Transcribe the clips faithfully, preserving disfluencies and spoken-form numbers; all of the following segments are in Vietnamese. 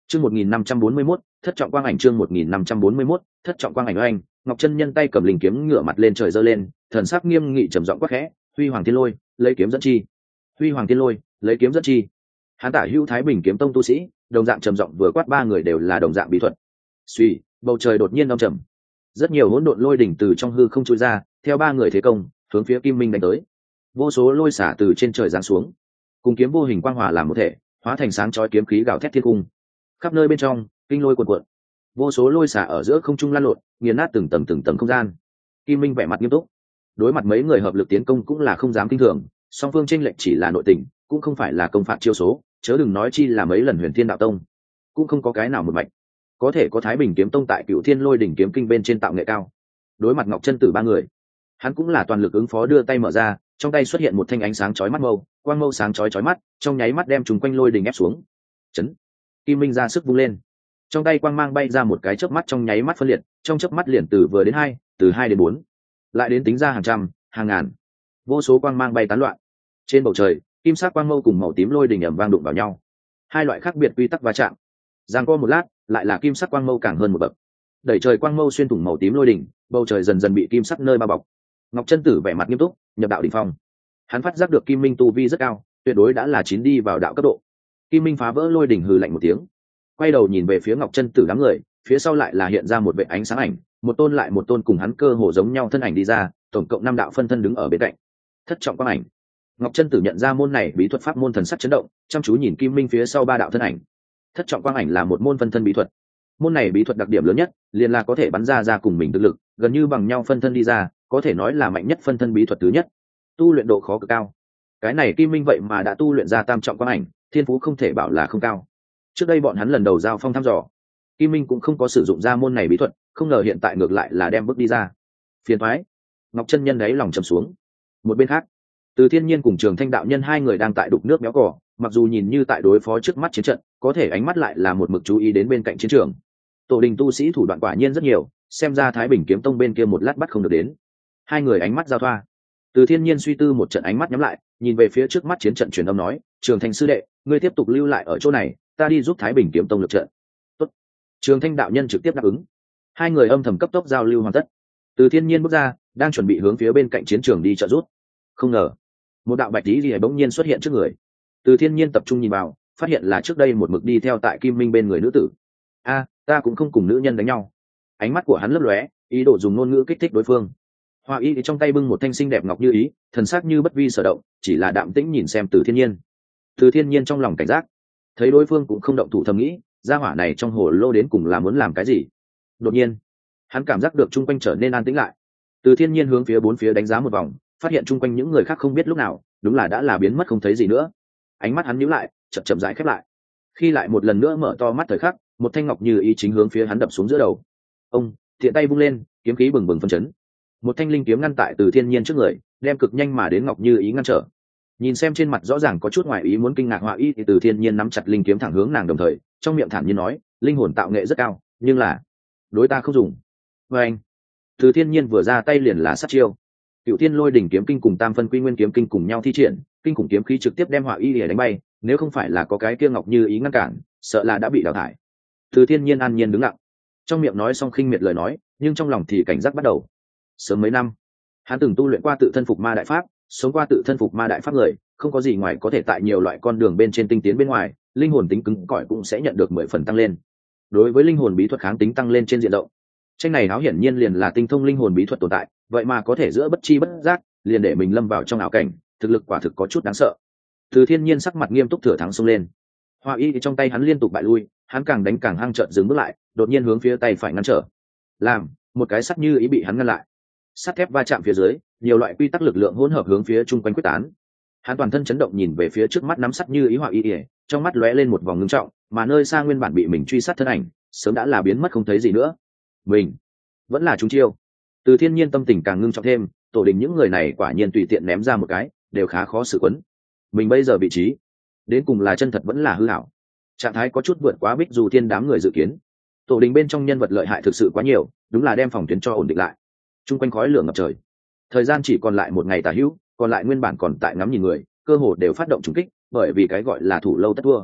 Chương một nghìn năm trăm bốn mươi mốt, thất trọng quang ảnh chương một nghìn năm trăm bốn mươi mốt, thất trọng quang ảnh oanh, Ngọc Chân Nhân tay cầm linh kiếm ngửa mặt lên trời giơ lên, thần sắc nghiêm nghị trầm giọng quát khẽ, "Huy Hoàng Thiên Lôi, lấy kiếm dẫn chi." Huy Hoàng Thiên Lôi, lấy kiếm dẫn chi. Hán tả Hữu Thái Bình kiếm tông tu sĩ, đồng dạng trầm giọng vừa quát ba người đều là đồng dạng bí thuật. Suy, bầu trời đột nhiên âm trầm. Rất nhiều hỗn độn lôi đỉnh từ trong hư không trôi ra, theo ba người thế công, hướng phía Kim Minh đánh tới. Vô số lôi xả từ trên trời giáng xuống, cùng kiếm vô hình quang hòa làm một thể, hóa thành sáng chói kiếm khí gào thét thiên cung. Khắp nơi bên trong, kinh lôi cuộn cuộn, vô số lôi xả ở giữa không trung lan lộn, nghiền nát từng tầng từng tầng không gian. Kim Minh vẻ mặt nghiêm túc, đối mặt mấy người hợp lực tiến công cũng là không dám kinh thường, song phương tranh lệch chỉ là nội tình, cũng không phải là công phạt chiêu số, chớ đừng nói chi là mấy lần Huyền Thiên đạo tông, cũng không có cái nào một mạch. Có thể có Thái Bình kiếm tông tại Cựu Thiên Lôi đỉnh kiếm kinh bên trên tạo nghệ cao. Đối mặt Ngọc Chân Tử ba người, hắn cũng là toàn lực ứng phó, đưa tay mở ra, trong tay xuất hiện một thanh ánh sáng chói mắt mâu, quang mâu sáng chói chói mắt, trong nháy mắt đem chúng quanh lôi đỉnh ép xuống. Chấn. Kim Minh ra sức vung lên, trong tay quang mang bay ra một cái chớp mắt, trong nháy mắt phân liệt, trong chớp mắt liền từ vừa đến hai, từ hai đến bốn, lại đến tính ra hàng trăm, hàng ngàn, vô số quang mang bay tán loạn. Trên bầu trời, kim sắc quang mâu cùng màu tím lôi đỉnh ầm vang đụng vào nhau, hai loại khác biệt quy tắc va chạm. Giằng co một lát, lại là kim sắc quang mâu càng hơn một bậc, đẩy trời quang mâu xuyên thủng màu tím lôi đỉnh, bầu trời dần dần bị kim sắc nơi bao bọc. Ngọc Chân Tử vẻ mặt nghiêm túc, nhập đạo đỉnh phong. Hắn phát giác được Kim Minh tu vi rất cao, tuyệt đối đã là chín đi vào đạo cấp độ. Kim Minh phá vỡ lôi đỉnh hừ lạnh một tiếng, quay đầu nhìn về phía Ngọc Chân Tử đám người, phía sau lại là hiện ra một vệ ánh sáng ảnh, một tôn lại một tôn cùng hắn cơ hồ giống nhau thân ảnh đi ra, tổng cộng năm đạo phân thân đứng ở bên cạnh. Thất trọng quang ảnh. Ngọc Chân Tử nhận ra môn này bí thuật pháp môn, thần sắc chấn động, chăm chú nhìn Kim Minh phía sau ba đạo thân ảnh. Thất trọng quang ảnh là một môn phân thân bí thuật. Môn này bí thuật đặc điểm lớn nhất liền là có thể bắn ra ra cùng mình thực lực gần như bằng nhau phân thân đi ra, có thể nói là mạnh nhất phân thân bí thuật thứ nhất, tu luyện độ khó cực cao. Cái này Kim Minh vậy mà đã tu luyện ra tam trọng quang ảnh, thiên phú không thể bảo là không cao. Trước đây bọn hắn lần đầu giao phong thăm dò, Kim Minh cũng không có sử dụng ra môn này bí thuật, không ngờ hiện tại ngược lại là đem bước đi ra. Phiền toái. Ngọc Chân Nhân đấy lòng trầm xuống. Một bên khác, Từ Thiên Nhiên cùng Trường Thanh đạo nhân hai người đang tại đục nước méo cỏ, mặc dù nhìn như tại đối phó trước mắt chiến trận, có thể ánh mắt lại là một mực chú ý đến bên cạnh chiến trường. Tổ đình tu sĩ thủ đoạn quả nhiên rất nhiều, xem ra Thái Bình kiếm tông bên kia một lát bắt không được đến. Hai người ánh mắt giao thoa. Từ Thiên Nhiên suy tư một trận, ánh mắt nhắm lại, nhìn về phía trước mắt chiến trận, truyền âm nói, Trường Thanh sư đệ, ngươi tiếp tục lưu lại ở chỗ này, ta đi giúp Thái Bình kiếm tông lực trận. Tốt. Trường Thanh đạo nhân trực tiếp đáp ứng. Hai người âm thầm cấp tốc giao lưu hoàn tất. Từ Thiên Nhiên bước ra, đang chuẩn bị hướng phía bên cạnh chiến trường đi trợ giúp. Không ngờ, một đạo bạch tí lìa bỗng nhiên xuất hiện trước người. Từ Thiên Nhiên tập trung nhìn vào, phát hiện là trước đây một mực đi theo tại Kim Minh bên người nữ tử. A, ta cũng không cùng nữ nhân đánh nhau. Ánh mắt của hắn lấp lóe, ý đồ dùng ngôn ngữ kích thích đối phương. Hoa Y thì trong tay bưng một thanh xinh đẹp ngọc như ý, thần sắc như bất vi sở động, chỉ là đạm tĩnh nhìn xem Từ Thiên Nhiên. Từ Thiên Nhiên trong lòng cảnh giác, thấy đối phương cũng không động thủ, thầm nghĩ, gia hỏa này trong hồ lô đến cùng là muốn làm cái gì. Đột nhiên, hắn cảm giác được chung quanh trở nên an tĩnh lại. Từ Thiên Nhiên hướng phía bốn phía đánh giá một vòng, phát hiện chung quanh những người khác không biết lúc nào, đúng là đã là biến mất không thấy gì nữa. Ánh mắt hắn nhíu lại, chậm chậm rãi khép lại. Khi lại một lần nữa mở to mắt thời khắc, một thanh ngọc như ý chính hướng phía hắn đập xuống giữa đầu. Ông thiện tay vung lên, kiếm khí bừng bừng phân chấn. Một thanh linh kiếm ngăn tại Từ Thiên Nhiên trước người, đem cực nhanh mà đến ngọc như ý ngăn trở. Nhìn xem trên mặt rõ ràng có chút ngoài ý muốn kinh ngạc Họa Y, thì Từ Thiên Nhiên nắm chặt linh kiếm thẳng hướng nàng, đồng thời trong miệng thản nhiên nói, linh hồn tạo nghệ rất cao, nhưng là đối ta không dùng. Và anh, Từ Thiên Nhiên vừa ra tay liền là sát chiêu. Cựu Thiên Lôi đỉnh kiếm kinh cùng Tam phân quy nguyên kiếm kinh cùng nhau thi triển, kinh khủng kiếm khí trực tiếp đem Họa Y để đánh bay, nếu không phải là có cái kia ngọc như ý ngăn cản, sợ là đã bị đào thải. Từ Thiên Nhiên an nhiên đứng lặng, trong miệng nói xong khinh miệt lời nói, nhưng trong lòng thì cảnh giác bắt đầu. Sớm mấy năm, hắn từng tu luyện qua tự thân phục ma đại pháp, sống qua tự thân phục ma đại pháp người, không có gì ngoài có thể tại nhiều loại con đường bên trên tinh tiến bên ngoài, linh hồn tính cứng cỏi cũng sẽ nhận được mười phần tăng lên. Đối với linh hồn bí thuật kháng tính tăng lên trên diện rộng. Tranh này áo hiển nhiên liền là tinh thông linh hồn bí thuật tồn tại, vậy mà có thể giữa bất chi bất giác liền để mình lâm vào trong ảo cảnh, thực lực quả thực có chút đáng sợ. Từ Thiên Nhiên sắc mặt nghiêm túc, thừa thắng xông lên. Hoa Y thì trong tay hắn liên tục bại lui, hắn càng đánh càng hăng, trợn dừng bước lại, đột nhiên hướng phía tay phải ngăn trở. Làm, một cái sắt như ý bị hắn ngăn lại. Sắt thép va chạm phía dưới, nhiều loại quy tắc lực lượng hỗn hợp hướng phía chung quanh quyết tán. Hắn toàn thân chấn động nhìn về phía trước mắt nắm sắt như ý Hoa Y, trong mắt lóe lên một vòng ngưng trọng, mà nơi xa nguyên bản bị mình truy sát thân ảnh, sớm đã là biến mất không thấy gì nữa. Mình vẫn là trúng chiêu. Từ Thiên Nhiên tâm tình càng ngưng trọng thêm, tổ đình những người này quả nhiên tùy tiện ném ra một cái, đều khá khó xử quấn. Mình bây giờ vị trí, đến cùng là chân thật vẫn là hư ảo. Trạng thái có chút vượt quá Bích Du Thiên đám người dự kiến. Tổ đình bên trong nhân vật lợi hại thực sự quá nhiều, đúng là đem phòng tuyến cho ổn định lại. Trung quanh khói lửa ngập trời. Thời gian chỉ còn lại một ngày tả hữu, còn lại nguyên bản còn tại ngắm nhìn người, cơ hồ đều phát động trùng kích, bởi vì cái gọi là thủ lâu tất thua.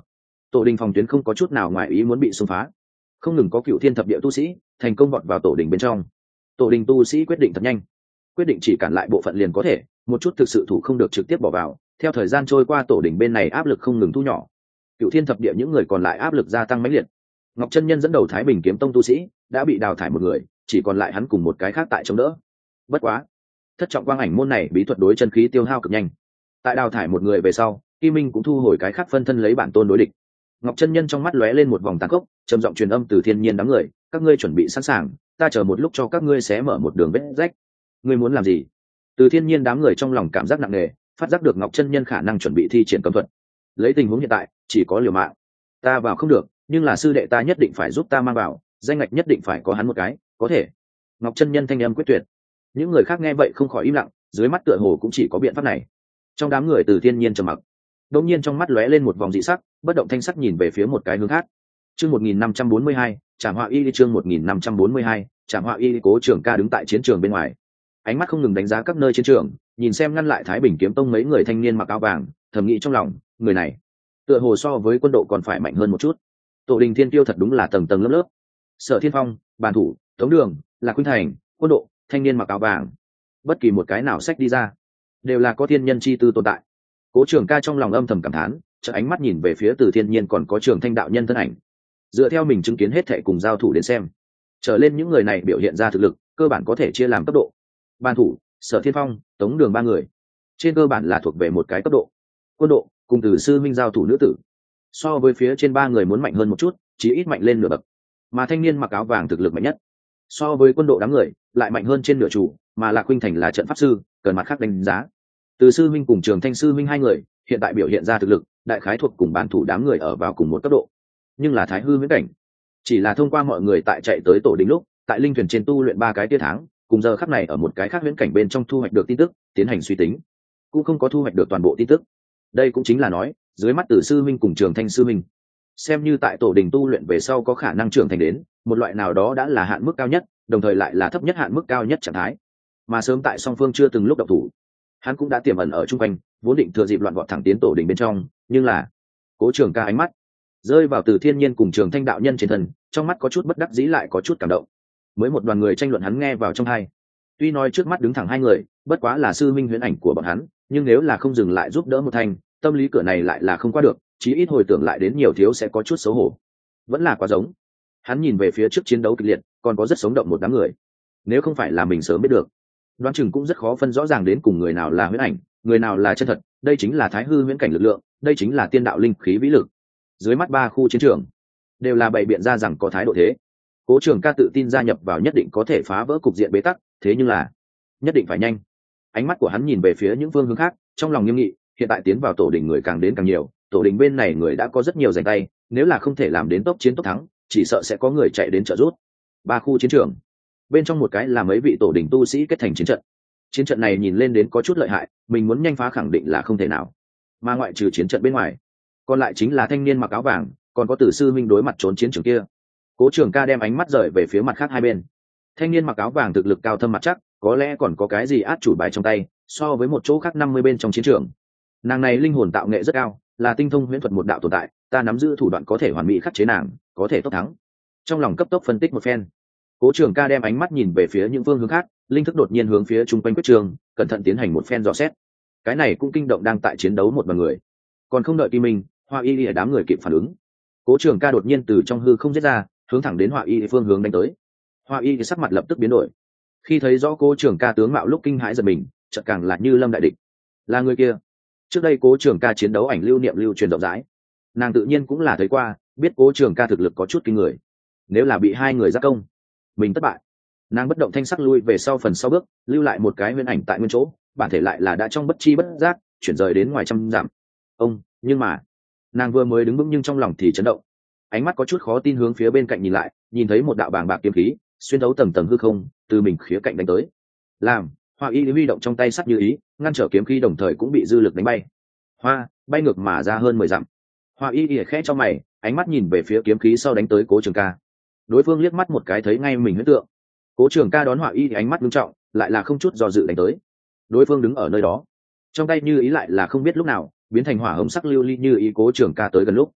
tổ đình phòng tuyến không có chút nào ngoài ý muốn bị xung phá, không ngừng có cựu thiên thập địa tu sĩ thành công vọt vào tổ đình bên trong. Tổ đình tu sĩ quyết định thật nhanh, quyết định chỉ cản lại bộ phận liền có thể, một chút thực sự thủ không được trực tiếp bỏ vào. Theo thời gian trôi qua, tổ đình bên này áp lực không ngừng thu nhỏ, cựu thiên thập địa những người còn lại áp lực gia tăng mãnh liệt. Ngọc chân nhân dẫn đầu Thái Bình kiếm tông tu sĩ đã bị đào thải một người, chỉ còn lại hắn cùng một cái khác tại chống đỡ. Bất quá thất trọng quang ảnh môn này bí thuật đối chân khí tiêu hao cực nhanh, tại đào thải một người về sau, Kim Minh cũng thu hồi cái khác phân thân lấy bản tôn đối địch. Ngọc chân nhân trong mắt lóe lên một vòng tàn khốc, trầm giọng truyền âm từ thiên nhiên đám người, các ngươi chuẩn bị sẵn sàng, ta chờ một lúc cho các ngươi xé mở một đường vết rách. Ngươi muốn làm gì? Từ thiên nhiên đám người trong lòng cảm giác nặng nề, phát giác được Ngọc chân nhân khả năng chuẩn bị thi triển cấm thuật. Lấy tình huống hiện tại chỉ có liều mạng. Ta vào không được, nhưng là sư đệ ta nhất định phải giúp ta mang vào, danh ngạch nhất định phải có hắn một cái, có thể. Ngọc chân nhân thanh âm quyết tuyệt. Những người khác nghe vậy không khỏi im lặng, dưới mắt tựa hồ cũng chỉ có biện pháp này. Trong đám người từ thiên nhiên trầm mặc, đột nhiên trong mắt lóe lên một vòng dị sắc, bất động thanh sắc nhìn về phía một cái hướng khác. Chương một nghìn năm trăm bốn mươi hai, Trảm Họa Y, chương một nghìn năm trăm bốn mươi hai, Trảm Họa Y. Cố Trường Ca đứng tại chiến trường bên ngoài, ánh mắt không ngừng đánh giá các nơi chiến trường, nhìn xem ngăn lại Thái Bình kiếm tông mấy người thanh niên mặc áo vàng, thầm nghĩ trong lòng, người này tựa hồ so với quân độ còn phải mạnh hơn một chút. Tổ đình thiên tiêu thật đúng là tầng tầng lớp lớp. Sở Thiên Phong, Bàn Thủ, Tống Đường, Lạc Khuynh Thành, quân độ, thanh niên mặc áo vàng, bất kỳ một cái nào sách đi ra đều là có thiên nhân chi tư tồn tại. Cố Trường Ca trong lòng âm thầm cảm thán, chợ ánh mắt nhìn về phía Từ Thiên Nhiên còn có Trường Thanh đạo nhân thân ảnh. Dựa theo mình chứng kiến hết thảy cùng giao thủ đến xem, trở lên những người này biểu hiện ra thực lực cơ bản có thể chia làm cấp độ. Ban Thủ, Sở Thiên Phong, Tống Đường ba người trên cơ bản là thuộc về một cái cấp độ. Quân độ cùng Từ sư minh giao thủ nữ tử so với phía trên ba người muốn mạnh hơn một chút, chí ít mạnh lên nửa bậc. Mà thanh niên mặc áo vàng thực lực mạnh nhất, so với quân độ đám người lại mạnh hơn trên nửa chủ, mà Lạc Khuynh Thành là trận pháp sư, cần mặt khác đánh giá. Từ sư minh cùng Trường Thanh sư minh hai người hiện tại biểu hiện ra thực lực đại khái thuộc cùng bản thủ đám người ở vào cùng một cấp độ, nhưng là thái hư viễn cảnh. Chỉ là thông qua mọi người tại chạy tới tổ đình lúc tại linh thuyền trên tu luyện ba cái tia tháng, cùng giờ khắc này ở một cái khác viễn cảnh bên trong thu hoạch được tin tức, tiến hành suy tính cũng không có thu hoạch được toàn bộ tin tức. Đây cũng chính là nói, dưới mắt Từ sư minh cùng Trường Thanh sư minh xem như tại tổ đình tu luyện về sau có khả năng trưởng thành đến một loại nào đó đã là hạn mức cao nhất, đồng thời lại là thấp nhất hạn mức cao nhất trạng thái. Mà sớm tại song phương chưa từng lúc động thủ, hắn cũng đã tiềm ẩn ở chung quanh, vốn định thừa dịp loạn vọt thẳng tiến tổ đình bên trong, nhưng là Cố Trường Ca ánh mắt rơi vào Từ Thiên Nhiên cùng Trường Thanh đạo nhân trên thân, trong mắt có chút bất đắc dĩ lại có chút cảm động. Mới một đoàn người tranh luận hắn nghe vào trong tai. Tuy nói trước mắt đứng thẳng hai người bất quá là sư minh huyễn ảnh của bọn hắn, nhưng nếu là không dừng lại giúp đỡ một thành, tâm lý cửa này lại là không qua được, chí ít hồi tưởng lại đến nhiều thiếu sẽ có chút xấu hổ. Vẫn là quá giống. Hắn nhìn về phía trước chiến đấu kịch liệt, còn có rất sống động một đám người. Nếu không phải là mình sớm biết được, đoán chừng cũng rất khó phân rõ ràng đến cùng người nào là huyễn ảnh, người nào là chân thật. Đây chính là thái hư huyễn cảnh lực lượng, đây chính là tiên đạo linh khí vĩ lực. Dưới mắt ba khu chiến trường đều là bày biện ra rằng có thái độ thế. Cố Trường Ca tự tin gia nhập vào nhất định có thể phá vỡ cục diện bế tắc, thế nhưng là nhất định phải nhanh. Ánh mắt của hắn nhìn về phía những phương hướng khác, trong lòng nghiêm nghị, hiện tại tiến vào tổ đình người càng đến càng nhiều, tổ đình bên này người đã có rất nhiều giành tay, nếu là không thể làm đến tốc chiến tốc thắng, chỉ sợ sẽ có người chạy đến trợ giúp. Ba khu chiến trường bên trong một cái là mấy vị tổ đình tu sĩ kết thành chiến trận. Chiến trận này nhìn lên đến có chút lợi hại, mình muốn nhanh phá khẳng định là không thể nào. Mà ngoại trừ chiến trận bên ngoài, còn lại chính là thanh niên mặc áo vàng, còn có Tử sư minh đối mặt trốn chiến trường kia. Cố Trường Ca đem ánh mắt rời về phía mặt khác hai bên. Thanh niên mặc áo vàng thực lực cao thâm mặt chắc, có lẽ còn có cái gì át chủ bài trong tay, so với một chỗ khác năm mươi bên trong chiến trường. Nàng này linh hồn tạo nghệ rất cao, là tinh thông huyễn thuật một đạo tồn tại, ta nắm giữ thủ đoạn có thể hoàn mỹ khắc chế nàng, có thể tốc thắng. Trong lòng cấp tốc phân tích một phen, Cố Trường Ca đem ánh mắt nhìn về phía những phương hướng khác, linh thức đột nhiên hướng phía trung quanh quyết trường, cẩn thận tiến hành một phen dò xét. Cái này cũng kinh động đang tại chiến đấu một bằng người. Còn không đợi Kim Minh, Hoa Y ở đám người kịp phản ứng, Cố Trường Ca đột nhiên từ trong hư không giết ra, hướng thẳng đến Hoa Y phương hướng đánh tới. Hoa Y sắc mặt lập tức biến đổi. Khi thấy rõ Cố Trường Ca tướng mạo lúc kinh hãi giật mình, chợt càng là như lâm đại địch. Là người kia. Trước đây Cố Trường Ca chiến đấu ảnh lưu niệm lưu truyền rộng rãi, nàng tự nhiên cũng là thấy qua, biết Cố Trường Ca thực lực có chút kinh người. Nếu là bị hai người giáp công, mình thất bại. Nàng bất động thanh sắc lui về sau phần sau bước, lưu lại một cái nguyên ảnh tại nguyên chỗ, bản thể lại là đã trong bất chi bất giác chuyển rời đến ngoài trăm dặm. Ông, nhưng mà nàng vừa mới đứng vững nhưng trong lòng thì chấn động, ánh mắt có chút khó tin hướng phía bên cạnh nhìn lại, nhìn thấy một đạo bàng bạc kiếm khí xuyên thấu tầng tầng hư không, từ mình khía cạnh đánh tới. Làm Hoa Y huy động trong tay sắt như ý, ngăn trở kiếm khí đồng thời cũng bị dư lực đánh bay. Hoa bay ngược mà ra hơn mười dặm. Hoa Y ỉa khẽ trong mày, ánh mắt nhìn về phía kiếm khí sau đánh tới Cố Trường Ca. Đối phương liếc mắt một cái thấy ngay mình huyễn tượng. Cố Trường Ca đón Hoa Y thì ánh mắt nghiêm trọng, lại là không chút do dự đánh tới. Đối phương đứng ở nơi đó, trong tay như ý lại là không biết lúc nào biến thành hỏa hồng sắc lưu ly như ý. Cố Trường Ca tới gần lúc,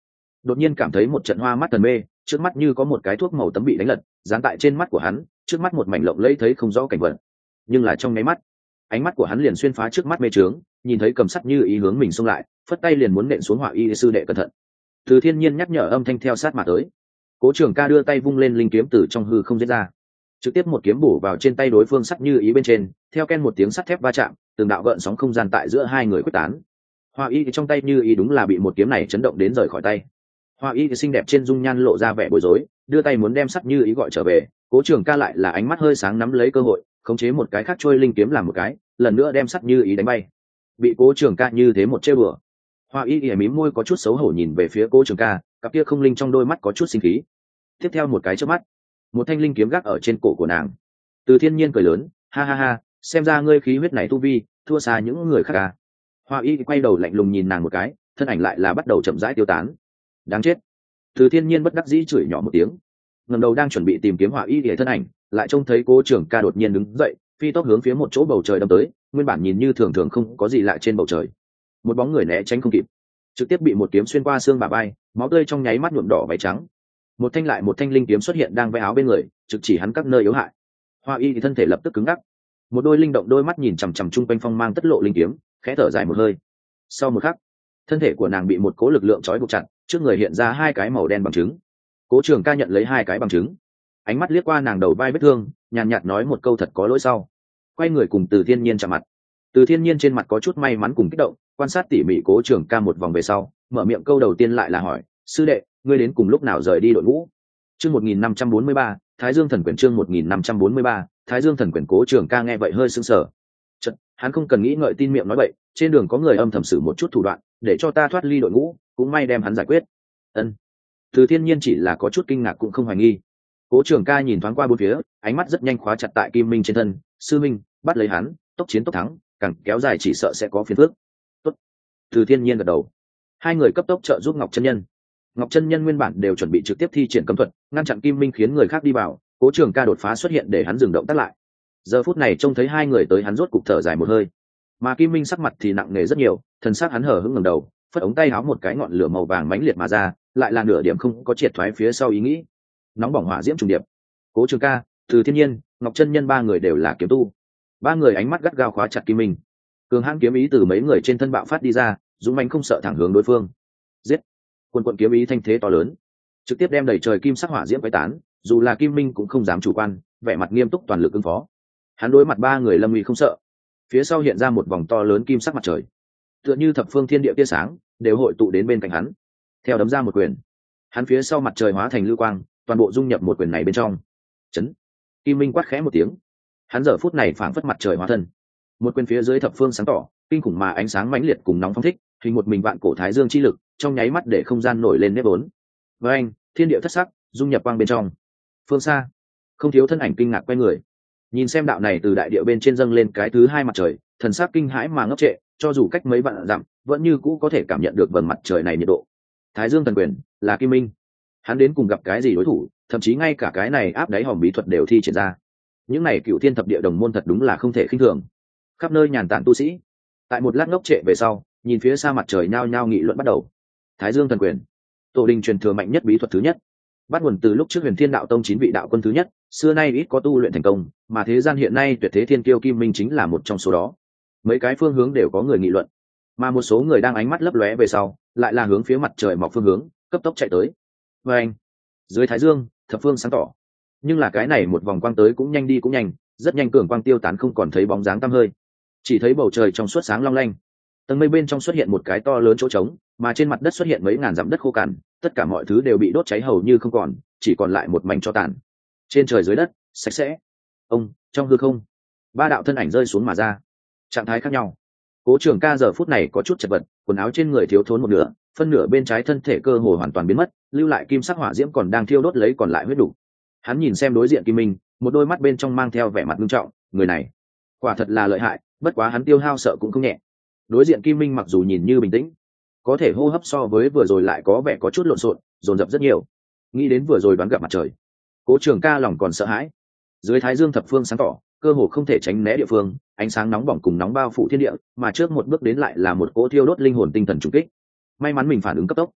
đột nhiên cảm thấy một trận hoa mắt thần mê, trước mắt như có một cái thuốc màu tấm bị đánh lật dán tại trên mắt của hắn, trước mắt một mảnh lộng lẫy thấy không rõ cảnh vật, nhưng là trong nháy mắt ánh mắt của hắn liền xuyên phá trước mắt mê trướng, nhìn thấy cầm sắt như ý hướng mình xông lại, phất tay liền muốn nện xuống Hỏa Y sư đệ cẩn thận. Từ Thiên Nhiên nhắc nhở âm thanh theo sát mà tới. Cố Trường Ca đưa tay vung lên linh kiếm từ trong hư không giết ra, trực tiếp một kiếm bổ vào trên tay đối phương sắt như ý bên trên, theo ken một tiếng sắt thép va chạm, từng đạo gợn sóng không gian tại giữa hai người quyết tán. Hỏa Y trong tay như ý đúng là bị một kiếm này chấn động đến rời khỏi tay. Hỏa Y xinh đẹp trên dung nhan lộ ra vẻ bối rối, đưa tay muốn đem sắt như ý gọi trở về, Cố Trường Ca lại là ánh mắt hơi sáng nắm lấy cơ hội, khống chế một cái khác trôi linh kiếm làm một cái, lần nữa đem sắt như ý đánh bay. Bị Cố Trường Ca như thế một trêu bừa, Hỏa Y ỉa mím môi có chút xấu hổ nhìn về phía Cố Trường Ca, cặp kia không linh trong đôi mắt có chút sinh khí. Tiếp theo một cái chớp mắt, một thanh linh kiếm gác ở trên cổ của nàng. Từ Thiên Nhiên cười lớn, ha ha ha, xem ra ngươi khí huyết này tu vi thua xa những người khác à. Hỏa Y quay đầu lạnh lùng nhìn nàng một cái, thân ảnh lại là bắt đầu chậm rãi tiêu tán. Đáng chết. Từ Thiên Nhiên bất đắc dĩ chửi nhỏ một tiếng, ngẩng đầu đang chuẩn bị tìm kiếm Hỏa Y để thân ảnh, lại trông thấy Cố Trường Ca đột nhiên đứng dậy, phi tốc hướng phía một chỗ bầu trời đâm tới, nguyên bản nhìn như thường thường không có gì lạ trên bầu trời, một bóng người né tránh không kịp, trực tiếp bị một kiếm xuyên qua xương bả vai, máu tươi trong nháy mắt nhuộm đỏ váy trắng. Một thanh lại một thanh linh kiếm xuất hiện đang vẽ áo bên người, trực chỉ hắn các nơi yếu hại. Hỏa Y thì thân thể lập tức cứng ngắc, một đôi linh động đôi mắt nhìn chằm chằm chung quanh phong mang tất lộ linh kiếm, khẽ thở dài một hơi. Sau một khắc, thân thể của nàng bị một cố lực lượng trói buộc chặt, trước người hiện ra hai cái màu đen bằng chứng. Cố Trường Ca nhận lấy hai cái bằng chứng, ánh mắt liếc qua nàng đầu vai vết thương, nhàn nhạt nói một câu thật có lỗi sau, quay người cùng Từ Thiên Nhiên chạm mặt. Từ Thiên Nhiên trên mặt có chút may mắn cùng kích động, quan sát tỉ mỉ Cố Trường Ca một vòng về sau, mở miệng câu đầu tiên lại là hỏi, sư đệ, ngươi đến cùng lúc nào rời đi đội ngũ? Chương một nghìn năm trăm bốn mươi ba, Thái Dương Thần Quyền. Chương một nghìn năm trăm bốn mươi ba, Thái Dương Thần Quyền. Cố Trường Ca nghe vậy hơi sững sờ. Chợt, hắn không cần nghĩ ngợi tin miệng nói vậy, trên đường có người âm thầm sử một chút thủ đoạn, để cho ta thoát ly đội ngũ, cũng may đem hắn giải quyết. Ân. Từ Thiên Nhiên chỉ là có chút kinh ngạc cũng không hoài nghi. Cố Trường Ca nhìn thoáng qua bốn phía, ánh mắt rất nhanh khóa chặt tại Kim Minh trên thân, sư minh, bắt lấy hắn, tốc chiến tốc thắng, càng kéo dài chỉ sợ sẽ có phiền phức. Tốt. Từ Thiên Nhiên gật đầu. Hai người cấp tốc trợ giúp Ngọc Chân Nhân. Ngọc Chân Nhân nguyên bản đều chuẩn bị trực tiếp thi triển cấm thuật, ngăn chặn Kim Minh khiến người khác đi vào, Cố Trường Ca đột phá xuất hiện để hắn dừng động tác lại. Giờ phút này trông thấy hai người tới, hắn rốt cục thở dài một hơi. Mà Kim Minh sắc mặt thì nặng nề rất nhiều, thần sắc hắn hở hững ngẩng đầu, phất ống tay áo một cái ngọn lửa màu vàng mãnh liệt mà ra, lại là nửa điểm không có triệt thoái phía sau ý nghĩ. Nóng bỏng hỏa diễm trùng điệp. Cố Trường Ca, Từ Thiên Nhiên, Ngọc Chân Nhân ba người đều là kiếm tu. Ba người ánh mắt gắt gao khóa chặt Kim Minh. Cường hãn kiếm ý từ mấy người trên thân bạo phát đi ra, dũng mãnh không sợ thẳng hướng đối phương. Giết! Quần quần kiếm ý thanh thế to lớn, trực tiếp đem đầy trời kim sắc hỏa diễm quấy tán, dù là Kim Minh cũng không dám chủ quan, vẻ mặt nghiêm túc toàn lực ứng phó. Hắn đối mặt ba người lâm uy không sợ. Phía sau hiện ra một vòng to lớn kim sắc mặt trời, tựa như thập phương thiên địa tia sáng đều hội tụ đến bên cạnh hắn. Theo đấm ra một quyền, hắn phía sau mặt trời hóa thành lưu quang, toàn bộ dung nhập một quyền này bên trong. Chấn! Kim Minh quát khẽ một tiếng, hắn giờ phút này phảng phất mặt trời hóa thân, một quyền phía dưới thập phương sáng tỏ, kinh khủng mà ánh sáng mãnh liệt cùng nóng phong thích, hình một mình vạn cổ thái dương chi lực, trong nháy mắt để không gian nổi lên nếp vốn. Với anh, thiên địa thất sắc, dung nhập quang bên trong. Phương xa, không thiếu thân ảnh kinh ngạc quay người, nhìn xem đạo này từ đại địa bên trên dâng lên cái thứ hai mặt trời, thần sắc kinh hãi mà ngốc trệ, cho dù cách mấy vạn dặm, vẫn như cũ có thể cảm nhận được vầng mặt trời này nhiệt độ. Thái Dương Thần Quyền là Kim Minh, hắn đến cùng gặp cái gì đối thủ, thậm chí ngay cả cái này áp đáy hòm bí thuật đều thi triển ra. Những này cựu thiên thập địa đồng môn thật đúng là không thể khinh thường. Khắp nơi nhàn tản tu sĩ, tại một lát ngốc trệ về sau, nhìn phía xa mặt trời nhao nhao nghị luận bắt đầu. Thái Dương Thần Quyền, tổ đình truyền thừa mạnh nhất bí thuật thứ nhất, bắt nguồn từ lúc trước Huyền Thiên Đạo Tông chín vị đạo quân thứ nhất, xưa nay ít có tu luyện thành công, mà thế gian hiện nay tuyệt thế thiên kiêu Kim Minh chính là một trong số đó. Mấy cái phương hướng đều có người nghị luận, mà một số người đang ánh mắt lấp lóe về sau, lại là hướng phía mặt trời mọc phương hướng, cấp tốc chạy tới. Và anh, dưới thái dương, thập phương sáng tỏ, nhưng là cái này một vòng quang tới cũng nhanh đi cũng nhanh, rất nhanh cường quang tiêu tán không còn thấy bóng dáng tăm hơi, chỉ thấy bầu trời trong suốt sáng long lanh, tầng mây bên trong xuất hiện một cái to lớn chỗ trống, mà trên mặt đất xuất hiện mấy ngàn dặm đất khô cằn, tất cả mọi thứ đều bị đốt cháy hầu như không còn, chỉ còn lại một mảnh tro tàn. Trên trời dưới đất sạch sẽ. Ông trong hư không, ba đạo thân ảnh rơi xuống mà ra, trạng thái khác nhau. Cố Trường Ca giờ phút này có chút chật vật, quần áo trên người thiếu thốn một nửa, phân nửa bên trái thân thể cơ hồ hoàn toàn biến mất, lưu lại kim sắc hỏa diễm còn đang thiêu đốt lấy còn lại huyết đủ. Hắn nhìn xem đối diện Kim Minh, một đôi mắt bên trong mang theo vẻ mặt nghiêm trọng, người này quả thật là lợi hại, bất quá hắn tiêu hao sợ cũng không nhẹ. Đối diện Kim Minh mặc dù nhìn như bình tĩnh, có thể hô hấp so với vừa rồi lại có vẻ có chút lộn xộn, dồn dập rất nhiều. Nghĩ đến vừa rồi đoán gặp mặt trời, Cố Trường Ca lòng còn sợ hãi. Dưới thái dương thập phương sáng tỏ, cơ hồ không thể tránh né địa phương, ánh sáng nóng bỏng cùng nóng bao phủ thiên địa, mà trước một bước đến lại là một cỗ thiêu đốt linh hồn tinh thần trùng kích. May mắn mình phản ứng cấp tốc,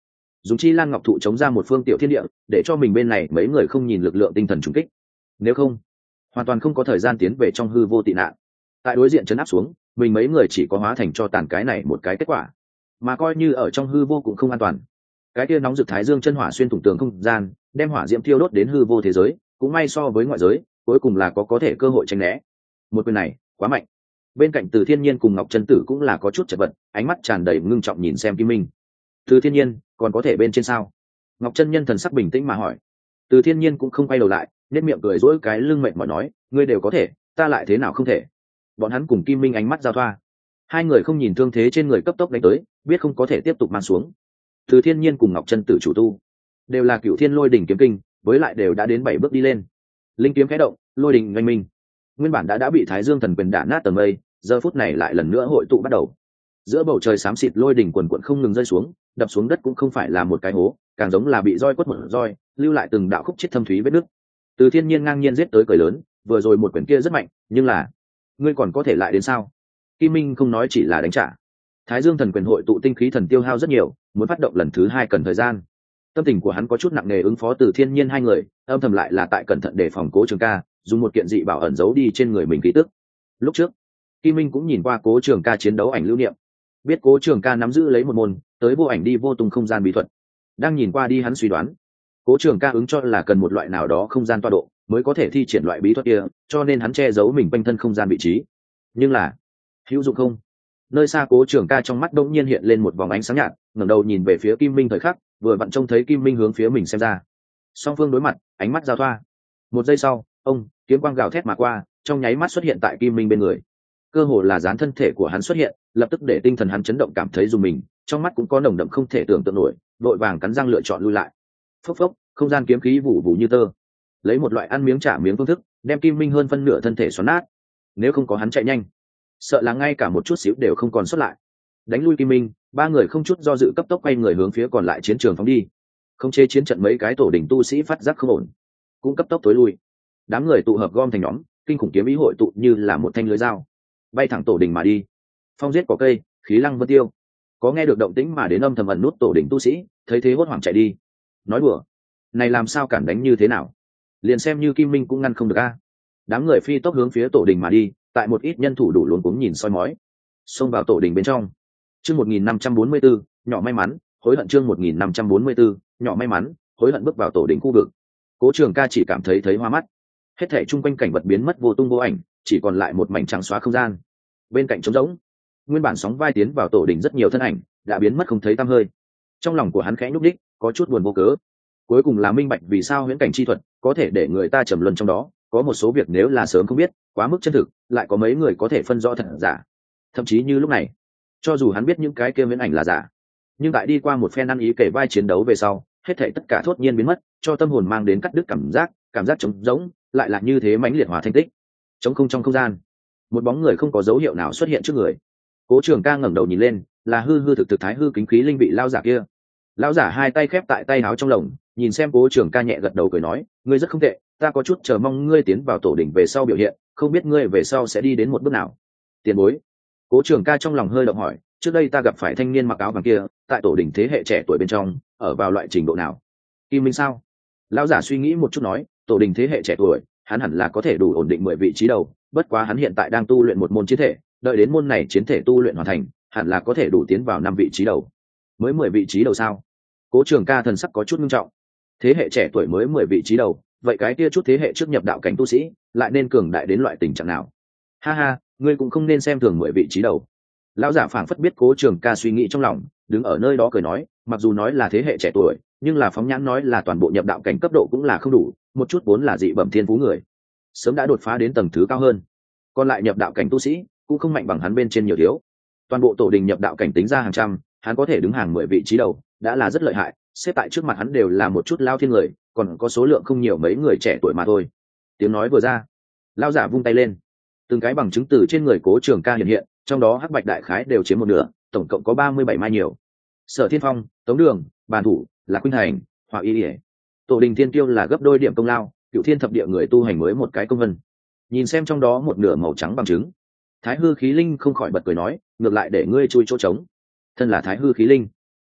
dùng chi lan ngọc thụ chống ra một phương tiểu thiên địa để cho mình bên này mấy người không nhìn lực lượng tinh thần trùng kích, nếu không hoàn toàn không có thời gian tiến về trong hư vô tị nạn. Tại đối diện chấn áp xuống, mình mấy người chỉ có hóa thành cho tàn cái này một cái kết quả, mà coi như ở trong hư vô cũng không an toàn. Cái kia nóng rực thái dương chân hỏa xuyên thủng tường không gian, đem hỏa diễm thiêu đốt đến hư vô thế giới, cũng may so với ngoại giới cuối cùng là có có thể cơ hội tránh né. Một quyền này quá mạnh. Bên cạnh Từ Thiên Nhiên cùng Ngọc Chân Tử cũng là có chút chật vật, ánh mắt tràn đầy ngưng trọng nhìn xem Kim Minh. Từ Thiên Nhiên còn có thể bên trên sao? Ngọc Chân Nhân thần sắc bình tĩnh mà hỏi. Từ Thiên Nhiên cũng không quay đầu lại, nét miệng cười dỗi cái lưng mệt mỏi nói, ngươi đều có thể, ta lại thế nào không thể? Bọn hắn cùng Kim Minh ánh mắt giao thoa, hai người không nhìn thương thế trên người cấp tốc đánh tới, biết không có thể tiếp tục mang xuống. Từ Thiên Nhiên cùng Ngọc Chân Tử chủ tu đều là Cửu Thiên Lôi Đỉnh kiếm kinh, với lại đều đã đến bảy bước đi lên. Linh kiếm khẽ động, lôi đỉnh oanh minh. Nguyên bản đã đã bị Thái Dương thần quyền đả nát tầng mây, giờ phút này lại lần nữa hội tụ bắt đầu. Giữa bầu trời xám xịt lôi đỉnh quần quần không ngừng rơi xuống, đập xuống đất cũng không phải là một cái hố, càng giống là bị roi quất một roi, lưu lại từng đạo khúc chết thâm thúy vết nứt. Từ Thiên Nhiên ngang nhiên giết tới cười lớn, vừa rồi một quyền kia rất mạnh, nhưng là ngươi còn có thể lại đến sao? Kim Minh không nói chỉ là đánh trả. Thái Dương thần quyền hội tụ tinh khí thần tiêu hao rất nhiều, muốn phát động lần thứ hai cần thời gian. Tâm tình của hắn có chút nặng nề ứng phó Từ Thiên Nhiên hai người, âm thầm lại là tại cẩn thận đề phòng Cố Trường Ca, dùng một kiện dị bảo ẩn giấu đi trên người mình khí tức. Lúc trước, Kim Minh cũng nhìn qua Cố Trường Ca chiến đấu ảnh lưu niệm, biết Cố Trường Ca nắm giữ lấy một môn tới vô ảnh đi vô tung không gian bí thuật. Đang nhìn qua đi hắn suy đoán, Cố Trường Ca ứng cho là cần một loại nào đó không gian toa độ mới có thể thi triển loại bí thuật kia, cho nên hắn che giấu mình quanh thân không gian vị trí. Nhưng là hữu dụng không? Nơi xa Cố Trường Ca trong mắt đông nhiên hiện lên một vòng ánh sáng nhạt, ngẩng đầu nhìn về phía Kim Minh thời khắc, vừa vặn trông thấy Kim Minh hướng phía mình xem ra. Song phương đối mặt, ánh mắt giao thoa. Một giây sau, ông kiếm quang gào thét mà qua, trong nháy mắt xuất hiện tại Kim Minh bên người. Cơ hồ là dán thân thể của hắn xuất hiện, lập tức để tinh thần hắn chấn động, cảm thấy dùng mình, trong mắt cũng có nồng đậm không thể tưởng tượng nổi, vội vàng cắn răng lựa chọn lui lại. Phốc phốc, không gian kiếm khí vụ vụ như tơ, lấy một loại ăn miếng trả miếng phương thức, đem Kim Minh hơn phân nửa thân thể xoắn nát. Nếu không có hắn chạy nhanh, sợ là ngay cả một chút xíu đều không còn xuất lại. Đánh lui Kim Minh, ba người không chút do dự cấp tốc quay người hướng phía còn lại chiến trường phóng đi. Không chế chiến trận mấy cái tổ đỉnh tu sĩ phát giác không ổn, cũng cấp tốc tối lui. Đám người tụ hợp gom thành nhóm, kinh khủng kiếm ý hội tụ như là một thanh lưới dao, bay thẳng tổ đỉnh mà đi. Phong giết cỏ cây, khí lăng vân tiêu. Có nghe được động tĩnh mà đến âm thầm ẩn nút tổ đỉnh tu sĩ, thấy thế hốt hoảng chạy đi. Nói đùa, này làm sao cản đánh như thế nào? Liền xem như Kim Minh cũng ngăn không được a. Đám người phi tốc hướng phía tổ đỉnh mà đi, tại một ít nhân thủ đủ luống cuống nhìn soi mói, xông vào tổ đỉnh bên trong. Chương một nghìn năm trăm bốn mươi tư, nhỏ may mắn, hối hận chương một nghìn năm trăm bốn mươi tư, nhỏ may mắn, hối hận bước vào tổ đỉnh khu vực. Cố Trường Ca chỉ cảm thấy thấy hoa mắt. Hết thảy chung quanh cảnh vật biến mất vô tung vô ảnh, chỉ còn lại một mảnh trắng xóa không gian. Bên cạnh trống rỗng, nguyên bản sóng vai tiến vào tổ đỉnh rất nhiều thân ảnh, đã biến mất không thấy tăm hơi. Trong lòng của hắn khẽ nhúc đích, có chút buồn vô cớ. Cuối cùng là minh bạch vì sao huyễn cảnh chi thuật có thể để người ta trầm luân trong đó, có một số việc nếu là sớm không biết, quá mức chân thực, lại có mấy người có thể phân rõ thật giả. Thậm chí như lúc này, cho dù hắn biết những cái kia huyễn ảnh là giả, nhưng tại đi qua một phen ăn ý kể vai chiến đấu về sau, hết thảy tất cả thốt nhiên biến mất, cho tâm hồn mang đến cắt đứt cảm giác, cảm giác trống rỗng, lại là như thế mãnh liệt hòa thanh tích. Trống không trong không gian, một bóng người không có dấu hiệu nào xuất hiện trước người. Cố Trường Ca ngẩng đầu nhìn lên, là hư hư thực thực thái hư kính khí linh vị lao giả kia. Lão giả hai tay khép tại tay áo trong lồng, nhìn xem Cố Trường Ca nhẹ gật đầu cười nói, ngươi rất không tệ, ta có chút chờ mong ngươi tiến vào tổ đỉnh về sau biểu hiện, không biết ngươi về sau sẽ đi đến một bước nào. Tiền bối. Cố Trường Ca trong lòng hơi động hỏi, trước đây ta gặp phải thanh niên mặc áo vàng kia, tại tổ đỉnh thế hệ trẻ tuổi bên trong, ở vào loại trình độ nào? Kim Minh sao? Lão giả suy nghĩ một chút nói, tổ đỉnh thế hệ trẻ tuổi, hắn hẳn là có thể đủ ổn định mười vị trí đầu, bất quá hắn hiện tại đang tu luyện một môn chiến thể, đợi đến môn này chiến thể tu luyện hoàn thành, hẳn là có thể đủ tiến vào năm vị trí đầu. Mới mười vị trí đầu sao? Cố Trường Ca thần sắc có chút nghiêm trọng. Thế hệ trẻ tuổi mới mười vị trí đầu, vậy cái kia chút thế hệ trước nhập đạo cảnh tu sĩ, lại nên cường đại đến loại tình trạng nào? Ha ha, ngươi cũng không nên xem thường mười vị trí đầu. Lão giả phảng phất biết Cố Trường Ca suy nghĩ trong lòng, đứng ở nơi đó cười nói, mặc dù nói là thế hệ trẻ tuổi, nhưng là phóng nhãn nói là toàn bộ nhập đạo cảnh cấp độ cũng là không đủ, một chút vốn là dị bẩm thiên phú người, sớm đã đột phá đến tầng thứ cao hơn. Còn lại nhập đạo cảnh tu sĩ, cũng không mạnh bằng hắn bên trên nhiều thiếu. Toàn bộ tổ đình nhập đạo cảnh tính ra hàng trăm, hắn có thể đứng hàng mười vị trí đầu, đã là rất lợi hại, xếp tại trước mặt hắn đều là một chút lao thiên người, còn có số lượng không nhiều mấy người trẻ tuổi mà thôi. Tiếng nói vừa ra, lao giả vung tay lên, từng cái bằng chứng từ trên người Cố Trường Ca hiện hiện, trong đó hắc bạch đại khái đều chiếm một nửa, tổng cộng có ba mươi bảy mai nhiều. Sở Thiên Phong, Tống Đường, Bàn Thủ, Lạc Khuynh Thành, Hỏa Y Điệp, tổ đình thiên tiêu là gấp đôi điểm công lao, Cựu Thiên thập địa người tu hành mới một cái công vân. Nhìn xem trong đó một nửa màu trắng bằng chứng, Thái Hư khí linh không khỏi bật cười nói, ngược lại để ngươi chui chỗ trống. Thân là Thái Hư khí linh,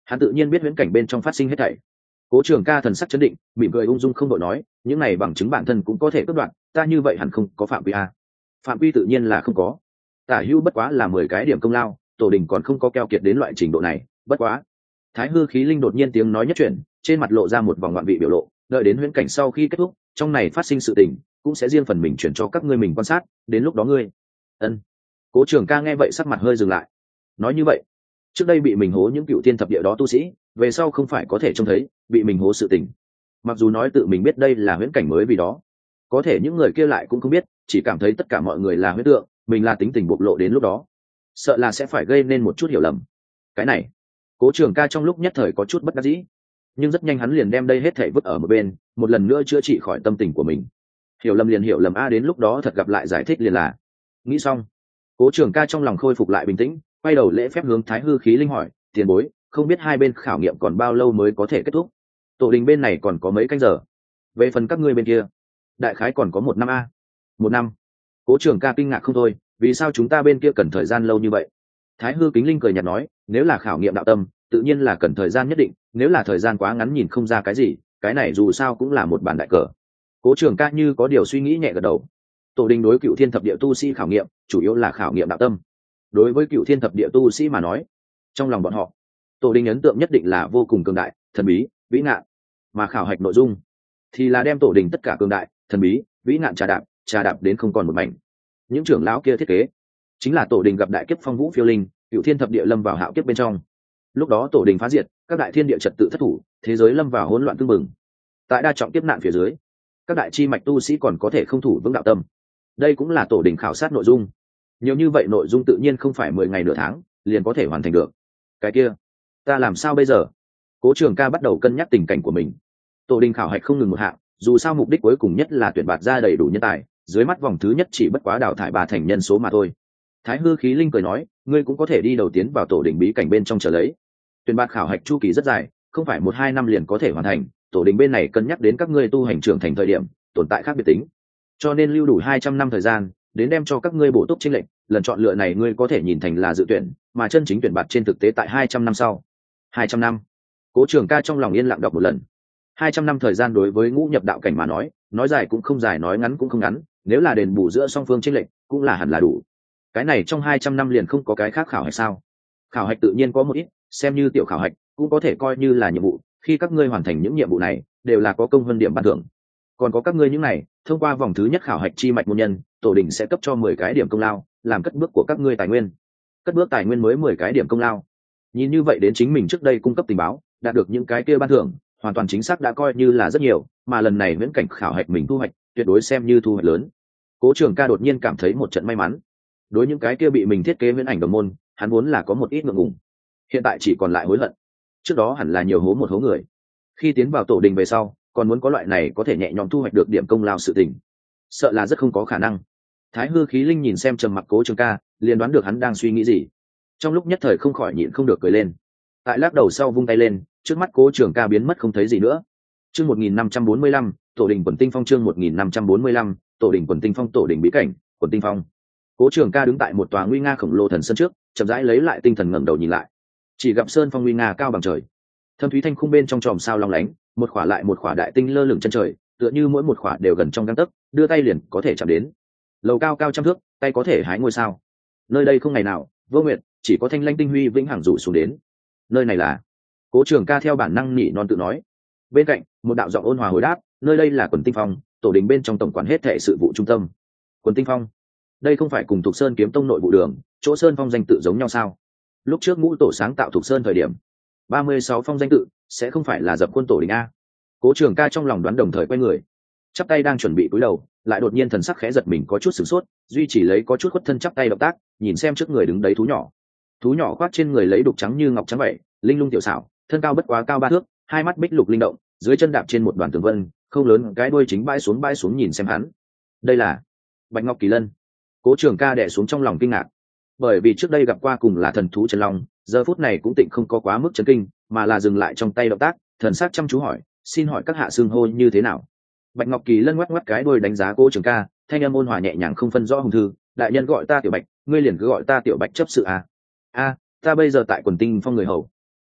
hắn tự nhiên biết huyễn cảnh bên trong phát sinh hết thảy. Cố Trường Ca thần sắc chấn định, mỉm cười ung dung không đội nói, những này bằng chứng bản thân cũng có thể cướp đoạt, ta như vậy hẳn không có phạm quy a. Phạm quy tự nhiên là không có. Tả hữu bất quá là mười cái điểm công lao, tổ đình còn không có keo kiệt đến loại trình độ này, bất quá. Thái hư khí linh đột nhiên tiếng nói nhất chuyển, trên mặt lộ ra một vòng ngoạn vị biểu lộ, đợi đến huyễn cảnh sau khi kết thúc, trong này phát sinh sự tình, cũng sẽ riêng phần mình chuyển cho các ngươi mình quan sát, đến lúc đó ngươi. Ân. Cố Trường Ca nghe vậy sắc mặt hơi dừng lại. Nói như vậy, trước đây bị mình hố những cựu thiên thập địa đó tu sĩ, về sau không phải có thể trông thấy bị mình hố sự tình. Mặc dù nói tự mình biết đây là huyễn cảnh mới vì đó, có thể những người kia lại cũng không biết, chỉ cảm thấy tất cả mọi người là huyễn tượng, mình là tính tình bộc lộ đến lúc đó, sợ là sẽ phải gây nên một chút hiểu lầm. Cái này, Cố Trường Ca trong lúc nhất thời có chút bất đắc dĩ, nhưng rất nhanh hắn liền đem đây hết thảy vứt ở một bên, một lần nữa chữa trị khỏi tâm tình của mình. Hiểu lầm liền hiểu lầm a, đến lúc đó thật gặp lại giải thích liền là. Nghĩ xong, Cố Trường Ca trong lòng khôi phục lại bình tĩnh, quay đầu lễ phép hướng Thái hư khí linh hỏi, tiền bối, không biết hai bên khảo nghiệm còn bao lâu mới có thể kết thúc? Tổ đình bên này còn có mấy canh giờ, về phần các ngươi bên kia, đại khái còn có một năm a. Một năm? Cố Trường Ca kinh ngạc không thôi, vì sao chúng ta bên kia cần thời gian lâu như vậy? Thái hư kính linh cười nhạt nói, nếu là khảo nghiệm đạo tâm, tự nhiên là cần thời gian nhất định, nếu là thời gian quá ngắn nhìn không ra cái gì, cái này dù sao cũng là một bản đại cờ. Cố Trường Ca như có điều suy nghĩ nhẹ gật đầu. Tổ đình đối cựu thiên thập địa tu sĩ khảo nghiệm, chủ yếu là khảo nghiệm đạo tâm. Đối với cựu thiên thập địa tu sĩ mà nói, trong lòng bọn họ, tổ đình ấn tượng nhất định là vô cùng cường đại, thần bí, vĩ ngạn, mà khảo hạch nội dung thì là đem tổ đình tất cả cường đại, thần bí, vĩ ngạn trà đạp, trà đạp đến không còn một mảnh. Những trưởng lão kia thiết kế, chính là tổ đình gặp đại kiếp phong vũ phiêu linh, cựu thiên thập địa lâm vào hạo kiếp bên trong. Lúc đó tổ đình phá diệt, các đại thiên địa trật tự thất thủ, thế giới lâm vào hỗn loạn tương mừng. Tại đa trọng kiếp nạn phía dưới, các đại chi mạch tu sĩ còn có thể không thủ vững đạo tâm. Đây cũng là tổ đình khảo sát nội dung. Nhiều như vậy nội dung tự nhiên không phải mười ngày nửa tháng liền có thể hoàn thành được. Cái kia, ta làm sao bây giờ? Cố Trường Ca bắt đầu cân nhắc tình cảnh của mình. Tổ đình khảo hạch không ngừng một hạng, dù sao mục đích cuối cùng nhất là tuyển bạt ra đầy đủ nhân tài, dưới mắt vòng thứ nhất chỉ bất quá đào thải ba thành nhân số mà thôi. Thái hư khí linh cười nói, ngươi cũng có thể đi đầu tiến vào tổ đình bí cảnh bên trong chờ lấy. Tuyển bạt khảo hạch chu kỳ rất dài, không phải một hai năm liền có thể hoàn thành, tổ đình bên này cân nhắc đến các ngươi tu hành trưởng thành thời điểm, tồn tại khác biệt tính, cho nên lưu đủ hai trăm năm thời gian, đến đem cho các ngươi bổ túc chênh lệnh, lần chọn lựa này ngươi có thể nhìn thành là dự tuyển, mà chân chính tuyển bạt trên thực tế tại hai trăm năm sau. hai trăm năm. Cố Trường Ca trong lòng yên lặng đọc một lần. hai trăm năm thời gian đối với ngũ nhập đạo cảnh mà nói, nói dài cũng không dài, nói ngắn cũng không ngắn, nếu là đền bù giữa song phương chênh lệnh, cũng là hẳn là đủ. Cái này trong hai trăm năm liền không có cái khác khảo hạch sao? Khảo hạch tự nhiên có một ít, xem như tiểu khảo hạch, cũng có thể coi như là nhiệm vụ, khi các ngươi hoàn thành những nhiệm vụ này, đều là có công vân điểm ban thưởng. Còn có các ngươi những này, thông qua vòng thứ nhất khảo hạch chi mạch môn nhân, tổ đình sẽ cấp cho mười cái điểm công lao, làm cất bước của các ngươi tài nguyên. Cất bước tài nguyên mới mười cái điểm công lao. Nhìn như vậy đến chính mình trước đây cung cấp tình báo, đạt được những cái kia ban thưởng, hoàn toàn chính xác đã coi như là rất nhiều, mà lần này viễn cảnh khảo hạch mình thu hoạch, tuyệt đối xem như thu hoạch lớn. Cố Trường Ca đột nhiên cảm thấy một trận may mắn. Đối những cái kia bị mình thiết kế viễn ảnh đồng môn, hắn vốn là có một ít ngượng ngùng. Hiện tại chỉ còn lại hối hận. Trước đó hẳn là nhiều hố một hố người. Khi tiến vào tổ đình về sau, còn muốn có loại này có thể nhẹ nhõm thu hoạch được điểm công lao sự tình, sợ là rất không có khả năng. Thái hư khí linh nhìn xem trầm mặc Cố Trường Ca, liền đoán được hắn đang suy nghĩ gì, trong lúc nhất thời không khỏi nhịn không được cười lên. Tại lắc đầu sau vung tay lên, trước mắt Cố Trường Ca biến mất không thấy gì nữa. Chương một nghìn năm trăm bốn mươi lăm, tổ đình quần tinh phong. Chương một nghìn năm trăm bốn mươi lăm, tổ đình quần tinh phong. Tổ đình bí cảnh, quần tinh phong. Cố Trường Ca đứng tại một tòa nguy nga khổng lồ thần sơn trước, chậm rãi lấy lại tinh thần ngẩng đầu nhìn lại, chỉ gặp sơn phong nguy nga cao bằng trời, thâm thúy thanh khung bên trong chòm sao long lánh, một khỏa lại một khỏa đại tinh lơ lửng chân trời, tựa như mỗi một khỏa đều gần trong gang tấc, đưa tay liền có thể chạm đến. Lầu cao cao trăm thước, tay có thể hái ngôi sao. Nơi đây không ngày nào vô nguyệt, chỉ có thanh lanh tinh huy vĩnh hằng rủ xuống đến. Nơi này là? Cố Trường Ca theo bản năng nhỉ non tự nói. Bên cạnh, một đạo giọng ôn hòa hồi đáp, nơi đây là quần tinh phong, tổ đình bên trong tổng quản hết thệ sự vụ trung tâm. Quần tinh phong, đây không phải cùng Thục Sơn kiếm tông nội vụ đường, chỗ sơn phong danh tự giống nhau sao? Lúc trước ngũ tổ sáng tạo Thục Sơn thời điểm, ba mươi sáu phong danh tự sẽ không phải là dập quân tổ đình a? Cố Trường Ca trong lòng đoán, đồng thời quay người, chắp tay đang chuẩn bị cúi đầu, lại đột nhiên thần sắc khẽ giật mình, có chút sửng sốt, duy chỉ lấy có chút khuất thân chắp tay động tác, nhìn xem trước người đứng đấy thú nhỏ. Thú nhỏ khoác trên người lấy đục trắng như ngọc trắng vậy, linh lung tiểu xảo, thân cao bất quá cao ba thước, hai mắt bích lục linh động, dưới chân đạp trên một đoàn tường vân, không lớn, cái đuôi chính bãi xuống bãi xuống nhìn xem hắn. Đây là Bạch Ngọc Kỳ Lân. Cố Trường Ca đè xuống trong lòng kinh ngạc, bởi vì trước đây gặp qua cùng là thần thú chân long, giờ phút này cũng tịnh không có quá mức chấn kinh, mà là dừng lại trong tay động tác, thần sắc chăm chú hỏi, xin hỏi các hạ xưng hô như thế nào? Bạch Ngọc Kỳ Lân ngoắc ngoắc cái đuôi đánh giá Cố Trường Ca, thanh âm ôn hòa nhẹ nhàng không phân rõ hùng thư, đại nhân gọi ta Tiểu Bạch, ngươi liền cứ gọi ta Tiểu Bạch chấp sự à? A, ta bây giờ tại quần tinh phong người hầu.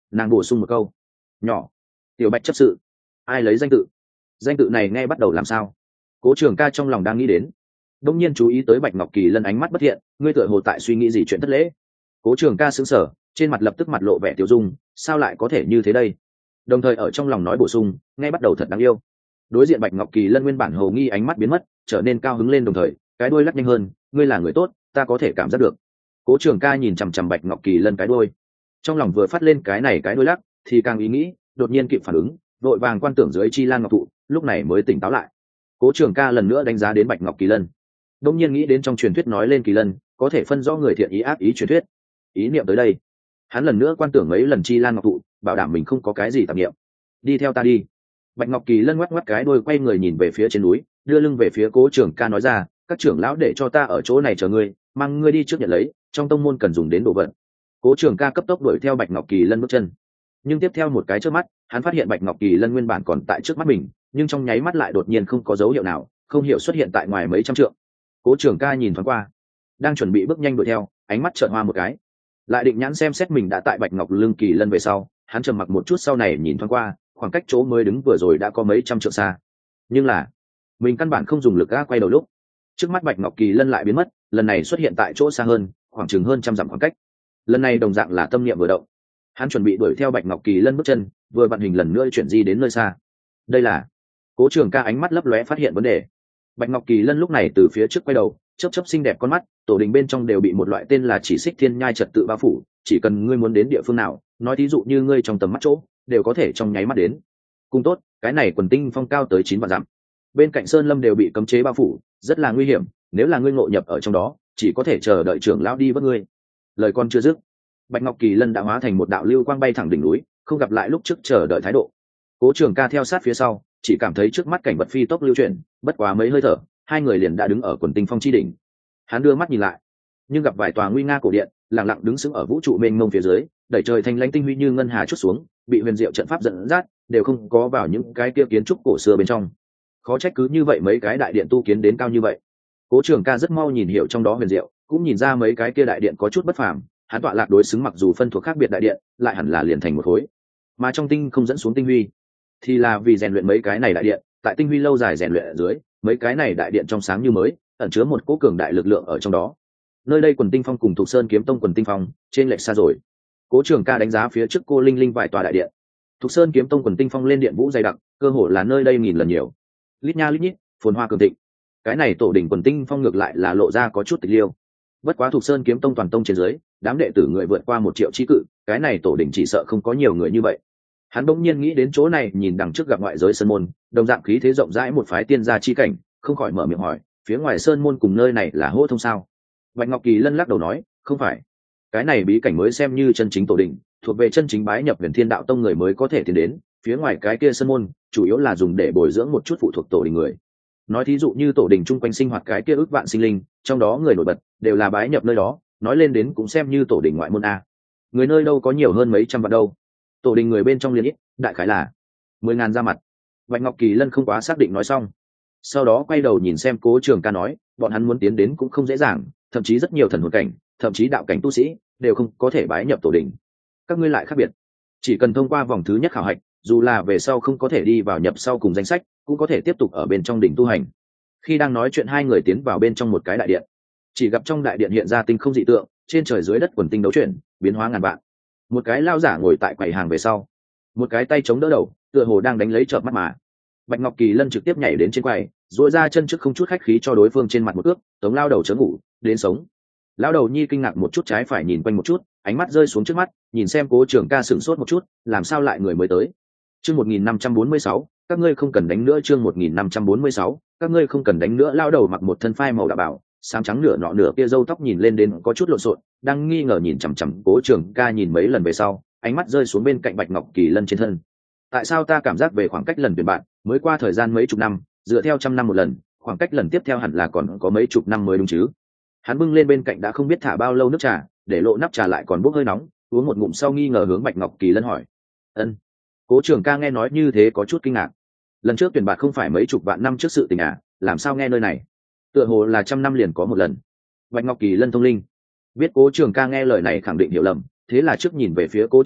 nàng bổ sung một câu nhỏ. Tiểu Bạch chấp sự, ai lấy danh tự? Danh tự này nghe bắt đầu làm sao? Cố Trường Ca trong lòng đang nghĩ đến, đông nhiên chú ý tới Bạch Ngọc Kỳ Lân ánh mắt bất thiện, ngươi tựa hồ tại suy nghĩ gì chuyện thất lễ. Cố Trường Ca sững sờ, trên mặt lập tức mặt lộ vẻ tiêu dung, sao lại có thể như thế đây? Đồng thời ở trong lòng nói bổ sung, nghe bắt đầu thật đáng yêu. Đối diện Bạch Ngọc Kỳ Lân nguyên bản hồ nghi ánh mắt biến mất, trở nên cao hứng lên, đồng thời cái đuôi lắc nhanh hơn, ngươi là người tốt, ta có thể cảm giác được. Cố Trường Ca nhìn chằm chằm Bạch Ngọc Kỳ Lân cái đuôi, trong lòng vừa phát lên cái này cái đuôi lắc, thì càng ý nghĩ, đột nhiên kịp phản ứng, vội vàng quan tưởng dưới chi lan ngọc thụ, lúc này mới tỉnh táo lại. Cố Trường Ca lần nữa đánh giá đến Bạch Ngọc Kỳ Lân, đông nhiên nghĩ đến trong truyền thuyết nói lên Kỳ Lân có thể phân rõ người thiện ý ác ý truyền thuyết. Ý niệm tới đây, hắn lần nữa quan tưởng mấy lần chi lan ngọc thụ, bảo đảm mình không có cái gì tạp niệm. Đi theo ta đi. Bạch Ngọc Kỳ Lân ngoắc ngoắc cái đuôi, quay người nhìn về phía trên núi, đưa lưng về phía Cố Trường Ca nói ra, các trưởng lão để cho ta ở chỗ này chờ ngươi, mang ngươi đi trước nhận lấy, trong tông môn cần dùng đến đồ vật. Cố Trường Ca cấp tốc đuổi theo Bạch Ngọc Kỳ Lân bước chân, nhưng tiếp theo một cái trước mắt, hắn phát hiện Bạch Ngọc Kỳ Lân nguyên bản còn tại trước mắt mình, nhưng trong nháy mắt lại đột nhiên không có dấu hiệu nào, không hiểu xuất hiện tại ngoài mấy trăm trượng. Cố Trường Ca nhìn thoáng qua, đang chuẩn bị bước nhanh đuổi theo, ánh mắt chợt hoa một cái, lại định nhãn xem xét mình đã tại Bạch Ngọc Lương Kỳ Lân về sau, hắn trầm mặc một chút, sau này nhìn thoáng qua, khoảng cách chỗ mới đứng vừa rồi đã có mấy trăm trượng xa, nhưng là mình căn bản không dùng lực ga quay đầu lúc, trước mắt Bạch Ngọc Kỳ Lân lại biến mất, lần này xuất hiện tại chỗ xa hơn, khoảng chừng hơn trăm dặm khoảng cách. Lần này đồng dạng là tâm niệm vừa động, hắn chuẩn bị đuổi theo Bạch Ngọc Kỳ Lân bước chân, vừa vận hình lần nữa chuyển di đến nơi xa. Đây là Cố Trường Ca ánh mắt lấp lóe phát hiện vấn đề. Bạch Ngọc Kỳ Lân lúc này từ phía trước quay đầu, chớp chớp xinh đẹp con mắt, tổ đình bên trong đều bị một loại tên là chỉ xích thiên nhai trật tự bao phủ, chỉ cần ngươi muốn đến địa phương nào, nói thí dụ như ngươi trong tầm mắt chỗ, đều có thể trong nháy mắt đến. Cùng tốt, cái này quần tinh phong cao tới chín vạn dặm, bên cạnh sơn lâm đều bị cấm chế bao phủ, rất là nguy hiểm, nếu là ngươi ngộ nhập ở trong đó, chỉ có thể chờ đợi trưởng lão đi vớt ngươi. Lời con chưa dứt, Bạch Ngọc Kỳ Lân đã hóa thành một đạo lưu quang bay thẳng đỉnh núi, không gặp lại lúc trước chờ đợi thái độ. Cố Trường Ca theo sát phía sau, chỉ cảm thấy trước mắt cảnh vật phi tốc lưu chuyển, bất quá mấy hơi thở, hai người liền đã đứng ở quần tinh phong chi đỉnh. Hắn đưa mắt nhìn lại, nhưng gặp vài tòa nguy nga cổ điện, lặng lặng đứng sững ở vũ trụ mênh mông phía dưới, đẩy trời thanh lãnh tinh huy như ngân hà chút xuống, bị huyền diệu trận pháp dẫn dắt, đều không có vào những cái kia kiến trúc cổ xưa bên trong. Khó trách cứ như vậy mấy cái đại điện tu kiến đến cao như vậy. Cố Trường Ca rất mau nhìn hiểu trong đó huyền diệu, cũng nhìn ra mấy cái kia đại điện có chút bất phàm, hắn tọa lạc đối xứng mặc dù phân thuộc khác biệt đại điện, lại hẳn là liền thành một khối. Mà trong tinh không dẫn xuống tinh huy, thì là vì rèn luyện mấy cái này đại điện, tại tinh huy lâu dài rèn luyện ở dưới, mấy cái này đại điện trong sáng như mới, ẩn chứa một cỗ cường đại lực lượng ở trong đó. Nơi đây quần tinh phong cùng Thục Sơn kiếm tông quần tinh phong, trên lệch xa rồi. Cố Trường Ca đánh giá phía trước cô linh linh vài tòa đại điện. Thục Sơn kiếm tông quần tinh phong lên điện vũ dày đặc, cơ hồ là nơi đây nghìn lần nhiều. Lít nha lít nhít, phồn hoa cường thịnh. Cái này tổ đỉnh quần tinh phong ngược lại là lộ ra có chút tịch liêu. Bất quá Thục Sơn kiếm tông toàn tông trên dưới, đám đệ tử người vượt qua một triệu chi cự, cái này tổ đỉnh chỉ sợ không có nhiều người như vậy. Hắn bỗng nhiên nghĩ đến chỗ này, nhìn đằng trước gặp ngoại giới sơn môn, đồng dạng khí thế rộng rãi một phái tiên gia chi cảnh, không khỏi mở miệng hỏi, phía ngoài sơn môn cùng nơi này là hô thông sao? Bạch Ngọc Kỳ Lân lắc đầu nói, không phải. Cái này bí cảnh mới xem như chân chính tổ đỉnh, thuộc về chân chính bái nhập Huyền Thiên Đạo Tông người mới có thể tiến đến, phía ngoài cái kia sơn môn, chủ yếu là dùng để bồi dưỡng một chút phụ thuộc tổ đình người. Nói thí dụ như tổ đình chung quanh sinh hoạt cái kia ước vạn sinh linh, trong đó người nổi bật đều là bái nhập nơi đó, nói lên đến cũng xem như tổ đình ngoại môn a. Người nơi đâu có nhiều hơn mấy trăm vạn đâu. Tổ đình người bên trong liên ít, đại khái là mười ngàn ra mặt. Bạch Ngọc Kỳ Lân không quá xác định nói xong, sau đó quay đầu nhìn xem Cố Trường Ca nói, bọn hắn muốn tiến đến cũng không dễ dàng, thậm chí rất nhiều thần hồn cảnh, thậm chí đạo cảnh tu sĩ đều không có thể bái nhập tổ đình. Các ngươi lại khác biệt, chỉ cần thông qua vòng thứ nhất khảo hạch, dù là về sau không có thể đi vào nhập sau cùng danh sách, cũng có thể tiếp tục ở bên trong đỉnh tu hành. Khi đang nói chuyện, hai người tiến vào bên trong một cái đại điện, chỉ gặp trong đại điện hiện ra tinh không dị tượng, trên trời dưới đất quần tinh đấu chuyển, biến hóa ngàn vạn. Một cái lao giả ngồi tại quầy hàng về sau, một cái tay chống đỡ đầu, tựa hồ đang đánh lấy chợp mắt mà. Bạch Ngọc Kỳ Lân trực tiếp nhảy đến trên quầy, duỗi ra chân trước không chút khách khí cho đối phương trên mặt một cước, tống lao đầu chớ ngủ, đến sống. Lao đầu nhi kinh ngạc một chút, trái phải nhìn quanh một chút, ánh mắt rơi xuống trước mắt, nhìn xem Cố Trường Ca sửng sốt một chút, làm sao lại người mới tới? Chương một nghìn năm trăm bốn mươi sáu, các ngươi không cần đánh nữa. Chương một nghìn năm trăm bốn mươi sáu, các ngươi không cần đánh nữa. Lao đầu mặc một thân phai màu đạo bảo, sáng trắng nửa nọ nửa kia, râu tóc nhìn lên đến có chút lộn xộn, đang nghi ngờ nhìn chằm chằm Cố Trường Ca nhìn mấy lần về sau, ánh mắt rơi xuống bên cạnh Bạch Ngọc Kỳ Lân trên thân. Tại sao ta cảm giác về khoảng cách lần tuyển bạn, mới qua thời gian mấy chục năm, dựa theo trăm năm một lần, khoảng cách lần tiếp theo hẳn là còn có mấy chục năm mới đúng chứ? Hắn bưng lên bên cạnh đã không biết thả bao lâu nước trà, để lộ nắp trà lại còn bốc hơi nóng, uống một ngụm sau nghi ngờ hướng Bạch Ngọc Kỳ Lân hỏi. Ân. Cố Trường Ca nghe nói như thế có chút kinh ngạc. Lần trước tuyển bạn không phải mấy chục vạn năm trước sự tình à, làm sao nghe nơi này tựa hồ là trăm năm liền có một lần. Bạch Ngọc Kỳ Lân thông linh biết Cố Trường Ca nghe lời này khẳng định hiểu lầm, thế là trước nhìn về phía Cố Trường Ca,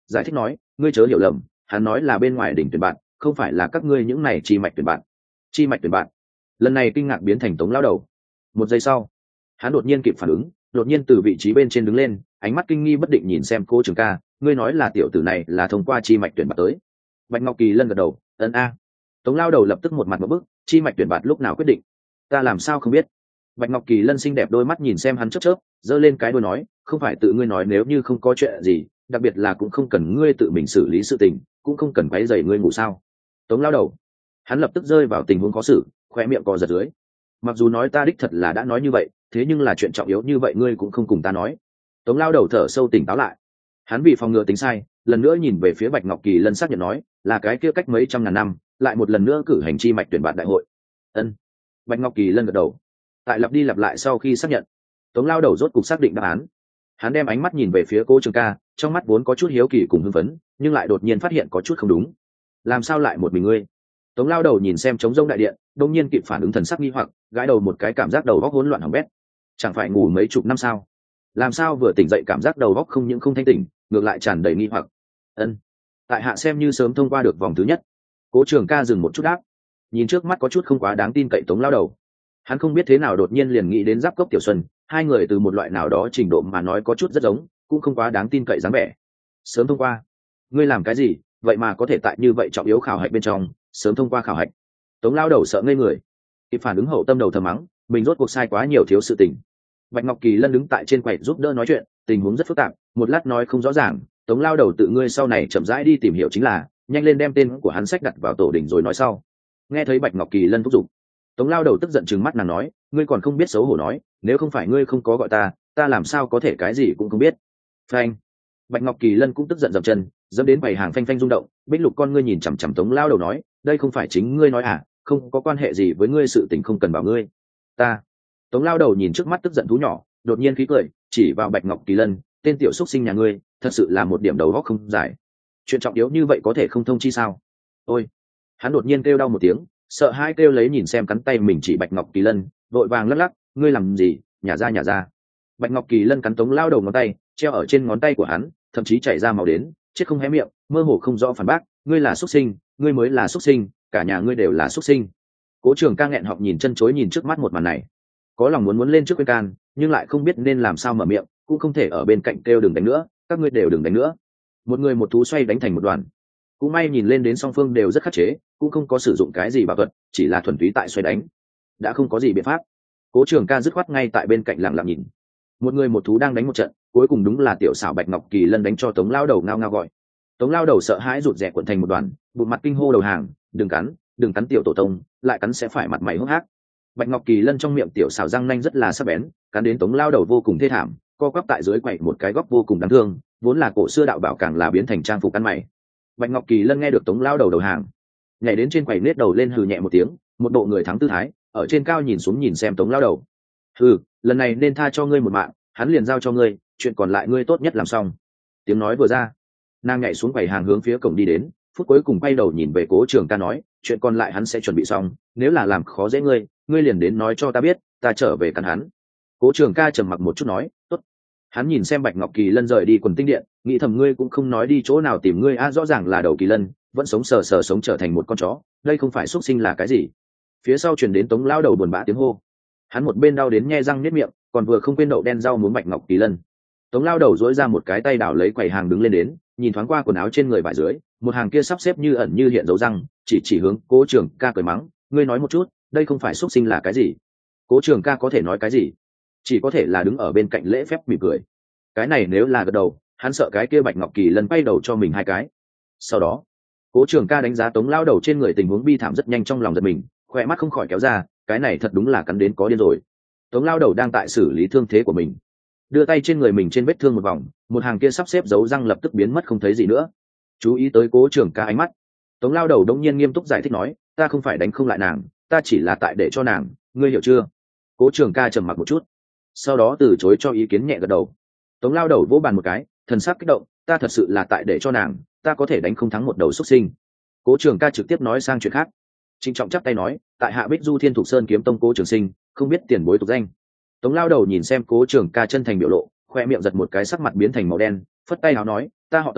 giải thích nói, ngươi chớ hiểu lầm, hắn nói là bên ngoài đỉnh tuyển bạn, không phải là các ngươi những này chi mạch tuyển bạn. Chi mạch tuyển bạn. Lần này kinh ngạc biến thành Tống lao đầu. Một giây sau, hắn đột nhiên kịp phản ứng, đột nhiên từ vị trí bên trên đứng lên, ánh mắt kinh nghi bất định nhìn xem Cố Trường Ca, ngươi nói là tiểu tử này là thông qua chi mạch tuyển bạn tới. Bạch Ngọc Kỳ Lân gật đầu, ấn a. Tống lao đầu lập tức một mặt một bức, chi mạch tuyển bạn lúc nào quyết định? Ta làm sao không biết? Bạch Ngọc Kỳ Lân xinh đẹp đôi mắt nhìn xem hắn chớp chớp, giơ lên cái đuôi nói, không phải tự ngươi nói nếu như không có chuyện gì, đặc biệt là cũng không cần ngươi tự mình xử lý sự tình, cũng không cần quấy rầy ngươi ngủ sao? Tống lao đầu, hắn lập tức rơi vào tình huống khó xử, khoe miệng co giật dưới. Mặc dù nói ta đích thật là đã nói như vậy, thế nhưng là chuyện trọng yếu như vậy ngươi cũng không cùng ta nói. Tống lao đầu thở sâu tỉnh táo lại, hắn vì phòng ngừa tính sai, lần nữa nhìn về phía Bạch Ngọc Kỳ Lân xác nhận nói, là cái kia cách mấy trăm ngàn năm, lại một lần nữa cử hành chi mạch tuyển bạn đại hội. Ân. Bạch Ngọc Kỳ Lân gật đầu. Tại lặp đi lặp lại sau khi xác nhận, Tống lao đầu rốt cục xác định đáp án. Hắn đem ánh mắt nhìn về phía Cố Trường Ca, trong mắt vốn có chút hiếu kỳ cùng hưng phấn, nhưng lại đột nhiên phát hiện có chút không đúng. Làm sao lại một mình ngươi? Tống lao đầu nhìn xem trống rông đại điện, đột nhiên kịp phản ứng thần sắc nghi hoặc, gãi đầu một cái cảm giác đầu óc hỗn loạn hỏng bét. Chẳng phải ngủ mấy chục năm sao? Làm sao vừa tỉnh dậy cảm giác đầu óc không những không thanh tỉnh, ngược lại tràn đầy nghi hoặc. Ân. Tại hạ xem như sớm thông qua được vòng thứ nhất. Cố Trường Ca dừng một chút đáp, nhìn trước mắt có chút không quá đáng tin cậy Tống lao đầu. Hắn không biết thế nào đột nhiên liền nghĩ đến Giáp Cốc Tiểu Xuân, hai người từ một loại nào đó trình độ mà nói có chút rất giống, cũng không quá đáng tin cậy dáng vẻ. Sớm thông qua? Ngươi làm cái gì, vậy mà có thể tại như vậy trọng yếu khảo hạch bên trong, sớm thông qua khảo hạch? Tống lao đầu sợ ngây người, kịp phản ứng hậu tâm đầu thầm mắng, mình rốt cuộc sai quá nhiều thiếu sự tình. Bạch Ngọc Kỳ Lân đứng tại trên quầy giúp đỡ nói chuyện, tình huống rất phức tạp, một lát nói không rõ ràng, Tống lao đầu tự ngươi sau này chậm rãi đi tìm hiểu chính là, nhanh lên đem tên của hắn sách đặt vào tổ đỉnh rồi nói sau. Nghe thấy Bạch Ngọc Kỳ Lân thúc giục, Tống lao đầu tức giận trừng mắt nàng nói, ngươi còn không biết xấu hổ nói, nếu không phải ngươi không có gọi ta, ta làm sao có thể cái gì cũng không biết. Phanh. Bạch Ngọc Kỳ Lân cũng tức giận dậm chân, dẫm đến bày hàng phanh phanh rung động, Bích Lục con ngươi nhìn chằm chằm Tống lao đầu nói, đây không phải chính ngươi nói à, không có quan hệ gì với ngươi, sự tình không cần bảo ngươi. Ta. Tống lao đầu nhìn trước mắt tức giận thú nhỏ, đột nhiên khí cười, chỉ vào Bạch Ngọc Kỳ Lân, tên tiểu xúc sinh nhà ngươi, thật sự là một điểm đầu óc không giải. Chuyện trọng yếu như vậy có thể không thông chi sao? Ôi. Hắn đột nhiên kêu đau một tiếng, sợ hai kêu lấy nhìn xem cắn tay mình chỉ Bạch Ngọc Kỳ Lân, vội vàng lắc lắc, ngươi làm gì, nhả ra nhả ra. Bạch Ngọc Kỳ Lân cắn Tống lao đầu ngón tay, treo ở trên ngón tay của hắn, thậm chí chảy ra màu đến, chết không hé miệng, mơ hồ không rõ phản bác, ngươi là xuất sinh, ngươi mới là xuất sinh, cả nhà ngươi đều là xuất sinh. Cố Trường Ca nghẹn họng nhìn chân chối nhìn trước mắt một màn này, có lòng muốn muốn lên trước khuyên can, nhưng lại không biết nên làm sao mở miệng, cũng không thể ở bên cạnh kêu đừng đánh nữa, các ngươi đều đừng đánh nữa. Một người một thú xoay đánh thành một đoàn. Cũng may nhìn lên đến song phương đều rất khắc chế, cũng không có sử dụng cái gì bảo thuật, chỉ là thuần túy tại xoay đánh, đã không có gì biện pháp. Cố Trường Ca dứt khoát ngay tại bên cạnh lặng lặng nhìn. Một người một thú đang đánh một trận, cuối cùng đúng là tiểu xảo Bạch Ngọc Kỳ Lân đánh cho Tống lao đầu ngao ngao gọi. Tống lao đầu sợ hãi rụt rè cuộn thành một đoàn, bụng mặt kinh hô đầu hàng, đừng cắn, đừng cắn tiểu tổ tông, lại cắn sẽ phải mặt mày hốc hác. Bạch Ngọc Kỳ Lân trong miệng tiểu xảo răng nanh rất là sắc bén, cắn đến Tống lao đầu vô cùng thê thảm, co quắp tại dưới quầy một cái góc vô cùng đáng thương, vốn là cổ xưa đạo bảo càng là biến thành trang phục ăn mày. Bạch Ngọc Kỳ Lân nghe được Tống lao đầu đầu hàng, nhảy đến trên quầy nết đầu lên hừ nhẹ một tiếng, một bộ người thắng tư thái, ở trên cao nhìn xuống nhìn xem Tống lao đầu. Hừ, lần này nên tha cho ngươi một mạng, hắn liền giao cho ngươi, chuyện còn lại ngươi tốt nhất làm xong. Tiếng nói vừa ra, nàng nhảy xuống quầy hàng hướng phía cổng đi đến, phút cuối cùng quay đầu nhìn về Cố Trường Ca nói, chuyện còn lại hắn sẽ chuẩn bị xong, nếu là làm khó dễ ngươi, ngươi liền đến nói cho ta biết, ta trở về cắn hắn. Cố Trường Ca trầm mặc một chút nói, tốt. Hắn nhìn xem Bạch Ngọc Kỳ Lân rời đi quần tinh điện, nghĩ thầm ngươi cũng không nói đi chỗ nào tìm ngươi a, rõ ràng là đầu Kỳ Lân, vẫn sống sờ sờ sống trở thành một con chó, đây không phải xuất sinh là cái gì? Phía sau truyền đến Tống lao đầu buồn bã tiếng hô. Hắn một bên đau đến nhe răng niết miệng, còn vừa không quên đậu đen rau muống Bạch Ngọc Kỳ Lân. Tống lao đầu dỗi ra một cái tay đảo lấy quầy hàng đứng lên đến, nhìn thoáng qua quần áo trên người vải dưới, một hàng kia sắp xếp như ẩn như hiện dấu răng, chỉ chỉ hướng Cố Trường Ca cười mắng, ngươi nói một chút, đây không phải xuất sinh là cái gì? Cố Trường Ca có thể nói cái gì? Chỉ có thể là đứng ở bên cạnh lễ phép mỉm cười. Cái này nếu là gật đầu, hắn sợ cái kia Bạch Ngọc Kỳ Lân bay đầu cho mình hai cái. Sau đó, Cố Trường Ca đánh giá Tống lao đầu trên người tình huống bi thảm rất nhanh, trong lòng giật mình, khoe mắt không khỏi kéo ra, cái này thật đúng là cắn đến có điên rồi. Tống lao đầu đang tại xử lý thương thế của mình, đưa tay trên người mình trên vết thương một vòng, một hàng kia sắp xếp dấu răng lập tức biến mất không thấy gì nữa. Chú ý tới Cố Trường Ca ánh mắt, Tống lao đầu đông nhiên nghiêm túc giải thích nói, ta không phải đánh không lại nàng, ta chỉ là tại để cho nàng, ngươi hiểu chưa? Cố Trường Ca trầm mặc một chút, sau đó từ chối cho ý kiến, nhẹ gật đầu. Tống lao đầu vỗ bàn một cái, thần sắc kích động, ta thật sự là tại để cho nàng, ta có thể đánh không thắng một đầu xuất sinh. Cố Trường Ca trực tiếp nói sang chuyện khác, trịnh trọng chắp tay nói, tại hạ Bích Du Thiên Thục Sơn kiếm tông Cố Trường Sinh, không biết tiền bối tục danh. Tống lao đầu nhìn xem Cố Trường Ca chân thành biểu lộ, khoe miệng giật một cái, sắc mặt biến thành màu đen, phất tay áo nói, ta họ Tống,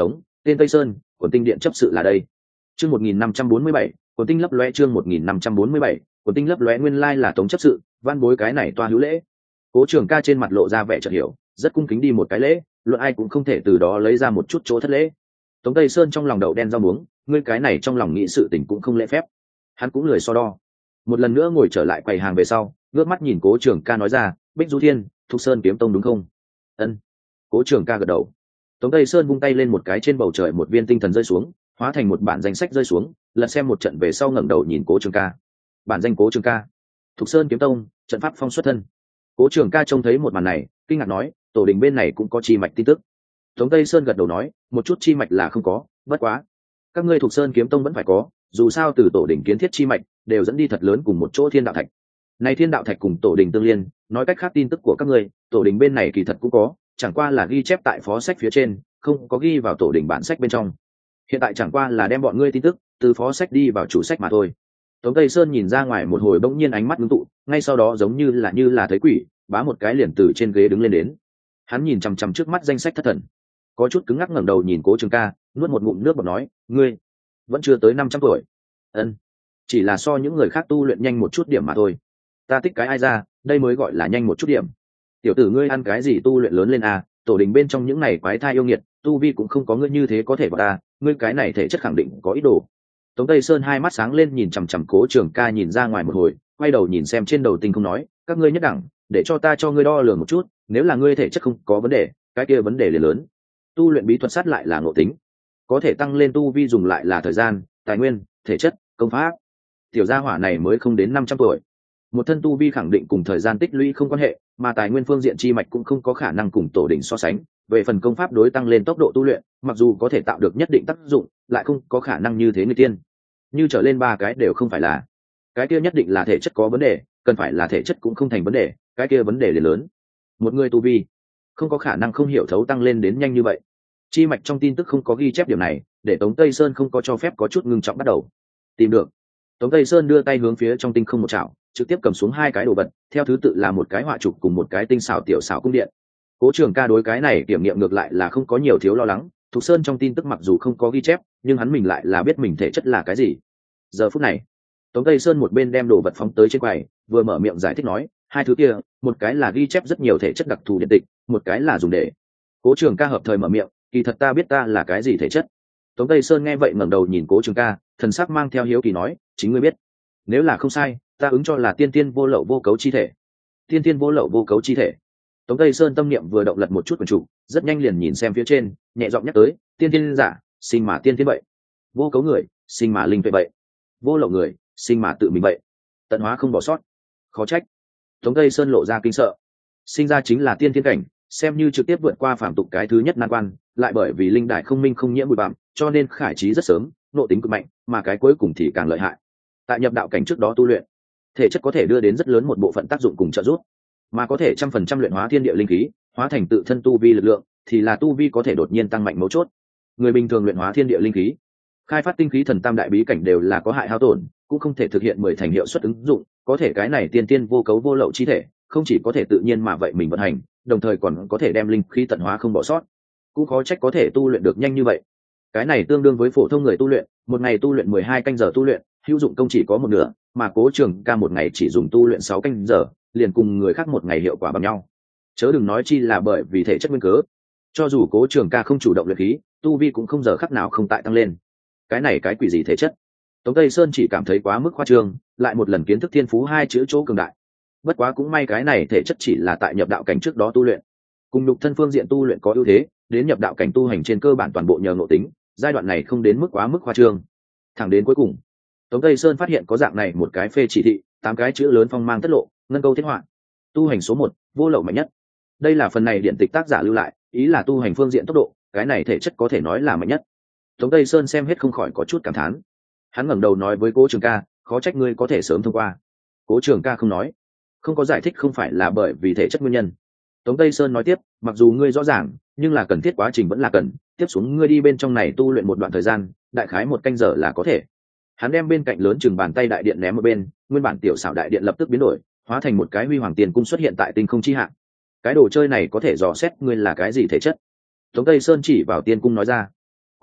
tên Tây Sơn, quần tinh điện chấp sự là đây. Chương một nghìn năm trăm bốn mươi bảy, quần tinh lấp lóe chương một nghìn năm trăm bốn mươi bảy, quần tinh lấp lóe nguyên lai là Tống chấp sự, van bối cái này toa hữu lễ. Cố Trường Ca trên mặt lộ ra vẻ chợt hiểu, rất cung kính đi một cái lễ, luận ai cũng không thể từ đó lấy ra một chút chỗ thất lễ. Tống Tây Sơn trong lòng đậu đen rau muống, ngươi cái này trong lòng nghĩ sự tình cũng không lễ phép. Hắn cũng lười so đo. Một lần nữa ngồi trở lại quầy hàng về sau, ngước mắt nhìn Cố Trường Ca nói ra, Bích Du Thiên, Thục Sơn kiếm tông đúng không? Ân. Cố Trường Ca gật đầu. Tống Tây Sơn vung tay lên một cái, trên bầu trời một viên tinh thần rơi xuống, hóa thành một bản danh sách rơi xuống, lật xem một trận về sau ngẩng đầu nhìn Cố Trường Ca. Bản danh Cố Trường Ca, Thục Sơn kiếm tông, trận pháp phong xuất thân. Cố Trường Ca trông thấy một màn này, kinh ngạc nói, tổ đình bên này cũng có chi mạch tin tức. Tống Tây Sơn gật đầu nói, một chút chi mạch là không có, bất quá các ngươi Thục Sơn kiếm tông vẫn phải có, dù sao từ tổ đình kiến thiết chi mạch đều dẫn đi thật lớn cùng một chỗ thiên đạo thạch. Này thiên đạo thạch cùng tổ đình tương liên, nói cách khác tin tức của các ngươi, tổ đình bên này kỳ thật cũng có, chẳng qua là ghi chép tại phó sách phía trên, không có ghi vào tổ đình bản sách bên trong. Hiện tại chẳng qua là đem bọn ngươi tin tức từ phó sách đi vào chủ sách mà thôi. Tống Tây Sơn nhìn ra ngoài một hồi, bỗng nhiên ánh mắt ngưng tụ, ngay sau đó giống như là như là thấy quỷ, bá một cái liền từ trên ghế đứng lên đến. Hắn nhìn chằm chằm trước mắt danh sách thất thần, có chút cứng ngắc ngẩng đầu nhìn Cố Trường Ca, nuốt một ngụm nước bọt nói, ngươi vẫn chưa tới năm trăm tuổi. Ân, chỉ là so những người khác tu luyện nhanh một chút điểm mà thôi. Ta thích cái ai ra, đây mới gọi là nhanh một chút điểm. Tiểu tử ngươi ăn cái gì tu luyện lớn lên à, tổ đình bên trong những này quái thai yêu nghiệt, tu vi cũng không có ngươi như thế có thể vào ta, ngươi cái này thể chất khẳng định có ý đồ. Tống Tây Sơn hai mắt sáng lên nhìn chằm chằm Cố Trường Ca nhìn ra ngoài một hồi, quay đầu nhìn xem trên đầu tinh không nói, các ngươi nhất đẳng, để cho ta cho ngươi đo lường một chút, nếu là ngươi thể chất không có vấn đề, cái kia vấn đề liền lớn. Tu luyện bí thuật sát lại là ngộ tính, có thể tăng lên tu vi dùng lại là thời gian, tài nguyên, thể chất, công pháp. Tiểu gia hỏa này mới không đến năm trăm tuổi, một thân tu vi khẳng định cùng thời gian tích lũy không quan hệ, mà tài nguyên phương diện chi mạch cũng không có khả năng cùng tổ đỉnh so sánh. Về phần công pháp đối tăng lên tốc độ tu luyện, mặc dù có thể tạo được nhất định tác dụng, lại không có khả năng như thế người tiên. Như trở lên ba cái đều không phải là, cái kia nhất định là thể chất có vấn đề, cần phải là thể chất cũng không thành vấn đề, cái kia vấn đề liền lớn. Một người tu vi không có khả năng không hiểu thấu tăng lên đến nhanh như vậy. Chi mạch trong tin tức không có ghi chép điểm này, để Tống Tây Sơn không có cho phép có chút ngưng trọng bắt đầu. Tìm được. Tống Tây Sơn đưa tay hướng phía trong tinh không một chảo, trực tiếp cầm xuống hai cái đồ vật, theo thứ tự là một cái họa trục cùng một cái tinh xảo tiểu xảo cung điện. Cố Trường Ca đối cái này kiểm nghiệm ngược lại là không có nhiều thiếu lo lắng, Thục Sơn trong tin tức mặc dù không có ghi chép, nhưng hắn mình lại là biết mình thể chất là cái gì. Giờ phút này, Tống Tây Sơn một bên đem đồ vật phóng tới trên quầy, vừa mở miệng giải thích nói, hai thứ kia, một cái là ghi chép rất nhiều thể chất đặc thù điện tịch, một cái là dùng để. Cố Trường Ca hợp thời mở miệng, kỳ thật ta biết ta là cái gì thể chất. Tống Tây Sơn nghe vậy ngẩng đầu nhìn Cố Trường Ca, thần sắc mang theo hiếu kỳ nói, chính ngươi biết. Nếu là không sai, ta ứng cho là tiên tiên vô lậu vô cấu chi thể. Tiên tiên vô lậu vô cấu chi thể. Tống Tây Sơn tâm niệm vừa động lật một chút quyển trục, rất nhanh liền nhìn xem phía trên, nhẹ giọng nhắc tới, tiên tiên giả, sinh mà tiên tiên vậy. Vô cấu người, sinh mà linh tuệ vậy. Vô lậu người, sinh mà tự mình vậy. Tận hóa không bỏ sót. Khó trách. Tống Tây Sơn lộ ra kinh sợ. Sinh ra chính là tiên tiên cảnh, xem như trực tiếp vượt qua phàm tục cái thứ nhất nan quan, lại bởi vì linh đại không minh không nhiễm bụi bặm, cho nên khải trí rất sớm, nội tính cực mạnh, mà cái cuối cùng thì càng lợi hại. Tại nhập đạo cảnh trước đó tu luyện, thể chất có thể đưa đến rất lớn một bộ phận tác dụng cùng trợ giúp, mà có thể trăm phần trăm luyện hóa thiên địa linh khí, hóa thành tự thân tu vi lực lượng, thì là tu vi có thể đột nhiên tăng mạnh mấu chốt. Người bình thường luyện hóa thiên địa linh khí, khai phát tinh khí thần tam đại bí cảnh đều là có hại hao tổn, cũng không thể thực hiện mười thành hiệu suất ứng dụng. Có thể cái này tiên tiên vô cấu vô lậu chi thể, không chỉ có thể tự nhiên mà vậy mình vận hành, đồng thời còn có thể đem linh khí tận hóa không bỏ sót, cũng khó trách có thể tu luyện được nhanh như vậy. Cái này tương đương với phổ thông người tu luyện, một ngày tu luyện mười hai canh giờ tu luyện, hữu dụng công chỉ có một nửa, mà Cố Trường Ca một ngày chỉ dùng tu luyện sáu canh giờ, liền cùng người khác một ngày hiệu quả bằng nhau. Chớ đừng nói chi là bởi vì thể chất nguyên cớ, cho dù Cố Trường Ca không chủ động luyện khí, tu vi cũng không giờ khắc nào không tại tăng lên. Cái này cái quỷ gì thể chất? Tống Tây Sơn chỉ cảm thấy quá mức khoa trương, lại một lần kiến thức thiên phú hai chữ chỗ cường đại. Bất quá cũng may cái này thể chất chỉ là tại nhập đạo cảnh trước đó tu luyện, cùng nhục thân phương diện tu luyện có ưu thế, đến nhập đạo cảnh tu hành trên cơ bản toàn bộ nhờ ngộ tính, giai đoạn này không đến mức quá mức khoa trương. Thẳng đến cuối cùng, Tống Tây Sơn phát hiện có dạng này một cái phê chỉ thị, tám cái chữ lớn phong mang tất lộ, ngân câu thiết họa. Tu hành số một, vô lậu mạnh nhất. Đây là phần này điện tịch tác giả lưu lại, ý là tu hành phương diện tốc độ, cái này thể chất có thể nói là mạnh nhất. Tống Tây Sơn xem hết không khỏi có chút cảm thán. Hắn ngẩng đầu nói với Cố Trường Ca, khó trách ngươi có thể sớm thông qua. Cố Trường Ca không nói, không có giải thích không phải là bởi vì thể chất nguyên nhân. Tống Tây Sơn nói tiếp, mặc dù ngươi rõ ràng, nhưng là cần thiết quá trình vẫn là cần, tiếp xuống ngươi đi bên trong này tu luyện một đoạn thời gian, đại khái một canh giờ là có thể. Hắn đem bên cạnh lớn chừng bàn tay đại điện ném ở bên, nguyên bản tiểu xảo đại điện lập tức biến đổi, hóa thành một cái huy hoàng tiền cung xuất hiện tại tinh không chi hạng. Cái đồ chơi này có thể dò xét ngươi là cái gì thể chất. Tống Tây Sơn chỉ vào tiên cung nói ra.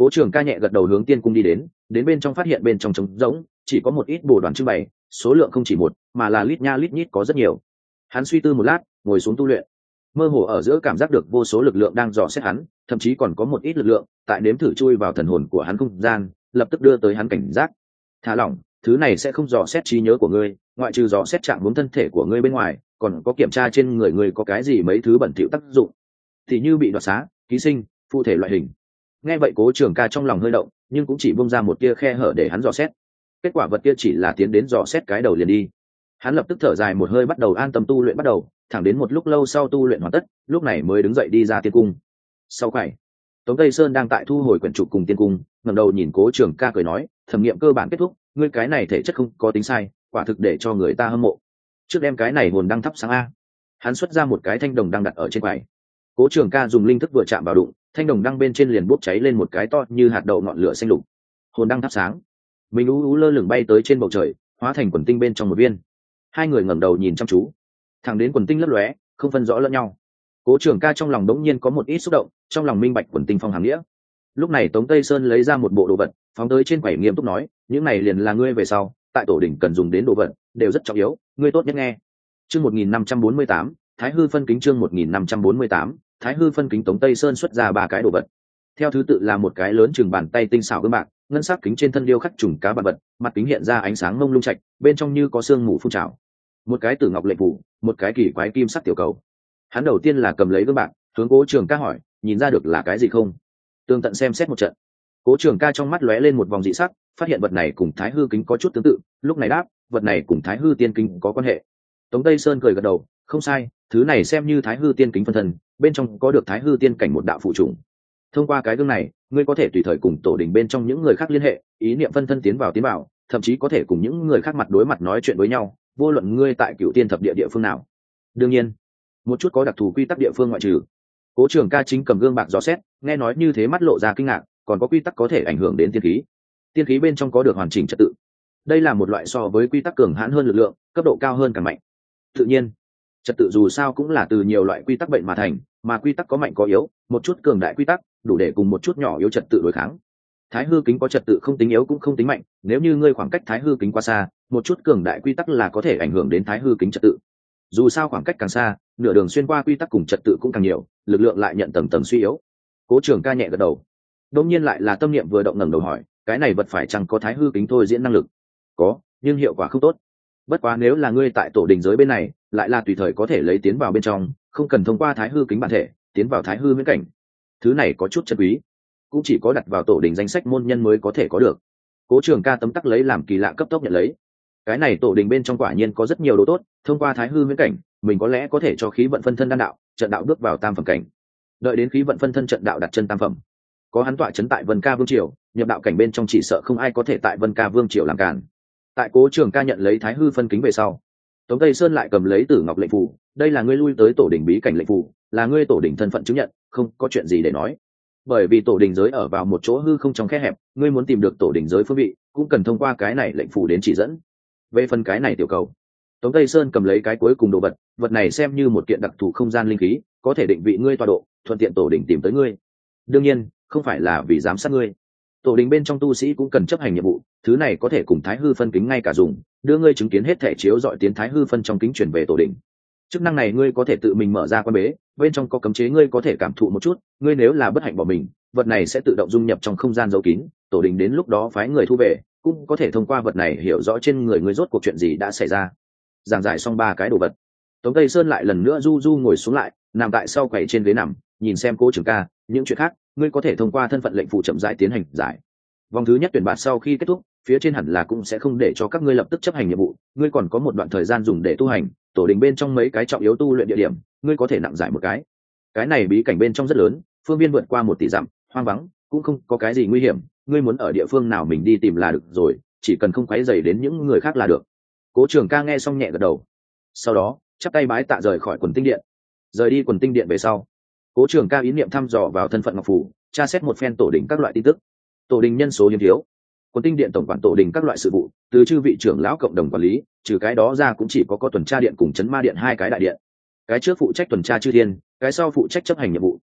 Cố Trường Ca nhẹ gật đầu hướng tiên cung đi đến, đến bên trong phát hiện bên trong trống rỗng, chỉ có một ít bồ đoàn trưng bày, số lượng không chỉ một, mà là lít nha lít nhít có rất nhiều. Hắn suy tư một lát, ngồi xuống tu luyện. Mơ hồ ở giữa cảm giác được vô số lực lượng đang dò xét hắn, thậm chí còn có một ít lực lượng tại nếm thử chui vào thần hồn của hắn không gian, lập tức đưa tới hắn cảnh giác. Thả lỏng, thứ này sẽ không dò xét trí nhớ của ngươi, ngoại trừ dò xét trạng huống thân thể của ngươi bên ngoài, còn có kiểm tra trên người ngươi có cái gì mấy thứ bẩn thỉu tác dụng, thì như bị đoạt xá, ký sinh, phụ thể loại hình. Nghe vậy Cố Trường Ca trong lòng hơi động, nhưng cũng chỉ bung ra một tia khe hở để hắn dò xét. Kết quả vật kia chỉ là tiến đến dò xét cái đầu liền đi. Hắn lập tức thở dài một hơi, bắt đầu an tâm tu luyện bắt đầu, thẳng đến một lúc lâu sau tu luyện hoàn tất, lúc này mới đứng dậy đi ra tiên cung. Sau quầy, Tống Tây Sơn đang tại thu hồi quyển trục cùng tiên cung, ngẩng đầu nhìn Cố Trường Ca cười nói, thẩm nghiệm cơ bản kết thúc, ngươi cái này thể chất không có tính sai, quả thực để cho người ta hâm mộ. Trước đem cái này hồn đăng thắp sáng a. Hắn xuất ra một cái thanh đồng đang đặt ở trên quầy. Cố Trường Ca dùng linh thức vừa chạm vào đụng, thanh đồng đăng bên trên liền bốc cháy lên một cái to như hạt đậu ngọn lửa xanh lục. Hồn đăng thắp sáng, mình ú ú lơ lửng bay tới trên bầu trời, hóa thành quần tinh bên trong một viên. Hai người ngẩng đầu nhìn chăm chú, thẳng đến quần tinh lấp lóe, không phân rõ lẫn nhau. Cố Trường Ca trong lòng đống nhiên có một ít xúc động, trong lòng minh bạch quần tinh phong hàm nghĩa. Lúc này Tống Tây Sơn lấy ra một bộ đồ vật, phóng tới trên quầy nghiêm túc nói, những này liền là ngươi về sau tại tổ đỉnh cần dùng đến đồ vật, đều rất trọng yếu, ngươi tốt nhất nghe. Chương một nghìn năm trăm bốn mươi tám, Thái hư phân kính. Chương một nghìn năm trăm bốn mươi tám, Thái hư phân kính. Tống Tây Sơn xuất ra ba cái đồ vật, theo thứ tự là một cái lớn chừng bàn tay tinh xảo gương bạc, ngân sắc kính trên thân điêu khắc trùng cá bạc vật, mặt kính hiện ra ánh sáng mông lung trạch, bên trong như có sương mù phun trào. Một cái tử ngọc lệnh phủ, một cái kỳ quái kim sắc tiểu cầu. Hắn đầu tiên là cầm lấy gương bạc, hướng Cố Trường Ca hỏi, nhìn ra được là cái gì không? Tường tận xem xét một trận. Cố Trường Ca trong mắt lóe lên một vòng dị sắc, phát hiện vật này cùng Thái hư kính có chút tương tự, lúc này đáp, vật này cùng Thái hư tiên kính có quan hệ. Tống Tây Sơn cười gật đầu, không sai, thứ này xem như Thái hư tiên kính phân thân, bên trong có được Thái hư tiên cảnh một đạo phụ trùng. Thông qua cái gương này, ngươi có thể tùy thời cùng tổ đình bên trong những người khác liên hệ, ý niệm phân thân tiến vào tiến vào, thậm chí có thể cùng những người khác mặt đối mặt nói chuyện với nhau, vô luận ngươi tại Cửu Tiên thập địa địa phương nào. Đương nhiên, một chút có đặc thù quy tắc địa phương ngoại trừ. Cố Trường Ca chính cầm gương bạc dò xét, nghe nói như thế mắt lộ ra kinh ngạc, còn có quy tắc có thể ảnh hưởng đến tiên khí. Tiên khí bên trong có được hoàn chỉnh trật tự. Đây là một loại so với quy tắc cường hãn hơn lực lượng, cấp độ cao hơn càng mạnh. Tự nhiên, trật tự dù sao cũng là từ nhiều loại quy tắc bệnh mà thành, mà quy tắc có mạnh có yếu, một chút cường đại quy tắc đủ để cùng một chút nhỏ yếu trật tự đối kháng. Thái hư kính có trật tự không tính yếu cũng không tính mạnh, nếu như ngươi khoảng cách Thái hư kính quá xa, một chút cường đại quy tắc là có thể ảnh hưởng đến Thái hư kính trật tự. Dù sao khoảng cách càng xa, nửa đường xuyên qua quy tắc cùng trật tự cũng càng nhiều, lực lượng lại nhận tầng tầng suy yếu. Cố Trường Ca nhẹ gật đầu. Đương nhiên lại là tâm niệm vừa động, ngẩng đầu hỏi, cái này vật phải chăng có Thái hư kính thôi diễn năng lực? Có, nhưng hiệu quả không tốt. Bất quá nếu là ngươi tại tổ đình giới bên này, lại là tùy thời có thể lấy tiến vào bên trong, không cần thông qua Thái hư kính bản thể, tiến vào Thái hư viễn cảnh. Thứ này có chút chân quý, cũng chỉ có đặt vào tổ đình danh sách môn nhân mới có thể có được. Cố Trường Ca tấm tắc lấy làm kỳ lạ, cấp tốc nhận lấy. Cái này tổ đình bên trong quả nhiên có rất nhiều đồ tốt, thông qua Thái hư viễn cảnh, mình có lẽ có thể cho khí vận phân thân đan đạo, trận đạo bước vào tam phẩm cảnh. Đợi đến khí vận phân thân trận đạo đặt chân tam phẩm, có hắn tọa chấn tại Vân Ca Vương triều, nhập đạo cảnh bên trong chỉ sợ không ai có thể tại Vân Ca Vương triều làm cản. Tại Cố Trường Ca nhận lấy Thái hư phân kính về sau, Tống Tây Sơn lại cầm lấy Tử Ngọc lệnh phù, đây là ngươi lui tới tổ đình bí cảnh lệnh phù, là ngươi tổ đình thân phận chứng nhận, không có chuyện gì để nói. Bởi vì tổ đình giới ở vào một chỗ hư không trong khe hẹp, ngươi muốn tìm được tổ đình giới phương vị, cũng cần thông qua cái này lệnh phù đến chỉ dẫn. Về phần cái này tiểu cầu, Tống Tây Sơn cầm lấy cái cuối cùng đồ vật, vật này xem như một kiện đặc thù không gian linh khí, có thể định vị ngươi tọa độ, thuận tiện tổ đình tìm tới ngươi. Đương nhiên, không phải là vì giám sát ngươi. Tổ đình bên trong tu sĩ cũng cần chấp hành nhiệm vụ, thứ này có thể cùng Thái hư phân kính ngay cả dùng, đưa ngươi chứng kiến hết thể chiếu dọi tiến Thái hư phân trong kính chuyển về tổ đình. Chức năng này ngươi có thể tự mình mở ra quan bế, bên trong có cấm chế ngươi có thể cảm thụ một chút, ngươi nếu là bất hạnh bỏ mình, vật này sẽ tự động dung nhập trong không gian giấu kín, tổ đình đến lúc đó phái người thu về, cũng có thể thông qua vật này hiểu rõ trên người ngươi rốt cuộc chuyện gì đã xảy ra. Giảng giải xong ba cái đồ vật, Tống Tây Sơn lại lần nữa du du ngồi xuống lại, nằm tại sau quầy trên ghế nằm, nhìn xem Cố Trường Ca, những chuyện khác ngươi có thể thông qua thân phận lệnh phụ chậm rãi tiến hành giải. Vòng thứ nhất tuyển bạt sau khi kết thúc, phía trên hẳn là cũng sẽ không để cho các ngươi lập tức chấp hành nhiệm vụ, ngươi còn có một đoạn thời gian dùng để tu hành, tổ đình bên trong mấy cái trọng yếu tu luyện địa điểm, ngươi có thể nặng giải một cái. Cái này bí cảnh bên trong rất lớn, phương viên vượt qua một tỷ dặm, hoang vắng, cũng không có cái gì nguy hiểm, ngươi muốn ở địa phương nào mình đi tìm là được rồi, chỉ cần không quấy rầy đến những người khác là được. Cố Trường Ca nghe xong nhẹ gật đầu, sau đó chắp tay bái tạ rời khỏi quần tinh điện. Rời đi quần tinh điện về sau, Cố Trường Ca ý niệm thăm dò vào thân phận ngọc phủ, tra xét một phen tổ đình các loại tin tức. Tổ đình nhân số hiếm thiếu, quần tinh điện tổng quản tổ đình các loại sự vụ, từ chư vị trưởng lão cộng đồng quản lý, trừ cái đó ra cũng chỉ có có tuần tra điện cùng trấn ma điện hai cái đại điện. Cái trước phụ trách tuần tra chư thiên, cái sau phụ trách chấp hành nhiệm vụ.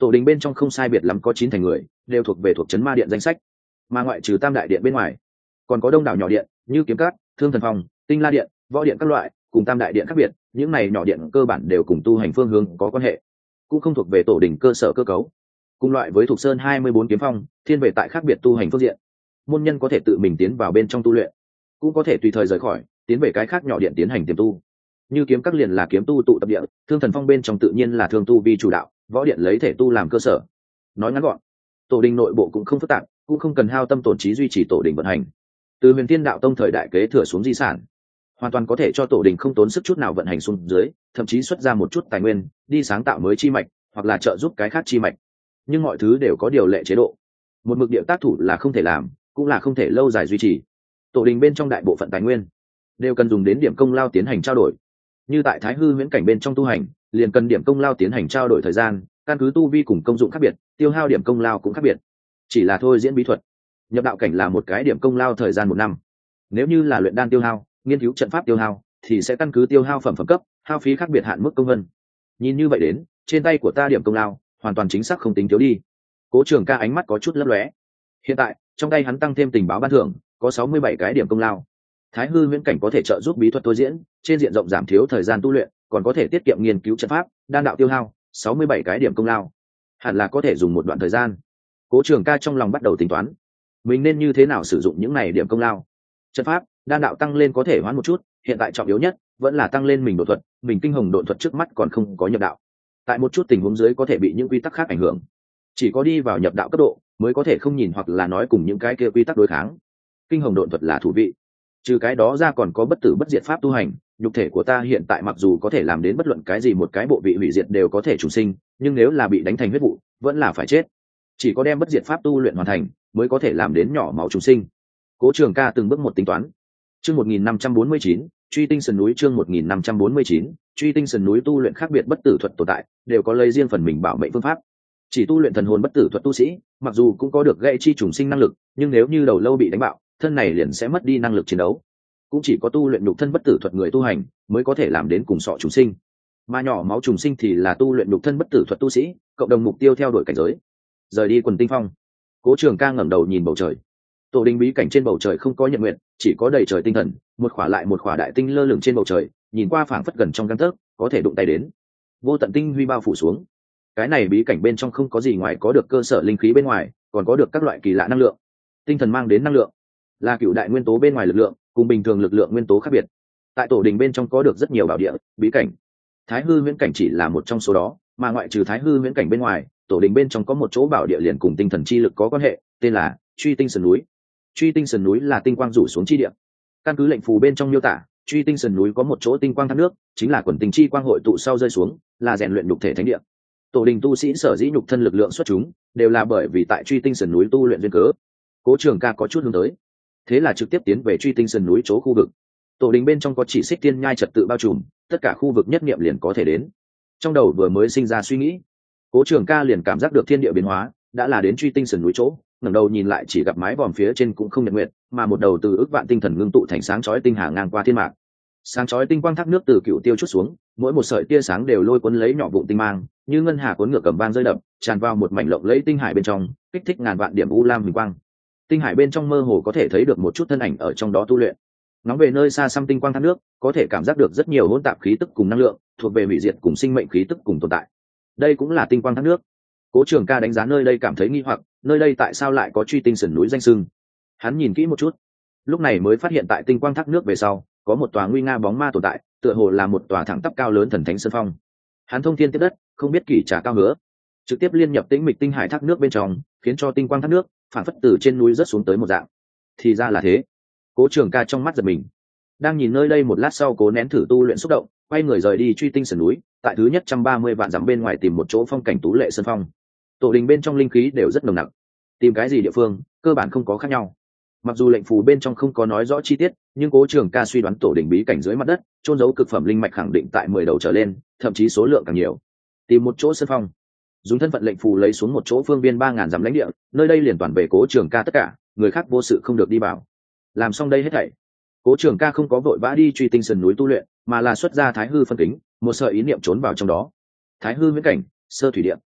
Tổ đình bên trong không sai biệt lắm có chín thành người đều thuộc về thuộc trấn ma điện danh sách, mà ngoại trừ tam đại điện bên ngoài còn có đông đảo nhỏ điện như kiếm cát, thương thần phòng, tinh la điện, võ điện các loại. Cùng tam đại điện khác biệt, những này nhỏ điện cơ bản đều cùng tu hành phương hướng có quan hệ, cũng không thuộc về tổ đình cơ sở cơ cấu. Cùng loại với Thục Sơn hai mươi bốn kiếm phong, thiên về tại khác biệt tu hành phương diện. Môn nhân có thể tự mình tiến vào bên trong tu luyện, cũng có thể tùy thời rời khỏi, tiến về cái khác nhỏ điện tiến hành tiềm tu. Như kiếm các liền là kiếm tu tụ tập địa, thương thần phong bên trong tự nhiên là thương tu vi chủ đạo, võ điện lấy thể tu làm cơ sở. Nói ngắn gọn, tổ đình nội bộ cũng không phức tạp, cũng không cần hao tâm tổn trí duy trì tổ đình vận hành. Từ Huyền Thiên Đạo Tông thời đại kế thừa xuống di sản, hoàn toàn có thể cho tổ đình không tốn sức chút nào vận hành xuống dưới, thậm chí xuất ra một chút tài nguyên đi sáng tạo mới chi mạch, hoặc là trợ giúp cái khác chi mạch. Nhưng mọi thứ đều có điều lệ chế độ, một mực địa tác thủ là không thể làm, cũng là không thể lâu dài duy trì. Tổ đình bên trong đại bộ phận tài nguyên đều cần dùng đến điểm công lao tiến hành trao đổi. Như tại Thái Hư Huyễn cảnh bên trong tu hành, liền cần điểm công lao tiến hành trao đổi thời gian, căn cứ tu vi cùng công dụng khác biệt, tiêu hao điểm công lao cũng khác biệt. Chỉ là thôi diễn bí thuật, nhập đạo cảnh là một cái điểm công lao thời gian một năm. Nếu như là luyện đan tiêu hao, nghiên cứu trận pháp tiêu hao, thì sẽ căn cứ tiêu hao phẩm phẩm cấp, hao phí khác biệt hạn mức công vân. Nhìn như vậy đến, trên tay của ta điểm công lao hoàn toàn chính xác không tính thiếu đi. Cố Trường Ca ánh mắt có chút lấp lóe. Hiện tại, trong tay hắn tăng thêm tình báo ban thưởng, có sáu mươi bảy cái điểm công lao. Thái Hư Huyễn cảnh có thể trợ giúp bí thuật tôi diễn, trên diện rộng giảm thiếu thời gian tu luyện, còn có thể tiết kiệm nghiên cứu trận pháp, đan đạo tiêu hao, sáu mươi bảy cái điểm công lao. Hẳn là có thể dùng một đoạn thời gian. Cố Trường Ca trong lòng bắt đầu tính toán, mình nên như thế nào sử dụng những này điểm công lao. Trận pháp, đan đạo tăng lên có thể hoán một chút, hiện tại trọng yếu nhất vẫn là tăng lên mình độ thuật, mình kinh hồng độ thuật trước mắt còn không có nhập đạo. Tại một chút tình huống dưới có thể bị những quy tắc khác ảnh hưởng, chỉ có đi vào nhập đạo cấp độ mới có thể không nhìn hoặc là nói cùng những cái kia quy tắc đối kháng. Kinh hồng độ thuật là thủ vị, trừ cái đó ra còn có bất tử bất diệt pháp tu hành. Nhục thể của ta hiện tại mặc dù có thể làm đến bất luận cái gì một cái bộ vị hủy diệt đều có thể chủ sinh, nhưng nếu là bị đánh thành huyết vụ vẫn là phải chết. Chỉ có đem bất diệt pháp tu luyện hoàn thành mới có thể làm đến nhỏ máu chủ sinh. Cố Trường Ca từng bước một tính toán. Chương một nghìn năm trăm bốn mươi chín, Truy Tinh Sườn núi. Chương một nghìn năm trăm bốn mươi chín, Truy Tinh Sườn núi. Tu luyện khác biệt bất tử thuật tồn tại đều có lấy riêng phần mình bảo mệnh phương pháp. Chỉ tu luyện thần hồn bất tử thuật tu sĩ, mặc dù cũng có được gãy chi trùng sinh năng lực, nhưng nếu như đầu lâu bị đánh bạo, thân này liền sẽ mất đi năng lực chiến đấu. Cũng chỉ có tu luyện nhục thân bất tử thuật người tu hành mới có thể làm đến cùng sọ trùng sinh. Mà nhỏ máu trùng sinh thì là tu luyện nhục thân bất tử thuật tu sĩ, cộng đồng mục tiêu theo đuổi cảnh giới. Rời đi quần tinh phong, Cố Trường Ca ngẩng đầu nhìn bầu trời. Tổ đình bí cảnh trên bầu trời không có nhật nguyệt, chỉ có đầy trời tinh thần, một khỏa lại một khỏa đại tinh lơ lửng trên bầu trời, nhìn qua phảng phất gần trong gang tấc, có thể đụng tay đến. Vô tận tinh huy bao phủ xuống. Cái này bí cảnh bên trong không có gì ngoài có được cơ sở linh khí bên ngoài, còn có được các loại kỳ lạ năng lượng. Tinh thần mang đến năng lượng là cựu đại nguyên tố bên ngoài lực lượng, cùng bình thường lực lượng nguyên tố khác biệt. Tại tổ đình bên trong có được rất nhiều bảo địa, bí cảnh. Thái Hư Huyễn cảnh chỉ là một trong số đó, mà ngoại trừ Thái Hư Huyễn cảnh bên ngoài, tổ đình bên trong có một chỗ bảo địa liền cùng tinh thần chi lực có quan hệ, tên là Truy Tinh Sườn núi. Truy Tinh Sườn núi là tinh quang rủ xuống chi địa. Căn cứ lệnh phù bên trong miêu tả, Truy Tinh Sườn núi có một chỗ tinh quang thác nước, chính là quần tinh chi quang hội tụ sau rơi xuống, là rèn luyện nhục thể thánh địa. Tổ đình tu sĩ sở dĩ nhục thân lực lượng xuất chúng, đều là bởi vì tại Truy Tinh Sườn núi tu luyện duyên cớ. Cố Trường Ca có chút hướng tới, thế là trực tiếp tiến về Truy Tinh Sườn núi chỗ khu vực. Tổ đình bên trong có chỉ xích tiên nhai trật tự bao trùm, tất cả khu vực nhất niệm liền có thể đến. Trong đầu vừa mới sinh ra suy nghĩ, Cố Trường Ca liền cảm giác được thiên địa biến hóa, đã là đến Truy Tinh Sườn núi chỗ. Ngẩng đầu nhìn lại chỉ gặp mái vòm phía trên cũng không nhật nguyệt, mà một đầu từ ức vạn tinh thần ngưng tụ thành sáng chói tinh hà ngang qua thiên mạc. Sáng chói tinh quang thác nước từ cựu tiêu chút xuống, mỗi một sợi tia sáng đều lôi cuốn lấy nhỏ vụn tinh mang, như ngân hà cuốn ngược cầm vang rơi đập, tràn vào một mảnh lộng lẫy tinh hải bên trong, kích thích ngàn vạn điểm u lam huỳnh quang. Tinh hải bên trong mơ hồ có thể thấy được một chút thân ảnh ở trong đó tu luyện. Ngóng về nơi xa xăm tinh quang thác nước, có thể cảm giác được rất nhiều hỗn tạp khí tức cùng năng lượng, thuộc về hủy diệt cùng sinh mệnh khí tức cùng tồn tại. Đây cũng là tinh quang thác nước. Cố Trường Ca đánh giá nơi đây cảm thấy nghi hoặc, nơi đây tại sao lại có Truy Tinh Sườn núi danh xưng? Hắn nhìn kỹ một chút, lúc này mới phát hiện tại tinh quang thác nước về sau, có một tòa nguy nga bóng ma tồn tại, tựa hồ là một tòa thẳng tắp cao lớn thần thánh sơn phong. Hắn thông thiên tiếp đất, không biết kỷ trả cao hứa, trực tiếp liên nhập tĩnh mịch tinh hải thác nước bên trong, khiến cho tinh quang thác nước phản phất từ trên núi rớt xuống tới một dạng. Thì ra là thế. Cố Trường Ca trong mắt giật mình, đang nhìn nơi đây một lát sau cố nén thử tu luyện xúc động, quay người rời đi Truy Tinh Sườn núi, tại thứ nhất một trăm ba mươi vạn dặm bên ngoài tìm một chỗ phong cảnh tú lệ sơn phong. Tổ đình bên trong linh khí đều rất nồng nặc, tìm cái gì địa phương cơ bản không có khác nhau. Mặc dù lệnh phù bên trong không có nói rõ chi tiết, nhưng Cố Trường Ca suy đoán tổ đình bí cảnh dưới mặt đất trôn giấu cực phẩm linh mạch khẳng định tại mười đầu trở lên, thậm chí số lượng càng nhiều. Tìm một chỗ sơn phong, dùng thân phận lệnh phù lấy xuống một chỗ phương viên ba ngàn dặm lãnh địa, nơi đây liền toàn về Cố Trường Ca tất cả, người khác vô sự không được đi vào. Làm xong đây hết thảy, Cố Trường Ca không có vội vã đi Truy Tinh Sườn núi tu luyện, mà là xuất ra Thái Hư phân kính, một sợi ý niệm trốn vào trong đó. Thái Hư Huyễn cảnh, sơ thủy địa.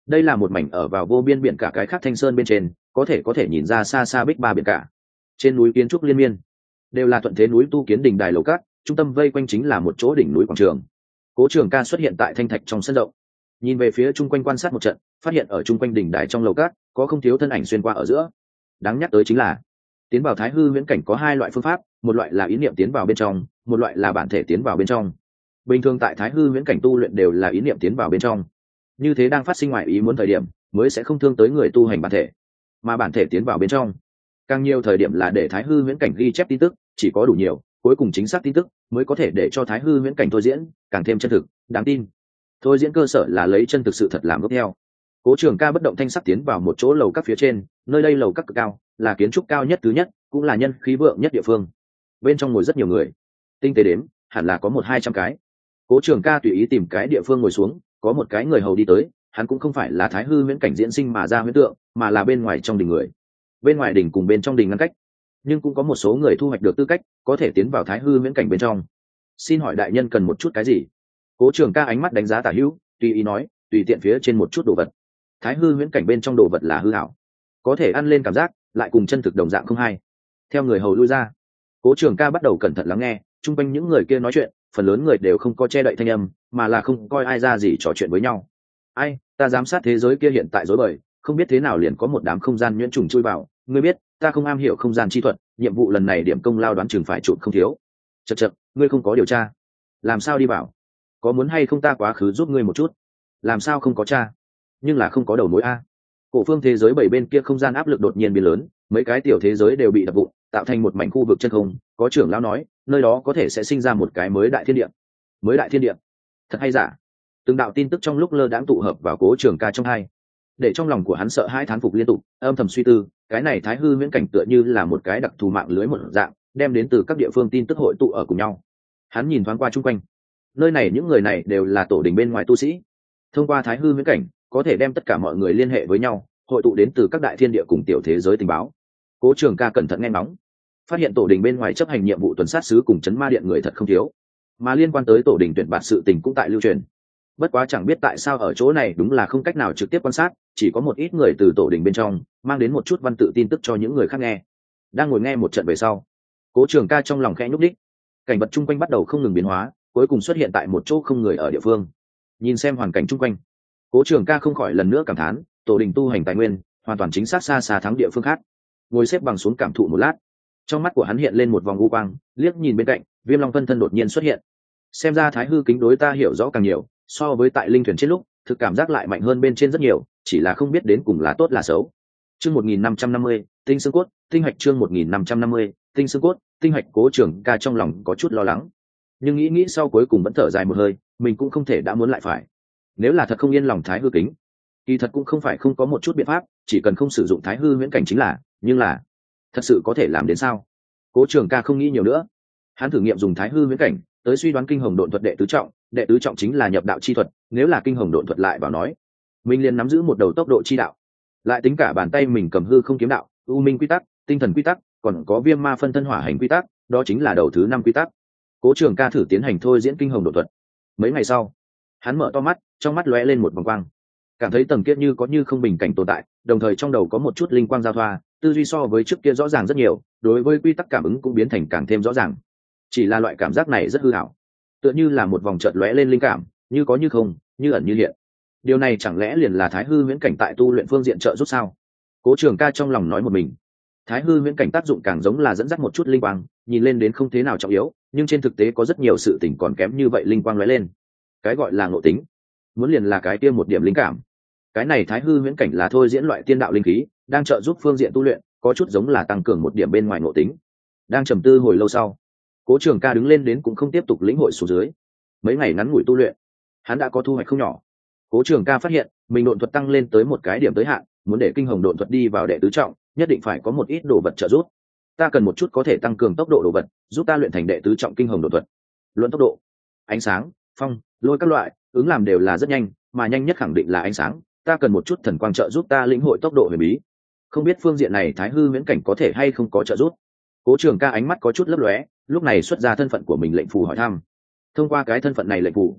đây là một mảnh ở vào vô biên biển cả cái khác thanh sơn bên trên, có thể có thể nhìn ra xa xa bích ba biển cả. Trên núi kiến trúc liên miên, đều là thuận thế núi tu kiến đình đài lầu cát, trung tâm vây quanh chính là một chỗ đỉnh núi quảng trường. Cố Trường Ca xuất hiện tại thanh thạch trong sân rộng, nhìn về phía chung quanh quan sát một trận, phát hiện ở chung quanh đỉnh đài trong lầu cát có không thiếu thân ảnh xuyên qua ở giữa. Đáng nhắc tới chính là tiến vào thái hư viễn cảnh có hai loại phương pháp, một loại là ý niệm tiến vào bên trong, một loại là bản thể tiến vào bên trong. Bình thường tại thái hư viễn cảnh tu luyện đều là ý niệm tiến vào bên trong, như thế đang phát sinh ngoài ý muốn thời điểm mới sẽ không thương tới người tu hành bản thể, mà bản thể tiến vào bên trong càng nhiều thời điểm là để thái hư viễn cảnh ghi chép tin tức, chỉ có đủ nhiều cuối cùng chính xác tin tức mới có thể để cho thái hư viễn cảnh thôi diễn càng thêm chân thực đáng tin. Thôi diễn cơ sở là lấy chân thực sự thật làm gốc theo. Cố Trường Ca bất động thanh sắc tiến vào một chỗ lầu các phía trên, nơi đây lầu các cực cao, là kiến trúc cao nhất thứ nhất, cũng là nhân khí vượng nhất địa phương. Bên trong ngồi rất nhiều người, tinh tế đếm hẳn là có một hai trăm cái. Cố Trường Ca tùy ý tìm cái địa phương ngồi xuống, có một cái người hầu đi tới, hắn cũng không phải là thái hư viễn cảnh diễn sinh mà ra huyễn tượng, mà là bên ngoài trong đình người. Bên ngoài đình cùng bên trong đình ngăn cách, nhưng cũng có một số người thu hoạch được tư cách có thể tiến vào thái hư viễn cảnh bên trong. Xin hỏi đại nhân cần một chút cái gì? Cố Trường Ca ánh mắt đánh giá tả hữu, tùy ý nói, tùy tiện phía trên một chút đồ vật. Thái hư viễn cảnh bên trong đồ vật là hư ảo, có thể ăn lên cảm giác lại cùng chân thực đồng dạng không hay. Theo người hầu lui ra, Cố Trường Ca bắt đầu cẩn thận lắng nghe, chung quanh những người kia nói chuyện, phần lớn người đều không có che đậy thanh âm, mà là không coi ai ra gì trò chuyện với nhau. Ai, ta giám sát thế giới kia hiện tại rối bời, không biết thế nào liền có một đám không gian nhuyễn trùng chui vào, ngươi biết, ta không am hiểu không gian chi thuật, nhiệm vụ lần này điểm công lao đoán chừng phải chụp không thiếu. Chậc chậc, ngươi không có điều tra, làm sao đi vào? Có muốn hay không ta quá khứ giúp ngươi một chút? Làm sao không có tra? Nhưng là không có đầu mối a. Cổ phương thế giới bảy bên kia không gian áp lực đột nhiên biến lớn, mấy cái tiểu thế giới đều bị đập vụn, tạo thành một mảnh khu vực chân không. Có trưởng lão nói, nơi đó có thể sẽ sinh ra một cái mới đại thiên địa. Mới đại thiên địa? Thật hay giả? Từng đạo tin tức trong lúc lơ đãng tụ hợp vào Cố Trường Ca trong hai, để trong lòng của hắn sợ hãi thán phục liên tục, âm thầm suy tư, cái này thái hư viễn cảnh tựa như là một cái đặc thù mạng lưới một dạng, đem đến từ các địa phương tin tức hội tụ ở cùng nhau. Hắn nhìn thoáng qua chung quanh, nơi này những người này đều là tổ đình bên ngoài tu sĩ, thông qua thái hư viễn cảnh có thể đem tất cả mọi người liên hệ với nhau, hội tụ đến từ các đại thiên địa cùng tiểu thế giới tình báo. Cố Trường Ca cẩn thận nghe ngóng, phát hiện tổ đình bên ngoài chấp hành nhiệm vụ tuần sát sứ cùng chấn ma điện người thật không thiếu, mà liên quan tới tổ đình tuyển bạt sự tình cũng tại lưu truyền. Bất quá chẳng biết tại sao ở chỗ này đúng là không cách nào trực tiếp quan sát, chỉ có một ít người từ tổ đình bên trong mang đến một chút văn tự tin tức cho những người khác nghe. Đang ngồi nghe một trận về sau, Cố Trường Ca trong lòng khẽ nhúc đích, cảnh vật chung quanh bắt đầu không ngừng biến hóa, cuối cùng xuất hiện tại một chỗ không người ở địa phương. Nhìn xem hoàn cảnh chung quanh, Cố Trường Ca không khỏi lần nữa cảm thán, tổ đình tu hành tài nguyên hoàn toàn chính xác xa xa thắng địa phương khác. Ngồi xếp bằng xuống cảm thụ một lát, trong mắt của hắn hiện lên một vòng u quang, liếc nhìn bên cạnh, Viêm Long phân thân đột nhiên xuất hiện. Xem ra thái hư kính đối ta hiểu rõ càng nhiều, so với tại linh thuyền trên lúc, thực cảm giác lại mạnh hơn bên trên rất nhiều, chỉ là không biết đến cùng là tốt là xấu. Chương một nghìn năm trăm năm mươi, tinh xương cốt, tinh hạch chương một nghìn năm trăm năm mươi, tinh xương cốt, tinh hạch. Cố Trường Ca trong lòng có chút lo lắng, nhưng nghĩ nghĩ sau cuối cùng vẫn thở dài một hơi, mình cũng không thể đã muốn lại phải. Nếu là thật không yên lòng thái hư kính, kỳ thật cũng không phải không có một chút biện pháp, chỉ cần không sử dụng thái hư viễn cảnh chính là, nhưng là thật sự có thể làm đến sao? Cố Trường Ca không nghĩ nhiều nữa, hắn thử nghiệm dùng thái hư viễn cảnh tới suy đoán kinh hồng độn thuật đệ tứ trọng, đệ tứ trọng chính là nhập đạo chi thuật, nếu là kinh hồng độn thuật lại bảo nói, mình liền nắm giữ một đầu tốc độ chi đạo, lại tính cả bàn tay mình cầm hư không kiếm đạo, u minh quy tắc, tinh thần quy tắc, còn có viêm ma phân thân hỏa hành quy tắc, đó chính là đầu thứ năm quy tắc. Cố Trường Ca thử tiến hành thôi diễn kinh hồng độn thuật. Mấy ngày sau, hắn mở to mắt, trong mắt lóe lên một vòng quang, cảm thấy tầng kia như có như không bình cảnh tồn tại, đồng thời trong đầu có một chút linh quang giao thoa, tư duy so với trước kia rõ ràng rất nhiều, đối với quy tắc cảm ứng cũng biến thành càng thêm rõ ràng. Chỉ là loại cảm giác này rất hư ảo, tựa như là một vòng chợt lóe lên linh cảm, như có như không, như ẩn như hiện. Điều này chẳng lẽ liền là thái hư viễn cảnh tại tu luyện phương diện trợ giúp sao? Cố Trường Ca trong lòng nói một mình. Thái hư viễn cảnh tác dụng càng giống là dẫn dắt một chút linh quang, nhìn lên đến không thế nào trọng yếu, nhưng trên thực tế có rất nhiều sự tình còn kém như vậy linh quang lóe lên. Cái gọi là ngộ tính, muốn liền là cái kia một điểm linh cảm. Cái này thái hư viễn cảnh là thôi diễn loại tiên đạo linh khí, đang trợ giúp phương diện tu luyện, có chút giống là tăng cường một điểm bên ngoài ngộ tính. Đang trầm tư hồi lâu sau, Cố Trường Ca đứng lên đến cũng không tiếp tục lĩnh hội xuống dưới. Mấy ngày ngắn ngủi tu luyện, hắn đã có thu hoạch không nhỏ. Cố Trường Ca phát hiện mình độn thuật tăng lên tới một cái điểm tới hạn, muốn để kinh hồng độn thuật đi vào đệ tứ trọng, nhất định phải có một ít đồ vật trợ giúp. Ta cần một chút có thể tăng cường tốc độ đồ vật, giúp ta luyện thành đệ tứ trọng kinh hồng độn thuật. Luận tốc độ, ánh sáng, phong, lôi các loại, ứng làm đều là rất nhanh, mà nhanh nhất khẳng định là ánh sáng. Ta cần một chút thần quang trợ giúp ta lĩnh hội tốc độ huyền bí. Không biết phương diện này thái hư viễn cảnh có thể hay không có trợ giúp. Cố Trường Ca ánh mắt có chút lấp lóe, lúc này xuất ra thân phận của mình lệnh phù hỏi thăm. Thông qua cái thân phận này lệnh phù,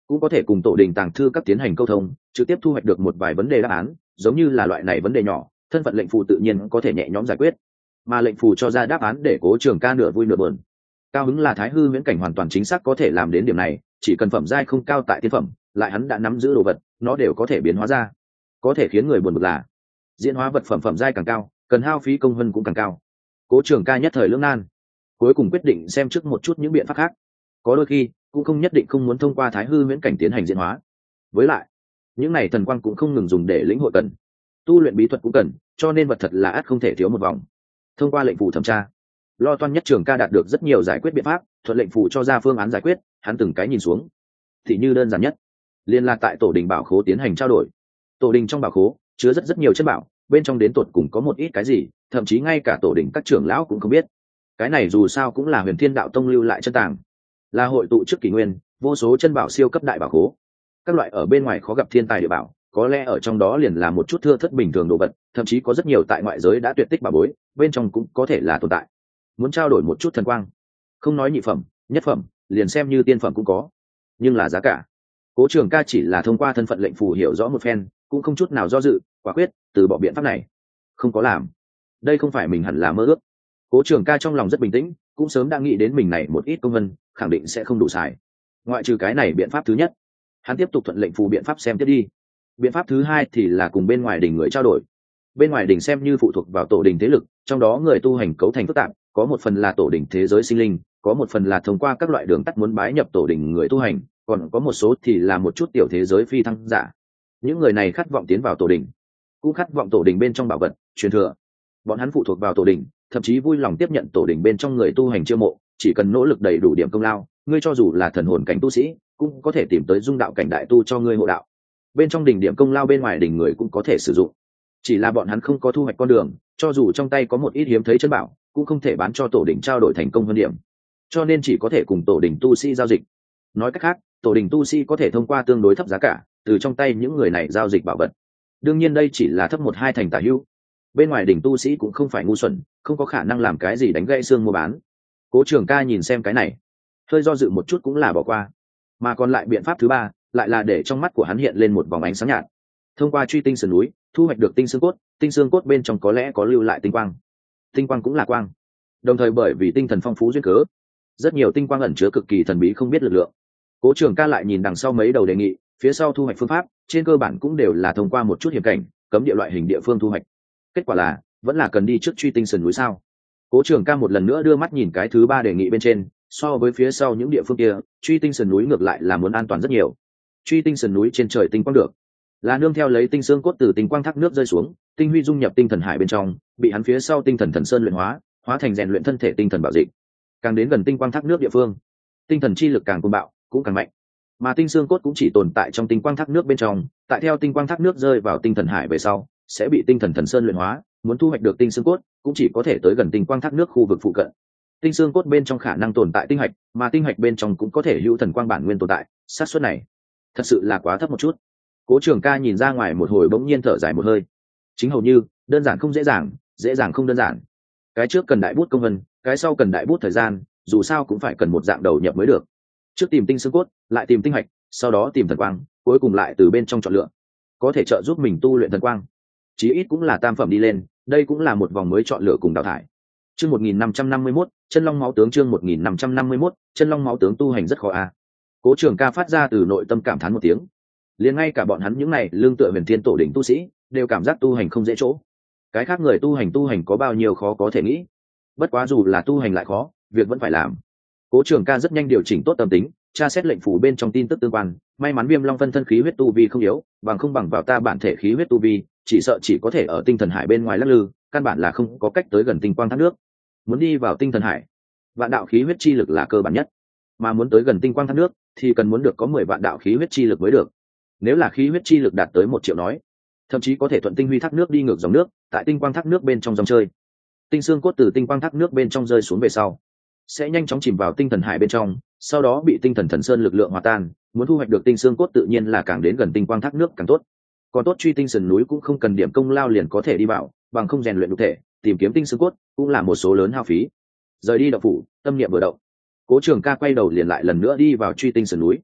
cũng có thể cùng tổ đình tàng thư các tiến hành câu thông, trực tiếp thu hoạch được một vài vấn đề đáp án, giống như là loại này vấn đề nhỏ, thân phận lệnh phù tự nhiên có thể nhẹ nhõm giải quyết. Mà lệnh phù cho ra đáp án để Cố Trường Ca nửa vui nửa buồn. Cao hứng là Thái Hư Viễn Cảnh hoàn toàn chính xác có thể làm đến điểm này, chỉ cần phẩm giai không cao tại tiên phẩm, lại hắn đã nắm giữ đồ vật, nó đều có thể biến hóa ra. Có thể khiến người buồn bực là, diễn hóa vật phẩm phẩm giai càng cao, cần hao phí công vân cũng càng cao. Cố Trường Ca nhất thời lưỡng nan, cuối cùng quyết định xem trước một chút những biện pháp khác. Có đôi khi cũng không nhất định không muốn thông qua Thái Hư Viễn Cảnh tiến hành diễn hóa. Với lại, những này thần quang cũng không ngừng dùng để lĩnh hội cần, tu luyện bí thuật cũng cần, cho nên vật thật là ắt không thể thiếu một vòng. Thông qua lệnh phù thẩm tra, Lo Toan Nhất Trường Ca đạt được rất nhiều giải quyết biện pháp, thuận lệnh phù cho ra phương án giải quyết, hắn từng cái nhìn xuống. Thì như đơn giản nhất, liên lạc tại tổ đình bảo khố tiến hành trao đổi. Tổ đình trong bảo khố chứa rất rất nhiều chất bảo, bên trong đến tột cùng có một ít cái gì, thậm chí ngay cả tổ đình các trưởng lão cũng không biết. Cái này dù sao cũng là Huyền Thiên Đạo Tông lưu lại chân tàng, là hội tụ trước kỷ nguyên, vô số chân bảo siêu cấp đại bảo khố. Các loại ở bên ngoài khó gặp thiên tài địa bảo, có lẽ ở trong đó liền là một chút thưa thất bình thường đồ vật, thậm chí có rất nhiều tại ngoại giới đã tuyệt tích bảo bối, bên trong cũng có thể là tồn tại. Muốn trao đổi một chút thần quang, không nói nhị phẩm, nhất phẩm, liền xem như tiên phẩm cũng có, nhưng là giá cả. Cố Trường Ca chỉ là thông qua thân phận lệnh phù hiểu rõ một phen, cũng không chút nào do dự, quả quyết từ bỏ biện pháp này. Không có làm, đây không phải mình hẳn là mơ ước. Cố Trường Ca trong lòng rất bình tĩnh, cũng sớm đã nghĩ đến mình này một ít công vân khẳng định sẽ không đủ xài. Ngoại trừ cái này biện pháp thứ nhất, hắn tiếp tục thuận lệnh phù biện pháp xem tiếp đi. Biện pháp thứ hai thì là cùng bên ngoài đỉnh người trao đổi. Bên ngoài đỉnh xem như phụ thuộc vào tổ đình thế lực, trong đó người tu hành cấu thành phức tạp, có một phần là tổ đình thế giới sinh linh, có một phần là thông qua các loại đường tắt muốn bái nhập tổ đình người tu hành, còn có một số thì là một chút tiểu thế giới phi thăng giả. Những người này khát vọng tiến vào tổ đình, cũng khát vọng tổ đình bên trong bảo vật truyền thừa. Bọn hắn phụ thuộc vào tổ đình, thậm chí vui lòng tiếp nhận tổ đình bên trong người tu hành chiêu mộ, chỉ cần nỗ lực đầy đủ điểm công lao, ngươi cho dù là thần hồn cảnh tu sĩ, cũng có thể tìm tới dung đạo cảnh đại tu cho ngươi hộ đạo. Bên trong đỉnh điểm công lao, bên ngoài đỉnh người cũng có thể sử dụng. Chỉ là bọn hắn không có thu hoạch con đường, cho dù trong tay có một ít hiếm thấy chân bảo, cũng không thể bán cho tổ đình trao đổi thành công hơn điểm, cho nên chỉ có thể cùng tổ đình tu sĩ giao dịch. Nói cách khác, tổ đình tu sĩ có thể thông qua tương đối thấp giá cả, từ trong tay những người này giao dịch bảo vật. Đương nhiên đây chỉ là thấp một hai thành tả hữu. Bên ngoài đỉnh tu sĩ cũng không phải ngu xuẩn, không có khả năng làm cái gì đánh gãy xương mua bán. Cố Trường Ca nhìn xem cái này, hơi do dự một chút cũng là bỏ qua. Mà còn lại biện pháp thứ ba, lại là để trong mắt của hắn hiện lên một vòng ánh sáng nhạt. Thông qua truy tinh sườn núi, thu hoạch được tinh xương cốt, tinh xương cốt bên trong có lẽ có lưu lại tinh quang. Tinh quang cũng là quang. Đồng thời bởi vì tinh thần phong phú duyên cớ, rất nhiều tinh quang ẩn chứa cực kỳ thần bí không biết lực lượng. Cố Trường Ca lại nhìn đằng sau mấy đầu đề nghị, phía sau thu hoạch phương pháp, trên cơ bản cũng đều là thông qua một chút hiểm cảnh, cấm địa loại hình địa phương thu hoạch. Kết quả là, vẫn là cần đi trước truy tinh sườn núi sao? Cố Trường Ca một lần nữa đưa mắt nhìn cái thứ ba đề nghị bên trên, so với phía sau những địa phương kia, truy tinh sườn núi ngược lại là muốn an toàn rất nhiều. Truy tinh sườn núi trên trời tinh quang được, là nương theo lấy tinh xương cốt từ tinh quang thác nước rơi xuống, tinh huy dung nhập tinh thần hải bên trong, bị hắn phía sau tinh thần thần sơn luyện hóa, hóa thành rèn luyện thân thể tinh thần bảo dịch. Càng đến gần tinh quang thác nước địa phương, tinh thần chi lực càng cuồng bạo, cũng càng mạnh. Mà tinh xương cốt cũng chỉ tồn tại trong tinh quang thác nước bên trong, tại theo tinh quang thác nước rơi vào tinh thần hải về sau, sẽ bị tinh thần thần sơn luyện hóa, muốn thu hoạch được tinh xương cốt, cũng chỉ có thể tới gần tinh quang thác nước khu vực phụ cận. Tinh xương cốt bên trong khả năng tồn tại tinh hạch, mà tinh hạch bên trong cũng có thể hữu thần quang bản nguyên tồn tại, xác suất này thật sự là quá thấp một chút. Cố Trường Ca nhìn ra ngoài một hồi bỗng nhiên thở dài một hơi. Chính hầu như, đơn giản không dễ dàng, dễ dàng không đơn giản. Cái trước cần đại bút công vân, cái sau cần đại bút thời gian, dù sao cũng phải cần một dạng đầu nhập mới được. Trước tìm tinh xương cốt, lại tìm tinh hạch, sau đó tìm thần quang, cuối cùng lại từ bên trong chọn lựa, có thể trợ giúp mình tu luyện thần quang. Chí ít cũng là tam phẩm đi lên, đây cũng là một vòng mới chọn lựa cùng đào thải. Chương một nghìn năm trăm năm mươi mốt, chân long máu tướng chương một nghìn năm trăm năm mươi mốt, chân long máu tướng tu hành rất khó a. À. Cố Trường Ca phát ra từ nội tâm cảm thán một tiếng. Liền ngay cả bọn hắn những này lương tựa Huyền Thiên tổ đỉnh tu sĩ, đều cảm giác tu hành không dễ chỗ. Cái khác người tu hành tu hành có bao nhiêu khó có thể nghĩ. Bất quá dù là tu hành lại khó, việc vẫn phải làm. Cố Trường Ca rất nhanh điều chỉnh tốt tâm tính, tra xét lệnh phủ bên trong tin tức tương quan, may mắn Viêm Long phân thân khí huyết tu vi không yếu, bằng không bằng vào ta bản thể khí huyết tu vi, chỉ sợ chỉ có thể ở tinh thần hải bên ngoài lắc lư, căn bản là không có cách tới gần tinh quang thác nước. Muốn đi vào tinh thần hải, vạn đạo khí huyết chi lực là cơ bản nhất, mà muốn tới gần tinh quang thác nước thì cần muốn được có mười vạn đạo khí huyết chi lực mới được. Nếu là khí huyết chi lực đạt tới một triệu nói, thậm chí có thể thuận tinh huy thác nước đi ngược dòng nước, tại tinh quang thác nước bên trong dòng chơi. Tinh xương cốt từ tinh quang thác nước bên trong rơi xuống về sau, sẽ nhanh chóng chìm vào tinh thần hải bên trong, sau đó bị tinh thần thần sơn lực lượng hòa tan. Muốn thu hoạch được tinh xương cốt tự nhiên là càng đến gần tinh quang thác nước càng tốt. Còn tốt truy tinh sườn núi cũng không cần điểm công lao liền có thể đi vào, bằng không rèn luyện nhục thể, tìm kiếm tinh xương cốt cũng là một số lớn hao phí. Rời đi động phủ, tâm niệm vừa động, Cố Trường Ca quay đầu liền lại lần nữa đi vào truy tinh sườn núi.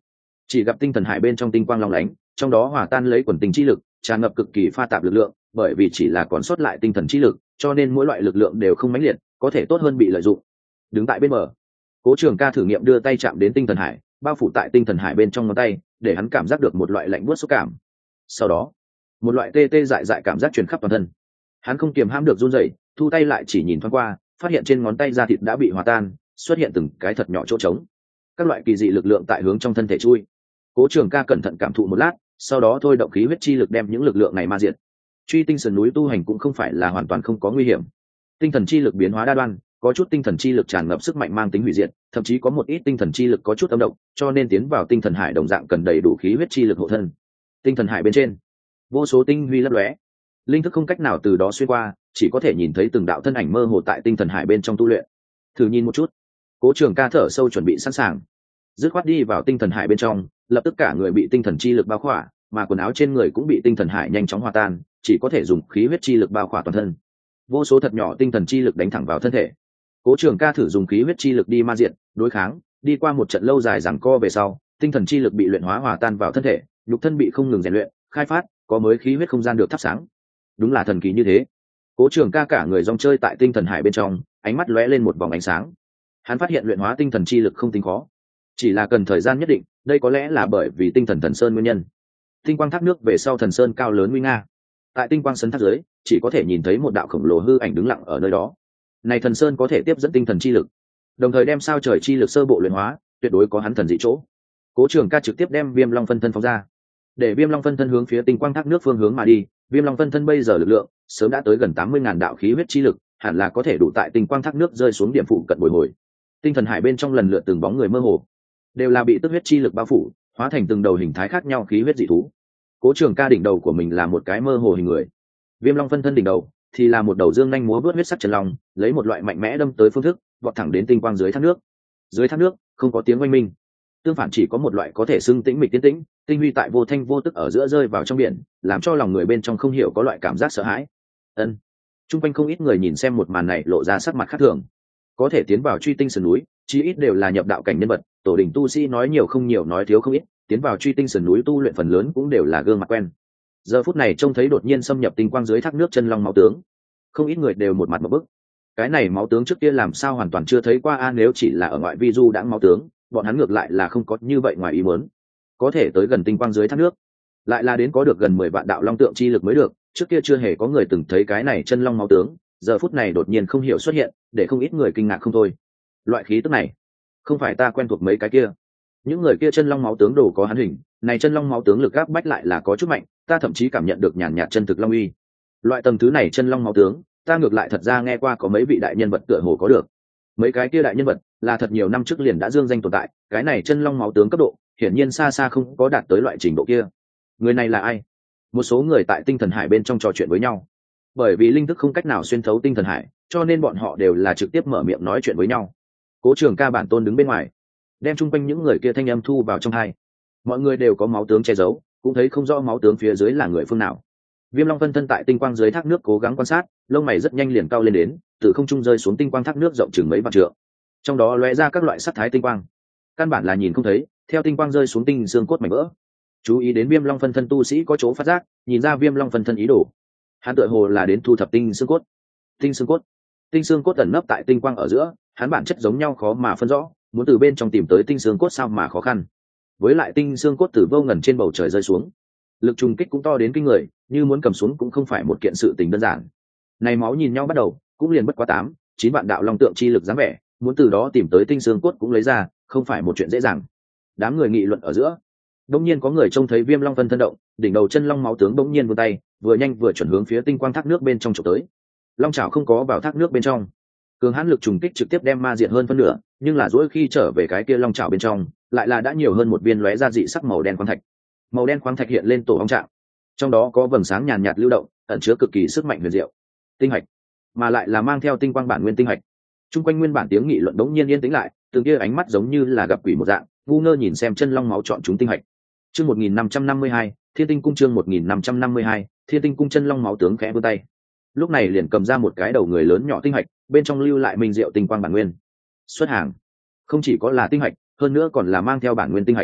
Chỉ gặp tinh thần hải bên trong tinh quang long lánh, trong đó hòa tan lấy quần tinh chi lực, tràn ngập cực kỳ pha tạp lực lượng, bởi vì chỉ là còn sót lại tinh thần chi lực, cho nên mỗi loại lực lượng đều không mãnh liệt, có thể tốt hơn bị lợi dụng. Đứng tại bên bờ, Cố Trường Ca thử nghiệm đưa tay chạm đến tinh thần hải, bao phủ tại tinh thần hải bên trong ngón tay, để hắn cảm giác được một loại lạnh buốt xúc cảm. Sau đó, một loại tê tê dại dại cảm giác truyền khắp toàn thân. Hắn không kiềm hãm được run rẩy, thu tay lại chỉ nhìn thoáng qua, phát hiện trên ngón tay da thịt đã bị hòa tan, xuất hiện từng cái thật nhỏ chỗ trống. Các loại kỳ dị lực lượng tại hướng trong thân thể chui. Cố Trường Ca cẩn thận cảm thụ một lát, sau đó thôi động khí huyết chi lực đem những lực lượng này ma diệt. Truy tinh sườn núi tu hành cũng không phải là hoàn toàn không có nguy hiểm. Tinh thần chi lực biến hóa đa đoan, có chút tinh thần chi lực tràn ngập sức mạnh mang tính hủy diệt, thậm chí có một ít tinh thần chi lực có chút âm động, cho nên tiến vào tinh thần hải đồng dạng cần đầy đủ khí huyết chi lực hộ thân. Tinh thần hải bên trên, vô số tinh huy lấp lóe, linh thức không cách nào từ đó xuyên qua, chỉ có thể nhìn thấy từng đạo thân ảnh mơ hồ tại tinh thần hải bên trong tu luyện. Thử nhìn một chút. Cố Trường Ca thở sâu chuẩn bị sẵn sàng, dứt khoát đi vào tinh thần hải bên trong, lập tức cả người bị tinh thần chi lực bao khỏa, mà quần áo trên người cũng bị tinh thần hải nhanh chóng hòa tan, chỉ có thể dùng khí huyết chi lực bao khỏa toàn thân. Vô số thật nhỏ tinh thần chi lực đánh thẳng vào thân thể. Cố Trường Ca thử dùng khí huyết chi lực đi ma diện, đối kháng, đi qua một trận lâu dài giằng co về sau, tinh thần chi lực bị luyện hóa hòa tan vào thân thể, nhục thân bị không ngừng rèn luyện, khai phát, có mới khí huyết không gian được thắp sáng. Đúng là thần kỳ như thế. Cố Trường Ca cả người rong chơi tại tinh thần hải bên trong, ánh mắt lóe lên một vòng ánh sáng. Hắn phát hiện luyện hóa tinh thần chi lực không tính khó, chỉ là cần thời gian nhất định, đây có lẽ là bởi vì tinh thần thần sơn nguyên nhân. Tinh quang thác nước về sau thần sơn cao lớn nguy nga, tại tinh quang sân thác dưới chỉ có thể nhìn thấy một đạo khổng lồ hư ảnh đứng lặng ở nơi đó. Này thần sơn có thể tiếp dẫn tinh thần chi lực, đồng thời đem sao trời chi lực sơ bộ luyện hóa, tuyệt đối có hắn thần dị chỗ. Cố Trường Ca trực tiếp đem Viêm Long phân thân phóng ra, để Viêm Long phân thân hướng phía tinh quang thác nước phương hướng mà đi. Viêm Long phân thân bây giờ lực lượng sớm đã tới gần tám mươi ngàn đạo khí huyết chi lực, hẳn là có thể đủ tại tinh quang thác nước rơi xuống điểm phụ cận bồi hồi. Tinh thần hải bên trong lần lượt từng bóng người mơ hồ, đều là bị tức huyết chi lực bao phủ, hóa thành từng đầu hình thái khác nhau khí huyết dị thú. Cố Trường Ca đỉnh đầu của mình là một cái mơ hồ hình người, Viêm Long phân thân đỉnh đầu thì là một đầu dương nhanh múa vớt huyết sắc chân long, lấy một loại mạnh mẽ đâm tới phương thức, vọt thẳng đến tinh quang dưới thác nước. Dưới thác nước không có tiếng oanh minh, tương phản chỉ có một loại có thể xưng tĩnh mịch tiến tĩnh, tinh huy tại vô thanh vô tức ở giữa rơi vào trong biển, làm cho lòng người bên trong không hiểu có loại cảm giác sợ hãi. Ân. Trung quanh không ít người nhìn xem một màn này lộ ra sắc mặt khác thường. Có thể tiến vào truy tinh sườn núi, chí ít đều là nhập đạo cảnh nhân vật, tổ đình tu sĩ nói nhiều không nhiều nói thiếu không ít, tiến vào truy tinh sườn núi tu luyện phần lớn cũng đều là gương mặt quen. Giờ phút này trông thấy đột nhiên xâm nhập tinh quang dưới thác nước chân long máu tướng, không ít người đều một mặt một bức. Cái này máu tướng trước kia làm sao hoàn toàn chưa thấy qua a, nếu chỉ là ở ngoại vi du đãng máu tướng, bọn hắn ngược lại là không có như vậy ngoài ý muốn. Có thể tới gần tinh quang dưới thác nước, lại là đến có được gần mười vạn đạo long tượng chi lực mới được, trước kia chưa hề có người từng thấy cái này chân long máu tướng, giờ phút này đột nhiên không hiểu xuất hiện, để không ít người kinh ngạc không thôi. Loại khí tức này, không phải ta quen thuộc mấy cái kia. Những người kia chân long máu tướng đồ có hắn hình, này chân long máu tướng lực áp bách lại là có chút mạnh, ta thậm chí cảm nhận được nhàn nhạt chân thực long uy. Loại tầng thứ này chân long máu tướng, ta ngược lại thật ra nghe qua có mấy vị đại nhân vật tựa hồ có được. Mấy cái kia đại nhân vật là thật nhiều năm trước liền đã dương danh tồn tại, cái này chân long máu tướng cấp độ, hiển nhiên xa xa không có đạt tới loại trình độ kia. Người này là ai? Một số người tại tinh thần hải bên trong trò chuyện với nhau. Bởi vì linh thức không cách nào xuyên thấu tinh thần hải, cho nên bọn họ đều là trực tiếp mở miệng nói chuyện với nhau. Cố Trường Ca bản tôn đứng bên ngoài, đem chung quanh những người kia thanh âm thu vào trong tai. Mọi người đều có máu tướng che giấu, cũng thấy không rõ máu tướng phía dưới là người phương nào. Viêm Long phân thân tại tinh quang dưới thác nước cố gắng quan sát, lông mày rất nhanh liền cao lên đến, từ không trung rơi xuống tinh quang thác nước rộng chừng mấy vạn trượng. Trong đó lóe ra các loại sắc thái tinh quang, căn bản là nhìn không thấy, theo tinh quang rơi xuống tinh xương cốt mảnh vỡ. Chú ý đến Viêm Long phân thân tu sĩ có chỗ phát giác, nhìn ra Viêm Long phân thân ý đồ. Hắn tựa hồ là đến thu thập tinh xương cốt. Tinh xương cốt, tinh xương cốt ẩn nấp tại tinh quang ở giữa, hắn bản chất giống nhau khó mà phân rõ, muốn từ bên trong tìm tới tinh xương cốt sao mà khó khăn. Với lại tinh xương cốt từ vô ngần trên bầu trời rơi xuống, lực trùng kích cũng to đến kinh người, như muốn cầm xuống cũng không phải một kiện sự tình đơn giản. Này máu nhìn nhau bắt đầu, cũng liền bất quá tám, chín vạn đạo long tượng chi lực dáng vẻ, muốn từ đó tìm tới tinh xương cốt cũng lấy ra, không phải một chuyện dễ dàng. Đám người nghị luận ở giữa, đột nhiên có người trông thấy Viêm Long phân thân động, đỉnh đầu chân long máu tướng đột nhiên vươn tay, vừa nhanh vừa chuẩn hướng phía tinh quang thác nước bên trong chụp tới. Long chảo không có vào thác nước bên trong, cường hãn lực trùng kích trực tiếp đem ma diệt hơn phân nửa, nhưng là dỗi khi trở về cái kia long chảo bên trong, lại là đã nhiều hơn một viên lóe ra dị sắc màu đen khoáng thạch. Màu đen khoáng thạch hiện lên tổ ong trạng, trong đó có vầng sáng nhàn nhạt lưu động, ẩn chứa cực kỳ sức mạnh huyền diệu. Tinh hạch, mà lại là mang theo tinh quang bản nguyên tinh hạch. Trung quanh nguyên bản tiếng nghị luận đống nhiên yên tĩnh lại, từng kia ánh mắt giống như là gặp quỷ một dạng, ngu ngơ nhìn xem chân long máu chọn chúng tinh hạch. Chương một nghìn năm trăm năm mươi hai, Thiên Tinh cung chương một nghìn năm trăm năm mươi hai, Thiên Tinh cung chân long máu tướng khẽ vươn tay. Lúc này liền cầm ra một cái đầu người lớn nhỏ tinh hạch, bên trong lưu lại minh diệu tinh quang bản nguyên. Xuất hàng, không chỉ có là tinh hạch, hơn nữa còn là mang theo bản nguyên tinh hạch.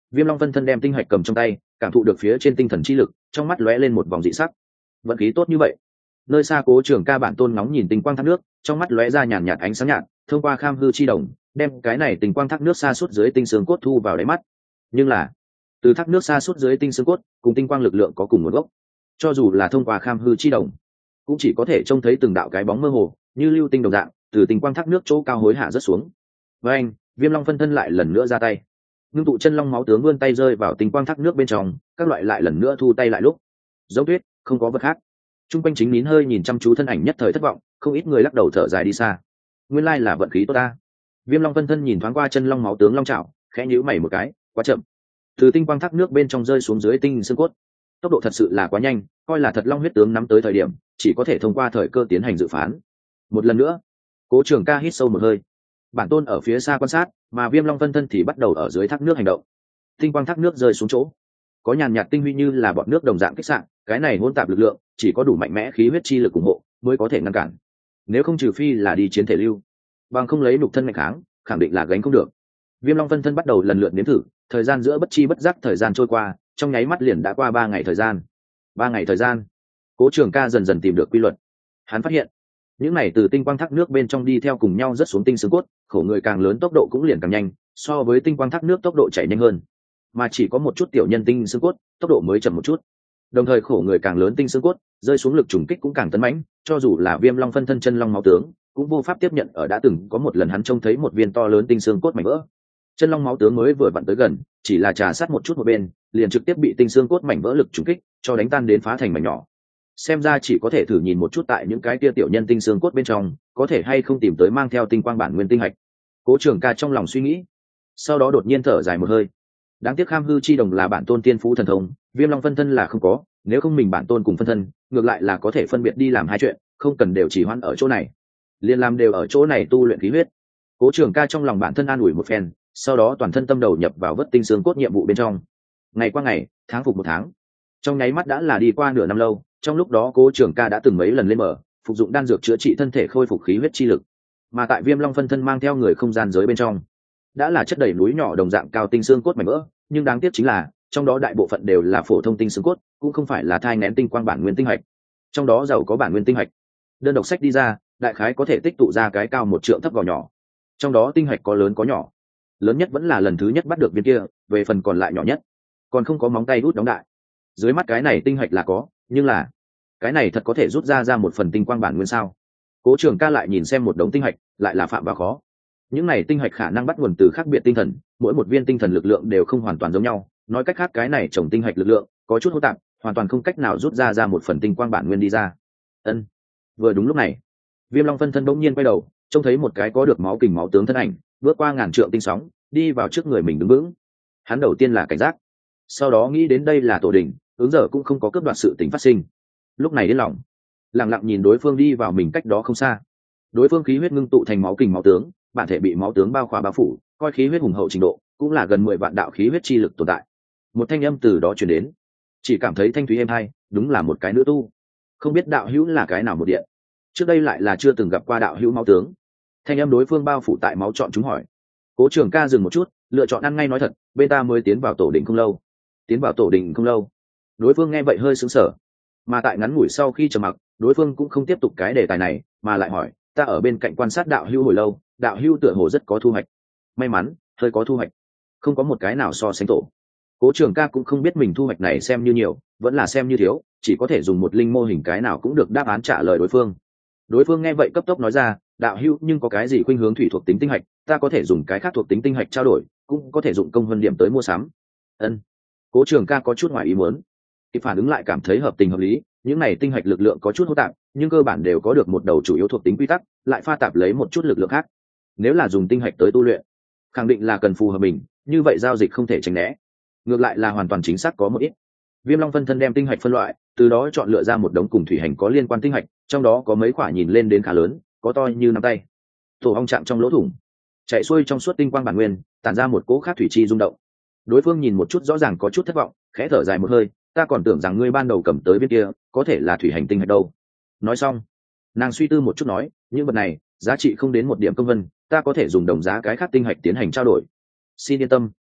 Viêm Long phân thân đem tinh hạch cầm trong tay, cảm thụ được phía trên tinh thần chi lực, trong mắt lóe lên một vòng dị sắc. Vận khí tốt như vậy. Nơi xa Cố Trường Ca bản tôn ngóng nhìn tinh quang thác nước, trong mắt lóe ra nhàn nhạt ánh sáng nhạt, thông qua kham hư chi đồng, đem cái này tinh quang thác nước xa suốt dưới tinh xương cốt thu vào đáy mắt. Nhưng là, từ thác nước xa suốt dưới tinh xương cốt, cùng tinh quang lực lượng có cùng nguồn gốc. Cho dù là thông qua kham hư chi đồng, cũng chỉ có thể trông thấy từng đạo cái bóng mơ hồ, như lưu tinh đồng dạng, từ tinh quang thác nước chỗ cao hối hạ rất xuống. Với anh, Viêm Long phân thân lại lần nữa ra tay. Ngưng tụ chân long máu tướng vươn tay rơi vào tinh quang thác nước bên trong, các loại lại lần nữa thu tay lại lúc. Giống tuyết, không có vật khác. Trung quanh chính nín hơi nhìn chăm chú thân ảnh nhất thời thất vọng, không ít người lắc đầu thở dài đi xa. Nguyên lai là vận khí tốt ta. Viêm Long phân thân nhìn thoáng qua chân long máu tướng long trảo, khẽ nhíu mày một cái, quá chậm. Từ tinh quang thác nước bên trong rơi xuống dưới tinh xương cốt, tốc độ thật sự là quá nhanh, coi là thật long huyết tướng nắm tới thời điểm, chỉ có thể thông qua thời cơ tiến hành dự phán. Một lần nữa, Cố Trường Ca hít sâu một hơi. Bản tôn ở phía xa quan sát, mà Viêm Long phân thân thì bắt đầu ở dưới thác nước hành động. Tinh quang thác nước rơi xuống chỗ, có nhàn nhạt tinh huy như là bọt nước đồng dạng kích sạn, cái này hỗn tạp lực lượng, chỉ có đủ mạnh mẽ khí huyết chi lực ủng hộ mới có thể ngăn cản. Nếu không trừ phi là đi chiến thể lưu, bằng không lấy nục thân mạnh kháng, khẳng định là gánh không được. Viêm Long phân thân bắt đầu lần lượt nếm thử, thời gian giữa bất chi bất giác thời gian trôi qua, trong nháy mắt liền đã qua ba ngày thời gian. Ba ngày thời gian, Cố Trường Ca dần dần tìm được quy luật. Hắn phát hiện, những này từ tinh quang thác nước bên trong đi theo cùng nhau rất xuống tinh xương cốt, khổ người càng lớn tốc độ cũng liền càng nhanh, so với tinh quang thác nước tốc độ chảy nhanh hơn, mà chỉ có một chút tiểu nhân tinh xương cốt, tốc độ mới chậm một chút. Đồng thời khổ người càng lớn tinh xương cốt, rơi xuống lực trùng kích cũng càng tấn mãnh, cho dù là Viêm Long phân thân chân long máu tướng, cũng vô pháp tiếp nhận. Ở đã từng có một lần hắn trông thấy một viên to lớn tinh xương cốt mảnh vỡ, chân long máu tướng mới vừa vặn tới gần, chỉ là trà sát một chút một bên, liền trực tiếp bị tinh xương cốt mảnh vỡ lực trùng kích cho đánh tan đến phá thành mảnh nhỏ. Xem ra chỉ có thể thử nhìn một chút tại những cái tia tiểu nhân tinh xương cốt bên trong, có thể hay không tìm tới mang theo tinh quang bản nguyên tinh hạch. Cố Trường Ca trong lòng suy nghĩ, sau đó đột nhiên thở dài một hơi. Đáng tiếc kham hư chi đồng là bản tôn tiên phú thần thông, Viêm Long phân thân là không có, nếu không mình bản tôn cùng phân thân, ngược lại là có thể phân biệt đi làm hai chuyện, không cần đều chỉ hoãn ở chỗ này, liền làm đều ở chỗ này tu luyện khí huyết. Cố Trường Ca trong lòng bản thân an ủi một phen, sau đó toàn thân tâm đầu nhập vào vớt tinh xương cốt nhiệm vụ bên trong. Ngày qua ngày, tháng phục một tháng, trong nháy mắt đã là đi qua nửa năm lâu. Trong lúc đó Cố Trường Ca đã từng mấy lần lên mở phục dụng đan dược chữa trị thân thể, khôi phục khí huyết chi lực, mà tại Viêm Long phân thân mang theo người không gian giới bên trong, đã là chất đầy núi nhỏ đồng dạng cao tinh xương cốt mảnh vỡ. Nhưng đáng tiếc chính là trong đó đại bộ phận đều là phổ thông tinh xương cốt, cũng không phải là thai nén tinh quang bản nguyên tinh hạch. Trong đó giàu có bản nguyên tinh hạch, đơn độc sách đi ra, đại khái có thể tích tụ ra cái cao một trượng thấp gò nhỏ. Trong đó tinh hạch có lớn có nhỏ, lớn nhất vẫn là lần thứ nhất bắt được viên kia, về phần còn lại nhỏ nhất, còn không có móng tay hút đóng đại. Dưới mắt cái này tinh hạch là có, nhưng là cái này thật có thể rút ra ra một phần tinh quang bản nguyên sao? Cố Trường Ca lại nhìn xem một đống tinh hạch, lại là phạm vào khó. Những này tinh hạch khả năng bắt nguồn từ khác biệt tinh thần, mỗi một viên tinh thần lực lượng đều không hoàn toàn giống nhau. Nói cách khác, cái này trồng tinh hạch lực lượng có chút hỗn tạp, hoàn toàn không cách nào rút ra ra một phần tinh quang bản nguyên đi ra. Ân. Vừa đúng lúc này, Viêm Long phân thân bỗng nhiên quay đầu, trông thấy một cái có được máu kình máu tướng thân ảnh, bước qua ngàn trượng tinh sóng, đi vào trước người mình đứng vững. Hắn đầu tiên là cảnh giác, sau đó nghĩ đến đây là tổ đình, ứng giờ cũng không có cướp đoạt sự tình phát sinh. Lúc này đến lòng, lặng lặng nhìn đối phương đi vào mình cách đó không xa. Đối phương khí huyết ngưng tụ thành máu kình máu tướng, bản thể bị máu tướng bao khỏa bao phủ, coi khí huyết hùng hậu trình độ, cũng là gần mười vạn đạo khí huyết chi lực tồn tại. Một thanh âm từ đó truyền đến, chỉ cảm thấy thanh thúy êm hay, đúng là một cái nữ tu. Không biết đạo hữu là cái nào một điện, trước đây lại là chưa từng gặp qua đạo hữu máu tướng. Thanh âm đối phương bao phủ tại máu chọn chúng hỏi. Cố Trường Ca dừng một chút, lựa chọn ăn ngay nói thật, bên ta mới tiến vào tổ đình không lâu. Tiến vào tổ đình không lâu. Đối phương nghe vậy hơi sững sờ, mà tại ngắn ngủi sau khi trầm mặc, đối phương cũng không tiếp tục cái đề tài này, mà lại hỏi, ta ở bên cạnh quan sát đạo hữu hồi lâu, đạo hữu tựa hồ rất có thu hoạch. May mắn, hơi có thu hoạch, không có một cái nào so sánh tổ. Cố Trường Ca cũng không biết mình thu hoạch này xem như nhiều, vẫn là xem như thiếu, chỉ có thể dùng một linh mô hình cái nào cũng được đáp án trả lời đối phương. Đối phương nghe vậy cấp tốc nói ra, đạo hữu nhưng có cái gì khuynh hướng thủy thuộc tính tinh hạch, ta có thể dùng cái khác thuộc tính tinh hạch trao đổi, cũng có thể dụng công vân điểm tới mua sắm. Ân. Cố Trường Ca có chút ngoài ý muốn, kịp phản ứng lại cảm thấy hợp tình hợp lý. Những này tinh hạch lực lượng có chút hỗn tạp, nhưng cơ bản đều có được một đầu chủ yếu thuộc tính quy tắc, lại pha tạp lấy một chút lực lượng khác. Nếu là dùng tinh hạch tới tu luyện, khẳng định là cần phù hợp mình, như vậy giao dịch không thể tránh né. Ngược lại là hoàn toàn chính xác có một ít. Viêm Long phân thân đem tinh hạch phân loại, từ đó chọn lựa ra một đống cùng thủy hành có liên quan tinh hạch, trong đó có mấy quả nhìn lên đến khá lớn, có to như nắm tay. Tổ ong chạm trong lỗ thủng, chạy xuôi trong suốt tinh quang bản nguyên, tản ra một cỗ khác thủy chi rung động. Đối phương nhìn một chút rõ ràng có chút thất vọng, khẽ thở dài một hơi, ta còn tưởng rằng ngươi ban đầu cầm tới bên kia có thể là thủy hành tinh hạch đâu. Nói xong, nàng suy tư một chút nói, những vật này giá trị không đến một điểm công vân, ta có thể dùng đồng giá cái khác tinh hạch tiến hành trao đổi. Xin yên tâm,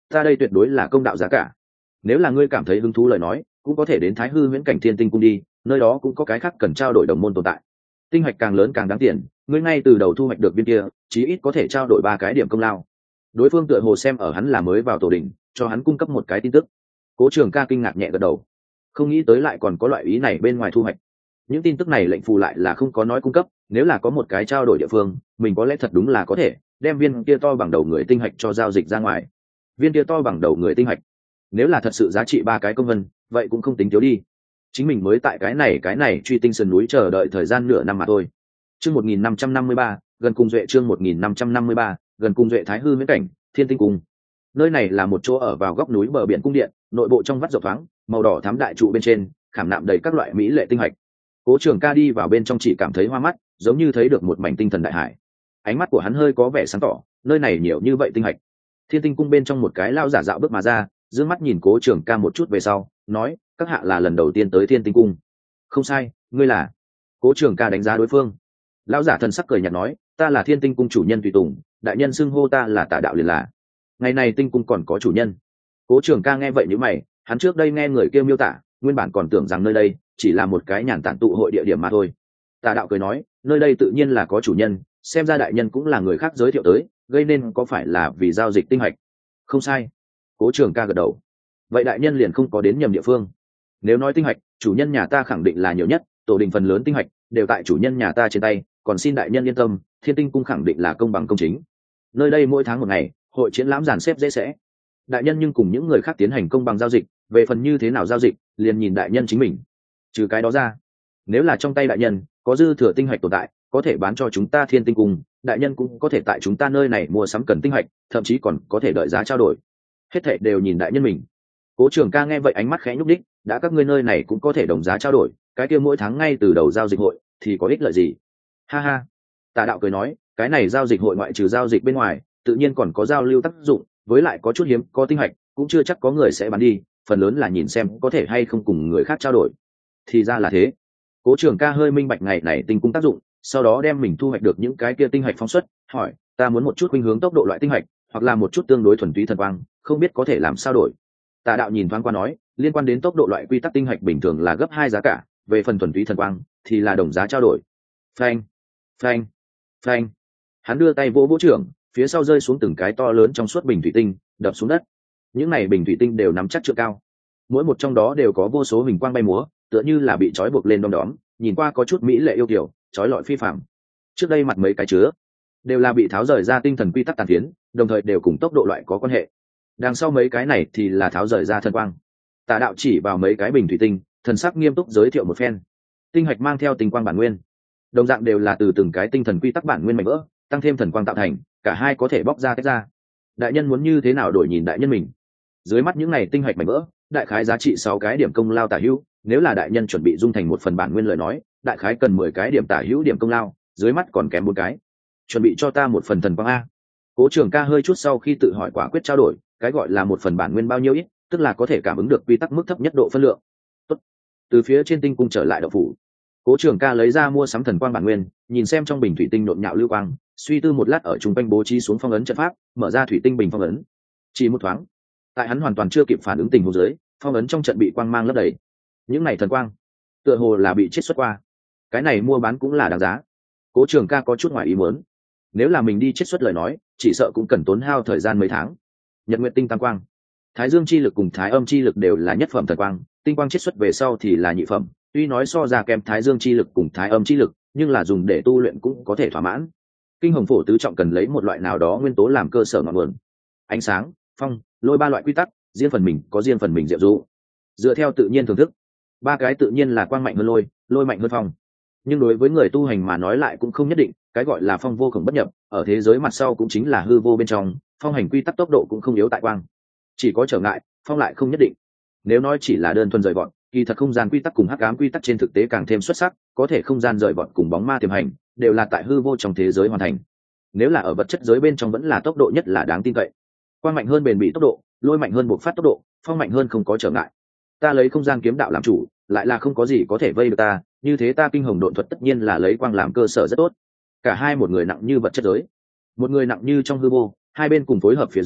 ta đây tuyệt đối là công đạo giá cả. Nếu là ngươi cảm thấy hứng thú lời nói, cũng có thể đến Thái Hư Huyễn Cảnh Thiên Tinh Cung đi, nơi đó cũng có cái khác cần trao đổi đồng môn tồn tại. Tinh hạch càng lớn càng đáng tiền, ngươi ngay từ đầu thu hoạch được viên kia, chí ít có thể trao đổi ba cái điểm công lao. Đối phương tựa hồ xem ở hắn là mới vào tổ đỉnh, cho hắn cung cấp một cái tin tức. Cố Trường Ca kinh ngạc nhẹ gật đầu, không nghĩ tới lại còn có loại ý này bên ngoài thu hoạch. Những tin tức này lệnh phù lại là không có nói cung cấp, nếu là có một cái trao đổi địa phương, mình có lẽ thật đúng là có thể đem viên kia to bằng đầu người tinh hạch cho giao dịch ra ngoài. Viên kia to bằng đầu người tinh hạch, nếu là thật sự giá trị ba cái công vân, vậy cũng không tính thiếu đi. Chính mình mới tại cái này cái này truy tinh sườn núi chờ đợi thời gian nửa năm mà thôi. Chương một nghìn năm trăm năm mươi ba, gần cùng duệ chương một nghìn năm trăm năm mươi ba, gần cùng duệ Thái Hư Huyễn Cảnh, Thiên Tinh Cung. Nơi này là một chỗ ở vào góc núi bờ biển cung điện, nội bộ trong vắt rộng thoáng, màu đỏ thắm đại trụ bên trên, khảm nạm đầy các loại mỹ lệ tinh hạch. Cố Trường Ca đi vào bên trong chỉ cảm thấy hoa mắt, giống như thấy được một mảnh tinh thần đại hải. Ánh mắt của hắn hơi có vẻ sáng tỏ, nơi này nhiều như vậy tinh hạch. Thiên Tinh Cung bên trong một cái lao giả dạo bước mà ra, dương mắt nhìn Cố Trường Ca một chút về sau, nói, các hạ là lần đầu tiên tới Thiên Tinh Cung. Không sai, ngươi là. Cố Trường Ca đánh giá đối phương. Lão giả thần sắc cười nhạt nói, ta là Thiên Tinh Cung chủ nhân tùy tùng, đại nhân xưng hô ta là Tả đạo liền là. Ngày này Tinh Cung còn có chủ nhân. Cố Trường Ca nghe vậy nhíu mày, hắn trước đây nghe người kêu miêu tả, nguyên bản còn tưởng rằng nơi đây chỉ là một cái nhàn tản tụ hội địa điểm mà thôi. Tả đạo cười nói, nơi đây tự nhiên là có chủ nhân, xem ra đại nhân cũng là người khác giới thiệu tới, gây nên có phải là vì giao dịch tinh hạch? Không sai. Cố Trường Ca gật đầu. Vậy đại nhân liền không có đến nhầm địa phương. Nếu nói tinh hạch, chủ nhân nhà ta khẳng định là nhiều nhất, tổ đình phần lớn tinh hạch đều tại chủ nhân nhà ta trên tay, còn xin đại nhân yên tâm, Thiên Tinh Cung khẳng định là công bằng công chính. Nơi đây mỗi tháng một ngày, hội triển lãm dàn xếp dễ sẽ. Đại nhân nhưng cùng những người khác tiến hành công bằng giao dịch, về phần như thế nào giao dịch, liền nhìn đại nhân chính mình. Trừ cái đó ra, nếu là trong tay đại nhân có dư thừa tinh hạch tồn tại, có thể bán cho chúng ta Thiên Tinh Cung, đại nhân cũng có thể tại chúng ta nơi này mua sắm cần tinh hạch, thậm chí còn có thể đợi giá trao đổi. Hết thảy đều nhìn đại nhân mình. Cố Trường Ca nghe vậy ánh mắt khẽ nhúc đích, đã các ngươi nơi này cũng có thể đồng giá trao đổi, cái kia mỗi tháng ngay từ đầu giao dịch hội thì có ích lợi gì? Ha ha. Tà đạo cười nói, cái này giao dịch hội ngoại trừ giao dịch bên ngoài, tự nhiên còn có giao lưu tác dụng, với lại có chút hiếm có tinh hạch, cũng chưa chắc có người sẽ bán đi, phần lớn là nhìn xem có thể hay không cùng người khác trao đổi. Thì ra là thế. Cố Trường Ca hơi minh bạch ngày này tinh cung tác dụng, sau đó đem mình thu hoạch được những cái kia tinh hạch phóng xuất, hỏi, ta muốn một chút khuynh hướng tốc độ loại tinh hạch, hoặc là một chút tương đối thuần túy thần quang, không biết có thể làm sao đổi. Tà đạo nhìn thoáng qua nói, liên quan đến tốc độ loại quy tắc tinh hạch bình thường là gấp hai giá cả, về phần thuần túy thần quang thì là đồng giá trao đổi. Phanh, phanh, phanh. Hắn đưa tay vỗ vỗ trưởng, phía sau rơi xuống từng cái to lớn trong suốt bình thủy tinh, đập xuống đất. Những này bình thủy tinh đều nắm chắc trượng cao, mỗi một trong đó đều có vô số hình quang bay múa, tựa như là bị trói buộc lên đom đóm, nhìn qua có chút mỹ lệ yêu kiều, trói lọi phi phàm. Trước đây mặt mấy cái chứa đều là bị tháo rời ra tinh thần quy tắc tàn phiến, đồng thời đều cùng tốc độ loại có quan hệ. Đằng sau mấy cái này thì là tháo rời ra thần quang. Tà đạo chỉ vào mấy cái bình thủy tinh, thần sắc nghiêm túc giới thiệu một phen. Tinh hạch mang theo tinh quang bản nguyên, đồng dạng đều là từ từng cái tinh thần quy tắc bản nguyên mảnh vỡ tăng thêm thần quang tạo thành, cả hai có thể bóc ra tách ra. Đại nhân muốn như thế nào đổi nhìn đại nhân mình? Dưới mắt những này tinh hạch mảnh vỡ, đại khái giá trị sáu cái điểm công lao tả hữu, nếu là đại nhân chuẩn bị dung thành một phần bản nguyên lời nói, đại khái cần mười cái điểm tả hữu điểm công lao, dưới mắt còn kém bốn cái. Chuẩn bị cho ta một phần thần quang a. Cố Trường Ca hơi chút sau khi tự hỏi quả quyết trao đổi, cái gọi là một phần bản nguyên bao nhiêu ít, tức là có thể cảm ứng được quy tắc mức thấp nhất độ phân lượng. Tốt. Từ phía trên tinh cung trở lại đậu phủ, Cố Trường Ca lấy ra mua sắm thần quang bản nguyên, nhìn xem trong bình thủy tinh nhộn nhạo lưu quang, suy tư một lát ở trung quanh bố trí xuống phong ấn trận pháp, mở ra thủy tinh bình phong ấn. Chỉ một thoáng, tại hắn hoàn toàn chưa kịp phản ứng tình huống dưới, phong ấn trong trận bị quang mang lấp đầy. Những này thần quang, tựa hồ là bị chiết xuất qua. Cái này mua bán cũng là đáng giá. Cố Trường Ca có chút ngoài ý muốn. Nếu là mình đi chiết xuất lời nói, chỉ sợ cũng cần tốn hao thời gian mấy tháng. Nhật Nguyệt Tinh tam quang, Thái Dương chi lực cùng Thái Âm chi lực đều là nhất phẩm thần quang, tinh quang chiết xuất về sau thì là nhị phẩm, tuy nói so ra kém Thái Dương chi lực cùng Thái Âm chi lực, nhưng là dùng để tu luyện cũng có thể thỏa mãn. Kinh Hồng Phổ tứ trọng cần lấy một loại nào đó nguyên tố làm cơ sở ngọn nguồn. Ánh sáng, phong, lôi ba loại quy tắc, riêng phần mình có riêng phần mình diệu dụ. Dựa theo tự nhiên thưởng thức, ba cái tự nhiên là quang mạnh hơn lôi, lôi mạnh hơn phong. Nhưng đối với người tu hành mà nói lại cũng không nhất định, cái gọi là phong vô cùng bất nhập, ở thế giới mặt sau cũng chính là hư vô bên trong, phong hành quy tắc tốc độ cũng không yếu tại quang. Chỉ có trở ngại, phong lại không nhất định. Nếu nói chỉ là đơn thuần rời vọt, kỳ thật không gian quy tắc cùng hắc ám quy tắc trên thực tế càng thêm xuất sắc, có thể không gian rời vọt cùng bóng ma tiềm hành, đều là tại hư vô trong thế giới hoàn thành. Nếu là ở vật chất giới bên trong vẫn là tốc độ nhất là đáng tin cậy. Quang mạnh hơn bền bỉ tốc độ, lôi mạnh hơn bộc phát tốc độ, phong mạnh hơn không có trở ngại. Ta lấy không gian kiếm đạo làm chủ, lại là không có gì có thể vây được ta, như thế ta kinh hồng độn thuật tất nhiên là lấy quang làm cơ sở rất tốt. Cả hai một người nặng như vật chất giới, một người nặng như trong hư vô, hai bên cùng phối hợp phía dưới,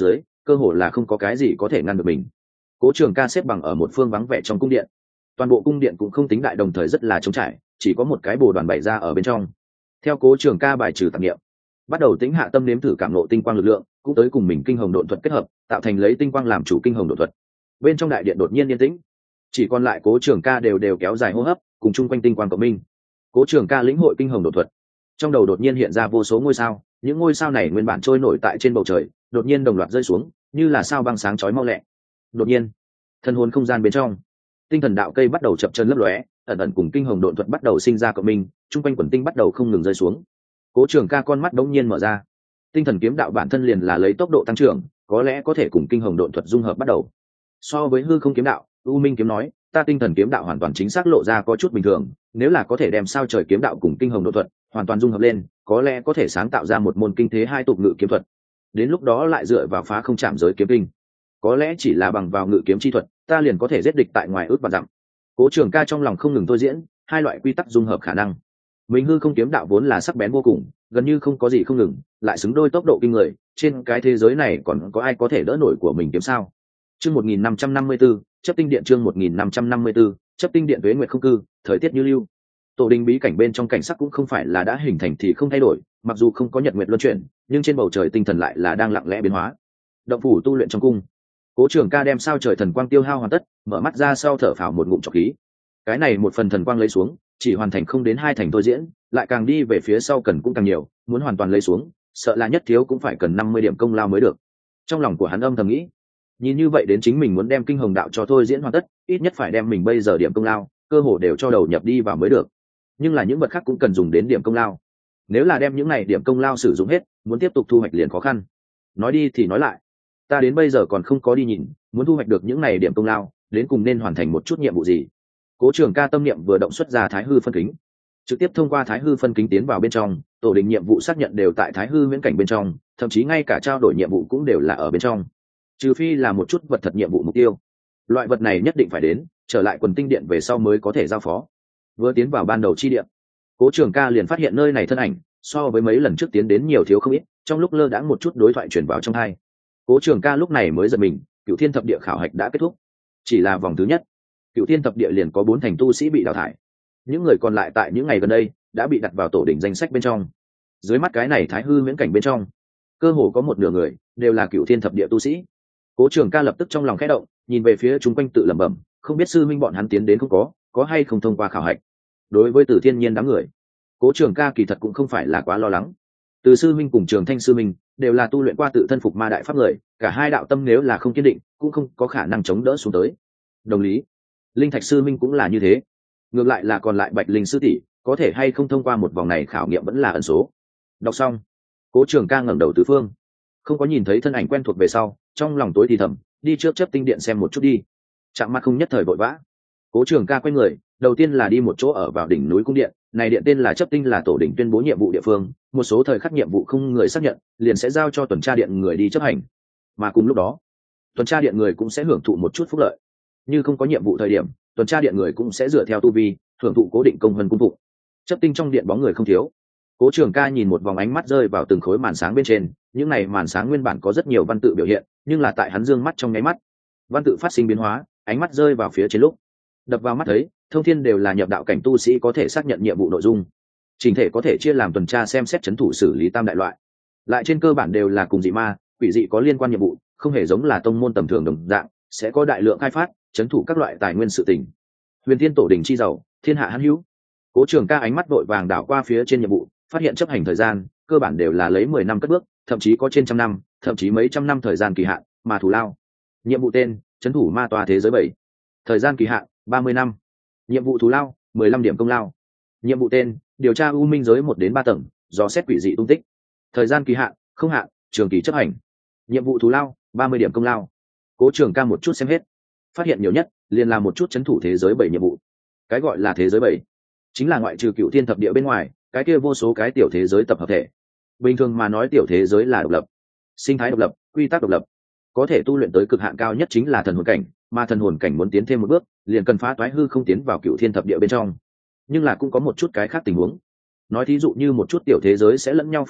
cơ hồ là không có cái gì có thể ngăn được mình. Cố Trường Ca xếp bằng ở một phương vắng vẻ trong cung điện. Toàn bộ cung điện cũng không tính đại, đồng thời rất là trống trải, chỉ có một cái bồ đoàn bày ra ở bên trong. Theo Cố Trường Ca bài trừ tạp niệm, bắt đầu tĩnh hạ tâm nếm thử cảm ngộ tinh quang lực lượng, cũng tới cùng mình kinh hồng độn thuật kết hợp, tạo thành lấy tinh quang làm chủ kinh hồng độn thuật. Bên trong đại điện đột nhiên yên tĩnh, chỉ còn lại Cố Trường Ca đều đều kéo dài hô hấp, cùng chung quanh tinh quang cộng minh. Cố Trường Ca lĩnh hội kinh hồng độn thuật, trong đầu đột nhiên hiện ra vô số ngôi sao, những ngôi sao này nguyên bản trôi nổi tại trên bầu trời, đột nhiên đồng loạt rơi xuống, như là sao băng sáng chói mau lẹ. Đột nhiên, thân hồn không gian bên trong, tinh thần đạo cây bắt đầu chập chờn lấp lóe, ẩn ẩn cùng kinh hồng độn thuật bắt đầu sinh ra cộng minh, chung quanh quần tinh bắt đầu không ngừng rơi xuống. Cố Trường Ca con mắt đống nhiên mở ra, tinh thần kiếm đạo bản thân liền là lấy tốc độ tăng trưởng, có lẽ có thể cùng kinh hồng độn thuật dung hợp bắt đầu. So với hư không kiếm đạo, U Minh kiếm nói, ta tinh thần kiếm đạo hoàn toàn chính xác lộ ra có chút bình thường, nếu là có thể đem sao trời kiếm đạo cùng kinh hồng độn thuật hoàn toàn dung hợp lên, có lẽ có thể sáng tạo ra một môn kinh thế hai tục ngự kiếm thuật. Đến lúc đó lại dựa vào phá không chạm giới kiếm kinh, có lẽ chỉ là bằng vào ngự kiếm chi thuật, ta liền có thể giết địch tại ngoài ước vạn dặm. Cố Trường Ca trong lòng không ngừng thôi diễn hai loại quy tắc dung hợp khả năng. Mình hư không kiếm đạo vốn là sắc bén vô cùng, gần như không có gì không ngừng, lại xứng đôi tốc độ kinh người, trên cái thế giới này còn có ai có thể đỡ nổi của mình kiếm sao? Chương một nghìn năm trăm năm mươi tư, chấp tinh điện chương một nghìn năm trăm năm mươi tư, chấp tinh điện tuế nguyệt không cư, thời tiết như lưu. Tổ đình bí cảnh bên trong cảnh sắc cũng không phải là đã hình thành thì không thay đổi, mặc dù không có nhật nguyệt luân chuyển, nhưng trên bầu trời tinh thần lại là đang lặng lẽ biến hóa. Động phủ tu luyện trong cung, Cố Trường Ca đem sao trời thần quang tiêu hao hoàn tất, mở mắt ra sau thở phào một ngụm trọc khí. Cái này một phần thần quang lấy xuống, chỉ hoàn thành không đến hai thành thôi diễn, lại càng đi về phía sau cần cũng càng nhiều, muốn hoàn toàn lấy xuống, sợ là nhất thiếu cũng phải cần năm mươi điểm công lao mới được. Trong lòng của hắn âm thầm nghĩ, nhìn như vậy đến chính mình muốn đem kinh hồng đạo cho thôi diễn hoàn tất, ít nhất phải đem mình bây giờ điểm công lao cơ hồ đều cho đầu nhập đi vào mới được. Nhưng là những vật khác cũng cần dùng đến điểm công lao, nếu là đem những này điểm công lao sử dụng hết, muốn tiếp tục thu hoạch liền khó khăn. Nói đi thì nói lại, ta đến bây giờ còn không có đi nhìn, muốn thu hoạch được những này điểm công lao, đến cùng nên hoàn thành một chút nhiệm vụ gì. Cố Trường Ca tâm niệm vừa động xuất ra Thái Hư phân kính, trực tiếp thông qua Thái Hư phân kính tiến vào bên trong, tổ đình nhiệm vụ xác nhận đều tại Thái Hư viễn cảnh bên trong, thậm chí ngay cả trao đổi nhiệm vụ cũng đều là ở bên trong, trừ phi là một chút vật thật nhiệm vụ mục tiêu, loại vật này nhất định phải đến trở lại quần tinh điện về sau mới có thể giao phó. Vừa tiến vào ban đầu chi điện, Cố Trường Ca liền phát hiện nơi này thân ảnh so với mấy lần trước tiến đến nhiều thiếu không ít, trong lúc lơ đãng một chút đối thoại truyền vào trong tai. Cố Trường Ca lúc này mới giật mình, Cửu Thiên thập địa khảo hạch đã kết thúc, chỉ là vòng thứ nhất, Cửu Thiên thập địa liền có bốn thành tu sĩ bị đào thải, những người còn lại tại những ngày gần đây đã bị đặt vào tổ đỉnh danh sách bên trong. Dưới mắt cái này Thái Hư viễn cảnh bên trong, cơ hồ có một nửa người đều là Cửu Thiên thập địa tu sĩ. Cố Trường Ca lập tức trong lòng khẽ động, nhìn về phía chúng quanh tự lẩm bẩm, không biết sư minh bọn hắn tiến đến không có, có hay không thông qua khảo hạch. Đối với Từ Thiên Nhiên đám người, Cố Trường Ca kỳ thật cũng không phải là quá lo lắng. Từ sư minh cùng Trường Thanh sư minh đều là tu luyện qua tự thân phục ma đại pháp người, cả hai đạo tâm nếu là không kiên định, cũng không có khả năng chống đỡ xuống tới. Đồng lý, Linh Thạch sư minh cũng là như thế. Ngược lại là còn lại Bạch Linh sư tỷ, có thể hay không thông qua một vòng này khảo nghiệm vẫn là ẩn số. Đọc xong, Cố Trường Ca ngẩng đầu tứ phương, không có nhìn thấy thân ảnh quen thuộc về sau, trong lòng tối thì thầm, đi trước chấp tinh điện xem một chút đi. Chạm mắt không nhất thời vội vã, Cố Trường Ca quay người, đầu tiên là đi một chỗ ở vào đỉnh núi cung điện, này điện tên là chấp tinh, là tổ đỉnh tuyên bố nhiệm vụ địa phương, một số thời khắc nhiệm vụ không người xác nhận, liền sẽ giao cho tuần tra điện người đi chấp hành. Mà cùng lúc đó, tuần tra điện người cũng sẽ hưởng thụ một chút phúc lợi. Như không có nhiệm vụ thời điểm, tuần tra điện người cũng sẽ dựa theo tu vi, hưởng thụ cố định công vân cung phụng. Chấp tinh trong điện bóng người không thiếu. Cố Trường Ca nhìn một vòng, ánh mắt rơi vào từng khối màn sáng bên trên, những này màn sáng nguyên bản có rất nhiều văn tự biểu hiện, nhưng là tại hắn dương mắt trong nháy mắt, văn tự phát sinh biến hóa, ánh mắt rơi vào phía trên lúc, đập vào mắt thấy, thông thiên đều là nhập đạo cảnh tu sĩ có thể xác nhận nhiệm vụ nội dung. Trình thể có thể chia làm tuần tra, xem xét, trấn thủ, xử lý tam đại loại. Lại trên cơ bản đều là cùng dị ma, quỷ dị có liên quan nhiệm vụ, không hề giống là tông môn tầm thường đồng dạng, sẽ có đại lượng khai phát, trấn thủ các loại tài nguyên sự tình. Huyền Thiên tổ đỉnh chi giàu, thiên hạ hữu hữu. Cố Trường Ca ánh mắt vội vàng đảo qua phía trên nhiệm vụ, phát hiện chấp hành thời gian cơ bản đều là lấy mười năm cất bước, thậm chí có trên trăm năm, thậm chí mấy trăm năm thời gian kỳ hạn, mà thù lao. Nhiệm vụ tên: trấn thủ ma tòa thế giới bảy. Thời gian kỳ hạn: ba mươi năm. Nhiệm vụ thù lao: mười lăm điểm công lao. Nhiệm vụ tên: điều tra u minh giới một đến ba tầng, dò xét quỷ dị tung tích. Thời gian kỳ hạn: không hạn, trường kỳ chấp hành. Nhiệm vụ thù lao: ba mươi điểm công lao. Cố Trường Ca một chút xem hết, phát hiện nhiều nhất liền là một chút trấn thủ thế giới bảy nhiệm vụ. Cái gọi là thế giới bảy, chính là ngoại trừ Cửu Thiên thập địa bên ngoài, cái kia vô số cái tiểu thế giới tập hợp thể. Bình thường mà nói, tiểu thế giới là độc lập, sinh thái độc lập, quy tắc độc lập, có thể tu luyện tới cực hạn cao nhất chính là thần hồn cảnh, mà thần hồn cảnh muốn tiến thêm một bước, liền cần phá toái hư không tiến vào Cửu Thiên thập địa bên trong. Nhưng là cũng có một chút cái khác tình huống. Nói thí dụ như một chút tiểu thế giới sẽ lẫn nhau phụ thuộc,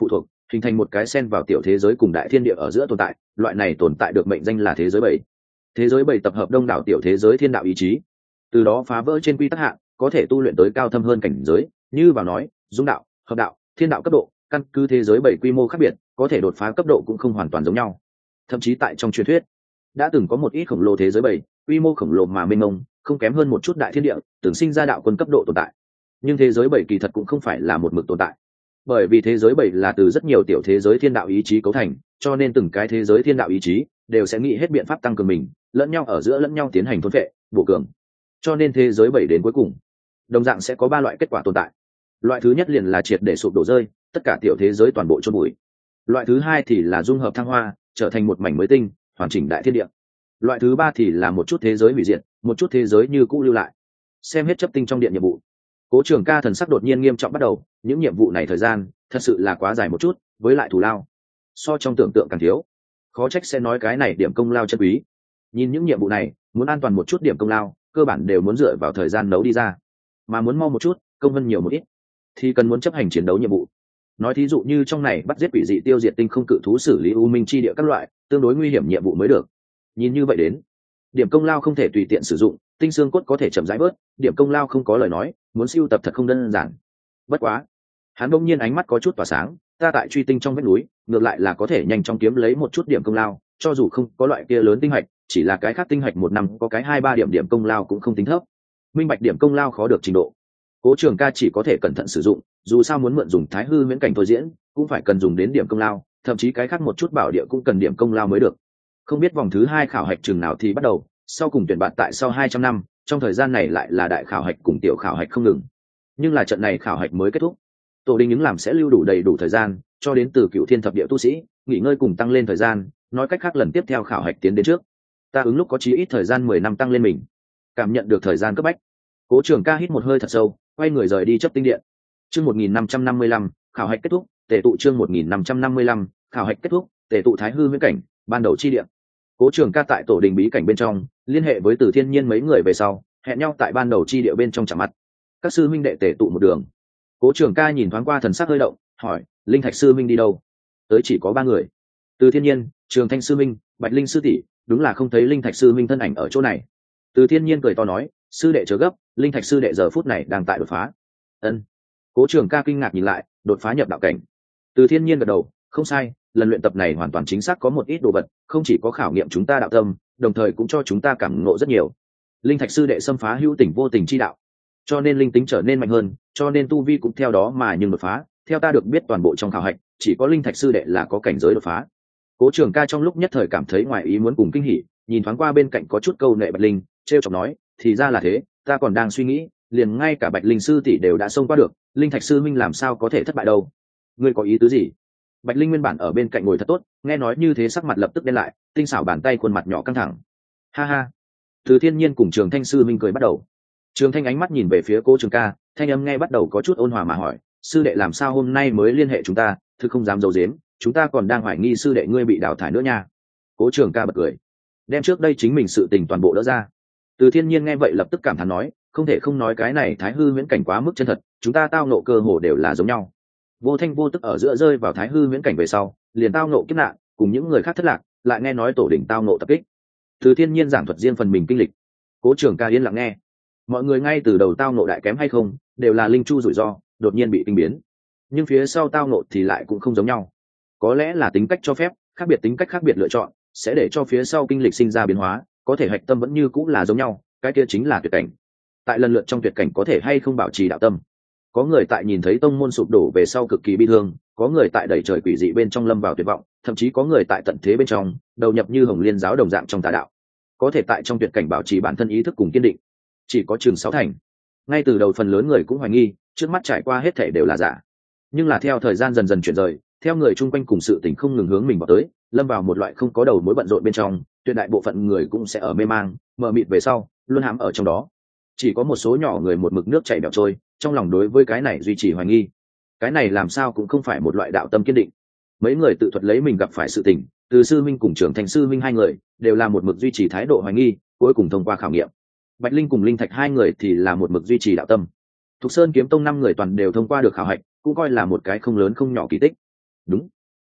hình thành một cái xen vào tiểu thế giới cùng đại thiên địa ở giữa tồn tại. Loại này tồn tại được mệnh danh là thế giới bảy. Thế giới bảy tập hợp đông đảo tiểu thế giới thiên đạo ý chí, từ đó phá vỡ trên quy tắc hạn, có thể tu luyện tới cao thâm hơn cảnh giới, như vào nói dung đạo, hợp đạo, thiên đạo cấp độ. Căn cứ thế giới bảy quy mô khác biệt, có thể đột phá cấp độ cũng không hoàn toàn giống nhau. Thậm chí tại trong truyền thuyết đã từng có một ít khổng lồ thế giới bảy, quy mô khổng lồ mà mênh mông, không kém hơn một chút đại thiên địa, tưởng sinh ra đạo quân cấp độ tồn tại. Nhưng thế giới bảy kỳ thật cũng không phải là một mực tồn tại, bởi vì thế giới bảy là từ rất nhiều tiểu thế giới thiên đạo ý chí cấu thành, cho nên từng cái thế giới thiên đạo ý chí đều sẽ nghĩ hết biện pháp tăng cường mình, lẫn nhau ở giữa lẫn nhau tiến hành thôn vệ, bổ cường. Cho nên thế giới bảy đến cuối cùng đồng dạng sẽ có ba loại kết quả tồn tại. Loại thứ nhất liền là triệt để sụp đổ rơi, tất cả tiểu thế giới toàn bộ chôn bụi. Loại thứ hai thì là dung hợp thăng hoa, trở thành một mảnh mới tinh, hoàn chỉnh đại thiên địa. Loại thứ ba thì là một chút thế giới hủy diệt, một chút thế giới như cũ lưu lại. Xem hết chấp tinh trong điện nhiệm vụ, Cố Trường Ca thần sắc đột nhiên nghiêm trọng bắt đầu, những nhiệm vụ này thời gian thật sự là quá dài một chút, với lại thù lao so trong tưởng tượng càng thiếu. Khó trách sẽ nói cái này điểm công lao chân quý. Nhìn những nhiệm vụ này, muốn an toàn một chút điểm công lao, cơ bản đều muốn dựa vào thời gian nấu đi ra, mà muốn mau một chút, công vân nhiều một ít, thì cần muốn chấp hành chiến đấu nhiệm vụ. Nói thí dụ như trong này bắt giết quỷ dị, tiêu diệt tinh không cự thú, xử lý u minh chi địa các loại tương đối nguy hiểm nhiệm vụ mới được. Nhìn như vậy đến, điểm công lao không thể tùy tiện sử dụng, tinh xương cốt có thể chậm rãi bớt, điểm công lao không có lời nói, muốn siêu tập thật không đơn giản. Bất quá, hắn đột nhiên ánh mắt có chút tỏa sáng, ta tại truy tinh trong vách núi, ngược lại là có thể nhanh chóng kiếm lấy một chút điểm công lao, cho dù không có loại kia lớn tinh hạch, chỉ là cái khác tinh hạch một năm có cái hai ba điểm điểm công lao cũng không tính thấp. Minh bạch điểm công lao khó được trình độ, Cố Trường Ca chỉ có thể cẩn thận sử dụng, dù sao muốn mượn dùng thái hư miễn cảnh thôi diễn, cũng phải cần dùng đến điểm công lao, thậm chí cái khác một chút bảo địa cũng cần điểm công lao mới được. Không biết vòng thứ hai khảo hạch chừng nào thì bắt đầu, sau cùng tuyển bạn tại sau hai trăm năm, trong thời gian này lại là đại khảo hạch cùng tiểu khảo hạch không ngừng. Nhưng là trận này khảo hạch mới kết thúc, Tổ Đình những làm sẽ lưu đủ đầy đủ thời gian, cho đến từ Cựu Thiên thập địa tu sĩ nghỉ ngơi cùng tăng lên thời gian, nói cách khác lần tiếp theo khảo hạch tiến đến trước, ta ứng lúc có chí ít thời gian mười năm tăng lên mình. Cảm nhận được thời gian cấp bách, Cố Trường Ca hít một hơi thật sâu, quay người rời đi chấp tinh điện. Chương một nghìn năm trăm năm mươi lăm, khảo hạch kết thúc, tề tụ chương một nghìn năm trăm năm mươi lăm, khảo hạch kết thúc, tề tụ thái hư huyễn cảnh, ban đầu chi địa. Cố Trường Ca tại Tổ Đình bí cảnh bên trong, liên hệ với Từ Thiên Nhiên mấy người về sau, hẹn nhau tại ban đầu chi địa bên trong chạm mặt. Các sư minh đệ tề tụ một đường. Cố Trường Ca nhìn thoáng qua thần sắc hơi động, hỏi, Linh Thạch sư minh đi đâu? Tới chỉ có ba người. Từ Thiên Nhiên, Trường Thanh sư minh, Bạch Linh sư tỷ, đúng là không thấy Linh Thạch sư minh thân ảnh ở chỗ này. Từ Thiên Nhiên cười to nói, sư đệ chớ gấp, Linh Thạch sư đệ giờ phút này đang tại đột phá. Ân. Cố Trường Ca kinh ngạc nhìn lại, đột phá nhập đạo cảnh. Từ Thiên Nhiên gật đầu, không sai, lần luyện tập này hoàn toàn chính xác có một ít đồ vật, không chỉ có khảo nghiệm chúng ta đạo tâm, đồng thời cũng cho chúng ta cảm ngộ rất nhiều. Linh Thạch sư đệ xâm phá hữu tình vô tình chi đạo, cho nên linh tính trở nên mạnh hơn, cho nên tu vi cũng theo đó mà nhưng đột phá. Theo ta được biết toàn bộ trong khảo hạch, chỉ có Linh Thạch sư đệ là có cảnh giới đột phá. Cố Trường Ca trong lúc nhất thời cảm thấy ngoài ý muốn cùng kinh hỉ, nhìn thoáng qua bên cạnh có chút câu nệ Bạch Linh, trêu chọc nói, thì ra là thế, ta còn đang suy nghĩ, liền ngay cả Bạch Linh sư tỷ đều đã xông qua được, Linh Thạch sư minh làm sao có thể thất bại đâu? Ngươi có ý tứ gì? Bạch Linh nguyên bản ở bên cạnh ngồi thật tốt, nghe nói như thế sắc mặt lập tức đen lại, tinh xảo bàn tay khuôn mặt nhỏ căng thẳng. Ha ha. Từ Thiên Nhiên cùng Trường Thanh sư minh cười bắt đầu. Trường Thanh ánh mắt nhìn về phía Cố Trường Ca, thanh âm nghe bắt đầu có chút ôn hòa mà hỏi, sư đệ làm sao hôm nay mới liên hệ chúng ta, thực không dám giấu giếm, chúng ta còn đang hoài nghi sư đệ ngươi bị đào thải nữa nha. Cố Trường Ca bật cười, đem trước đây chính mình sự tình toàn bộ đỡ ra. Từ Thiên Nhiên nghe vậy lập tức cảm thán nói, không thể không nói cái này thái hư huyễn cảnh quá mức chân thật, chúng ta tao nộ cơ hồ đều là giống nhau. Vô thanh vô tức ở giữa rơi vào thái hư huyễn cảnh về sau, liền tao nộ kiếp nạn, cùng những người khác thất lạc, lại nghe nói tổ đỉnh tao nộ tập kích. Từ Thiên Nhiên giảng thuật riêng phần mình kinh lịch. Cố Trường Ca yên lặng nghe. Mọi người ngay từ đầu tao nộ đại kém hay không, đều là linh chu rủi ro, đột nhiên bị kinh biến. Nhưng phía sau tao nộ thì lại cũng không giống nhau. Có lẽ là tính cách cho phép, khác biệt tính cách khác biệt lựa chọn, sẽ để cho phía sau kinh lịch sinh ra biến hóa, có thể hạch tâm vẫn như cũng là giống nhau, cái kia chính là tuyệt cảnh. Tại lần lượt trong tuyệt cảnh có thể hay không bảo trì đạo tâm. Có người tại nhìn thấy tông môn sụp đổ về sau cực kỳ bi thương, có người tại đẩy trời quỷ dị bên trong lâm vào tuyệt vọng, thậm chí có người tại tận thế bên trong đầu nhập như Hồng Liên giáo đồng dạng trong tà đạo. Có thể tại trong tuyệt cảnh bảo trì bản thân ý thức cùng kiên định, chỉ có chừng sáu thành. Ngay từ đầu phần lớn người cũng hoài nghi, trước mắt trải qua hết thể đều là giả. Nhưng là theo thời gian dần dần chuyển rời, theo người chung quanh cùng sự tình không ngừng hướng mình vào tới, lâm vào một loại không có đầu mối bận rộn bên trong, tuyệt đại bộ phận người cũng sẽ ở mê mang, mờ mịt về sau, luôn hãm ở trong đó. Chỉ có một số nhỏ người một mực nước chảy bèo trôi, trong lòng đối với cái này duy trì hoài nghi. Cái này làm sao cũng không phải một loại đạo tâm kiên định. Mấy người tự thuật lấy mình gặp phải sự tình, từ sư minh cùng trưởng thành sư minh hai người đều là một mực duy trì thái độ hoài nghi, cuối cùng thông qua khảo nghiệm. Bạch Linh cùng Linh Thạch hai người thì là một mực duy trì đạo tâm. Thục Sơn Kiếm Tông năm người toàn đều thông qua được khảo hạch, cũng coi là một cái không lớn không nhỏ kỳ tích. Đúng,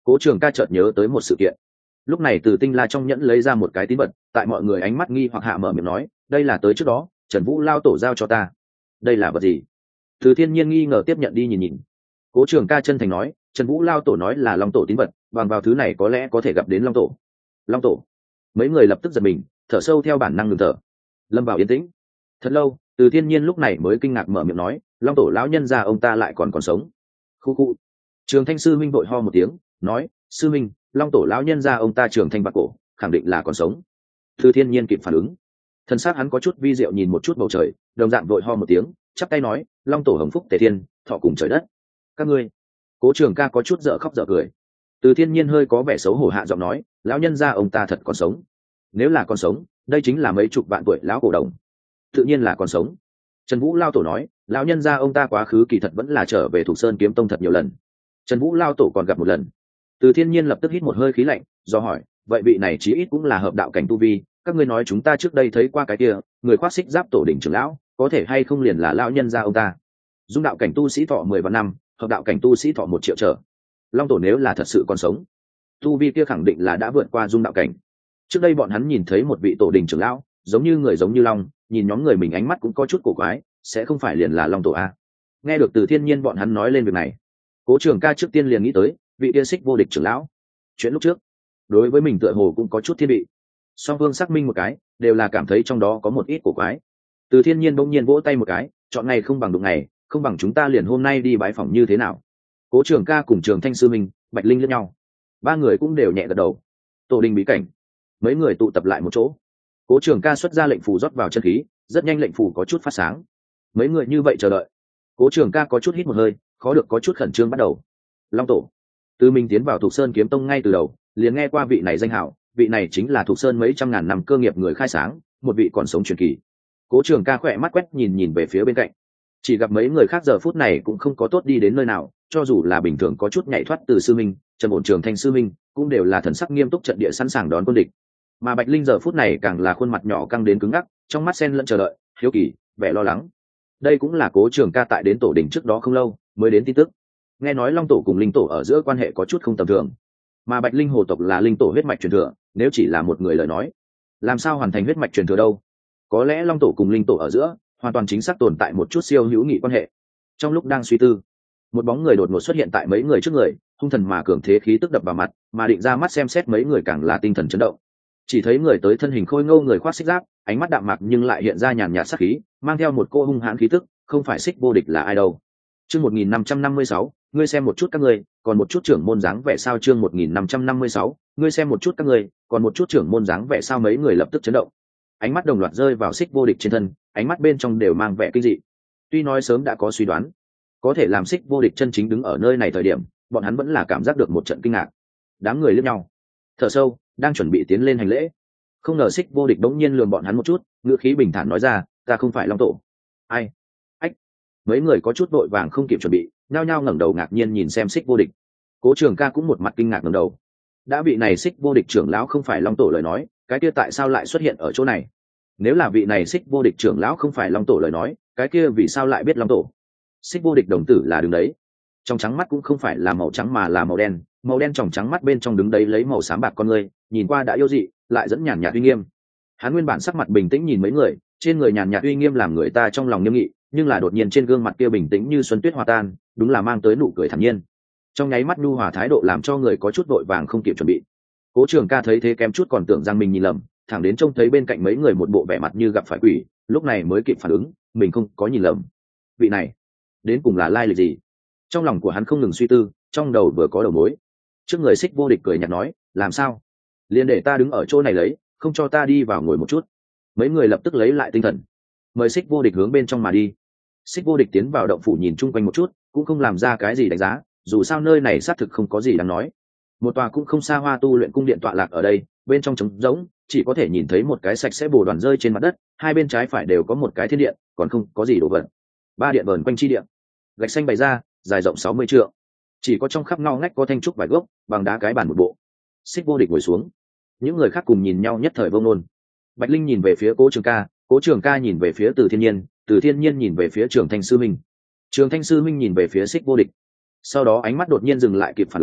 Cố Trường Ca chợt nhớ tới một sự kiện. Lúc này Từ Tinh La trong nhẫn lấy ra một cái tín vật, tại mọi người ánh mắt nghi hoặc hạ mở miệng nói, đây là tới trước đó Trần Vũ lao tổ giao cho ta. Đây là vật gì? Từ Thiên Nhiên nghi ngờ tiếp nhận đi nhìn nhìn. Cố Trường Ca chân thành nói, Trần Vũ lao tổ nói là Long tổ tín vật, bằng vào thứ này có lẽ có thể gặp đến Long tổ. Long tổ? Mấy người lập tức giật mình, thở sâu theo bản năng ngừng thở, lâm vào yên tĩnh. Thật lâu, Từ Thiên Nhiên lúc này mới kinh ngạc mở miệng nói, Long tổ lão nhân gia ông ta lại còn còn sống. Khu khu. Trường Thanh sư minh vội ho một tiếng, nói, sư minh, Long tổ lão nhân gia ông ta Trường Thanh bạc cổ, khẳng định là còn sống. Từ Thiên Nhiên kịp phản ứng, thân xác hắn có chút vi diệu nhìn một chút bầu trời, đồng dạng vội ho một tiếng, chắp tay nói, Long tổ hồng phúc tề thiên, thọ cùng trời đất. Các ngươi. Cố Trường Ca có chút dở khóc dở cười. Từ Thiên Nhiên hơi có vẻ xấu hổ hạ giọng nói, lão nhân gia ông ta thật còn sống. Nếu là còn sống, đây chính là mấy chục vạn tuổi lão cổ đồng. Tự nhiên là còn sống. Trần Vũ lao tổ nói, lão nhân gia ông ta quá khứ kỳ thật vẫn là trở về Thục Sơn kiếm tông thật nhiều lần. Trần Vũ lao tổ còn gặp một lần. Từ Thiên Nhiên lập tức hít một hơi khí lạnh, do hỏi, vậy vị này chí ít cũng là hợp đạo cảnh tu vi, các ngươi nói chúng ta trước đây thấy qua cái kia, người khoác xích giáp tổ đỉnh trưởng lão, có thể hay không liền là lão nhân gia ông ta? Dung đạo cảnh tu sĩ thọ mười vạn năm, hợp đạo cảnh tu sĩ thọ một triệu trở. Long tổ nếu là thật sự còn sống, tu vi kia khẳng định là đã vượt qua dung đạo cảnh. Trước đây bọn hắn nhìn thấy một vị tổ đình trưởng lão, giống như người giống như long, nhìn nhóm người mình ánh mắt cũng có chút cổ quái, sẽ không phải liền là Long tổ a? Nghe được Từ Thiên Nhiên bọn hắn nói lên việc này, Cố Trường Ca trước tiên liền nghĩ tới vị tiên xích vô địch trưởng lão. Chuyện lúc trước, đối với mình tựa hồ cũng có chút thiên vị. Song Vương xác minh một cái, đều là cảm thấy trong đó có một ít cổ quái. Từ Thiên Nhiên bỗng nhiên vỗ tay một cái, chọn ngày không bằng đụng ngày, không bằng chúng ta liền hôm nay đi bái phỏng như thế nào? Cố Trường Ca cùng Trường Thanh sư minh, Bạch Linh lẫn nhau, ba người cũng đều nhẹ gật đầu. Tổ đình bí cảnh, mấy người tụ tập lại một chỗ. Cố Trường Ca xuất ra lệnh phù rót vào chân khí, rất nhanh lệnh phù có chút phát sáng. Mấy người như vậy chờ đợi. Cố Trường Ca có chút hít một hơi, khó được có chút khẩn trương bắt đầu. Long tổ. Từ mình tiến vào Thục Sơn kiếm tông ngay từ đầu, liền nghe qua vị này danh hào, vị này chính là Thục Sơn mấy trăm ngàn năm cơ nghiệp người khai sáng, một vị còn sống truyền kỳ. Cố Trường Ca khỏe mắt quét nhìn nhìn về phía bên cạnh, chỉ gặp mấy người khác giờ phút này cũng không có tốt đi đến nơi nào, cho dù là bình thường có chút nhảy thoát từ sư minh, Trần Bổn Trường Thanh sư minh, cũng đều là thần sắc nghiêm túc trận địa sẵn sàng đón quân địch. Mà Bạch Linh giờ phút này càng là khuôn mặt nhỏ căng đến cứng ngắc, trong mắt xen lẫn chờ đợi, hiếu kỳ, vẻ lo lắng. Đây cũng là Cố Trường Ca tại đến tổ đỉnh trước đó không lâu mới đến tin tức. Nghe nói Long tổ cùng Linh tổ ở giữa quan hệ có chút không tầm thường, mà Bạch Linh hồ tộc là Linh tổ huyết mạch truyền thừa, nếu chỉ là một người lời nói, làm sao hoàn thành huyết mạch truyền thừa đâu? Có lẽ Long tổ cùng Linh tổ ở giữa hoàn toàn chính xác tồn tại một chút siêu hữu nghị quan hệ. Trong lúc đang suy tư, một bóng người đột ngột xuất hiện tại mấy người trước người, hung thần mà cường thế khí tức đập vào mặt, mà định ra mắt xem xét mấy người càng là tinh thần chấn động. Chỉ thấy người tới thân hình khôi ngô, người khoác xích giáp, ánh mắt đạm mạc nhưng lại hiện ra nhàn nhạt sát khí, mang theo một cô hung hãn khí tức, không phải xích vô địch là ai đâu. Chương một nghìn năm trăm năm mươi sáu, ngươi xem một chút các ngươi, còn một chút trưởng môn dáng vẻ sao? Chương một nghìn năm trăm năm mươi sáu, ngươi xem một chút các ngươi, còn một chút trưởng môn dáng vẻ sao? Mấy người lập tức chấn động. Ánh mắt đồng loạt rơi vào xích vô địch trên thân, ánh mắt bên trong đều mang vẻ kinh dị. Tuy nói sớm đã có suy đoán, có thể làm xích vô địch chân chính đứng ở nơi này thời điểm, bọn hắn vẫn là cảm giác được một trận kinh ngạc. Đám người liếc nhau, thở sâu, đang chuẩn bị tiến lên hành lễ. Không ngờ xích vô địch bỗng nhiên lườm bọn hắn một chút, ngữ khí bình thản nói ra, ta không phải Long tổ. Ai? Ách. Mấy người có chút vội vàng không kịp chuẩn bị, nhao nhao ngẩng đầu ngạc nhiên nhìn xem xích vô địch. Cố Trường Ca cũng một mặt kinh ngạc ngẩng đầu. Đã vị này xích vô địch trưởng lão không phải Long tổ lời nói, cái kia tại sao lại xuất hiện ở chỗ này? Nếu là vị này xích vô địch trưởng lão không phải Long tổ lời nói, cái kia vì sao lại biết Long tổ? Xích vô địch đồng tử là đứng đấy, trong trắng mắt cũng không phải là màu trắng mà là màu đen, màu đen trong trắng mắt bên trong đứng đấy lấy màu xám bạc con người, nhìn qua đã yêu dị, lại dẫn nhàn nhạt uy nghiêm. Hắn nguyên bản sắc mặt bình tĩnh nhìn mấy người, trên người nhàn nhạt uy nghiêm làm người ta trong lòng nghiêm nghị, nhưng là đột nhiên trên gương mặt kia bình tĩnh như xuân tuyết hòa tan, đúng là mang tới nụ cười thản nhiên. Trong nháy mắt nhu hòa thái độ làm cho người có chút vội vàng không kịp chuẩn bị. Cố Trường Ca thấy thế kém chút còn tưởng rằng mình nhìn lầm, thẳng đến trông thấy bên cạnh mấy người một bộ vẻ mặt như gặp phải quỷ, lúc này mới kịp phản ứng, mình không có nhìn lầm. Vị này đến cùng là lai lịch gì? Trong lòng của hắn không ngừng suy tư, trong đầu vừa có đầu mối. Trước người xích vô địch cười nhạt nói, làm sao? Liền để ta đứng ở chỗ này lấy, không cho ta đi vào ngồi một chút. Mấy người lập tức lấy lại tinh thần, mời xích vô địch hướng bên trong mà đi. Xích vô địch tiến vào động phủ nhìn chung quanh một chút, cũng không làm ra cái gì đánh giá, dù sao nơi này xác thực không có gì đáng nói. Một tòa cũng không xa hoa tu luyện cung điện tọa lạc ở đây, bên trong trống rỗng, chỉ có thể nhìn thấy một cái sạch sẽ bồ đoàn rơi trên mặt đất, hai bên trái phải đều có một cái thiên điện, còn không có gì đồ vật. Ba điện vờn quanh chi điện, gạch xanh bày ra, dài rộng sáu mươi trượng, chỉ có trong khắp ngõ ngách có thanh trúc vài gốc, bằng đá cái bàn một bộ. Xích vô địch ngồi xuống, những người khác cùng nhìn nhau nhất thời vông nôn. Bạch Linh nhìn về phía Cố Trường Ca, Cố Trường Ca nhìn về phía Từ Thiên Nhiên, Từ Thiên Nhiên nhìn về phía Trường Thanh sư minh, Trường Thanh sư minh nhìn về phía xích vô địch. Sau đó ánh mắt đột nhiên dừng lại kịp phản ứng,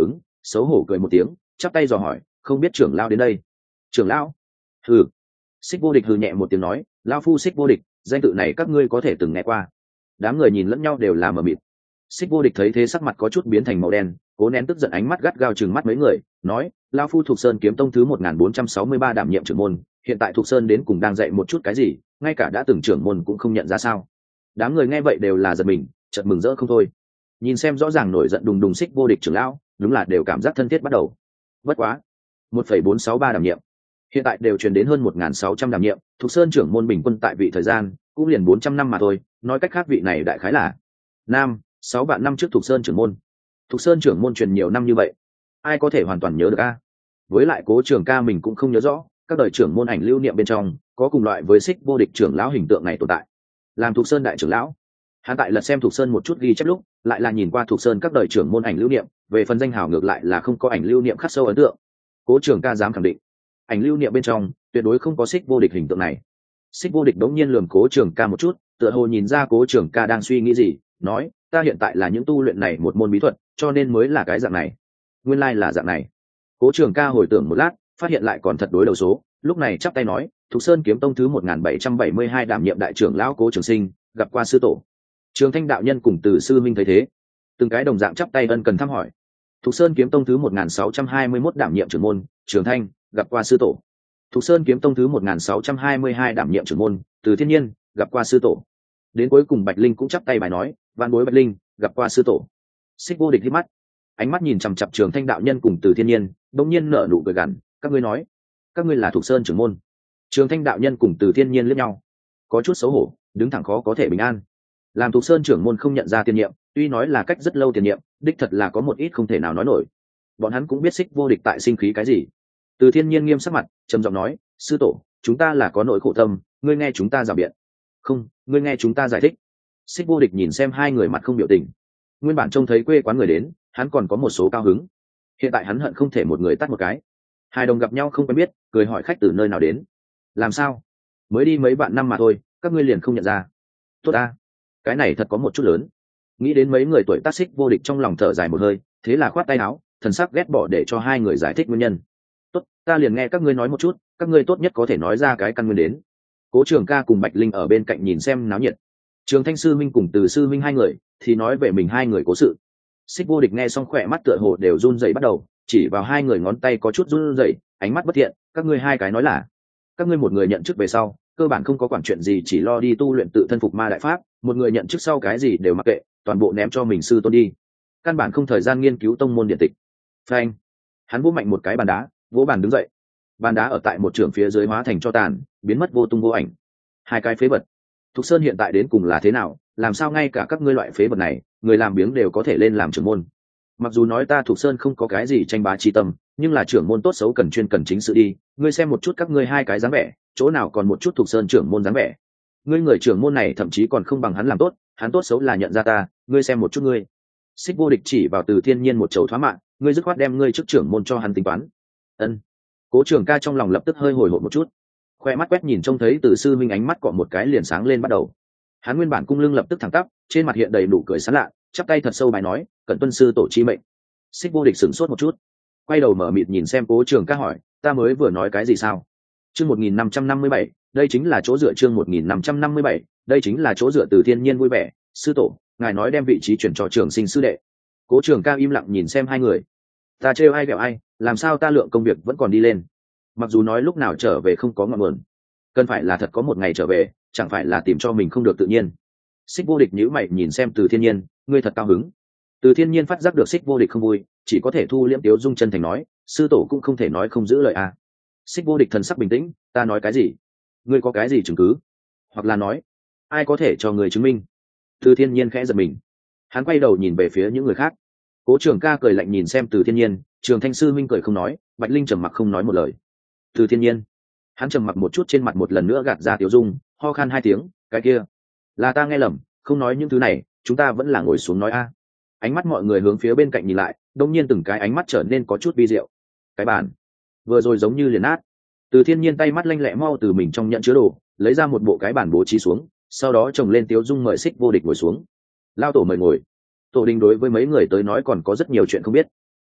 xấu hổ cười một tiếng, chắp tay dò hỏi, không biết trưởng lão đến đây. Trưởng lão? Hừ. Xích Vô Địch hừ nhẹ một tiếng nói, lão phu Xích Vô Địch, danh tự này các ngươi có thể từng nghe qua. Đám người nhìn lẫn nhau đều là mờ mịt. Xích Vô Địch thấy thế sắc mặt có chút biến thành màu đen, cố nén tức giận ánh mắt gắt gao chừng mắt mấy người, nói, lão phu Thục Sơn Kiếm Tông thứ một nghìn bốn trăm sáu mươi ba đảm nhiệm trưởng môn, hiện tại Thục Sơn đến cùng đang dạy một chút cái gì, ngay cả đã từng trưởng môn cũng không nhận ra sao. Đám người nghe vậy đều là giật mình, chợt mừng rỡ không thôi. Nhìn xem rõ ràng nổi giận đùng đùng Xích Vô Địch trưởng lão, đúng là đều cảm giác thân thiết bắt đầu. Bất quá, một phẩy bốn sáu ba đảm nhiệm, hiện tại đều truyền đến hơn một nghìn sáu trăm đảm nhiệm, Thục Sơn trưởng môn bình quân tại vị thời gian cũng liền bốn trăm năm mà thôi, nói cách khác vị này đại khái là nam sáu vạn năm trước Thục Sơn trưởng môn. Thục Sơn trưởng môn truyền nhiều năm như vậy, ai có thể hoàn toàn nhớ được a? Với lại Cố Trường Ca mình cũng không nhớ rõ, các đời trưởng môn ảnh lưu niệm bên trong có cùng loại với Xích Vô Địch trưởng lão hình tượng này tồn tại. Làm Thục Sơn đại trưởng lão, hắn tại lật xem Thục Sơn một chút ghi chép lúc, lại là nhìn qua Thục Sơn các đời trưởng môn ảnh lưu niệm, về phần danh hào ngược lại là không có ảnh lưu niệm khắc sâu ấn tượng. Cố Trường Ca dám khẳng định, ảnh lưu niệm bên trong tuyệt đối không có Xích Vô Địch hình tượng này. Xích Vô Địch đống nhiên lườm Cố Trường Ca một chút, tựa hồ nhìn ra Cố Trường Ca đang suy nghĩ gì, nói, ta hiện tại là những tu luyện này một môn bí thuật, cho nên mới là cái dạng này. Nguyên lai là dạng này. Cố Trường Ca hồi tưởng một lát, phát hiện lại còn thật đối đầu số, lúc này chắp tay nói, Thục Sơn Kiếm Tông thứ một nghìn bảy trăm bảy mươi hai đảm nhiệm đại trưởng lão Cố Trường Sinh, gặp qua sư tổ. Trường Thanh đạo nhân cùng Từ sư minh thấy thế, từng cái đồng dạng chắp tay ân cần thăm hỏi. Thục Sơn Kiếm Tông thứ một nghìn sáu trăm hai mươi mốt đảm nhiệm trưởng môn, Trường Thanh, gặp qua sư tổ. Thục Sơn Kiếm Tông thứ một nghìn sáu trăm hai mươi hai đảm nhiệm trưởng môn, Từ Thiên Nhiên, gặp qua sư tổ. Đến cuối cùng Bạch Linh cũng chắp tay bài nói, vạn bối Bạch Linh, gặp qua sư tổ. Xích Vô Địch hít mắt, ánh mắt nhìn chằm chằm Trường Thanh đạo nhân cùng Từ Thiên Nhiên, đột nhiên nở nụ cười gằn, các ngươi nói, các ngươi là Thục Sơn trưởng môn. Trường Thanh đạo nhân cùng Từ Thiên Nhiên liếc nhau, có chút xấu hổ, đứng thẳng khó có thể bình an. Làm Thục Sơn trưởng môn không nhận ra tiền nhiệm, tuy nói là cách rất lâu tiền nhiệm, đích thật là có một ít không thể nào nói nổi. Bọn hắn cũng biết Xích Vô Địch tại sinh khí cái gì. Từ Thiên Nhiên nghiêm sắc mặt, trầm giọng nói, sư tổ, chúng ta là có nỗi khổ tâm, ngươi nghe chúng ta rào biện. Không, ngươi nghe chúng ta giải thích. Xích Vô Địch nhìn xem hai người mặt không biểu tình. Nguyên bản trông thấy quê quán người đến, hắn còn có một số cao hứng. Hiện tại hắn hận không thể một người tắt một cái. Hai đồng gặp nhau không quen biết, cười hỏi khách từ nơi nào đến. Làm sao? Mới đi mấy bạn năm mà thôi, các ngươi liền không nhận ra. Tốt a, cái này thật có một chút lớn. Nghĩ đến mấy người tuổi tác Xích Vô Địch trong lòng thở dài một hơi, thế là khoát tay áo, thần sắc ghét bỏ để cho hai người giải thích nguyên nhân. Tốt, ta liền nghe các ngươi nói một chút, các ngươi tốt nhất có thể nói ra cái căn nguyên đến. Cố Trường Ca cùng Bạch Linh ở bên cạnh nhìn xem náo nhiệt. Trường Thanh sư minh cùng Từ sư minh hai người thì nói về mình hai người cố sự. Xích Vô Địch nghe xong khỏe mắt tựa hồ đều run rẩy bắt đầu, chỉ vào hai người ngón tay có chút run rẩy, ánh mắt bất thiện, các ngươi hai cái nói là, các ngươi một người nhận chức về sau, cơ bản không có quản chuyện gì, chỉ lo đi tu luyện tự thân phục ma đại pháp, một người nhận chức sau cái gì đều mặc kệ, toàn bộ ném cho mình sư tôn đi, căn bản không thời gian nghiên cứu tông môn điện tịch. Phanh! Hắn vỗ mạnh một cái bàn đá, vỗ bàn đứng dậy. Bàn đá ở tại một trường phía dưới hóa thành cho tàn, biến mất vô tung vô ảnh. Hai cái phế vật. Thục Sơn hiện tại đến cùng là thế nào, làm sao ngay cả các ngươi loại phế vật này, người làm biếng đều có thể lên làm trưởng môn. Mặc dù nói ta Thục Sơn không có cái gì tranh bá chi tâm, nhưng là trưởng môn tốt xấu cần chuyên cần chính sự đi, ngươi xem một chút các ngươi hai cái dáng vẻ, chỗ nào còn một chút Thục Sơn trưởng môn dáng vẻ. Ngươi người trưởng môn này thậm chí còn không bằng hắn làm tốt, hắn tốt xấu là nhận ra ta, ngươi xem một chút ngươi. Xích Vô Địch chỉ vào Từ Thiên Nhiên một chầu thoá mạng, ngươi dứt khoát đem ngươi trước trưởng môn cho hắn tính toán. Ân. Cố Trường Ca trong lòng lập tức hơi hồi hộp một chút, khoe mắt quét nhìn trông thấy Từ sư minh ánh mắt cọ một cái liền sáng lên bắt đầu. Hắn nguyên bản cung lưng lập tức thẳng tắp, trên mặt hiện đầy nụ cười sán lạ, chắp tay thật sâu bài nói, cẩn tuân sư tổ chi mệnh. Xích Vô Địch sửng sốt một chút, quay đầu mở mịt nhìn xem Cố Trường Ca hỏi, ta mới vừa nói cái gì sao? Chương một nghìn năm trăm năm mươi bảy, đây chính là chỗ dựa. Chương một nghìn năm trăm năm mươi bảy, đây chính là chỗ dựa. Từ Thiên Nhiên vui vẻ, sư tổ, ngài nói đem vị trí chuyển cho Trường Sinh sư đệ. Cố Trường Ca im lặng nhìn xem hai người, ta trêu ai ghẹo ai, làm sao ta lượng công việc vẫn còn đi lên. Mặc dù nói lúc nào trở về không có ngọn nguồn, cần phải là thật có một ngày trở về, chẳng phải là tìm cho mình không được tự nhiên. Xích Vô Địch nhíu mày nhìn xem Từ Thiên Nhiên, ngươi thật cao hứng. Từ Thiên Nhiên phát giác được Xích Vô Địch không vui, chỉ có thể thu liễm tiếu dung chân thành nói, sư tổ cũng không thể nói không giữ lời à. Xích Vô Địch thần sắc bình tĩnh, ta nói cái gì, ngươi có cái gì chứng cứ, hoặc là nói, ai có thể cho người chứng minh? Từ Thiên Nhiên khẽ giật mình, hắn quay đầu nhìn về phía những người khác. Cố Trường Ca cười lạnh nhìn xem Từ Thiên Nhiên, Trường Thanh sư minh cười không nói, Bạch Linh trầm mặc không nói một lời. Từ Thiên Nhiên, hắn trầm mặc một chút, trên mặt một lần nữa gạt ra tiếu dung, ho khan hai tiếng, cái kia là ta nghe lầm, không nói những thứ này, chúng ta vẫn là ngồi xuống nói a. Ánh mắt mọi người hướng phía bên cạnh nhìn lại, đông nhiên từng cái ánh mắt trở nên có chút vi diệu. Cái bàn vừa rồi giống như liền nát. Từ Thiên Nhiên tay mắt lanh lẹ mau từ mình trong nhận chứa đồ lấy ra một bộ cái bàn bố trí xuống, sau đó chồng lên tiếu dung mời Xích Vô Địch ngồi xuống. Lao tổ mời ngồi. Tổ đình đối với mấy người tới nói còn có rất nhiều chuyện không biết.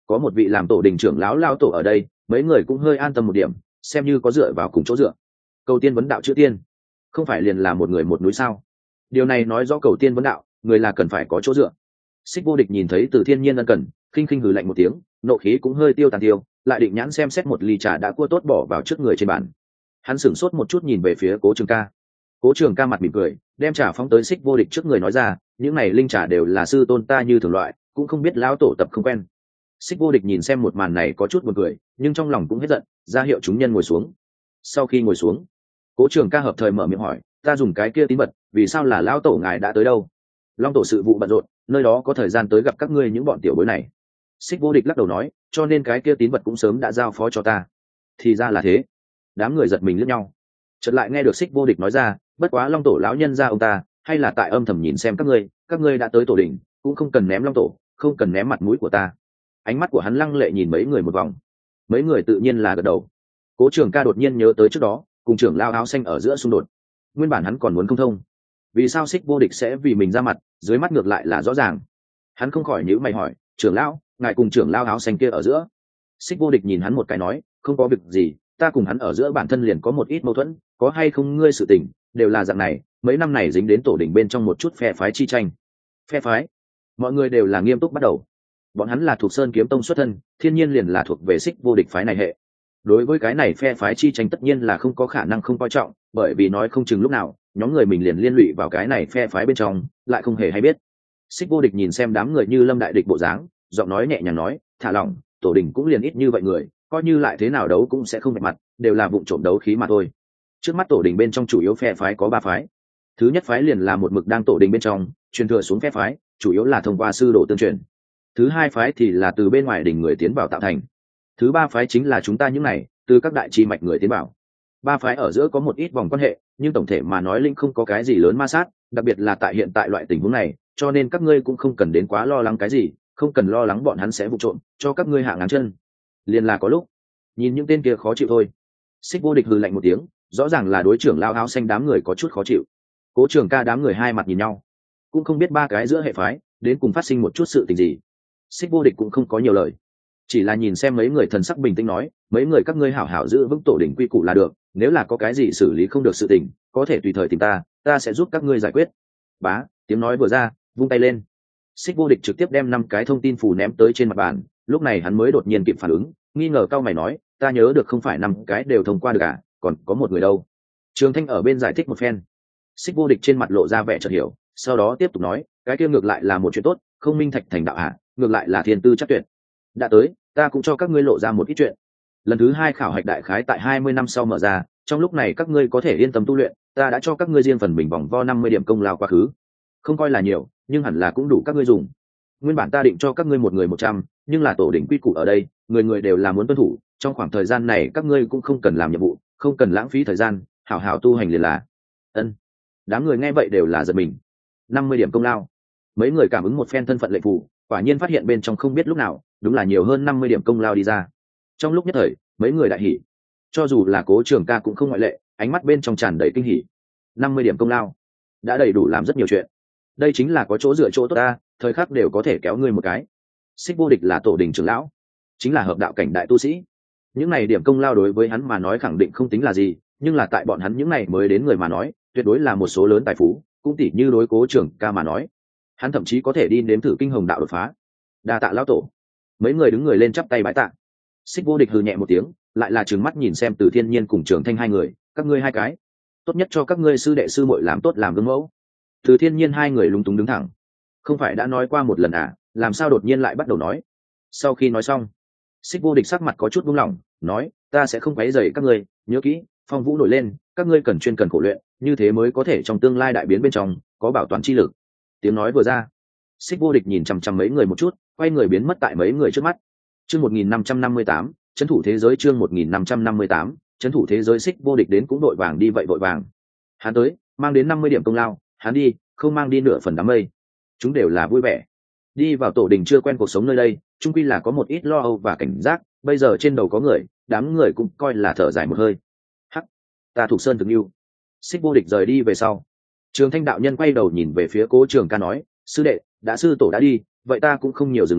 có một vị làm tổ đình trưởng lão lao tổ ở đây, mấy người cũng hơi an tâm một điểm, xem như có dựa vào cùng chỗ dựa. Cầu tiên vấn đạo chữ tiên, không phải liền là một người một núi sao? Điều này nói rõ cầu tiên vấn đạo, người là cần phải có chỗ dựa. Xích Vô Địch nhìn thấy Từ Thiên Nhiên ân cần, khinh khinh hừ lạnh một tiếng, nộ khí cũng hơi tiêu tàn tiêu, lại định nhãn xem xét một ly trà đã cua tốt bỏ vào trước người trên bàn. Hắn sửng sốt một chút nhìn về phía Cố Trường Ca. Cố Trường Ca mặt mỉm cười, đem trà phóng tới Xích Vô Địch trước người nói ra, những này linh trà đều là sư tôn ta như thường loại, cũng không biết lão tổ tập không quen. Xích Vô Địch nhìn xem một màn này có chút buồn cười, nhưng trong lòng cũng hết giận, ra hiệu chúng nhân ngồi xuống. Sau khi ngồi xuống, Cố Trường Ca hợp thời mở miệng hỏi, ta dùng cái kia tín vật, vì sao là lão tổ ngài đã tới đâu? Long tổ sự vụ bận rộn, nơi đó có thời gian tới gặp các ngươi những bọn tiểu bối này. Xích Vô Địch lắc đầu nói, cho nên cái kia tín vật cũng sớm đã giao phó cho ta. Thì ra là thế. Đám người giật mình liếc nhau, chợt lại nghe được Xích Vô Địch nói ra, bất quá Long tổ lão nhân ra ông ta, hay là tại âm thầm nhìn xem các ngươi, các ngươi đã tới tổ đỉnh, cũng không cần ném Long tổ, không cần ném mặt mũi của ta. Ánh mắt của hắn lăng lệ nhìn mấy người một vòng, mấy người tự nhiên là gật đầu. Cố Trường Ca đột nhiên nhớ tới trước đó cùng trưởng lao áo xanh ở giữa xung đột, nguyên bản hắn còn muốn không thông, vì sao Xích Vô Địch sẽ vì mình ra mặt, dưới mắt ngược lại là rõ ràng. Hắn không khỏi nhíu mày hỏi, trưởng lão, ngài cùng trưởng lao áo xanh kia ở giữa? Xích Vô Địch nhìn hắn một cái nói, không có việc gì, ta cùng hắn ở giữa bản thân liền có một ít mâu thuẫn, có hay không ngươi sự tình, đều là dạng này, mấy năm này dính đến tổ đỉnh bên trong một chút phe phái chi tranh. Phe phái? Mọi người đều là nghiêm túc bắt đầu. Bọn hắn là thuộc Sơn Kiếm Tông xuất thân, thiên nhiên liền là thuộc về Xích Vô Địch phái này hệ. Đối với cái này phe phái chi tranh tất nhiên là không có khả năng không coi trọng, bởi vì nói không chừng lúc nào nhóm người mình liền liên lụy vào cái này phe phái bên trong, lại không hề hay biết. Xích Vô Địch nhìn xem đám người như lâm đại địch bộ dáng, giọng nói nhẹ nhàng nói, thả lỏng, tổ đình cũng liền ít như vậy người, coi như lại thế nào đấu cũng sẽ không vạch mặt, đều là vụng trộm đấu khí mà thôi. Trước mắt tổ đình bên trong chủ yếu phe phái có ba phái. Thứ nhất phái liền là một mực đang tổ đình bên trong, truyền thừa xuống phe phái, chủ yếu là thông qua sư đồ tương truyền. Thứ hai phái thì là từ bên ngoài đình người tiến vào tạo thành. Thứ ba phái chính là chúng ta những này, từ các đại chi mạch người tiến vào. Ba phái ở giữa có một ít vòng quan hệ, nhưng tổng thể mà nói linh không có cái gì lớn ma sát, đặc biệt là tại hiện tại loại tình huống này, cho nên các ngươi cũng không cần đến quá lo lắng cái gì, không cần lo lắng bọn hắn sẽ vụ trộm cho các ngươi hạ ngáng chân. Liền là có lúc nhìn những tên kia khó chịu thôi. Xích Vô Địch hừ lạnh một tiếng, rõ ràng là đối trưởng lao áo xanh đám người có chút khó chịu. Cố Trường Ca đám người hai mặt nhìn nhau, cũng không biết ba cái giữa hệ phái đến cùng phát sinh một chút sự tình gì. Xích Vô Địch cũng không có nhiều lời, chỉ là nhìn xem mấy người thần sắc bình tĩnh nói, mấy người các ngươi hảo hảo giữ vững tổ đỉnh quy củ là được, nếu là có cái gì xử lý không được sự tình, có thể tùy thời tìm ta, ta sẽ giúp các ngươi giải quyết. Bá, tiếng nói vừa ra, vung tay lên, Xích Vô Địch trực tiếp đem năm cái thông tin phù ném tới trên mặt bàn. Lúc này hắn mới đột nhiên kịp phản ứng, nghi ngờ cao mày nói, ta nhớ được không phải năm cái đều thông qua được à, còn có một người đâu. Trường Thanh ở bên giải thích một phen. Xích Vô Địch trên mặt lộ ra vẻ chợt hiểu, sau đó tiếp tục nói, cái kia ngược lại là một chuyện tốt, không minh thạch thành đạo hạ, ngược lại là thiên tư chắc tuyệt. Đã tới, ta cũng cho các ngươi lộ ra một ít chuyện. Lần thứ hai khảo hạch đại khái tại hai mươi năm sau mở ra, trong lúc này các ngươi có thể yên tâm tu luyện, ta đã cho các ngươi riêng phần mình vòng vo năm mươi điểm công lao quá khứ. Không coi là nhiều, nhưng hẳn là cũng đủ các ngươi dùng. Nguyên bản ta định cho các ngươi một người một trăm, nhưng là tổ đỉnh quy củ ở đây, người người đều là muốn tuân thủ, trong khoảng thời gian này các ngươi cũng không cần làm nhiệm vụ, không cần lãng phí thời gian, hảo hảo tu hành liền là. Ân. Đám người nghe vậy đều là giật mình. năm mươi điểm công lao. Mấy người cảm ứng một phen thân phận lệnh phù, quả nhiên phát hiện bên trong không biết lúc nào, đúng là nhiều hơn năm mươi điểm công lao đi ra. Trong lúc nhất thời, mấy người đại hỉ. Cho dù là Cố Trường Ca cũng không ngoại lệ, ánh mắt bên trong tràn đầy kinh hỉ. năm mươi điểm công lao, đã đầy đủ làm rất nhiều chuyện. Đây chính là có chỗ dựa chỗ tốt ta, thời khắc đều có thể kéo ngươi một cái. Xích Vô Địch là tổ đình trưởng lão, chính là hợp đạo cảnh đại tu sĩ. Những này điểm công lao đối với hắn mà nói khẳng định không tính là gì, nhưng là tại bọn hắn những này mới đến người mà nói, tuyệt đối là một số lớn tài phú, cũng tỉ như đối Cố Trường Ca mà nói, hắn thậm chí có thể đi nếm thử kinh hồng đạo đột phá. Đa tạ lão tổ. Mấy người đứng người lên chắp tay bái tạ. Xích Vô Địch hừ nhẹ một tiếng, lại là trừng mắt nhìn xem Từ Thiên Nhiên cùng Trường Thanh hai người, các ngươi hai cái, tốt nhất cho các ngươi sư đệ sư muội làm tốt làm gương mẫu. Từ Thiên Nhiên hai người lúng túng đứng thẳng, không phải đã nói qua một lần à, làm sao đột nhiên lại bắt đầu nói. Sau khi nói xong, Xích Vô Địch sắc mặt có chút buông lỏng, nói, ta sẽ không quấy rầy các ngươi, nhớ kỹ, phong vũ nổi lên, các ngươi cần chuyên cần khổ luyện, như thế mới có thể trong tương lai đại biến bên trong có bảo toàn chi lực. Tiếng nói vừa ra, Xích Vô Địch nhìn chằm chằm mấy người một chút, quay người biến mất tại mấy người trước mắt. Chương một nghìn năm trăm năm mươi tám, trấn thủ thế giới. Chương một nghìn năm trăm năm mươi tám, trấn thủ thế giới. Xích Vô Địch đến cũng đội vàng đi vậy vội vàng. Hắn tới, mang đến năm mươi điểm công lao, hắn đi, không mang đi nửa phần đám mây. Chúng đều là vui vẻ. Đi vào tổ đình chưa quen cuộc sống nơi đây, chung quy là có một ít lo âu và cảnh giác, bây giờ trên đầu có người, đám người cũng coi là thở dài một hơi. Hắc, ta thuộc Sơn Thực Nưu. Xích Vô Địch rời đi về sau, Trường Thanh đạo nhân quay đầu nhìn về phía Cố Trường Ca nói, sư đệ, đã sư tổ đã đi, vậy ta cũng không nhiều dừng lại,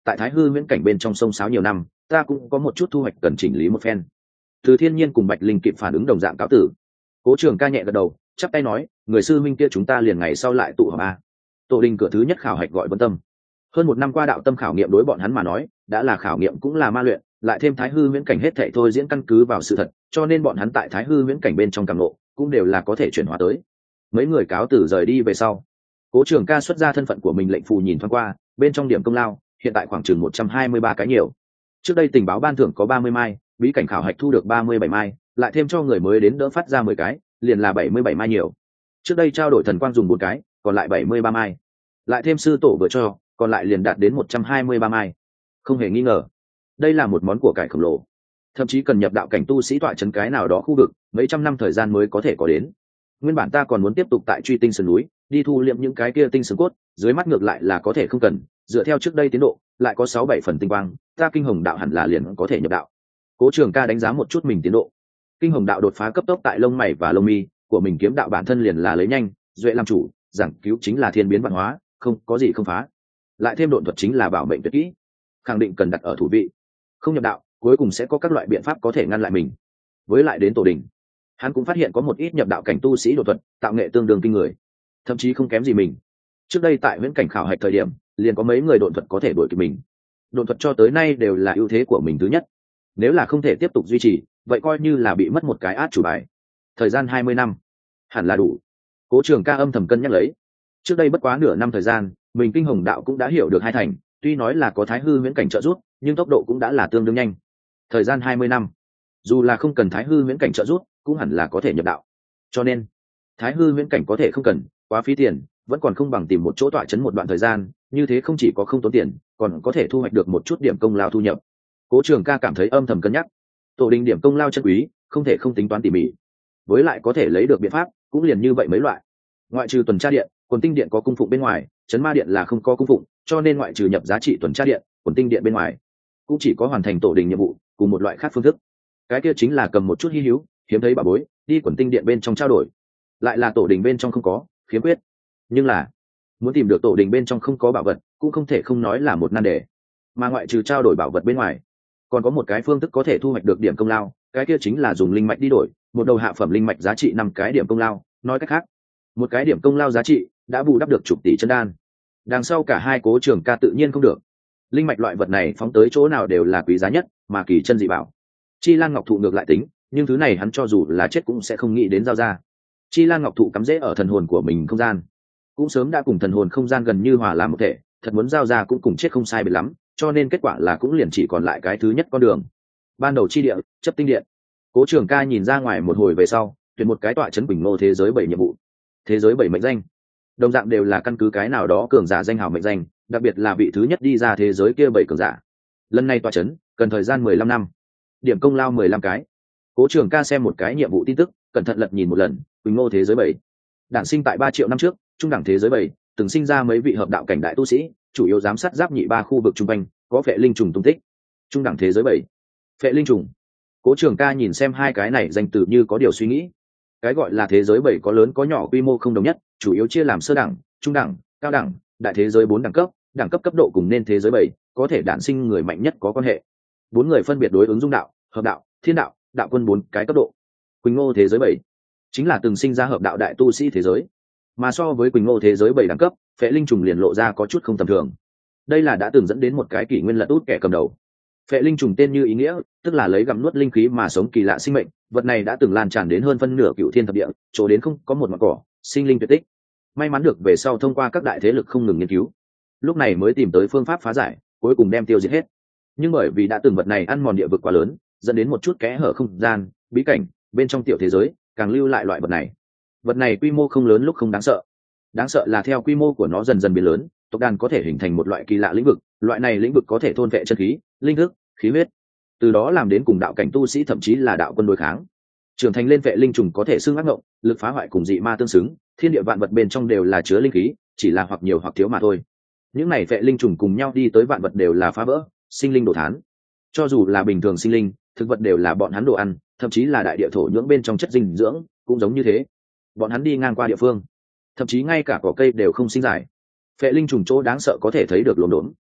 tại thái hư viễn cảnh bên trong sông sáo nhiều năm, ta cũng có một chút thu hoạch cần chỉnh lý một phen. Từ Thiên Nhiên cùng Bạch Linh kịp phản ứng đồng dạng cáo tử. Cố Trường Ca nhẹ gật đầu, chắp tay nói, người sư minh kia chúng ta liền ngày sau lại tụ họp a. Tổ đình cửa thứ nhất khảo hạch gọi Vân Tâm. Hơn một năm qua đạo tâm khảo nghiệm đối bọn hắn mà nói, đã là khảo nghiệm cũng là ma luyện, lại thêm thái hư viễn cảnh hết thảy thôi diễn căn cứ vào sự thật, cho nên bọn hắn tại thái hư viễn cảnh bên trong cảm ngộ, cũng đều là có thể chuyển hóa tới. Mấy người cáo tử rời đi về sau, Cố Trường Ca xuất ra thân phận của mình lệnh phù nhìn thoáng qua, bên trong điểm công lao, hiện tại khoảng chừng một trăm hai mươi ba cái nhiều. Trước đây tình báo ban thưởng có ba mươi mai, bí cảnh khảo hạch thu được ba mươi bảy mai, lại thêm cho người mới đến đỡ phát ra mười cái, liền là bảy mươi bảy mai nhiều. Trước đây trao đổi thần quang dùng bốn cái, còn lại bảy mươi ba mai. Lại thêm sư tổ vừa cho, còn lại liền đạt đến một trăm hai mươi ba mai. Không hề nghi ngờ, đây là một món của cải khổng lồ. Thậm chí cần nhập đạo cảnh tu sĩ tọa trấn cái nào đó khu vực, mấy trăm năm thời gian mới có thể có đến. Nguyên bản ta còn muốn tiếp tục tại truy tinh sơn núi, đi thu liệm những cái kia tinh xương cốt, dưới mắt ngược lại là có thể không cần, dựa theo trước đây tiến độ, lại có sáu bảy phần tinh quang, ta kinh hồng đạo hẳn là liền có thể nhập đạo. Cố Trường Ca đánh giá một chút mình tiến độ. Kinh hồng đạo đột phá cấp tốc tại lông mày và lông mi của mình, kiếm đạo bản thân liền là lấy nhanh, duệ làm chủ, giảng cứu chính là thiên biến văn hóa, không có gì không phá. Lại thêm độn thuật chính là bảo mệnh tuyệt kỹ, khẳng định cần đặt ở thủ vị. Không nhập đạo, cuối cùng sẽ có các loại biện pháp có thể ngăn lại mình. Với lại đến tổ đình, hắn cũng phát hiện có một ít nhập đạo cảnh tu sĩ độn thuật, tạo nghệ tương đương kinh người, thậm chí không kém gì mình. Trước đây tại viễn cảnh khảo hạch thời điểm, liền có mấy người độn thuật có thể đuổi kịp mình. Độn thuật cho tới nay đều là ưu thế của mình thứ nhất. Nếu là không thể tiếp tục duy trì, vậy coi như là bị mất một cái át chủ bài. Thời gian hai mươi năm, hẳn là đủ. Cố Trường Ca âm thầm cân nhắc lấy. Trước đây bất quá nửa năm thời gian, mình kinh hồng đạo cũng đã hiểu được hai thành, tuy nói là có thái hư viễn cảnh trợ giúp, nhưng tốc độ cũng đã là tương đương nhanh. Thời gian hai mươi năm, dù là không cần thái hư viễn cảnh trợ giúp, cũng hẳn là có thể nhập đạo. Cho nên, thái hư viễn cảnh có thể không cần, quá phí tiền, vẫn còn không bằng tìm một chỗ tọa trấn một đoạn thời gian, như thế không chỉ có không tốn tiền, còn có thể thu hoạch được một chút điểm công lao thu nhập. Cố Trường Ca cảm thấy âm thầm cân nhắc, tổ đình điểm công lao chân quý, không thể không tính toán tỉ mỉ. Với lại có thể lấy được biện pháp, cũng liền như vậy mấy loại. Ngoại trừ tuần tra điện, quần tinh điện có cung phụng bên ngoài, trấn ma điện là không có cung phụng, cho nên ngoại trừ nhập giá trị tuần tra điện, quần tinh điện bên ngoài, cũng chỉ có hoàn thành tổ đình nhiệm vụ cùng một loại khác phương thức. Cái kia chính là cầm một chút hi hữu, hiếm thấy bảo bối, đi quần tinh điện bên trong trao đổi. Lại là tổ đình bên trong không có, khiếm khuyết. Nhưng là muốn tìm được tổ đình bên trong không có bảo vật, cũng không thể không nói là một nan đề. Mà ngoại trừ trao đổi bảo vật bên ngoài, còn có một cái phương thức có thể thu hoạch được điểm công lao, cái kia chính là dùng linh mạch đi đổi, một đầu hạ phẩm linh mạch giá trị năm cái điểm công lao, nói cách khác, một cái điểm công lao giá trị đã bù đắp được chục tỷ chân đan. Đằng sau cả hai Cố Trường Ca tự nhiên không được. Linh mạch loại vật này phóng tới chỗ nào đều là quý giá nhất, mà kỳ chân dị bảo. Chi Lan Ngọc Thụ ngược lại tính, nhưng thứ này hắn cho dù là chết cũng sẽ không nghĩ đến giao ra. Chi Lan Ngọc Thụ cắm rễ ở thần hồn của mình không gian, cũng sớm đã cùng thần hồn không gian gần như hòa làm một thể, thật muốn giao ra cũng cùng chết không sai biệt lắm, cho nên kết quả là cũng liền chỉ còn lại cái thứ nhất con đường. Ban đầu chi địa, chấp tinh điện. Cố Trường Ca nhìn ra ngoài một hồi về sau, tuyển một cái tọa trấn Bình Ngô thế giới bảy nhiệm vụ. Thế giới bảy mệnh danh, đồng dạng đều là căn cứ cái nào đó cường giả danh hào mệnh danh, đặc biệt là vị thứ nhất đi ra thế giới kia bảy cường giả. Lần này tọa trấn cần thời gian mười lăm năm, điểm công lao mười lăm cái. Cố Trường Ca xem một cái nhiệm vụ tin tức, cẩn thận lật nhìn một lần. Bình Ngô thế giới bảy, đản sinh tại ba triệu năm trước, trung đẳng thế giới bảy, từng sinh ra mấy vị hợp đạo cảnh đại tu sĩ, chủ yếu giám sát giáp nhị ba khu vực trung quanh, có phệ linh trùng tung tích. Trung đẳng thế giới bảy, phệ linh trùng. Cố Trường Ca nhìn xem hai cái này danh từ như có điều suy nghĩ. Cái gọi là thế giới bảy có lớn có nhỏ, quy mô không đồng nhất, chủ yếu chia làm sơ đẳng, trung đẳng, cao đẳng, đại thế giới bốn đẳng cấp, đẳng cấp cấp độ cùng nên thế giới bảy có thể đản sinh người mạnh nhất có quan hệ. Bốn người phân biệt đối ứng dung đạo, hợp đạo, thiên đạo, đạo quân bốn cái cấp độ. Quỳnh Ngô thế giới bảy chính là từng sinh ra hợp đạo đại tu sĩ thế giới, mà so với Quỳnh Ngô thế giới bảy đẳng cấp, phệ linh trùng liền lộ ra có chút không tầm thường. Đây là đã từng dẫn đến một cái kỷ nguyên lật út kẻ cầm đầu. Phệ linh trùng tên như ý nghĩa, tức là lấy gặm nuốt linh khí mà sống kỳ lạ sinh mệnh, vật này đã từng lan tràn đến hơn phân nửa cựu thiên thập địa, chỗ đến không có một mặt cỏ, sinh linh tuyệt tích. May mắn được về sau thông qua các đại thế lực không ngừng nghiên cứu, lúc này mới tìm tới phương pháp phá giải, cuối cùng đem tiêu diệt hết. Nhưng bởi vì đã từng vật này ăn mòn địa vực quá lớn, dẫn đến một chút kẽ hở không gian, bí cảnh bên trong tiểu thế giới, càng lưu lại loại vật này. Vật này quy mô không lớn lúc không đáng sợ, đáng sợ là theo quy mô của nó dần dần biến lớn, tộc đàn có thể hình thành một loại kỳ lạ lĩnh vực, loại này lĩnh vực có thể thôn vệ chân khí, linh thức, khí huyết, từ đó làm đến cùng đạo cảnh tu sĩ thậm chí là đạo quân đối kháng. Trưởng thành lên vệ linh trùng có thể xưng ác ngộng, lực phá hoại cùng dị ma tương xứng, thiên địa vạn vật bên trong đều là chứa linh khí, chỉ là hoặc nhiều hoặc thiếu mà thôi. Những này vệ linh trùng cùng nhau đi tới vạn vật đều là phá vỡ, sinh linh đồ thán. Cho dù là bình thường sinh linh, thực vật đều là bọn hắn đồ ăn, thậm chí là đại địa thổ nhưỡng bên trong chất dinh dưỡng cũng giống như thế. Bọn hắn đi ngang qua địa phương, thậm chí ngay cả cỏ cây đều không sinh giải. Phệ linh trùng chỗ đáng sợ có thể thấy được lốm đốm.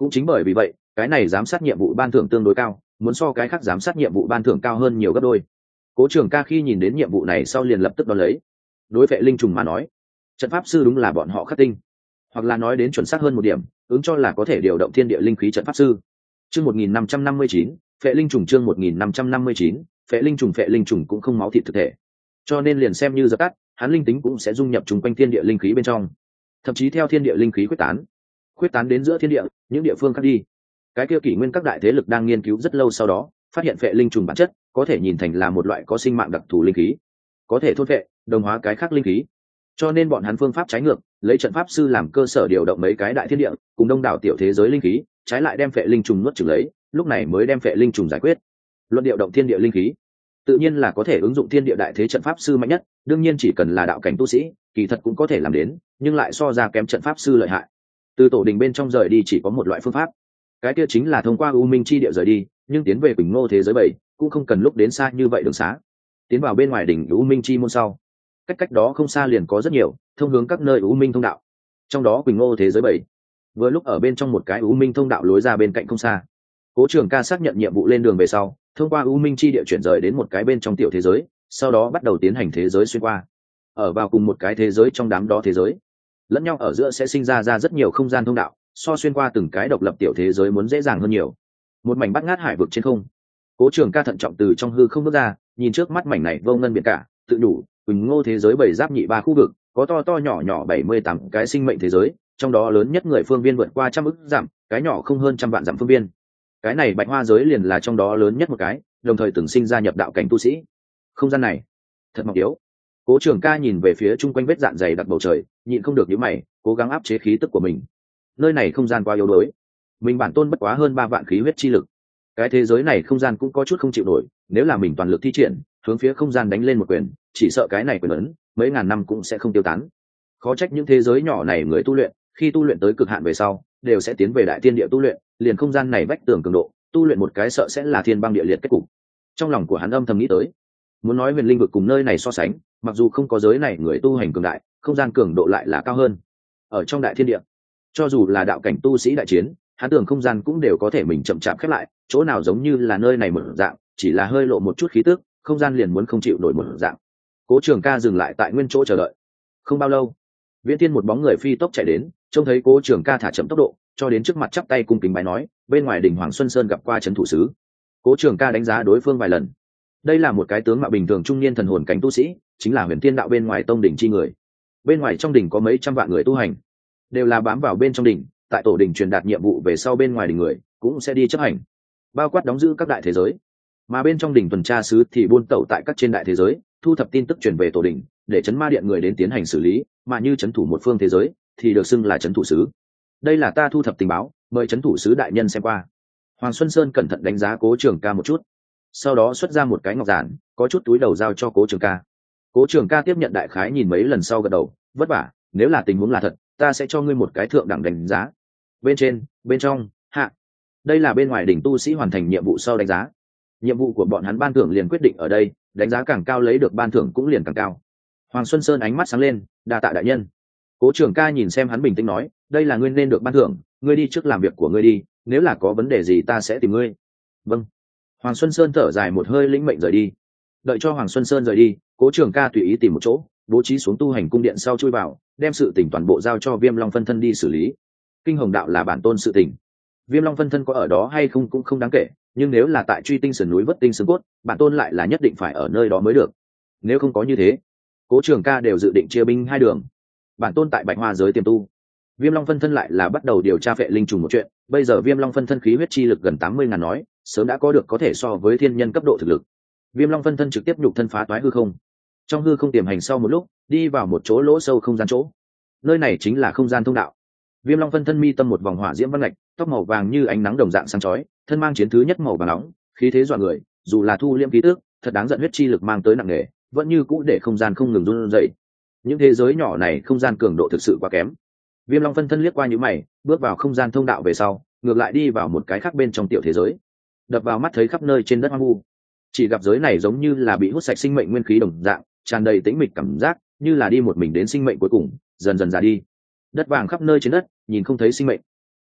Cũng chính bởi vì vậy cái này giám sát nhiệm vụ ban thưởng tương đối cao, muốn so cái khác giám sát nhiệm vụ ban thưởng cao hơn nhiều gấp đôi. Cố Trường Ca khi nhìn đến nhiệm vụ này sau liền lập tức đón lấy. Đối vệ linh trùng mà nói, trận pháp sư đúng là bọn họ khắc tinh, hoặc là nói đến chuẩn xác hơn một điểm, ứng cho là có thể điều động thiên địa linh khí trận pháp sư. Chương một nghìn năm trăm năm mươi chín, phệ linh trùng chương một nghìn năm trăm năm mươi chín, phệ linh trùng phệ linh trùng cũng không máu thịt thực thể, cho nên liền xem như dập tắt, hắn linh tính cũng sẽ dung nhập chung quanh thiên địa linh khí bên trong, thậm chí theo thiên địa linh khí quyết tán, quyết tán đến giữa thiên địa những địa phương khác đi. Cái kia kỷ nguyên các đại thế lực đang nghiên cứu rất lâu sau đó, phát hiện phệ linh trùng bản chất có thể nhìn thành là một loại có sinh mạng đặc thù linh khí, có thể thôn phệ, đồng hóa cái khác linh khí. Cho nên bọn hắn phương pháp trái ngược, lấy trận pháp sư làm cơ sở điều động mấy cái đại thiên địa cùng đông đảo tiểu thế giới linh khí, trái lại đem phệ linh trùng nuốt chửng lấy, lúc này mới đem phệ linh trùng giải quyết. Luận điều động thiên địa linh khí, tự nhiên là có thể ứng dụng thiên địa đại thế trận pháp sư mạnh nhất, đương nhiên chỉ cần là đạo cảnh tu sĩ, kỳ thật cũng có thể làm đến, nhưng lại so ra kém trận pháp sư lợi hại. Từ tổ đình bên trong rời đi chỉ có một loại phương pháp, cái kia chính là thông qua u minh chi địa rời đi, nhưng tiến về Quỳnh Ngô thế giới bảy cũng không cần lúc đến xa như vậy đường xá. Tiến vào bên ngoài đỉnh u minh chi môn sau, cách cách đó không xa liền có rất nhiều thông hướng các nơi u minh thông đạo, trong đó Quỳnh Ngô thế giới bảy vừa lúc ở bên trong một cái u minh thông đạo lối ra bên cạnh không xa. Cố Trường Ca xác nhận nhiệm vụ lên đường về sau, thông qua u minh chi địa chuyển rời đến một cái bên trong tiểu thế giới, sau đó bắt đầu tiến hành thế giới xuyên qua. Ở vào cùng một cái thế giới trong đám đó thế giới, lẫn nhau ở giữa sẽ sinh ra ra rất nhiều không gian thông đạo, so xuyên qua từng cái độc lập tiểu thế giới muốn dễ dàng hơn nhiều. Một mảnh bắt ngát hải vực trên không, Cố Trường Ca thận trọng từ trong hư không bước ra, nhìn trước mắt mảnh này vô ngân biển cả, tự đủ Quỳnh Ngô thế giới bảy giáp nhị ba khu vực, có to to nhỏ nhỏ bảy mươi tám cái sinh mệnh thế giới, trong đó lớn nhất người phương viên vượt qua trăm ức dặm, cái nhỏ không hơn trăm vạn dặm phương viên. Cái này Bạch Hoa giới liền là trong đó lớn nhất một cái, đồng thời từng sinh ra nhập đạo cảnh tu sĩ. Không gian này thật mỏng yếu. Cố Trường Ca nhìn về phía chung quanh vết dạn dày đặc bầu trời, nhịn không được nhíu mày, cố gắng áp chế khí tức của mình. Nơi này không gian quá yếu đuối, mình bản tôn bất quá hơn ba vạn khí huyết chi lực, cái thế giới này không gian cũng có chút không chịu nổi, nếu là mình toàn lực thi triển, hướng phía không gian đánh lên một quyền, chỉ sợ cái này quyền ấn mấy ngàn năm cũng sẽ không tiêu tán. Khó trách những thế giới nhỏ này người tu luyện, khi tu luyện tới cực hạn về sau, đều sẽ tiến về đại thiên địa tu luyện, liền không gian này vách tường cường độ, tu luyện một cái sợ sẽ là thiên băng địa liệt kết cục. Trong lòng của hắn âm thầm nghĩ tới, muốn nói huyền linh vực cùng nơi này so sánh, mặc dù không có giới này người tu hành cường đại, không gian cường độ lại là cao hơn. Ở trong đại thiên địa, cho dù là đạo cảnh tu sĩ đại chiến, hắn tưởng không gian cũng đều có thể mình chậm chạp khép lại, chỗ nào giống như là nơi này một dạng, chỉ là hơi lộ một chút khí tức, không gian liền muốn không chịu nổi một dạng. Cố Trường Ca dừng lại tại nguyên chỗ chờ đợi. Không bao lâu, Viễn Thiên một bóng người phi tốc chạy đến, trông thấy Cố Trường Ca thả chậm tốc độ, cho đến trước mặt chắp tay cung kính bái nói, bên ngoài đỉnh Hoàng Xuân Sơn gặp qua trấn thủ sứ. Cố Trường Ca đánh giá đối phương vài lần. Đây là một cái tướng mạo bình thường trung niên thần hồn cảnh tu sĩ, chính là Huyền Thiên đạo bên ngoài tông đỉnh chi người. Bên ngoài trong đỉnh có mấy trăm vạn người tu hành, đều là bám vào bên trong đỉnh, tại tổ đỉnh truyền đạt nhiệm vụ về sau bên ngoài đỉnh người cũng sẽ đi chấp hành, bao quát đóng giữ các đại thế giới. Mà bên trong đỉnh tuần tra sứ thì buôn tẩu tại các trên đại thế giới, thu thập tin tức truyền về tổ đỉnh, để chấn ma điện người đến tiến hành xử lý, mà như chấn thủ một phương thế giới thì được xưng là chấn thủ sứ. Đây là ta thu thập tình báo, mời chấn thủ sứ đại nhân xem qua. Hoàng Xuân Sơn cẩn thận đánh giá Cố Trường Ca một chút, sau đó xuất ra một cái ngọc giản, có chút túi đầu giao cho Cố Trường Ca. Cố Trường Ca tiếp nhận đại khái nhìn mấy lần sau gật đầu, vất vả, nếu là tình huống là thật, ta sẽ cho ngươi một cái thượng đẳng đánh giá. Bên trên, bên trong, hạ. Đây là bên ngoài đỉnh tu sĩ hoàn thành nhiệm vụ sau đánh giá. Nhiệm vụ của bọn hắn ban thưởng liền quyết định ở đây, đánh giá càng cao lấy được ban thưởng cũng liền càng cao. Hoàng Xuân Sơn ánh mắt sáng lên, đa tạ đại nhân. Cố Trường Ca nhìn xem hắn bình tĩnh nói, đây là ngươi nên được ban thưởng, ngươi đi trước làm việc của ngươi đi, nếu là có vấn đề gì ta sẽ tìm ngươi. Vâng. Hoàng Xuân Sơn thở dài một hơi lĩnh mệnh rời đi. Đợi cho Hoàng Xuân Sơn rời đi, Cố Trường Ca tùy ý tìm một chỗ, bố trí xuống tu hành cung điện sau chui vào, đem sự tình toàn bộ giao cho Viêm Long phân thân đi xử lý. Kinh Hồng đạo là bản tôn sự tình, Viêm Long phân thân có ở đó hay không cũng không đáng kể, nhưng nếu là tại truy tinh sườn núi vất tinh xương cốt, bản tôn lại là nhất định phải ở nơi đó mới được. Nếu không có như thế, Cố Trường Ca đều dự định chia binh hai đường. Bản tôn tại Bạch Hoa giới tiềm tu, Viêm Long phân thân lại là bắt đầu điều tra phệ linh trùng một chuyện. Bây giờ Viêm Long phân thân khí huyết chi lực gần tám mươi ngàn nói, sớm đã có được có thể so với thiên nhân cấp độ thực lực. Viêm Long phân thân trực tiếp nhục thân phá toái hư không, trong hư không tiềm hành sau một lúc, đi vào một chỗ lỗ sâu không gian chỗ. Nơi này chính là không gian thông đạo. Viêm Long phân thân mi tâm một vòng hỏa diễm văn ngạch, tóc màu vàng như ánh nắng đồng dạng sáng chói, thân mang chiến thứ nhất màu vàng nóng, khí thế dọa người, dù là thu liễm khí tức, thật đáng giận huyết chi lực mang tới nặng nề, vẫn như cũ để không gian không ngừng run rẩy. Những thế giới nhỏ này không gian cường độ thực sự quá kém. Viêm Long phân thân liếc qua như mày, bước vào không gian thông đạo về sau, ngược lại đi vào một cái khác bên trong tiểu thế giới. Đập vào mắt thấy khắp nơi trên đất hoang vu, chỉ gặp giới này giống như là bị hút sạch sinh mệnh nguyên khí đồng dạng, tràn đầy tĩnh mịch cảm giác, như là đi một mình đến sinh mệnh cuối cùng, dần dần già đi. Đất vàng khắp nơi trên đất, nhìn không thấy sinh mệnh.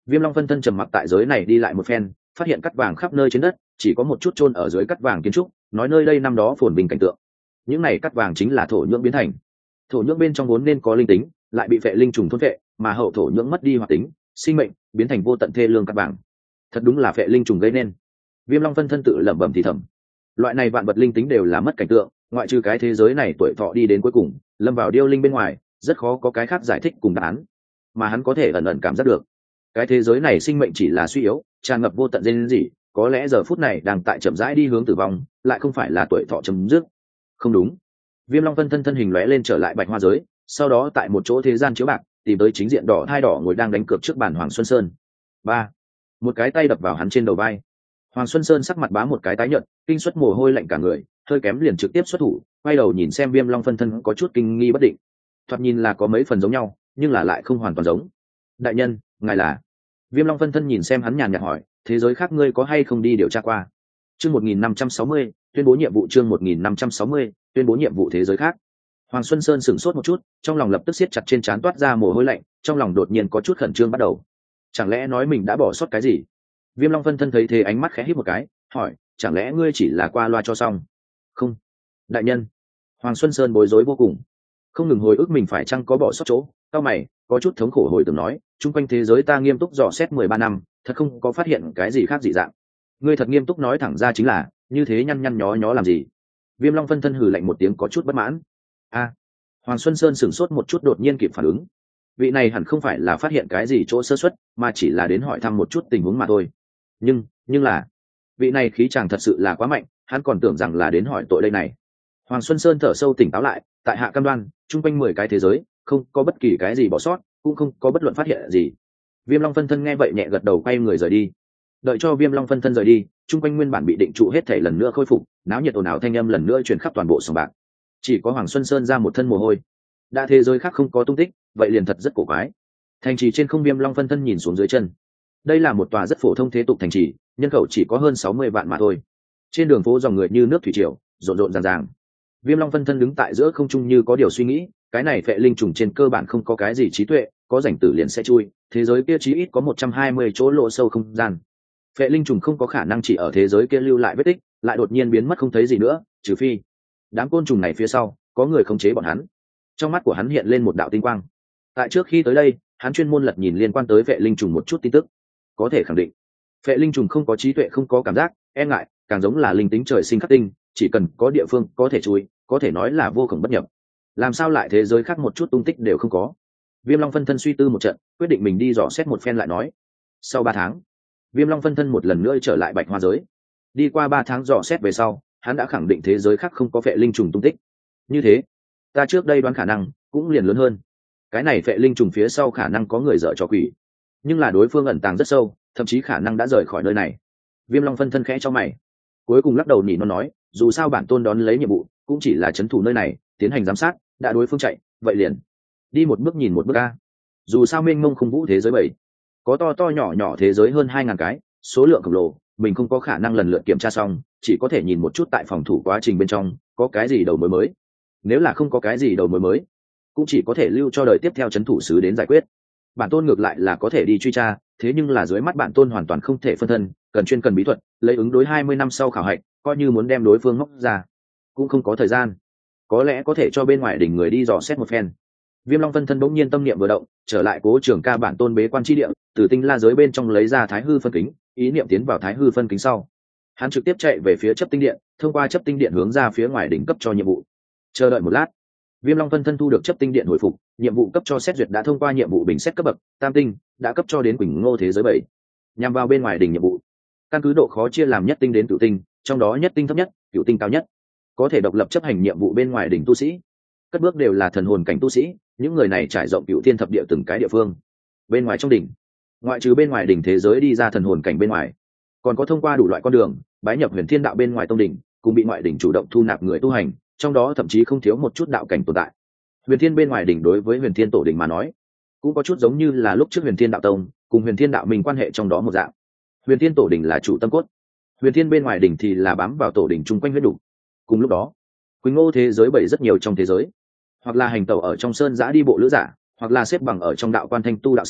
Viêm Long phân thân trầm mặc tại giới này đi lại một phen, phát hiện cắt vàng khắp nơi trên đất, chỉ có một chút chôn ở dưới cắt vàng kiến trúc, nói nơi đây năm đó phồn bình cảnh tượng. Những này cắt vàng chính là thổ nhưỡng biến thành. Thổ nhưỡng bên trong vốn nên có linh tính, lại bị phệ linh trùng thôn phệ, mà hậu thổ nhưỡng mất đi hoạt tính, sinh mệnh biến thành vô tận thê lương cắt vàng. Thật đúng là phệ linh trùng gây nên. Viêm Long phân thân tự lẩm bẩm thì thầm. Loại này vạn vật linh tính đều là mất cảnh tượng, ngoại trừ cái thế giới này tuổi thọ đi đến cuối cùng, lâm vào điêu linh bên ngoài, rất khó có cái khác giải thích cùng đáp án. Mà hắn có thể ẩn ẩn cảm giác được, cái thế giới này sinh mệnh chỉ là suy yếu, tràn ngập vô tận dên gì, có lẽ giờ phút này đang tại chậm rãi đi hướng tử vong, lại không phải là tuổi thọ chấm dứt. Không đúng. Viêm Long phân thân thân hình lóe lên trở lại bạch hoa giới, sau đó tại một chỗ thế gian chiếu bạc, tìm tới chính diện đỏ hai đỏ ngồi đang đánh cược trước bàn Hoàng Xuân Sơn. Ba, một cái tay đập vào hắn trên đầu vai. Hoàng Xuân Sơn sắc mặt bá một cái tái nhợt, kinh suất mồ hôi lạnh cả người, hơi kém liền trực tiếp xuất thủ, quay đầu nhìn xem Viêm Long phân thân có chút kinh nghi bất định. Thoạt nhìn là có mấy phần giống nhau, nhưng là lại không hoàn toàn giống. Đại nhân, ngài là? Viêm Long phân thân nhìn xem hắn nhàn nhạt hỏi, thế giới khác ngươi có hay không đi điều tra qua? Chương một nghìn năm trăm sáu mươi, tuyên bố nhiệm vụ chương một nghìn năm trăm sáu mươi, tuyên bố nhiệm vụ thế giới khác. Hoàng Xuân Sơn sửng sốt một chút, trong lòng lập tức siết chặt trên trán toát ra mồ hôi lạnh, trong lòng đột nhiên có chút khẩn trương bắt đầu. Chẳng lẽ nói mình đã bỏ sót cái gì? Viêm Long phân thân thấy thế ánh mắt khẽ híp một cái, hỏi, chẳng lẽ ngươi chỉ là qua loa cho xong? Không, đại nhân. Hoàng Xuân Sơn bối rối vô cùng, không ngừng hồi ức mình phải chăng có bỏ sót chỗ, cao mày, có chút thống khổ hồi tưởng nói, chung quanh thế giới ta nghiêm túc dò xét mười ba năm, thật không có phát hiện cái gì khác dị dạng. Ngươi thật nghiêm túc nói thẳng ra chính là, như thế nhăn nhăn nhó nhó làm gì? Viêm Long phân thân hừ lạnh một tiếng có chút bất mãn. A. Hoàng Xuân Sơn sửng sốt một chút đột nhiên kịp phản ứng. Vị này hẳn không phải là phát hiện cái gì chỗ sơ suất, mà chỉ là đến hỏi thăm một chút tình huống mà thôi. Nhưng, nhưng là, vị này khí chàng thật sự là quá mạnh, hắn còn tưởng rằng là đến hỏi tội đây này. Hoàng Xuân Sơn thở sâu tỉnh táo lại, tại hạ cam đoan, chung quanh mười cái thế giới, không có bất kỳ cái gì bỏ sót, cũng không có bất luận phát hiện gì. Viêm Long phân thân nghe vậy nhẹ gật đầu quay người rời đi. Đợi cho Viêm Long phân thân rời đi, chung quanh nguyên bản bị định trụ hết thể lần nữa khôi phục, náo nhiệt ồn ào thanh âm lần nữa truyền khắp toàn bộ sòng bạc. Chỉ có Hoàng Xuân Sơn ra một thân mồ hôi. Đã thế giới khác không có tung tích, vậy liền thật rất cổ quái. Thành trì trên không, Viêm Long phân thân nhìn xuống dưới chân. Đây là một tòa rất phổ thông thế tục thành trì, nhân khẩu chỉ có hơn sáu mươi vạn mà thôi. Trên đường phố dòng người như nước thủy triều, rộn rộn ràng ràng. Viêm Long phân thân đứng tại giữa không trung như có điều suy nghĩ, cái này phệ linh trùng trên cơ bản không có cái gì trí tuệ, có rảnh tử liền sẽ chui, thế giới kia chí ít có một trăm hai mươi chỗ lộ sâu không gian. Phệ linh trùng không có khả năng chỉ ở thế giới kia lưu lại vết tích, lại đột nhiên biến mất không thấy gì nữa, trừ phi đám côn trùng này phía sau có người khống chế bọn hắn. Trong mắt của hắn hiện lên một đạo tinh quang. Tại trước khi tới đây, hắn chuyên môn lật nhìn liên quan tới phệ linh trùng một chút tin tức, có thể khẳng định phệ linh trùng không có trí tuệ, không có cảm giác, e ngại, càng giống là linh tính trời sinh khắc tinh, chỉ cần có địa phương có thể chui, có thể nói là vô cùng bất nhập. Làm sao lại thế giới khác một chút tung tích đều không có? Viêm Long phân thân suy tư một trận, quyết định mình đi dò xét một phen lại nói. Sau ba tháng, Viêm Long phân thân một lần nữa trở lại bạch hoa giới. Đi qua ba tháng dò xét về sau, hắn đã khẳng định thế giới khác không có phệ linh trùng tung tích. Như thế, ta trước đây đoán khả năng cũng liền lớn hơn. Cái này phệ linh trùng phía sau khả năng có người dở trò quỷ, nhưng là đối phương ẩn tàng rất sâu, thậm chí khả năng đã rời khỏi nơi này. Viêm Long phân thân khẽ cho mày, cuối cùng lắc đầu nhỉ nó nói, dù sao bản tôn đón lấy nhiệm vụ cũng chỉ là trấn thủ nơi này, tiến hành giám sát, đã đối phương chạy, vậy liền đi một bước nhìn một bước a. Dù sao mênh mông không vũ thế giới bảy, có to to nhỏ nhỏ thế giới hơn hai ngàn cái, số lượng khổng lồ, mình không có khả năng lần lượt kiểm tra xong, chỉ có thể nhìn một chút tại phòng thủ quá trình bên trong có cái gì đầu mối mới. Nếu là không có cái gì đầu mối mới, cũng chỉ có thể lưu cho đời tiếp theo trấn thủ sứ đến giải quyết. Bản tôn ngược lại là có thể đi truy tra, thế nhưng là dưới mắt bản tôn hoàn toàn không thể phân thân, cần chuyên cần bí thuật, lấy ứng đối hai mươi năm sau khảo hạch, coi như muốn đem đối phương móc ra, cũng không có thời gian. Có lẽ có thể cho bên ngoài đỉnh người đi dò xét một phen. Viêm Long phân thân bỗng nhiên tâm niệm vừa động, trở lại cố trường ca bản tôn bế quan chi địa, từ tinh la giới bên trong lấy ra thái hư phân kính, ý niệm tiến vào thái hư phân kính sau, hắn trực tiếp chạy về phía chấp tinh điện, thông qua chấp tinh điện hướng ra phía ngoài đỉnh cấp cho nhiệm vụ. Chờ đợi một lát, Viêm Long phân thân thu được chấp tinh điện hồi phục, nhiệm vụ cấp cho xét duyệt đã thông qua nhiệm vụ bình xét cấp bậc tam tinh, đã cấp cho đến Quỳnh Ngô thế giới bảy. Nhằm vào bên ngoài đỉnh nhiệm vụ, căn cứ độ khó chia làm nhất tinh đến cửu tinh, trong đó nhất tinh thấp nhất, cửu tinh cao nhất. Có thể độc lập chấp hành nhiệm vụ bên ngoài đỉnh tu sĩ, cất bước đều là thần hồn cảnh tu sĩ, những người này trải rộng cửu thiên thập địa từng cái địa phương. Bên ngoài trong đỉnh, ngoại trừ bên ngoài đỉnh thế giới đi ra thần hồn cảnh bên ngoài, còn có thông qua đủ loại con đường bái nhập huyền thiên đạo bên ngoài tông đỉnh, cùng bị ngoại đỉnh chủ động thu nạp người tu hành, trong đó thậm chí không thiếu một chút đạo cảnh tồn tại. Huyền thiên bên ngoài đỉnh đối với huyền thiên tổ đỉnh mà nói, cũng có chút giống như là lúc trước huyền thiên đạo tông cùng huyền thiên đạo mình quan hệ trong đó một dạng. Huyền thiên tổ đỉnh là chủ tâm cốt, huyền thiên bên ngoài đỉnh thì là bám vào tổ đỉnh chung quanh huyết đủ. Cùng lúc đó, Quỳnh Ngô thế giới bảy rất nhiều trong thế giới, hoặc là hành tẩu ở trong sơn giã đi bộ lữ giả, hoặc là xếp bằng ở trong đạo quan thanh tu đạo sĩ,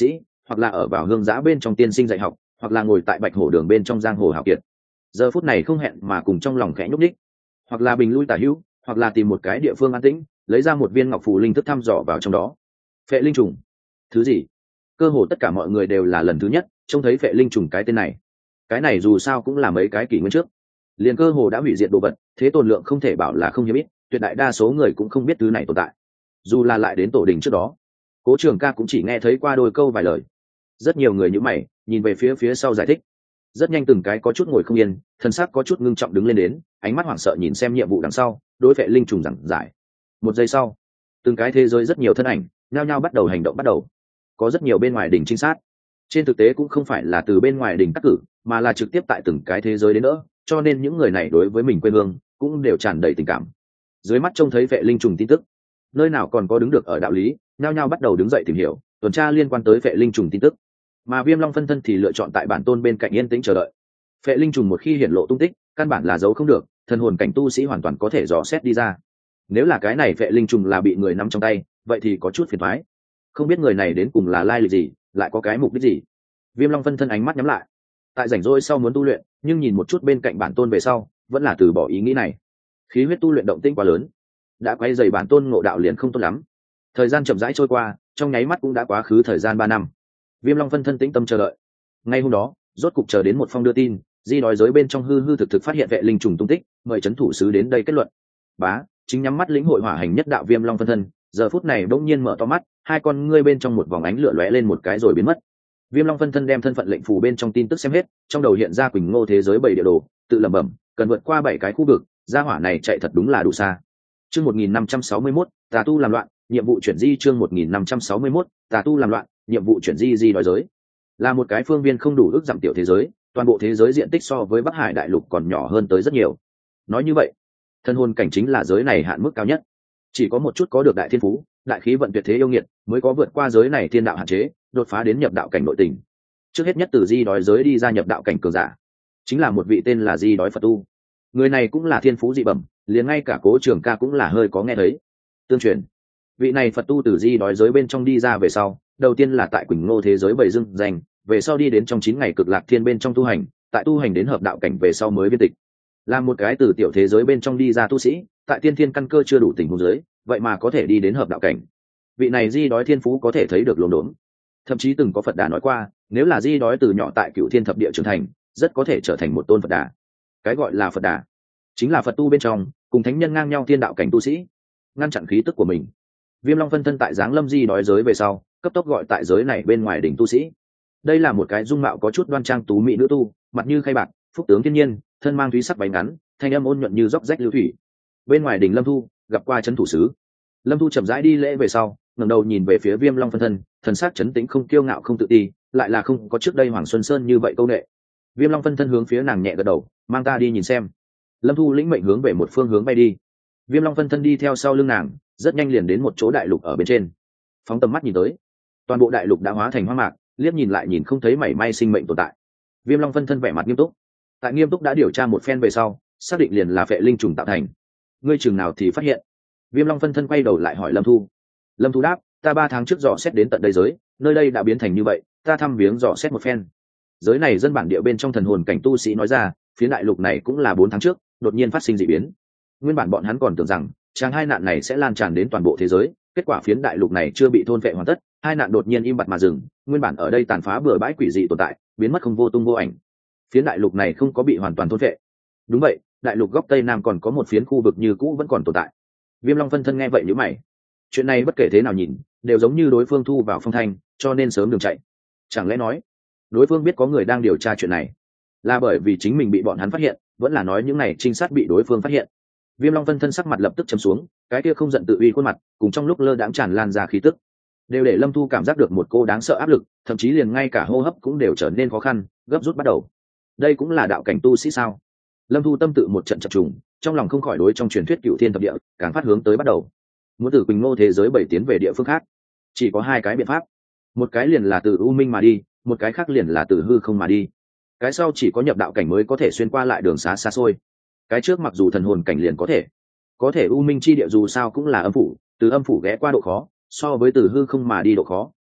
hoặc là ở vào hương giã bên trong tiên sinh dạy học, hoặc là ngồi tại bạch hổ đường bên trong giang hồ hào kiệt. Giờ phút này không hẹn mà cùng trong lòng khẽ nhúc nhích, hoặc là bình lui tả hữu, hoặc là tìm một cái địa phương an tĩnh, lấy ra một viên ngọc phù linh thức thăm dò vào trong đó. Phệ linh trùng, thứ gì? Cơ hồ tất cả mọi người đều là lần thứ nhất trông thấy phệ linh trùng cái tên này. Cái này dù sao cũng là mấy cái kỷ nguyên trước, liền cơ hồ đã hủy diệt đồ vật, thế tồn lượng không thể bảo là không hiếm ít, tuyệt đại đa số người cũng không biết thứ này tồn tại. Dù là lại đến tổ đình trước đó, Cố Trường Ca cũng chỉ nghe thấy qua đôi câu vài lời. Rất nhiều người như mày nhìn về phía phía sau giải thích, rất nhanh từng cái có chút ngồi không yên, thân xác có chút ngưng trọng đứng lên đến, ánh mắt hoảng sợ nhìn xem nhiệm vụ đằng sau, đối phệ linh trùng giảng giải. Một giây sau, từng cái thế giới rất nhiều thân ảnh nhao nhao bắt đầu hành động bắt đầu. Có rất nhiều bên ngoài đỉnh trinh sát, trên thực tế cũng không phải là từ bên ngoài đỉnh cắt cử, mà là trực tiếp tại từng cái thế giới đến nữa, cho nên những người này đối với mình quê hương cũng đều tràn đầy tình cảm. Dưới mắt trông thấy phệ linh trùng tin tức, nơi nào còn có đứng được ở đạo lý, nhao nhao bắt đầu đứng dậy tìm hiểu tuần tra liên quan tới phệ linh trùng tin tức. Mà Viêm Long phân thân thì lựa chọn tại bản tôn bên cạnh yên tĩnh chờ đợi. Phệ linh trùng một khi hiển lộ tung tích, căn bản là giấu không được, thần hồn cảnh tu sĩ hoàn toàn có thể dò xét đi ra. Nếu là cái này phệ linh trùng là bị người nắm trong tay, vậy thì có chút phiền toái. Không biết người này đến cùng là lai lịch gì, lại có cái mục đích gì. Viêm Long phân thân ánh mắt nhắm lại, tại rảnh rỗi sau muốn tu luyện, nhưng nhìn một chút bên cạnh bản tôn về sau, vẫn là từ bỏ ý nghĩ này. Khí huyết tu luyện động tĩnh quá lớn, đã quay dày bản tôn ngộ đạo liền không tốt lắm. Thời gian chậm rãi trôi qua, trong nháy mắt cũng đã quá khứ thời gian ba năm. Viêm Long phân thân tĩnh tâm chờ đợi. Ngay hôm đó, rốt cục chờ đến một phong đưa tin, di đói giới bên trong hư hư thực thực phát hiện vệ linh trùng tung tích, mời trấn thủ sứ đến đây kết luận. Bá, chính nhắm mắt lĩnh hội hỏa hành nhất đạo Viêm Long phân thân, giờ phút này bỗng nhiên mở to mắt, hai con ngươi bên trong một vòng ánh lửa lóe lên một cái rồi biến mất. Viêm Long phân thân đem thân phận lệnh phù bên trong tin tức xem hết, trong đầu hiện ra Quỳnh Ngô thế giới bảy địa đồ, tự lẩm bẩm, cần vượt qua bảy cái khu vực, gia hỏa này chạy thật đúng là đủ xa. Chương một nghìn năm trăm sáu mươi mốt, tà tu làm loạn, nhiệm vụ chuyển di chương một nghìn năm trăm sáu mươi mốt, tà tu làm loạn, nhiệm vụ chuyển di di đói giới. Là một cái phương viên không đủ ước dặm tiểu thế giới, toàn bộ thế giới diện tích so với Bắc Hải đại lục còn nhỏ hơn tới rất nhiều. Nói như vậy, thân hồn cảnh chính là giới này hạn mức cao nhất. Chỉ có một chút có được đại thiên phú, đại khí vận tuyệt thế yêu nghiệt, mới có vượt qua giới này thiên đạo hạn chế, đột phá đến nhập đạo cảnh nội tình. Trước hết nhất từ di đói giới đi ra nhập đạo cảnh cường giả, chính là một vị tên là Di Đói Phật tu. Người này cũng là thiên phú dị bẩm, liền ngay cả Cố Trường Ca cũng là hơi có nghe thấy. Tương truyền, vị này Phật tu từ di đói giới bên trong đi ra về sau, đầu tiên là tại Quỳnh Ngô thế giới bảy dưng danh, về sau đi đến trong chín ngày cực lạc thiên bên trong tu hành, tại tu hành đến hợp đạo cảnh về sau mới viên tịch. Là một cái từ tiểu thế giới bên trong đi ra tu sĩ, tại tiên thiên căn cơ chưa đủ tình huống giới, vậy mà có thể đi đến hợp đạo cảnh. Vị này di đói thiên phú có thể thấy được lồn đốn. Thậm chí từng có Phật Đà nói qua, nếu là di đói từ nhỏ tại Cửu Thiên thập địa trưởng thành, rất có thể trở thành một tôn Phật Đà. Cái gọi là Phật Đà, chính là Phật tu bên trong cùng thánh nhân ngang nhau thiên đạo cảnh tu sĩ, ngăn chặn khí tức của mình. Viêm Long phân thân tại giáng lâm di đói giới về sau, cấp tốc gọi tại giới này bên ngoài đỉnh tu sĩ. Đây là một cái dung mạo có chút đoan trang tú mỹ nữ tu, mặt như khay bạc, phúc tướng thiên nhiên, thân mang thúy sắc váy ngắn, thanh âm ôn nhuận như róc rách lưu thủy. Bên ngoài đỉnh Lâm Thu gặp qua trấn thủ sứ. Lâm Thu chậm rãi đi lễ về sau, ngẩng đầu nhìn về phía Viêm Long phân thân, thần sắc trấn tĩnh không kiêu ngạo không tự ti, lại là không có trước đây Hoàng Xuân Sơn như vậy câu nệ. Viêm Long phân thân hướng phía nàng nhẹ gật đầu, mang ta đi nhìn xem. Lâm Thu lĩnh mệnh hướng về một phương hướng bay đi. Viêm Long phân thân đi theo sau lưng nàng, rất nhanh liền đến một chỗ đại lục ở bên trên. Phóng tầm mắt nhìn tới, toàn bộ đại lục đã hóa thành hoang mạc, liếc nhìn lại nhìn không thấy mảy may sinh mệnh tồn tại. Viêm Long phân thân vẻ mặt nghiêm túc. Tại nghiêm túc đã điều tra một phen về sau, xác định liền là phệ linh trùng tạo thành. Ngươi chừng nào thì phát hiện? Viêm Long phân thân quay đầu lại hỏi Lâm Thu. Lâm Thu đáp, ta ba tháng trước dò xét đến tận đây giới, nơi đây đã biến thành như vậy, ta thăm viếng dò xét một phen. Giới này dân bản địa bên trong thần hồn cảnh tu sĩ nói ra, phía đại lục này cũng là bốn tháng trước đột nhiên phát sinh dị biến. Nguyên bản bọn hắn còn tưởng rằng tràng hai nạn này sẽ lan tràn đến toàn bộ thế giới, kết quả phiến đại lục này chưa bị thôn vệ hoàn tất, hai nạn đột nhiên im bặt mà dừng. Nguyên bản ở đây tàn phá bừa bãi quỷ dị tồn tại, biến mất không vô tung vô ảnh. Phiến đại lục này không có bị hoàn toàn thôn vệ. Đúng vậy, đại lục góc tây nam còn có một phiến khu vực như cũ vẫn còn tồn tại. Viêm Long phân thân nghe vậy nhíu mày. Chuyện này bất kể thế nào nhìn, đều giống như đối phương thu vào phong thanh, cho nên sớm đường chạy. Chẳng lẽ nói, đối phương biết có người đang điều tra chuyện này, là bởi vì chính mình bị bọn hắn phát hiện, vẫn là nói những này trinh sát bị đối phương phát hiện? Viêm Long phân thân sắc mặt lập tức trầm xuống, cái kia không giận tự uy khuôn mặt, cùng trong lúc lơ đãng tràn lan ra khí tức, đều để Lâm Thu cảm giác được một cô đáng sợ áp lực, thậm chí liền ngay cả hô hấp cũng đều trở nên khó khăn, gấp rút bắt đầu. Đây cũng là đạo cảnh tu sĩ sao? Lâm Thu tâm tự một trận chập trùng, trong lòng không khỏi đối trong truyền thuyết Cửu Thiên thập địa càng phát hướng tới bắt đầu. Muốn từ Quỳnh Ngô thế giới bảy tiến về địa phương khác, chỉ có hai cái biện pháp. Một cái liền là từ U Minh mà đi, một cái khác liền là từ hư không mà đi. Cái sau chỉ có nhập đạo cảnh mới có thể xuyên qua lại đường xá xa xôi. Cái trước mặc dù thần hồn cảnh liền có thể, có thể U Minh chi địa dù sao cũng là âm phủ, từ âm phủ ghé qua độ khó, so với từ hư không mà đi độ khó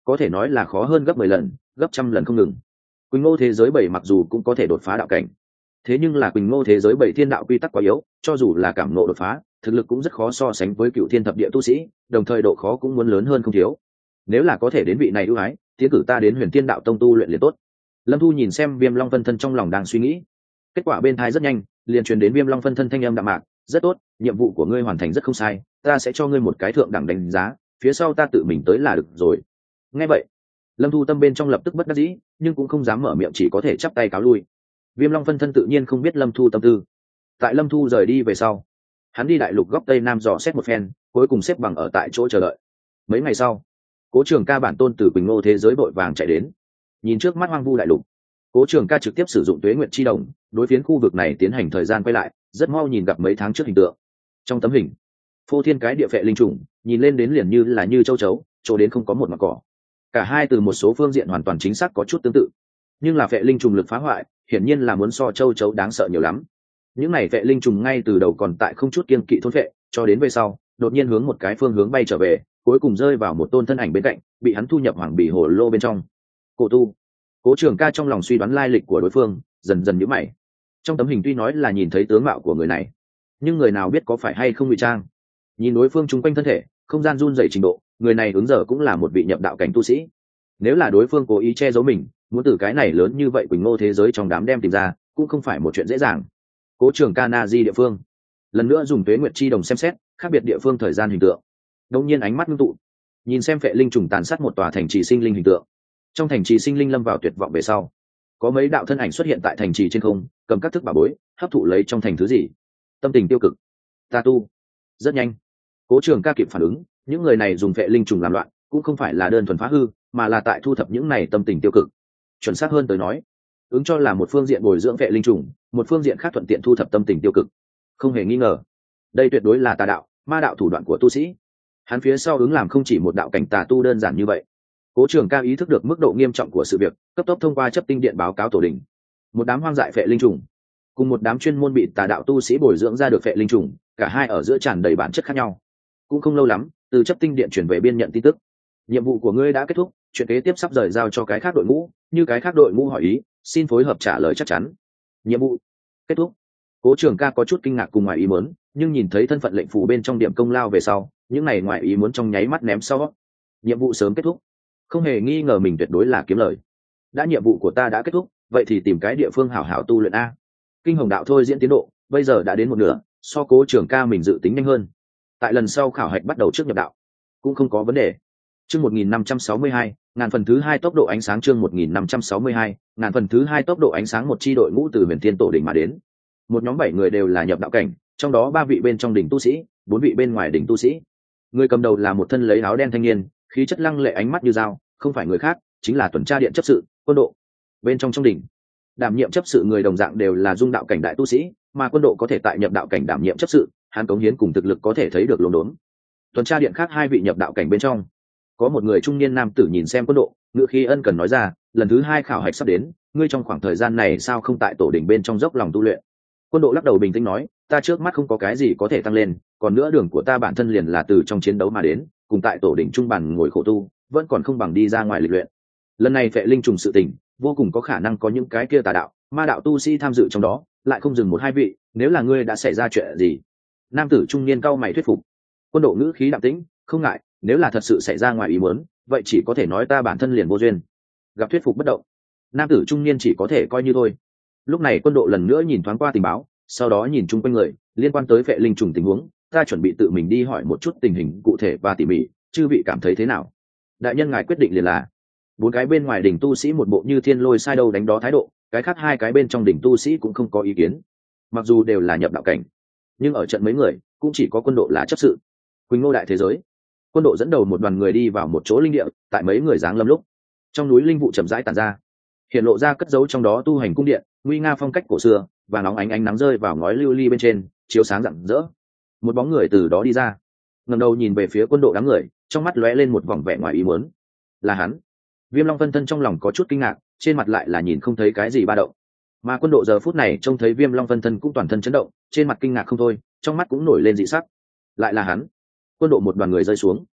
có thể nói là khó hơn gấp mười lần gấp trăm lần không ngừng. Quỳnh Ngô thế giới bảy mặc dù cũng có thể đột phá đạo cảnh, thế nhưng là Quỳnh Ngô thế giới bảy thiên đạo quy tắc quá yếu, cho dù là cảm ngộ đột phá thực lực cũng rất khó so sánh với cựu thiên thập địa tu sĩ, đồng thời độ khó cũng muốn lớn hơn không thiếu. Nếu là có thể đến vị này ưu ái, tiến cử ta đến Huyền Tiên đạo tông tu luyện liền tốt. Lâm Thu nhìn xem Viêm Long phân thân trong lòng đang suy nghĩ. Kết quả bên tai rất nhanh liền truyền đến Viêm Long phân thân thanh âm đạm mạc, rất tốt, nhiệm vụ của ngươi hoàn thành rất không sai, ta sẽ cho ngươi một cái thượng đẳng đánh giá, phía sau ta tự mình tới là được rồi. Nghe vậy Lâm Thu tâm bên trong lập tức bất đắc dĩ, nhưng cũng không dám mở miệng, chỉ có thể chắp tay cáo lui. Viêm Long phân thân tự nhiên không biết Lâm Thu tâm tư. Tại Lâm Thu rời đi về sau, hắn đi đại lục góc tây nam dò xét một phen, cuối cùng xếp bằng ở tại chỗ chờ đợi. Mấy ngày sau, Cố Trường Ca bản tôn từ Quỳnh Ngô thế giới vội vàng chạy đến. Nhìn trước mắt hoang vu đại lục, Cố Trường Ca trực tiếp sử dụng Tuế Nguyệt chi đồng đối phiến khu vực này tiến hành thời gian quay lại, rất mau nhìn gặp mấy tháng trước hình tượng. Trong tấm hình, phô thiên cái địa phệ linh trùng, nhìn lên đến liền như là như châu chấu, chỗ đến không có một mặt cỏ. Cả hai từ một số phương diện hoàn toàn chính xác có chút tương tự, nhưng là phệ linh trùng lực phá hoại hiển nhiên là muốn so châu chấu đáng sợ nhiều lắm. Những này phệ linh trùng ngay từ đầu còn tại không chút kiêng kỵ thôn phệ, cho đến về sau đột nhiên hướng một cái phương hướng bay trở về, cuối cùng rơi vào một tôn thân ảnh bên cạnh, bị hắn thu nhập hoàng bì hồ lô bên trong. Cổ tu. Cố Trường Ca trong lòng suy đoán lai lịch của đối phương, dần dần nhíu mày. Trong tấm hình tuy nói là nhìn thấy tướng mạo của người này, nhưng người nào biết có phải hay không ngụy trang. Nhìn đối phương chung quanh thân thể, không gian run rẩy trình độ, người này ứng giờ cũng là một vị nhập đạo cảnh tu sĩ. Nếu là đối phương cố ý che giấu mình, muốn từ cái này lớn như vậy Quỳnh Ngô thế giới trong đám đem tìm ra, cũng không phải một chuyện dễ dàng. Cố Trường Ca na di địa phương, lần nữa dùng Tuế Nguyệt chi đồng xem xét khác biệt địa phương thời gian hình tượng. Đột nhiên ánh mắt ngưng tụ, nhìn xem phệ linh trùng tàn sát một tòa thành trì sinh linh hình tượng. Trong thành trì sinh linh lâm vào tuyệt vọng về sau, có mấy đạo thân ảnh xuất hiện tại thành trì trên không, cầm các thức bảo bối hấp thụ lấy trong thành thứ gì. Tâm tình tiêu cực, ta tu. Rất nhanh Cố Trường Ca kịp phản ứng, những người này dùng phệ linh trùng làm loạn cũng không phải là đơn thuần phá hư, mà là tại thu thập những này tâm tình tiêu cực. Chuẩn xác hơn tới nói, ứng cho là một phương diện bồi dưỡng phệ linh trùng, một phương diện khác thuận tiện thu thập tâm tình tiêu cực. Không hề nghi ngờ, đây tuyệt đối là tà đạo, ma đạo thủ đoạn của tu sĩ. Hắn phía sau ứng làm không chỉ một đạo cảnh tà tu đơn giản như vậy. Cố Trường Ca ý thức được mức độ nghiêm trọng của sự việc, cấp tốc thông qua chấp tinh điện báo cáo tổ đình. Một đám hoang dại phệ linh trùng cùng một đám chuyên môn bị tà đạo tu sĩ bồi dưỡng ra được phệ linh trùng, cả hai ở giữa tràn đầy bản chất khác nhau. Cũng không lâu lắm, từ chấp tinh điện chuyển về biên nhận tin tức. Nhiệm vụ của ngươi đã kết thúc, chuyện kế tiếp sắp rời giao cho cái khác đội ngũ, như cái khác đội ngũ hỏi ý, xin phối hợp trả lời chắc chắn. Nhiệm vụ kết thúc. Cố Trường Ca có chút kinh ngạc cùng ngoài ý muốn, nhưng nhìn thấy thân phận lệnh phù bên trong điểm công lao về sau, những này ngoài ý muốn trong nháy mắt ném sau. Nhiệm vụ sớm kết thúc, không hề nghi ngờ mình tuyệt đối là kiếm lời. Đã nhiệm vụ của ta đã kết thúc, vậy thì tìm cái địa phương hảo hảo tu luyện a. Kinh hồng đạo thôi diễn tiến độ bây giờ đã đến một nửa, so Cố Trường Ca mình dự tính nhanh hơn. Tại lần sau khảo hạch bắt đầu trước nhập đạo cũng không có vấn đề. Chương một nghìn năm trăm sáu mươi hai, ngàn phần thứ hai tốc độ ánh sáng. Chương một nghìn năm trăm sáu mươi hai, ngàn phần thứ hai tốc độ ánh sáng. Một chi đội ngũ từ Huyền Thiên Tổ đỉnh mà đến. Một nhóm bảy người đều là nhập đạo cảnh, trong đó ba vị bên trong đỉnh tu sĩ, bốn vị bên ngoài đỉnh tu sĩ. Người cầm đầu là một thân lấy áo đen thanh niên, khí chất lăng lệ, ánh mắt như dao, không phải người khác, chính là tuần tra điện chấp sự, Quân Độ. Bên trong trong đỉnh, đảm nhiệm chấp sự người đồng dạng đều là dung đạo cảnh đại tu sĩ, mà Quân Độ có thể tại nhập đạo cảnh đảm nhiệm chấp sự, hắn cống hiến cùng thực lực có thể thấy được luống đốn. Tuần tra điện khác hai vị nhập đạo cảnh bên trong, có một người trung niên nam tử nhìn xem Quân Độ, ngữ khí ân cần nói ra, lần thứ hai khảo hạch sắp đến, ngươi trong khoảng thời gian này sao không tại tổ đỉnh bên trong dốc lòng tu luyện? Quân Độ lắc đầu bình tĩnh nói, ta trước mắt không có cái gì có thể tăng lên, còn nữa đường của ta bản thân liền là từ trong chiến đấu mà đến, cùng tại tổ đỉnh trung bàn ngồi khổ tu, vẫn còn không bằng đi ra ngoài lịch luyện. Lần này phệ linh trùng sự tình, vô cùng có khả năng có những cái kia tà đạo, ma đạo tu sĩ tham dự trong đó, lại không dừng một hai vị, nếu là ngươi đã xảy ra chuyện gì? Nam tử trung niên cau mày thuyết phục. Quân Độ ngữ khí đạm tĩnh, không ngại, nếu là thật sự xảy ra ngoài ý muốn, vậy chỉ có thể nói ta bản thân liền vô duyên. Gặp thuyết phục bất động, nam tử trung niên chỉ có thể coi như thôi. Lúc này Quân Độ lần nữa nhìn thoáng qua tình báo, sau đó nhìn chung quanh người, liên quan tới phệ linh trùng tình huống, ta chuẩn bị tự mình đi hỏi một chút tình hình cụ thể và tỉ mỉ, chư vị cảm thấy thế nào? Đại nhân ngài quyết định liền là. Bốn cái bên ngoài đỉnh tu sĩ một bộ như thiên lôi sai đâu đánh đó thái độ, cái khác hai cái bên trong đỉnh tu sĩ cũng không có ý kiến. Mặc dù đều là nhập đạo cảnh, nhưng ở trận mấy người cũng chỉ có Quân Độ là chấp sự. Quỳnh Ngô đại thế giới, Quân Độ dẫn đầu một đoàn người đi vào một chỗ linh địa, tại mấy người giáng lâm lúc, trong núi linh vụ chậm rãi tản ra, hiện lộ ra cất giấu trong đó tu hành cung điện, nguy nga phong cách cổ xưa, và nóng ánh ánh nắng rơi vào ngói lưu ly bên trên, chiếu sáng rạng rỡ. Một bóng người từ đó đi ra, ngẩng đầu nhìn về phía Quân Độ đám người, trong mắt lóe lên một vòng vẻ ngoài ý muốn. Là hắn. Viêm Long phân thân trong lòng có chút kinh ngạc, trên mặt lại là nhìn không thấy cái gì ba động. Mà Quân Độ giờ phút này trông thấy Viêm Long phân thân cũng toàn thân chấn động, trên mặt kinh ngạc không thôi, trong mắt cũng nổi lên dị sắc. Lại là hắn. Quân Độ một đoàn người rơi xuống,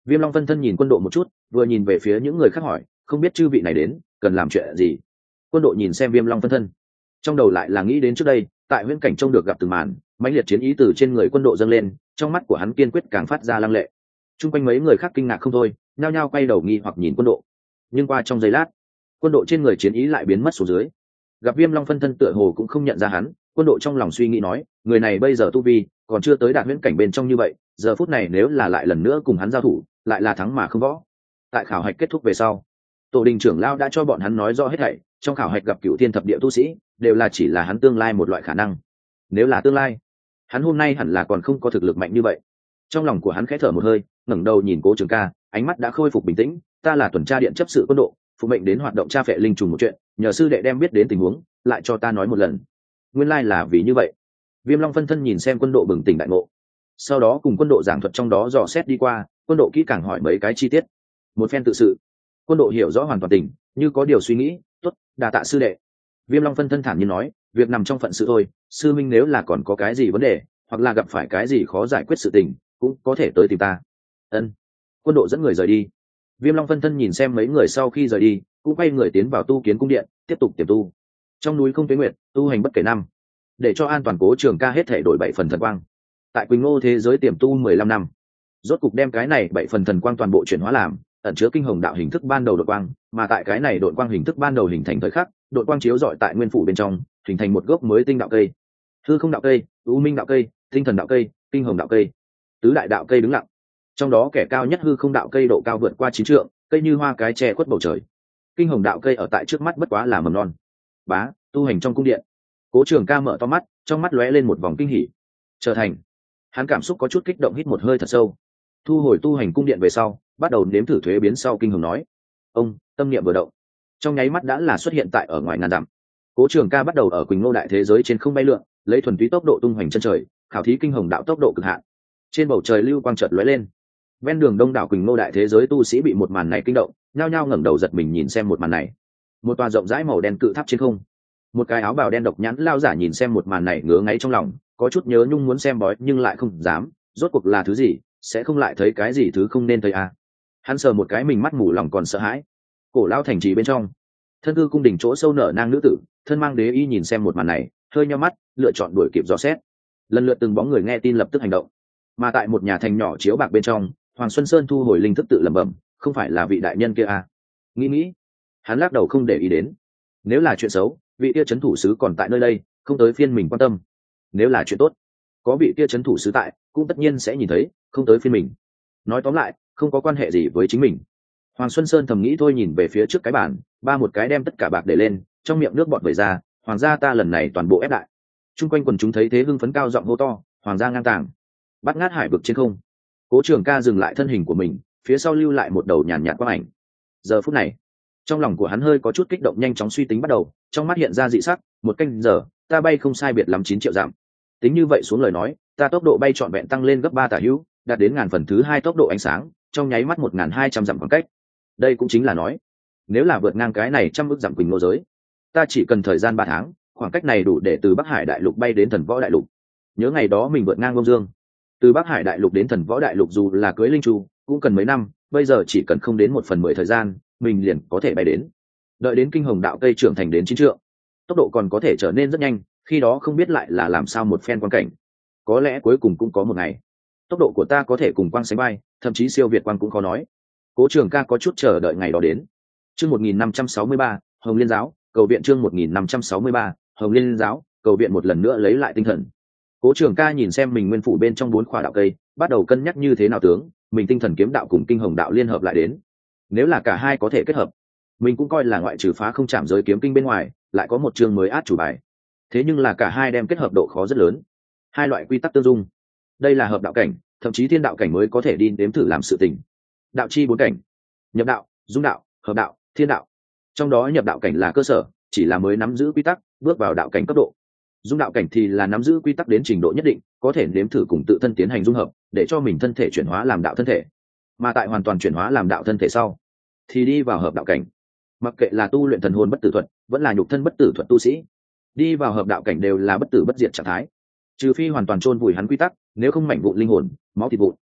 Viêm Long phân thân nhìn Quân Độ một chút, vừa nhìn về phía những người khác hỏi, không biết chư vị này đến cần làm chuyện gì. Quân Độ nhìn xem Viêm Long phân thân, trong đầu lại là nghĩ đến trước đây tại huyễn cảnh trông được gặp từng màn, mãnh liệt chiến ý từ trên người Quân Độ dâng lên, trong mắt của hắn kiên quyết càng phát ra lăng lệ. Trung quanh mấy người khác kinh ngạc không thôi, nhao nhao quay đầu nghi hoặc nhìn Quân Độ. Nhưng qua trong giây lát, Quân Độ trên người chiến ý lại biến mất xuống dưới. Gặp Viêm Long phân thân tựa hồ cũng không nhận ra hắn, Quân Độ trong lòng suy nghĩ nói, người này bây giờ tu vi còn chưa tới đạt huyễn cảnh bên trong như vậy, giờ phút này nếu là lại lần nữa cùng hắn giao thủ, lại là thắng mà không võ. Tại khảo hạch kết thúc về sau, tổ đình trưởng lao đã cho bọn hắn nói rõ hết thảy, trong khảo hạch gặp cựu thiên thập địa tu sĩ đều là chỉ là hắn tương lai một loại khả năng. Nếu là tương lai, hắn hôm nay hẳn là còn không có thực lực mạnh như vậy. Trong lòng của hắn khẽ thở một hơi, ngẩng đầu nhìn Cố Trường Ca, ánh mắt đã khôi phục bình tĩnh. Ta là tuần tra điện chấp sự Quân Độ, phụ mệnh đến hoạt động tra phệ linh trùng một chuyện, nhờ sư đệ đem biết đến tình huống lại cho ta nói một lần. Nguyên lai là vì như vậy. Viêm Long phân thân nhìn xem Quân Độ bừng tỉnh đại ngộ, sau đó cùng Quân Độ giảng thuật trong đó dò xét đi qua. Quân Độ kỹ càng hỏi mấy cái chi tiết, một phen tự sự. Quân Độ hiểu rõ hoàn toàn tình, như có điều suy nghĩ. Tốt, đà tạ sư đệ. Viêm Long phân thân thản nhiên nói, việc nằm trong phận sự thôi, sư minh nếu là còn có cái gì vấn đề hoặc là gặp phải cái gì khó giải quyết sự tình cũng có thể tới tìm ta. Ân. Quân Độ dẫn người rời đi. Viêm Long phân thân nhìn xem mấy người sau khi rời đi, cũng quay người tiến vào tu kiến cung điện, tiếp tục tiềm tu. Trong núi không tuế nguyệt, tu hành bất kể năm, để cho an toàn Cố Trường Ca hết thể đổi bảy phần thần quang. Tại Quỳnh Ngô thế giới tiềm tu mười lăm năm, rốt cục đem cái này bảy phần thần quang toàn bộ chuyển hóa làm ẩn chứa kinh hồng đạo hình thức ban đầu đột quang, mà tại cái này đột quang hình thức ban đầu hình thành thời khắc, đột quang chiếu rọi tại nguyên phủ bên trong, hình thành một gốc mới tinh đạo cây. Hư không đạo cây, u minh đạo cây, tinh thần đạo cây, kinh hồng đạo cây, tứ đại đạo cây đứng lặng. Trong đó kẻ cao nhất hư không đạo cây độ cao vượt qua chín trượng, cây như hoa cái che khuất bầu trời. Kinh hồng đạo cây ở tại trước mắt bất quá là mầm non. Bá, tu hành trong cung điện. Cố Trường Ca mở to mắt, trong mắt lóe lên một vòng kinh hỉ. Trở thành, hắn cảm xúc có chút kích động, hít một hơi thật sâu. Thu hồi tu hành cung điện về sau, bắt đầu nếm thử thuế biến sau kinh hồng nói. Ông, tâm niệm vừa động, trong nháy mắt đã là xuất hiện tại ở ngoài ngàn dặm. Cố Trường Ca bắt đầu ở Quỳnh Ngô đại thế giới trên không bay lượn, lấy thuần túy tốc độ tung hoành chân trời, khảo thí kinh hồng đạo tốc độ cực hạn. Trên bầu trời lưu quang chợt lóe lên. Ven đường đông đảo Quỳnh Ngô đại thế giới tu sĩ bị một màn này kinh động, nhao nhao ngẩng đầu giật mình nhìn xem một màn này. Một tòa rộng rãi màu đen cự tháp trên không, một cái áo bào đen độc nhãn lao giả nhìn xem một màn này ngứa ngáy trong lòng, có chút nhớ nhung muốn xem bói nhưng lại không dám, rốt cuộc là thứ gì, sẽ không lại thấy cái gì thứ không nên thấy à. Hắn sờ một cái mình mắt mù lòng còn sợ hãi. Cổ lao thành trì bên trong, thân cư cung đình chỗ sâu nở nang nữ tử, thân mang đế y nhìn xem một màn này, hơi nheo mắt, lựa chọn đuổi kịp dò xét. Lần lượt từng bóng người nghe tin lập tức hành động. Mà tại một nhà thành nhỏ chiếu bạc bên trong, Hoàng Xuân Sơn thu hồi linh thức tự lẩm bẩm, không phải là vị đại nhân kia à? Nghĩ nghĩ, hắn lắc đầu không để ý đến. Nếu là chuyện xấu, vị kia trấn thủ sứ còn tại nơi đây, không tới phiên mình quan tâm. Nếu là chuyện tốt, có vị kia trấn thủ sứ tại, cũng tất nhiên sẽ nhìn thấy, không tới phiên mình. Nói tóm lại, không có quan hệ gì với chính mình. Hoàng Xuân Sơn thầm nghĩ thôi, nhìn về phía trước cái bàn, ba một cái đem tất cả bạc để lên, trong miệng nước bọt vẩy ra, hoàng gia ta lần này toàn bộ ép đại. Trung quanh quần chúng thấy thế hưng phấn cao giọng hô to, hoàng gia ngang tàng, bắt ngát hải vực trên không. Cố Trường Ca dừng lại thân hình của mình, phía sau lưu lại một đầu nhàn nhạt quang ảnh. Giờ phút này, trong lòng của hắn hơi có chút kích động, nhanh chóng suy tính bắt đầu, trong mắt hiện ra dị sắc, một canh giờ, ta bay không sai biệt lắm chín triệu dặm. Tính như vậy xuống lời nói, ta tốc độ bay trọn vẹn tăng lên gấp ba tả hữu, đạt đến ngàn phần thứ hai tốc độ ánh sáng, trong nháy mắt một ngàn hai trăm dặm khoảng cách. Đây cũng chính là nói, nếu là vượt ngang cái này trăm ước dặm Quỳnh Ngô giới, ta chỉ cần thời gian ba tháng, khoảng cách này đủ để từ Bắc Hải đại lục bay đến Thần Võ đại lục. Nhớ ngày đó mình vượt ngang Đông Dương, từ Bắc Hải đại lục đến Thần Võ đại lục dù là cưới linh chu cũng cần mấy năm, bây giờ chỉ cần không đến một phần mười thời gian, mình liền có thể bay đến. Đợi đến kinh hồng đạo cây trưởng thành đến chín trượng, tốc độ còn có thể trở nên rất nhanh, khi đó không biết lại là làm sao một phen quan cảnh. Có lẽ cuối cùng cũng có một ngày, tốc độ của ta có thể cùng quang sánh bay, thậm chí siêu việt quang cũng khó nói. Cố Trường Ca có chút chờ đợi ngày đó đến. Chương một nghìn năm trăm sáu mươi ba, Hồng Liên giáo, cầu viện chương một nghìn năm trăm sáu mươi ba, Hồng Liên giáo, cầu viện một lần nữa lấy lại tinh thần. Cố Trường Ca nhìn xem mình nguyên phủ bên trong bốn khỏa đạo cây, bắt đầu cân nhắc như thế nào tướng mình tinh thần kiếm đạo cùng kinh hồng đạo liên hợp lại đến. Nếu là cả hai có thể kết hợp, mình cũng coi là ngoại trừ phá không chạm giới kiếm kinh bên ngoài, lại có một chương mới át chủ bài. Thế nhưng là cả hai đem kết hợp độ khó rất lớn. Hai loại quy tắc tương dung. Đây là hợp đạo cảnh, thậm chí thiên đạo cảnh mới có thể đi đếm thử làm sự tình. Đạo chi bốn cảnh: nhập đạo, dung đạo, hợp đạo, thiên đạo. Trong đó nhập đạo cảnh là cơ sở, chỉ là mới nắm giữ quy tắc, bước vào đạo cảnh cấp độ. Dung đạo cảnh thì là nắm giữ quy tắc đến trình độ nhất định, có thể nếm thử cùng tự thân tiến hành dung hợp, để cho mình thân thể chuyển hóa làm đạo thân thể. Mà tại hoàn toàn chuyển hóa làm đạo thân thể sau, thì đi vào hợp đạo cảnh. Mặc kệ là tu luyện thần hồn bất tử thuật, vẫn là nhục thân bất tử thuật tu sĩ, đi vào hợp đạo cảnh đều là bất tử bất diệt trạng thái. Trừ phi hoàn toàn chôn vùi hắn quy tắc, nếu không mảnh vụn linh hồn, máu thịt vụn.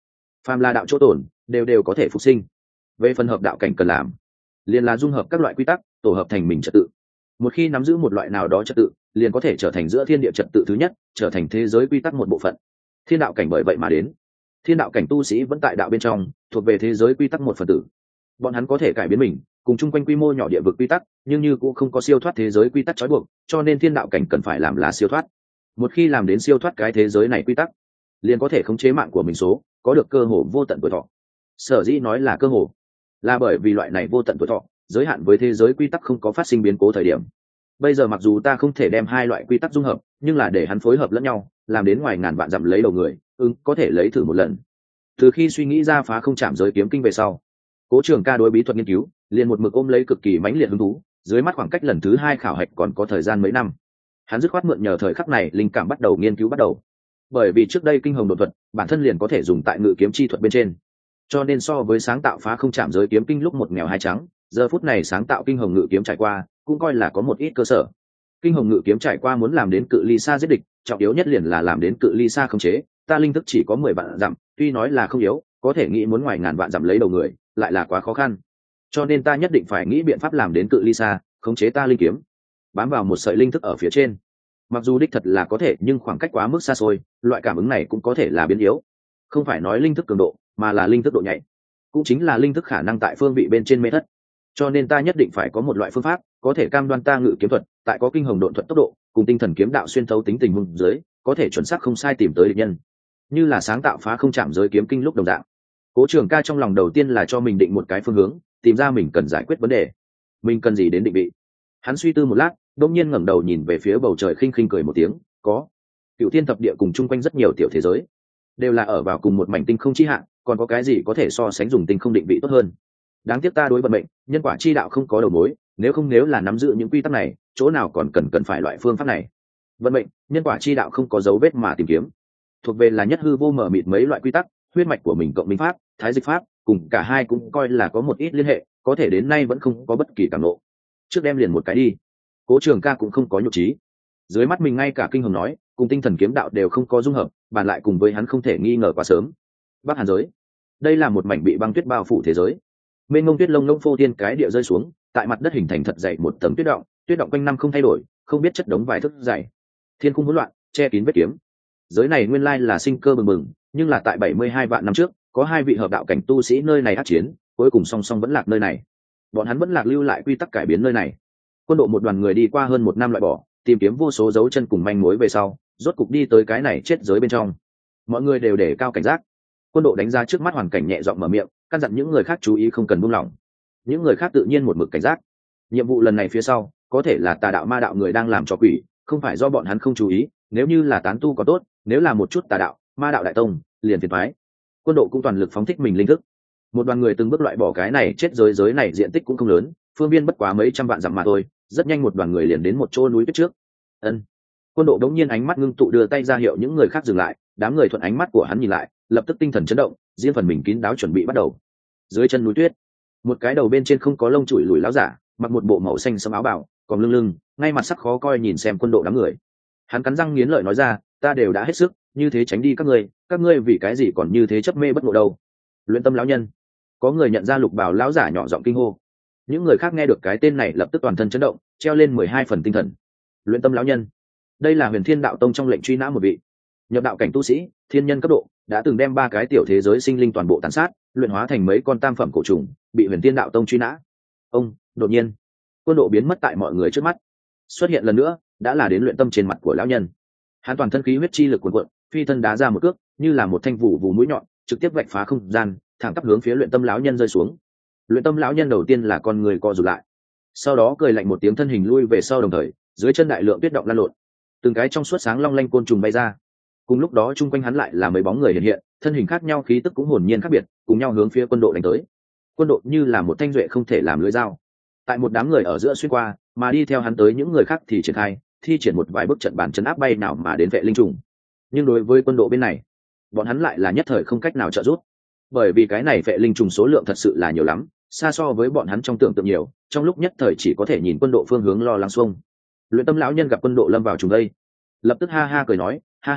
phàm là đạo chỗ tổn đều đều có thể phục sinh. Về phần hợp đạo cảnh cần làm liền là dung hợp các loại quy tắc tổ hợp thành mình trật tự. Một khi nắm giữ một loại nào đó trật tự liền có thể trở thành giữa thiên địa trật tự thứ nhất, trở thành thế giới quy tắc một bộ phận. Thiên đạo cảnh bởi vậy mà đến. Thiên đạo cảnh tu sĩ vẫn tại đạo bên trong, thuộc về thế giới quy tắc một phần tử. Bọn hắn có thể cải biến mình cùng chung quanh quy mô nhỏ địa vực quy tắc, nhưng như cũng không có siêu thoát thế giới quy tắc trói buộc, cho nên thiên đạo cảnh cần phải làm là siêu thoát. Một khi làm đến siêu thoát cái thế giới này quy tắc, liền có thể khống chế mạng của mình số, có được cơ hồ vô tận tuổi thọ. Sở dĩ nói là cơ hồ, là bởi vì loại này vô tận tuổi thọ giới hạn với thế giới quy tắc không có phát sinh biến cố thời điểm. Bây giờ mặc dù ta không thể đem hai loại quy tắc dung hợp, nhưng là để hắn phối hợp lẫn nhau, làm đến ngoài ngàn vạn dặm lấy đầu người, ứng có thể lấy thử một lần. Từ khi suy nghĩ ra phá không chạm giới kiếm kinh về sau, Cố Trường Ca đối bí thuật nghiên cứu liền một mực ôm lấy cực kỳ mãnh liệt hứng thú. Dưới mắt khoảng cách lần thứ hai khảo hạch còn có thời gian mấy năm, hắn dứt khoát mượn nhờ thời khắc này linh cảm bắt đầu nghiên cứu bắt đầu. Bởi vì trước đây kinh hồng đột thuật bản thân liền có thể dùng tại ngự kiếm chi thuật bên trên, cho nên so với sáng tạo phá không chạm giới kiếm kinh lúc một nghèo hai trắng, giờ phút này sáng tạo kinh hồng ngự kiếm trải qua cũng coi là có một ít cơ sở. Kinh hồng ngự kiếm trải qua muốn làm đến cự ly xa giết địch, trọng yếu nhất liền là làm đến cự ly xa khống chế. Ta linh thức chỉ có mười vạn dặm, tuy nói là không yếu, có thể nghĩ muốn ngoài ngàn vạn dặm lấy đầu người lại là quá khó khăn, cho nên ta nhất định phải nghĩ biện pháp làm đến cự ly xa khống chế ta linh kiếm, bám vào một sợi linh thức ở phía trên. Mặc dù đích thật là có thể, nhưng khoảng cách quá mức xa xôi, loại cảm ứng này cũng có thể là biến yếu. Không phải nói linh thức cường độ, mà là linh thức độ nhạy, cũng chính là linh thức khả năng tại phương vị bên trên mê thất. Cho nên ta nhất định phải có một loại phương pháp có thể cam đoan ta ngự kiếm thuật tại có kinh hồng độn thuật tốc độ cùng tinh thần kiếm đạo xuyên thấu tính tình huống dưới có thể chuẩn xác không sai tìm tới địch nhân, như là sáng tạo phá không chạm giới kiếm kinh lúc đồng dạng. Cố Trường Ca trong lòng đầu tiên là cho mình định một cái phương hướng, tìm ra mình cần giải quyết vấn đề, mình cần gì đến định vị. Hắn suy tư một lát, đột nhiên ngẩng đầu nhìn về phía bầu trời, khinh khinh cười một tiếng, có cựu thiên thập địa cùng chung quanh rất nhiều tiểu thế giới, đều là ở vào cùng một mảnh tinh không chi hạn, còn có cái gì có thể so sánh dùng tinh không định vị tốt hơn. Đáng tiếc ta đối vận mệnh nhân quả chi đạo không có đầu mối, nếu không nếu là nắm giữ những quy tắc này, chỗ nào còn cần cần phải loại phương pháp này. Vận mệnh nhân quả chi đạo không có dấu vết mà tìm kiếm, thuộc về là nhất hư vô mở mịt mấy loại quy tắc. Huyết mạch của mình cộng minh pháp, thái dịch pháp, cùng cả hai cũng coi là có một ít liên hệ, có thể đến nay vẫn không có bất kỳ cảm ngộ. Trước đem liền một cái đi. Cố Trường Ca cũng không có nhục trí. Dưới mắt mình ngay cả kinh hồng nói cùng tinh thần kiếm đạo đều không có dung hợp, bàn lại cùng với hắn không thể nghi ngờ quá sớm. Bắc Hàn giới, đây là một mảnh bị băng tuyết bao phủ thế giới. Mênh mông tuyết lông lông phô thiên cái địa rơi xuống, tại mặt đất hình thành thật dày một tầng tuyết động, tuyết động quanh năm không thay đổi, không biết chất đống vài thước dày. Thiên khung hỗn loạn, che kín vết kiếm. Giới này nguyên lai là sinh cơ bừng bừng, nhưng là tại bảy mươi hai vạn năm trước, có hai vị hợp đạo cảnh tu sĩ nơi này ác chiến, cuối cùng song song vẫn lạc nơi này. Bọn hắn vẫn lạc lưu lại quy tắc cải biến nơi này. Quân đội một đoàn người đi qua hơn một năm loại bỏ, tìm kiếm vô số dấu chân cùng manh mối về sau, rốt cục đi tới cái này chết giới bên trong. Mọi người đều để cao cảnh giác. Quân đội đánh giá trước mắt hoàn cảnh, nhẹ giọng mở miệng, căn dặn những người khác chú ý không cần buông lỏng. Những người khác tự nhiên một mực cảnh giác. Nhiệm vụ lần này phía sau, có thể là tà đạo ma đạo người đang làm cho quỷ, không phải do bọn hắn không chú ý, nếu như là tán tu có tốt, nếu là một chút tà đạo, ma đạo đại tông, liền phiền toái. Quân đội cũng toàn lực phóng thích mình linh thức. Một đoàn người từng bước loại bỏ cái này chết giới, giới này diện tích cũng không lớn, phương viên bất quá mấy trăm vạn dặm mà thôi, rất nhanh một đoàn người liền đến một chỗ núi tuyết trước. Ân. Quân đội đống nhiên ánh mắt ngưng tụ, đưa tay ra hiệu những người khác dừng lại, đám người thuận ánh mắt của hắn nhìn lại, lập tức tinh thần chấn động, riêng phần mình kín đáo chuẩn bị bắt đầu. Dưới chân núi tuyết, một cái đầu bên trên không có lông chùi lùi lão giả, mặc một bộ màu xanh sẫm áo bào, còn lưng lưng, ngay mặt sắc khó coi nhìn xem quân đội đám người. Hắn cắn răng nghiến lợi nói ra, ta đều đã hết sức, như thế tránh đi các ngươi, các ngươi vì cái gì còn như thế chấp mê bất ngộ đâu? Luyện Tâm lão nhân. Có người nhận ra lục bào lão giả nhỏ giọng kinh hô. Những người khác nghe được cái tên này lập tức toàn thân chấn động, treo lên mười hai phần tinh thần. Luyện Tâm lão nhân, đây là Huyền Thiên Đạo Tông trong lệnh truy nã một vị nhập đạo cảnh tu sĩ, thiên nhân cấp độ, đã từng đem ba cái tiểu thế giới sinh linh toàn bộ tàn sát, luyện hóa thành mấy con tam phẩm cổ trùng, bị Huyền Thiên Đạo Tông truy nã. Ông, đột nhiên, quân độ biến mất tại mọi người trước mắt. Xuất hiện lần nữa, đã là đến Luyện Tâm trên mặt của lão nhân. Hắn toàn thân khí huyết chi lực cuồn cuộn, phi thân đá ra một cước, như là một thanh vũ vũ mũi nhọn, trực tiếp vạch phá không gian, thẳng tắp hướng phía Luyện Tâm lão nhân rơi xuống. Luyện Tâm lão nhân đầu tiên là con người co rụt lại, sau đó cười lạnh một tiếng, thân hình lui về sau, đồng thời dưới chân đại lượng tuyết động lan lộn, từng cái trong suốt sáng long lanh côn trùng bay ra. Cùng lúc đó chung quanh hắn lại là mấy bóng người hiện hiện, thân hình khác nhau, khí tức cũng hồn nhiên khác biệt, cùng nhau hướng phía quân đội đánh tới. Quân đội như là một thanh duệ không thể làm lưỡi dao, tại một đám người ở giữa xuyên qua, mà đi theo hắn tới những người khác thì triển khai thi triển một vài bước trận bản chấn áp bay nào mà đến vệ linh trùng. Nhưng đối với quân đội bên này, bọn hắn lại là nhất thời không cách nào trợ giúp, bởi vì cái này vệ linh trùng số lượng thật sự là nhiều lắm, xa so với bọn hắn trong tưởng tượng nhiều, trong lúc nhất thời chỉ có thể nhìn quân đội phương hướng lo lắng xung. Luyện Tâm lão nhân gặp quân đội lâm vào trùng đây, lập tức ha ha cười nói, ha ha,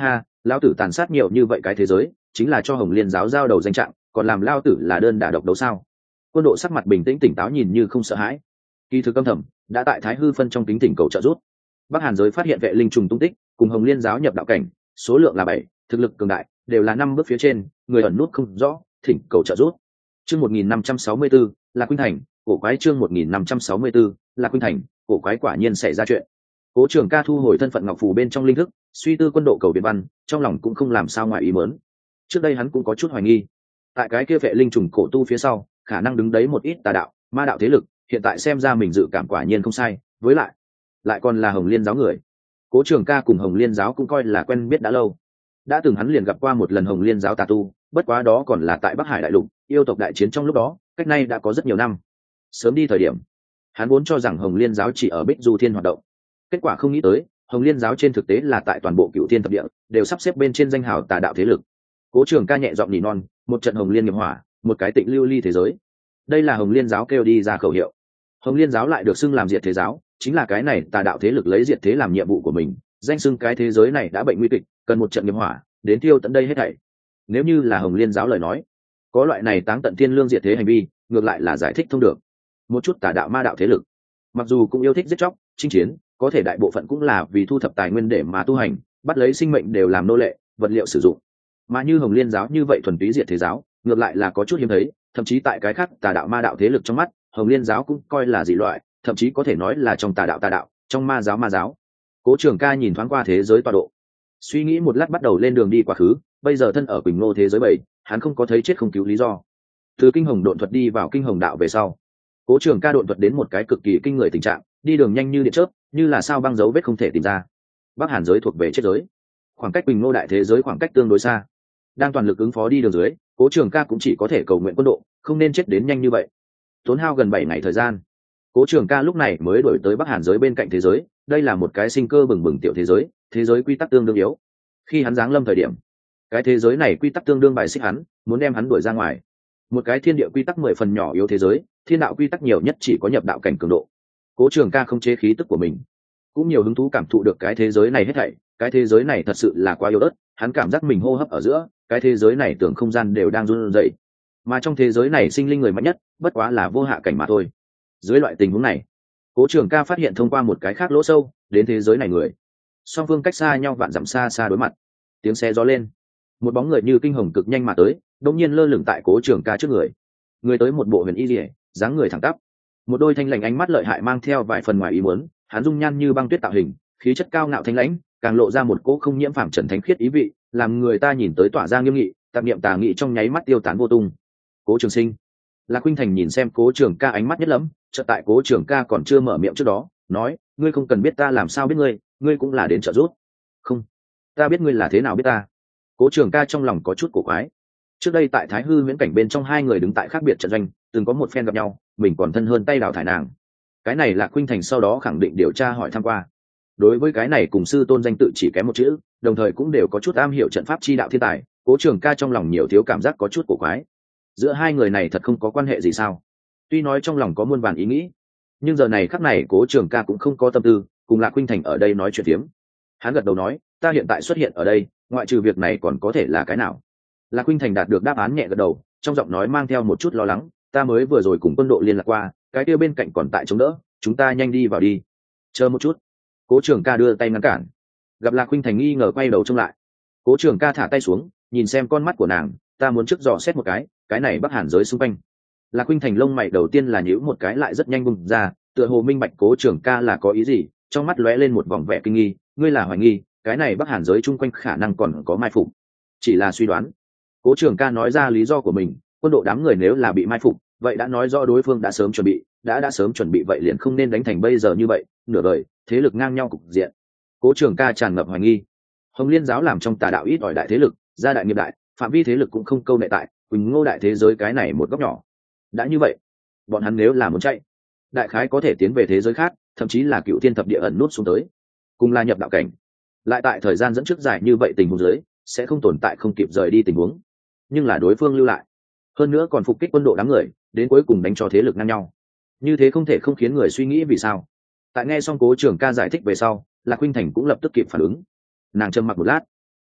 Lão tử tàn sát nhiều như vậy cái thế giới chính là cho Hồng Liên giáo giao đầu danh trạng, còn làm lao tử là đơn đả độc đấu sao? Quân độ sắc mặt bình tĩnh tỉnh táo, nhìn như không sợ hãi. Kỳ thực âm thầm đã tại Thái Hư phân trong kính tỉnh cầu trợ giúp. Bắc Hàn giới phát hiện vệ linh trùng tung tích, cùng Hồng Liên giáo nhập đạo cảnh, số lượng là bảy, thực lực cường đại, đều là năm bước phía trên, người ẩn nút không rõ, thỉnh cầu trợ giúp. Chương một nghìn năm trăm sáu mươi tư, là Khuynh Thành, cổ quái chương một nghìn năm trăm sáu mươi tư, là Khuynh Thành, cổ quái quả nhiên xảy ra chuyện. Cố Trường Ca thu hồi thân phận ngọc phù bên trong linh thức, suy tư quân độ cầu Việt văn, trong lòng cũng không làm sao ngoài ý muốn. Trước đây hắn cũng có chút hoài nghi, tại cái kia vệ linh trùng cổ tu phía sau, khả năng đứng đấy một ít tà đạo, ma đạo thế lực, hiện tại xem ra mình dự cảm quả nhiên không sai, với lại, lại còn là Hồng Liên giáo người. Cố Trường Ca cùng Hồng Liên giáo cũng coi là quen biết đã lâu. Đã từng hắn liền gặp qua một lần Hồng Liên giáo tà tu, bất quá đó còn là tại Bắc Hải đại lục, yêu tộc đại chiến trong lúc đó, cách nay đã có rất nhiều năm. Sớm đi thời điểm, hắn vốn cho rằng Hồng Liên giáo chỉ ở Bích Du Thiên hoạt động. Kết quả không nghĩ tới, Hồng Liên giáo trên thực tế là tại toàn bộ Cửu Thiên thập địa, đều sắp xếp bên trên danh hào tà đạo thế lực. Cố Trường Ca nhẹ giọng nỉ non, một trận Hồng Liên nghiệp hỏa, một cái tịnh lưu ly thế giới. Đây là Hồng Liên giáo kêu đi ra khẩu hiệu. Hồng Liên giáo lại được xưng làm diệt thế giáo, chính là cái này tà đạo thế lực lấy diệt thế làm nhiệm vụ của mình, danh xưng cái thế giới này đã bệnh nguy kịch, cần một trận nghiệp hỏa đến tiêu tận đây hết thảy. Nếu như là Hồng Liên giáo lời nói, có loại này táng tận thiên lương diệt thế hành vi, ngược lại là giải thích thông được. Một chút tà đạo ma đạo thế lực, mặc dù cũng yêu thích giết chóc, chinh chiến, có thể đại bộ phận cũng là vì thu thập tài nguyên để mà tu hành, bắt lấy sinh mệnh đều làm nô lệ, vật liệu sử dụng. Mà như Hồng Liên giáo như vậy thuần túy diệt thế giáo, ngược lại là có chút hiếm thấy, thậm chí tại cái khác tà đạo ma đạo thế lực trong mắt, Hồng Liên giáo cũng coi là dị loại, thậm chí có thể nói là trong tà đạo tà đạo, trong ma giáo ma giáo. Cố Trường Ca nhìn thoáng qua thế giới tọa độ, suy nghĩ một lát bắt đầu lên đường đi quá khứ. Bây giờ thân ở Quỳnh Ngô thế giới bảy, hắn không có thấy chết không cứu lý do. Từ kinh hồng độn thuật đi vào kinh hồng đạo về sau, Cố Trường Ca độn thuật đến một cái cực kỳ kinh người tình trạng, đi đường nhanh như điện chớp, như là sao băng dấu vết không thể tìm ra. Bắc Hàn giới thuộc về chết giới, khoảng cách Quỳnh Ngô đại thế giới khoảng cách tương đối xa. Đang toàn lực ứng phó đi đường dưới, Cố Trường Ca cũng chỉ có thể cầu nguyện quân độ không nên chết đến nhanh như vậy. Tốn hao gần bảy ngày thời gian, Cố Trường Ca lúc này mới đổi tới Bắc Hàn giới bên cạnh thế giới. Đây là một cái sinh cơ bừng bừng tiểu thế giới, thế giới quy tắc tương đương yếu. Khi hắn giáng lâm thời điểm, cái thế giới này quy tắc tương đương bài xích hắn, muốn đem hắn đuổi ra ngoài. Một cái thiên địa quy tắc mười phần nhỏ yếu thế giới, thiên đạo quy tắc nhiều nhất chỉ có nhập đạo cảnh cường độ. Cố Trường Ca không chế khí tức của mình, cũng nhiều hứng thú cảm thụ được cái thế giới này hết thảy. Cái thế giới này thật sự là quá yếu ớt, hắn cảm giác mình hô hấp ở giữa, cái thế giới này tưởng không gian đều đang run rẩy. Mà trong thế giới này sinh linh người mạnh nhất, bất quá là vô hạ cảnh mà thôi. Dưới loại tình huống này, Cố Trường Ca phát hiện thông qua một cái khác lỗ sâu đến thế giới này người, song phương cách xa nhau vạn dặm xa xa đối mặt. Tiếng xe gió lên, một bóng người như kinh hồng cực nhanh mà tới, đột nhiên lơ lửng tại Cố Trường Ca trước người. Người tới một bộ huyền y liễu, dáng người thẳng tắp, một đôi thanh lãnh ánh mắt lợi hại mang theo vài phần ngoài ý muốn. Hắn dung nhan như băng tuyết tạo hình, khí chất cao ngạo thanh lãnh, càng lộ ra một cỗ không nhiễm phàm trần thánh khiết ý vị, làm người ta nhìn tới tỏa ra nghiêm nghị, tạp niệm tà nghị trong nháy mắt tiêu tán vô tung. Cố Trường Sinh. Lạc Khuynh Thành nhìn xem Cố Trường Ca ánh mắt nhất lẫm, chợt tại Cố Trường Ca còn chưa mở miệng trước đó, nói, ngươi không cần biết ta làm sao biết ngươi, ngươi cũng là đến trợ giúp. Không, ta biết ngươi là thế nào biết ta. Cố Trường Ca trong lòng có chút cổ quái. Trước đây tại Thái Hư Viễn cảnh bên trong hai người đứng tại khác biệt trận doanh, từng có một phen gặp nhau, mình còn thân hơn tay đào thải nàng. Cái này Lạc Khuynh Thành sau đó khẳng định điều tra hỏi thăm qua. Đối với cái này cùng sư tôn danh tự chỉ kém một chữ, đồng thời cũng đều có chút am hiểu trận pháp chi đạo thiên tài, Cố Trường Ca trong lòng nhiều thiếu cảm giác có chút cổ quái. Giữa hai người này thật không có quan hệ gì sao? Tuy nói trong lòng có muôn vàn ý nghĩ, nhưng giờ này khắc này Cố Trường Ca cũng không có tâm tư cùng Lạc Khuynh Thành ở đây nói chuyện tiếm. Hắn gật đầu nói, ta hiện tại xuất hiện ở đây, ngoại trừ việc này còn có thể là cái nào? Lạc Khuynh Thành đạt được đáp án nhẹ gật đầu, trong giọng nói mang theo một chút lo lắng, ta mới vừa rồi cùng quân đội liên lạc qua, cái kia bên cạnh còn tại chống đỡ, chúng ta nhanh đi vào đi. Chờ một chút. Cố Trường Ca đưa tay ngăn cản. Gặp Lạc Khuynh Thành nghi ngờ quay đầu trông lại. Cố Trường Ca thả tay xuống, nhìn xem con mắt của nàng, ta muốn trước dò xét một cái, cái này Bắc Hàn giới xung quanh. Lạc Khuynh Thành lông mày đầu tiên là nhíu một cái lại rất nhanh bùng ra, tựa hồ minh bạch Cố Trường Ca là có ý gì, trong mắt lóe lên một vòng vẻ kinh nghi, ngươi là hoài nghi, cái này Bắc Hàn giới chung quanh khả năng còn có mai phục. Chỉ là suy đoán. Cố Trường Ca nói ra lý do của mình, quân đội đám người nếu là bị mai phục, vậy đã nói rõ đối phương đã sớm chuẩn bị, đã đã sớm chuẩn bị vậy liền không nên đánh thành bây giờ như vậy, nửa đời, thế lực ngang nhau cục diện. Cố Trường Ca tràn ngập hoài nghi. Hồng Liên giáo làm trong tà đạo ít ỏi đại thế lực, gia đại nghiệp đại, phạm vi thế lực cũng không câu nệ tại Quỳnh Ngô đại thế giới cái này một góc nhỏ. Đã như vậy, bọn hắn nếu là muốn chạy, đại khái có thể tiến về thế giới khác, thậm chí là Cựu Thiên thập địa ẩn nút xuống tới, cùng la nhập đạo cảnh. Lại tại thời gian dẫn trước dài như vậy tình huống dưới, sẽ không tồn tại không kịp rời đi tình huống. Nhưng là đối phương lưu lại, hơn nữa còn phục kích quân độ đám người, đến cuối cùng đánh cho thế lực ngang nhau. Như thế không thể không khiến người suy nghĩ vì sao. Tại nghe xong Cố Trường Ca giải thích về sau, Lạc Khuynh Thành cũng lập tức kịp phản ứng. Nàng trầm mặc một lát,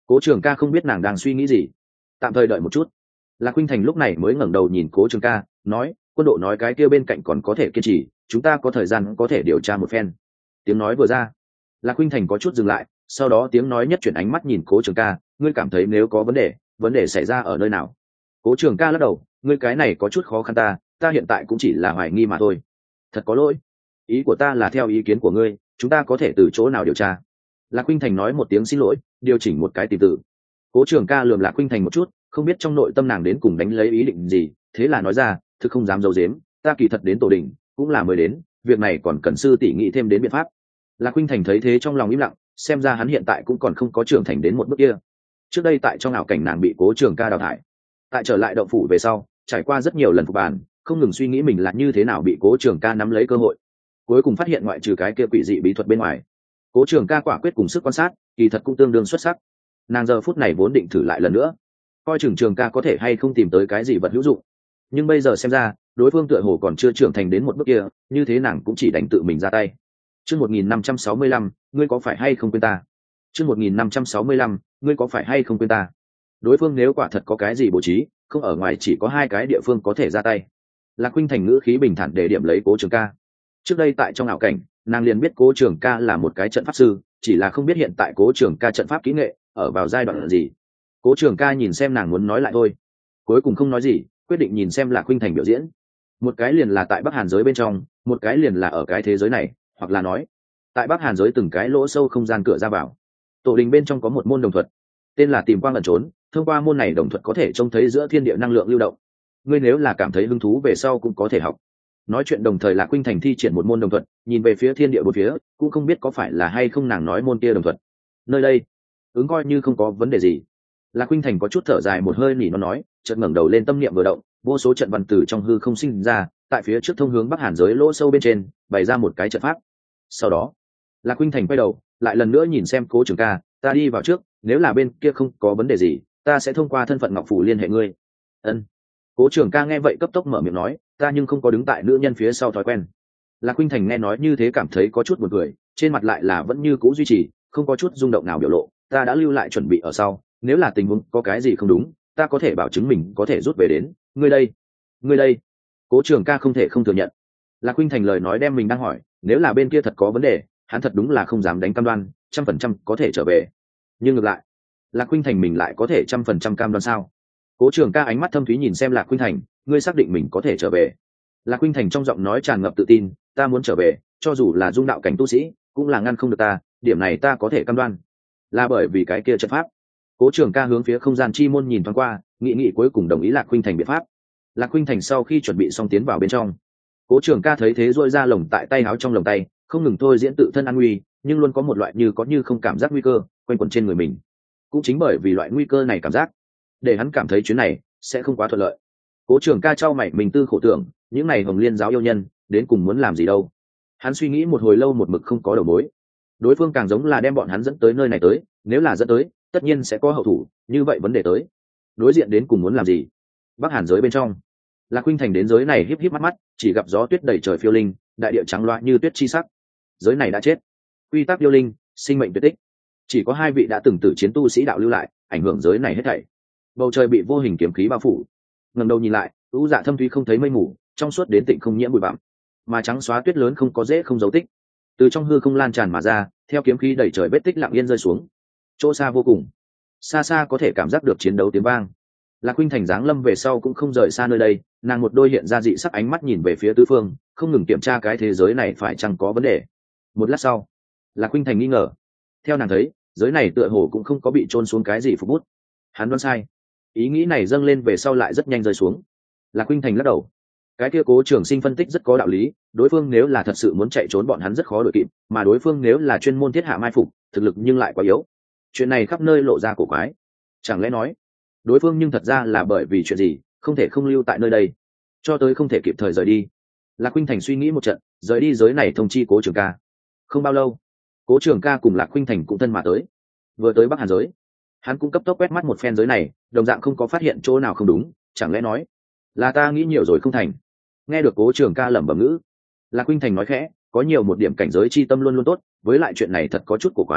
Cố Trường Ca không biết nàng đang suy nghĩ gì, tạm thời đợi một chút. Lạc Khuynh Thành lúc này mới ngẩng đầu nhìn Cố Trường Ca, nói, quân độ nói cái kia bên cạnh còn có thể kiên trì, chúng ta có thời gian có thể điều tra một phen. Tiếng nói vừa ra, Lạc Khuynh Thành có chút dừng lại, sau đó tiếng nói nhất chuyển ánh mắt nhìn Cố Trường Ca, ngươi cảm thấy nếu có vấn đề, vấn đề xảy ra ở nơi nào? Cố Trường Ca lắc đầu, ngươi cái này có chút khó khăn ta, ta hiện tại cũng chỉ là hoài nghi mà thôi. Thật có lỗi, ý của ta là theo ý kiến của ngươi, chúng ta có thể từ chỗ nào điều tra? Lạc Khuynh Thành nói một tiếng xin lỗi, điều chỉnh một cái tìm từ. Cố Trường Ca lườm Lạc Khuynh Thành một chút, không biết trong nội tâm nàng đến cùng đánh lấy ý định gì, thế là nói ra, thực không dám giấu giếm, ta kỳ thật đến tổ đình, cũng là mới đến, việc này còn cần sư tỷ nghĩ thêm đến biện pháp. Lạc Khuynh Thành thấy thế trong lòng im lặng, xem ra hắn hiện tại cũng còn không có trưởng thành đến một bước kia. Trước đây tại trong ảo cảnh nàng bị Cố Trường Ca đào thải, tại trở lại động phủ về sau, trải qua rất nhiều lần phục bàn, không ngừng suy nghĩ mình là như thế nào bị Cố Trường Ca nắm lấy cơ hội, cuối cùng phát hiện ngoại trừ cái kia quỷ dị bí thuật bên ngoài, Cố Trường Ca quả quyết cùng sức quan sát, kỳ thật cũng tương đương xuất sắc. Nàng giờ phút này vốn định thử lại lần nữa, coi chừng Trường Ca có thể hay không tìm tới cái gì vật hữu dụng, nhưng bây giờ xem ra đối phương tựa hồ còn chưa trưởng thành đến một bước kia, như thế nàng cũng chỉ đánh tự mình ra tay. Chương một nghìn năm trăm sáu mươi lăm, ngươi có phải hay không quên ta? Chương một nghìn năm trăm sáu mươi lăm, ngươi có phải hay không quên ta? Đối phương nếu quả thật có cái gì bố trí, không ở ngoài chỉ có hai cái địa phương có thể ra tay. Lạc Khuynh Thành ngữ khí bình thản để điểm lấy Cố Trường Ca. Trước đây tại trong ảo cảnh, nàng liền biết Cố Trường Ca là một cái trận pháp sư, chỉ là không biết hiện tại Cố Trường Ca trận pháp kỹ nghệ ở vào giai đoạn gì. Cố Trường Ca nhìn xem nàng muốn nói lại thôi, cuối cùng không nói gì, quyết định nhìn xem Lạc Khuynh Thành biểu diễn. Một cái liền là tại Bắc Hàn giới bên trong, một cái liền là ở cái thế giới này, hoặc là nói, tại Bắc Hàn giới từng cái lỗ sâu không gian cửa ra vào. Tổ đình bên trong có một môn đồng thuật, tên là tìm quang ẩn trốn, thông qua môn này đồng thuật có thể trông thấy giữa thiên địa năng lượng lưu động. Ngươi nếu là cảm thấy hứng thú về sau cũng có thể học. Nói chuyện đồng thời Lạc Khuynh Thành thi triển một môn đồng thuật, nhìn về phía thiên địa bốn phía, cũng không biết có phải là hay không nàng nói môn kia đồng thuật. Nơi đây, ứng coi như không có vấn đề gì. Lạc Khuynh Thành có chút thở dài một hơi nỉ nó nói, chợt ngẩng đầu lên tâm niệm vừa động, vô số trận văn từ trong hư không sinh ra, tại phía trước thông hướng Bắc Hàn giới lỗ sâu bên trên, bày ra một cái trận pháp. Sau đó, Lạc Khuynh Thành quay đầu, lại lần nữa nhìn xem Cố Trường Ca, ta đi vào trước, nếu là bên kia không có vấn đề gì, ta sẽ thông qua thân phận Ngọc Phủ liên hệ ngươi. Ân. Cố Trường Ca nghe vậy cấp tốc mở miệng nói, ta nhưng không có đứng tại nữ nhân phía sau thói quen. Lạc Khuynh Thành nghe nói như thế cảm thấy có chút buồn cười, trên mặt lại là vẫn như cũ duy trì, không có chút rung động nào biểu lộ, ta đã lưu lại chuẩn bị ở sau, nếu là tình huống có cái gì không đúng, ta có thể bảo chứng mình có thể rút về đến, ngươi đây, ngươi đây. Cố Trường Ca không thể không thừa nhận. Lạc Khuynh Thành lời nói đem mình đang hỏi, nếu là bên kia thật có vấn đề, hắn thật đúng là không dám đánh cam đoan, trăm phần trăm có thể trở về. Nhưng ngược lại, Lạc Khuynh Thành mình lại có thể trăm phần trăm cam đoan sao? Cố Trường Ca ánh mắt thâm thúy nhìn xem Lạc Khuynh Thành, ngươi xác định mình có thể trở về? Lạc Khuynh Thành trong giọng nói tràn ngập tự tin, ta muốn trở về, cho dù là dung đạo cảnh tu sĩ, cũng là ngăn không được ta, điểm này ta có thể cam đoan. Là bởi vì cái kia trận pháp. Cố Trường Ca hướng phía không gian chi môn nhìn thoáng qua, nghị nghị cuối cùng đồng ý Lạc Khuynh Thành biện pháp. Lạc Khuynh Thành sau khi chuẩn bị xong tiến vào bên trong. Cố Trường Ca thấy thế duỗi ra lồng tại tay áo trong lồng tay, không ngừng thôi diễn tự thân an nguy, nhưng luôn có một loại như có như không cảm giác nguy cơ quanh quẩn trên người mình. Cũng chính bởi vì loại nguy cơ này cảm giác, để hắn cảm thấy chuyến này sẽ không quá thuận lợi. Cố Trường Ca trao mày mình tư khổ tưởng, những này Hồng Liên giáo yêu nhân đến cùng muốn làm gì đâu? Hắn suy nghĩ một hồi lâu một mực không có đầu mối. Đối phương càng giống là đem bọn hắn dẫn tới nơi này tới, nếu là dẫn tới, tất nhiên sẽ có hậu thủ, như vậy vấn đề tới, đối diện đến cùng muốn làm gì? Bắc Hàn giới bên trong, Lạc Khuynh Thành đến giới này híp híp mắt mắt, chỉ gặp gió tuyết đầy trời phiêu linh, đại địa trắng loa như tuyết chi sắc. Giới này đã chết, quy tắc điêu linh, sinh mệnh tuyệt tích, chỉ có hai vị đã từng tử chiến tu sĩ đạo lưu lại, ảnh hưởng giới này hết thảy. Bầu trời bị vô hình kiếm khí bao phủ, ngẩng đầu nhìn lại, u dạ thâm thúy không thấy mây mù, trong suốt đến tịnh không nhiễm bụi bặm, mà trắng xóa tuyết lớn không có dễ không dấu tích, từ trong hư không lan tràn mà ra, theo kiếm khí đẩy trời vết tích lặng yên rơi xuống. Chỗ xa vô cùng, xa xa có thể cảm giác được chiến đấu tiếng vang. Lạc Khuynh Thành giáng lâm về sau cũng không rời xa nơi đây, nàng một đôi hiện ra dị sắc ánh mắt nhìn về phía tứ phương, không ngừng kiểm tra cái thế giới này phải chăng có vấn đề. Một lát sau, Lạc Khuynh Thành nghi ngờ, theo nàng thấy, giới này tựa hồ cũng không có bị trôn xuống cái gì phục bút. Hắn đoán sai, ý nghĩ này dâng lên về sau lại rất nhanh rơi xuống. Lạc Khuynh Thành lắc đầu, cái kia Cố Trường Sinh phân tích rất có đạo lý, đối phương nếu là thật sự muốn chạy trốn bọn hắn rất khó đuổi kịp, mà đối phương nếu là chuyên môn thiết hạ mai phục, thực lực nhưng lại quá yếu. Chuyện này khắp nơi lộ ra cổ quái, chẳng lẽ nói đối phương nhưng thật ra là bởi vì chuyện gì không thể không lưu tại nơi đây, cho tới không thể kịp thời rời đi. Lạc Khuynh Thành suy nghĩ một trận, rời đi giới này thông chi Cố Trường Ca. Không bao lâu, Cố Trường Ca cùng Lạc Khuynh Thành cũng thân mà tới. Vừa tới Bắc Hàn giới, hắn cũng cấp tốc quét mắt một phen giới này, đồng dạng không có phát hiện chỗ nào không đúng, chẳng lẽ nói là ta nghĩ nhiều rồi không thành? Nghe được Cố Trường Ca lẩm bẩm ngữ, Lạc Khuynh Thành nói khẽ, có nhiều một điểm cảnh giới chi tâm luôn luôn tốt, với lại chuyện này thật có chút cổ quái,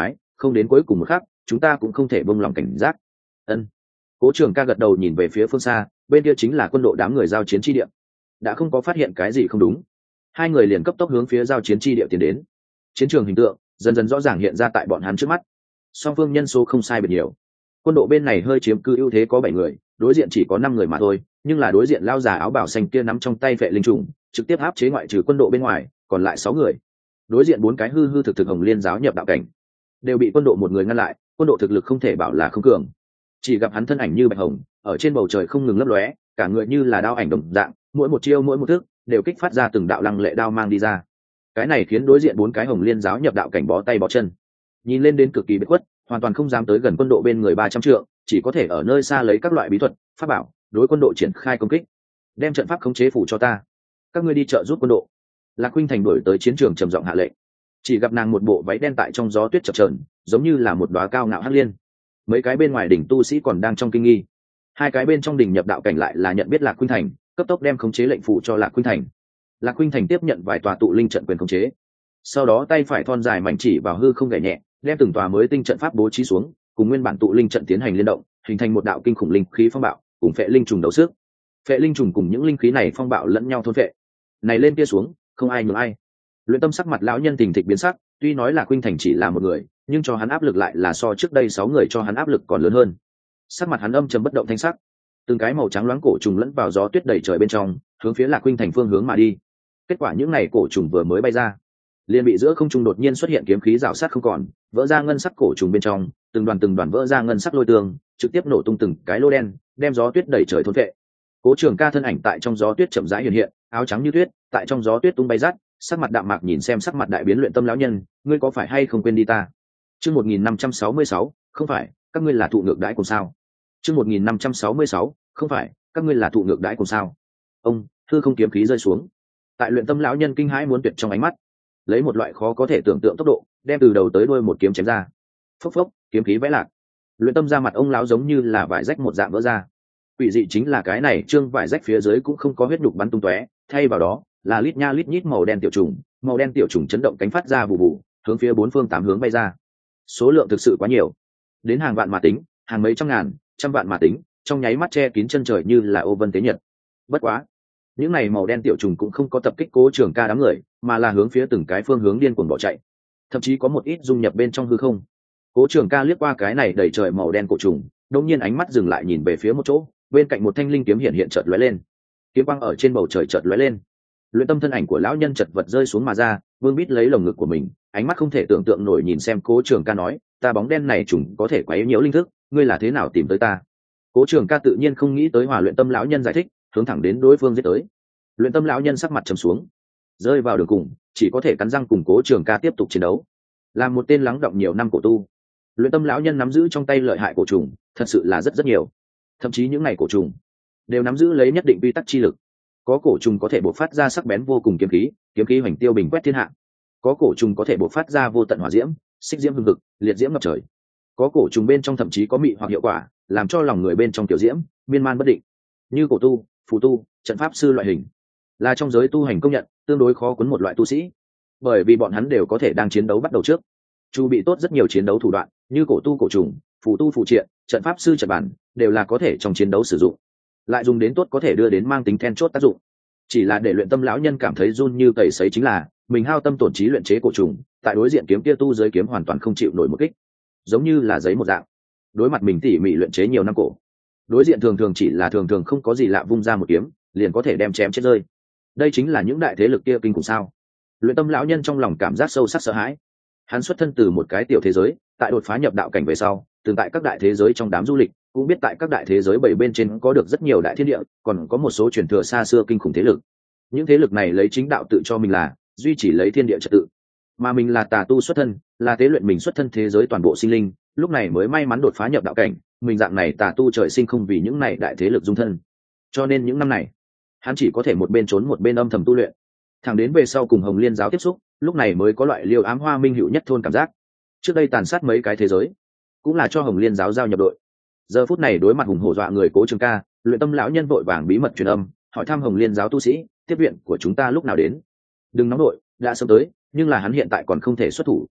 không đến cuối cùng một khắc chúng ta cũng không thể buông lòng cảnh giác. Ân. Cố Trường Ca gật đầu nhìn về phía phương xa, bên kia chính là quân đội đám người giao chiến chi địa. Đã không có phát hiện cái gì không đúng, hai người liền cấp tốc hướng phía giao chiến chi địa tiến đến. Chiến trường hình tượng dần dần rõ ràng hiện ra tại bọn hắn trước mắt. Song phương nhân số không sai biệt nhiều, quân đội bên này hơi chiếm cư ưu thế có bảy người, đối diện chỉ có năm người mà thôi, nhưng là đối diện lao già áo bào xanh kia nắm trong tay vệ linh trùng, trực tiếp áp chế ngoại trừ quân đội bên ngoài, còn lại sáu người. Đối diện bốn cái hư hư thực thực Hồng Liên giáo nhập đạo cảnh, đều bị quân đội một người ngăn lại, quân đội thực lực không thể bảo là không cường. Chỉ gặp hắn thân ảnh như bạch hồng, ở trên bầu trời không ngừng lấp lóe, cả người như là đao ảnh đồng dạng, mỗi một chiêu mỗi một thức đều kích phát ra từng đạo lăng lệ đao mang đi ra. Cái này khiến đối diện bốn cái Hồng Liên giáo nhập đạo cảnh bó tay bó chân, nhìn lên đến cực kỳ bất khuất, hoàn toàn không dám tới gần quân đội bên người ba trăm trượng, chỉ có thể ở nơi xa lấy các loại bí thuật pháp bảo đối quân đội triển khai công kích. Đem trận pháp khống chế phủ cho ta, các ngươi đi trợ giúp quân đội. Lạc Khuynh Thành đuổi tới chiến trường trầm giọng hạ lệnh. Chỉ gặp nàng một bộ váy đen tại trong gió tuyết chập chờn, giống như là một đóa cao ngạo hắc liên. Mấy cái bên ngoài đỉnh tu sĩ còn đang trong kinh nghi, hai cái bên trong đỉnh nhập đạo cảnh lại là nhận biết Lạc Khuynh Thành, cấp tốc đem khống chế lệnh phụ cho Lạc Khuynh Thành. Lạc Khuynh Thành tiếp nhận vài tòa tụ linh trận quyền khống chế, sau đó tay phải thon dài mảnh chỉ vào hư không gảy nhẹ, đem từng tòa mới tinh trận pháp bố trí xuống, cùng nguyên bản tụ linh trận tiến hành liên động, hình thành một đạo kinh khủng linh khí phong bạo, cùng phệ linh trùng đấu sức. Phệ linh trùng cùng những linh khí này phong bạo lẫn nhau thôn phệ, này lên kia xuống, không ai nhường ai. Luyện Tâm sắc mặt lão nhân tình thịch biến sắc, tuy nói là Khuynh Thành chỉ là một người, nhưng cho hắn áp lực lại là so trước đây sáu người cho hắn áp lực còn lớn hơn. Sắc mặt hắn âm trầm bất động thanh sắc, từng cái màu trắng loáng cổ trùng lẫn vào gió tuyết đầy trời bên trong, hướng phía Lạc Khuynh Thành phương hướng mà đi. Kết quả những này cổ trùng vừa mới bay ra, liền bị giữa không trung đột nhiên xuất hiện kiếm khí rào sát không còn, vỡ ra ngân sắc cổ trùng bên trong, từng đoàn từng đoàn vỡ ra ngân sắc lôi tường, trực tiếp nổ tung từng cái lô đen, đem gió tuyết đẩy trời thôn vệ. Cố Trường Ca thân ảnh tại trong gió tuyết chậm rãi hiện hiện, áo trắng như tuyết, tại trong gió tuyết tung bay rát, sắc mặt đạm mạc nhìn xem sắc mặt đại biến Luyện Tâm lão nhân, ngươi có phải hay không quên đi ta? Chương một nghìn năm trăm sáu mươi sáu, không phải, các ngươi là thụ ngược đãi cùng sao? Chương một nghìn năm trăm sáu mươi sáu, không phải, các ngươi là thụ ngược đãi cùng sao? Ông, hư không kiếm khí rơi xuống. Tại Luyện Tâm lão nhân kinh hãi muốn tuyệt trong ánh mắt, lấy một loại khó có thể tưởng tượng tốc độ, đem từ đầu tới đuôi một kiếm chém ra. Phốc phốc, kiếm khí vẽ lạc. Luyện Tâm ra mặt ông lão giống như là vải rách một dạng vỡ ra. Quỷ dị chính là cái này trương vải rách phía dưới cũng không có huyết nhục bắn tung tóe, thay vào đó là lít nha lít nhít màu đen tiểu trùng, màu đen tiểu trùng chấn động cánh phát ra vụ vụ, hướng phía bốn phương tám hướng bay ra. Số lượng thực sự quá nhiều, đến hàng vạn mà tính, hàng mấy trăm ngàn, trăm vạn mà tính, trong nháy mắt che kín chân trời như là ô vân tế nhật. Bất quá, những này màu đen tiểu trùng cũng không có tập kích Cố Trường Ca đám người, mà là hướng phía từng cái phương hướng điên cuồng bỏ chạy, thậm chí có một ít dung nhập bên trong hư không. Cố Trường Ca liếc qua cái này đầy trời màu đen cổ trùng, đột nhiên ánh mắt dừng lại nhìn về phía một chỗ, bên cạnh một thanh linh kiếm hiện hiện chợt lóe lên, kiếm quang ở trên bầu trời chợt lóe lên. Luyện Tâm thân ảnh của lão nhân chật vật rơi xuống mà ra, vương bít lấy lồng ngực của mình, ánh mắt không thể tưởng tượng nổi nhìn xem Cố Trường Ca nói, ta bóng đen này trùng có thể quấy nhiễu linh thức, ngươi là thế nào tìm tới ta? Cố Trường Ca tự nhiên không nghĩ tới Hòa Luyện Tâm lão nhân giải thích, hướng thẳng đến đối phương giết tới. Luyện Tâm lão nhân sắc mặt trầm xuống, rơi vào đường cùng, chỉ có thể cắn răng cùng Cố Trường Ca tiếp tục chiến đấu. Làm một tên lắng động nhiều năm cổ tu, Luyện Tâm lão nhân nắm giữ trong tay lợi hại cổ trùng, thật sự là rất rất nhiều. Thậm chí những ngày cổ trùng đều nắm giữ lấy nhất định quy tắc chi lực. Có cổ trùng có thể bộc phát ra sắc bén vô cùng kiếm khí, kiếm khí hoành tiêu bình quét thiên hạ. Có cổ trùng có thể bộc phát ra vô tận hỏa diễm, xích diễm hừng hực, liệt diễm ngập trời. Có cổ trùng bên trong thậm chí có mị hoặc hiệu quả, làm cho lòng người bên trong tiểu diễm miên man bất định. Như cổ tu, phù tu, trận pháp sư loại hình, là trong giới tu hành công nhận tương đối khó cuốn một loại tu sĩ, bởi vì bọn hắn đều có thể đang chiến đấu bắt đầu trước chu bị tốt rất nhiều chiến đấu thủ đoạn, như cổ tu cổ trùng, phù tu phù triện, trận pháp sư trận bản đều là có thể trong chiến đấu sử dụng, lại dùng đến tốt có thể đưa đến mang tính then chốt tác dụng. Chỉ là để Luyện Tâm lão nhân cảm thấy run như cầy sấy chính là mình hao tâm tổn trí luyện chế cổ trùng, tại đối diện kiếm kia tu giới kiếm hoàn toàn không chịu nổi một kích, giống như là giấy một dạng. Đối mặt mình tỉ mỉ luyện chế nhiều năm cổ, đối diện thường thường chỉ là thường thường không có gì lạ vung ra một kiếm liền có thể đem chém chết rơi. Đây chính là những đại thế lực kia kinh khủng sao? Luyện Tâm lão nhân trong lòng cảm giác sâu sắc sợ hãi. Hắn xuất thân từ một cái tiểu thế giới, tại đột phá nhập đạo cảnh về sau, từng tại các đại thế giới trong đám du lịch, cũng biết tại các đại thế giới bảy bên trên có được rất nhiều đại thiên địa, còn có một số truyền thừa xa xưa kinh khủng thế lực. Những thế lực này lấy chính đạo tự cho mình là duy trì lấy thiên địa trật tự, mà mình là tà tu xuất thân, là tế luyện mình xuất thân thế giới toàn bộ sinh linh, lúc này mới may mắn đột phá nhập đạo cảnh. Mình dạng này tà tu trời sinh không vì những này đại thế lực dung thân, cho nên những năm này hắn chỉ có thể một bên trốn một bên âm thầm tu luyện, thẳng đến về sau cùng Hồng Liên giáo tiếp xúc, lúc này mới có loại liêu ám hoa minh hữu nhất thôn cảm giác. Trước đây tàn sát mấy cái thế giới, cũng là cho Hồng Liên giáo giao nhập đội. Giờ phút này đối mặt hùng hổ dọa người Cố Trường Ca, Luyện Tâm lão nhân vội vàng bí mật truyền âm hỏi thăm Hồng Liên giáo tu sĩ, tiếp viện của chúng ta lúc nào đến? Đừng nóng đội, đã sớm tới, nhưng là hắn hiện tại còn không thể xuất thủ.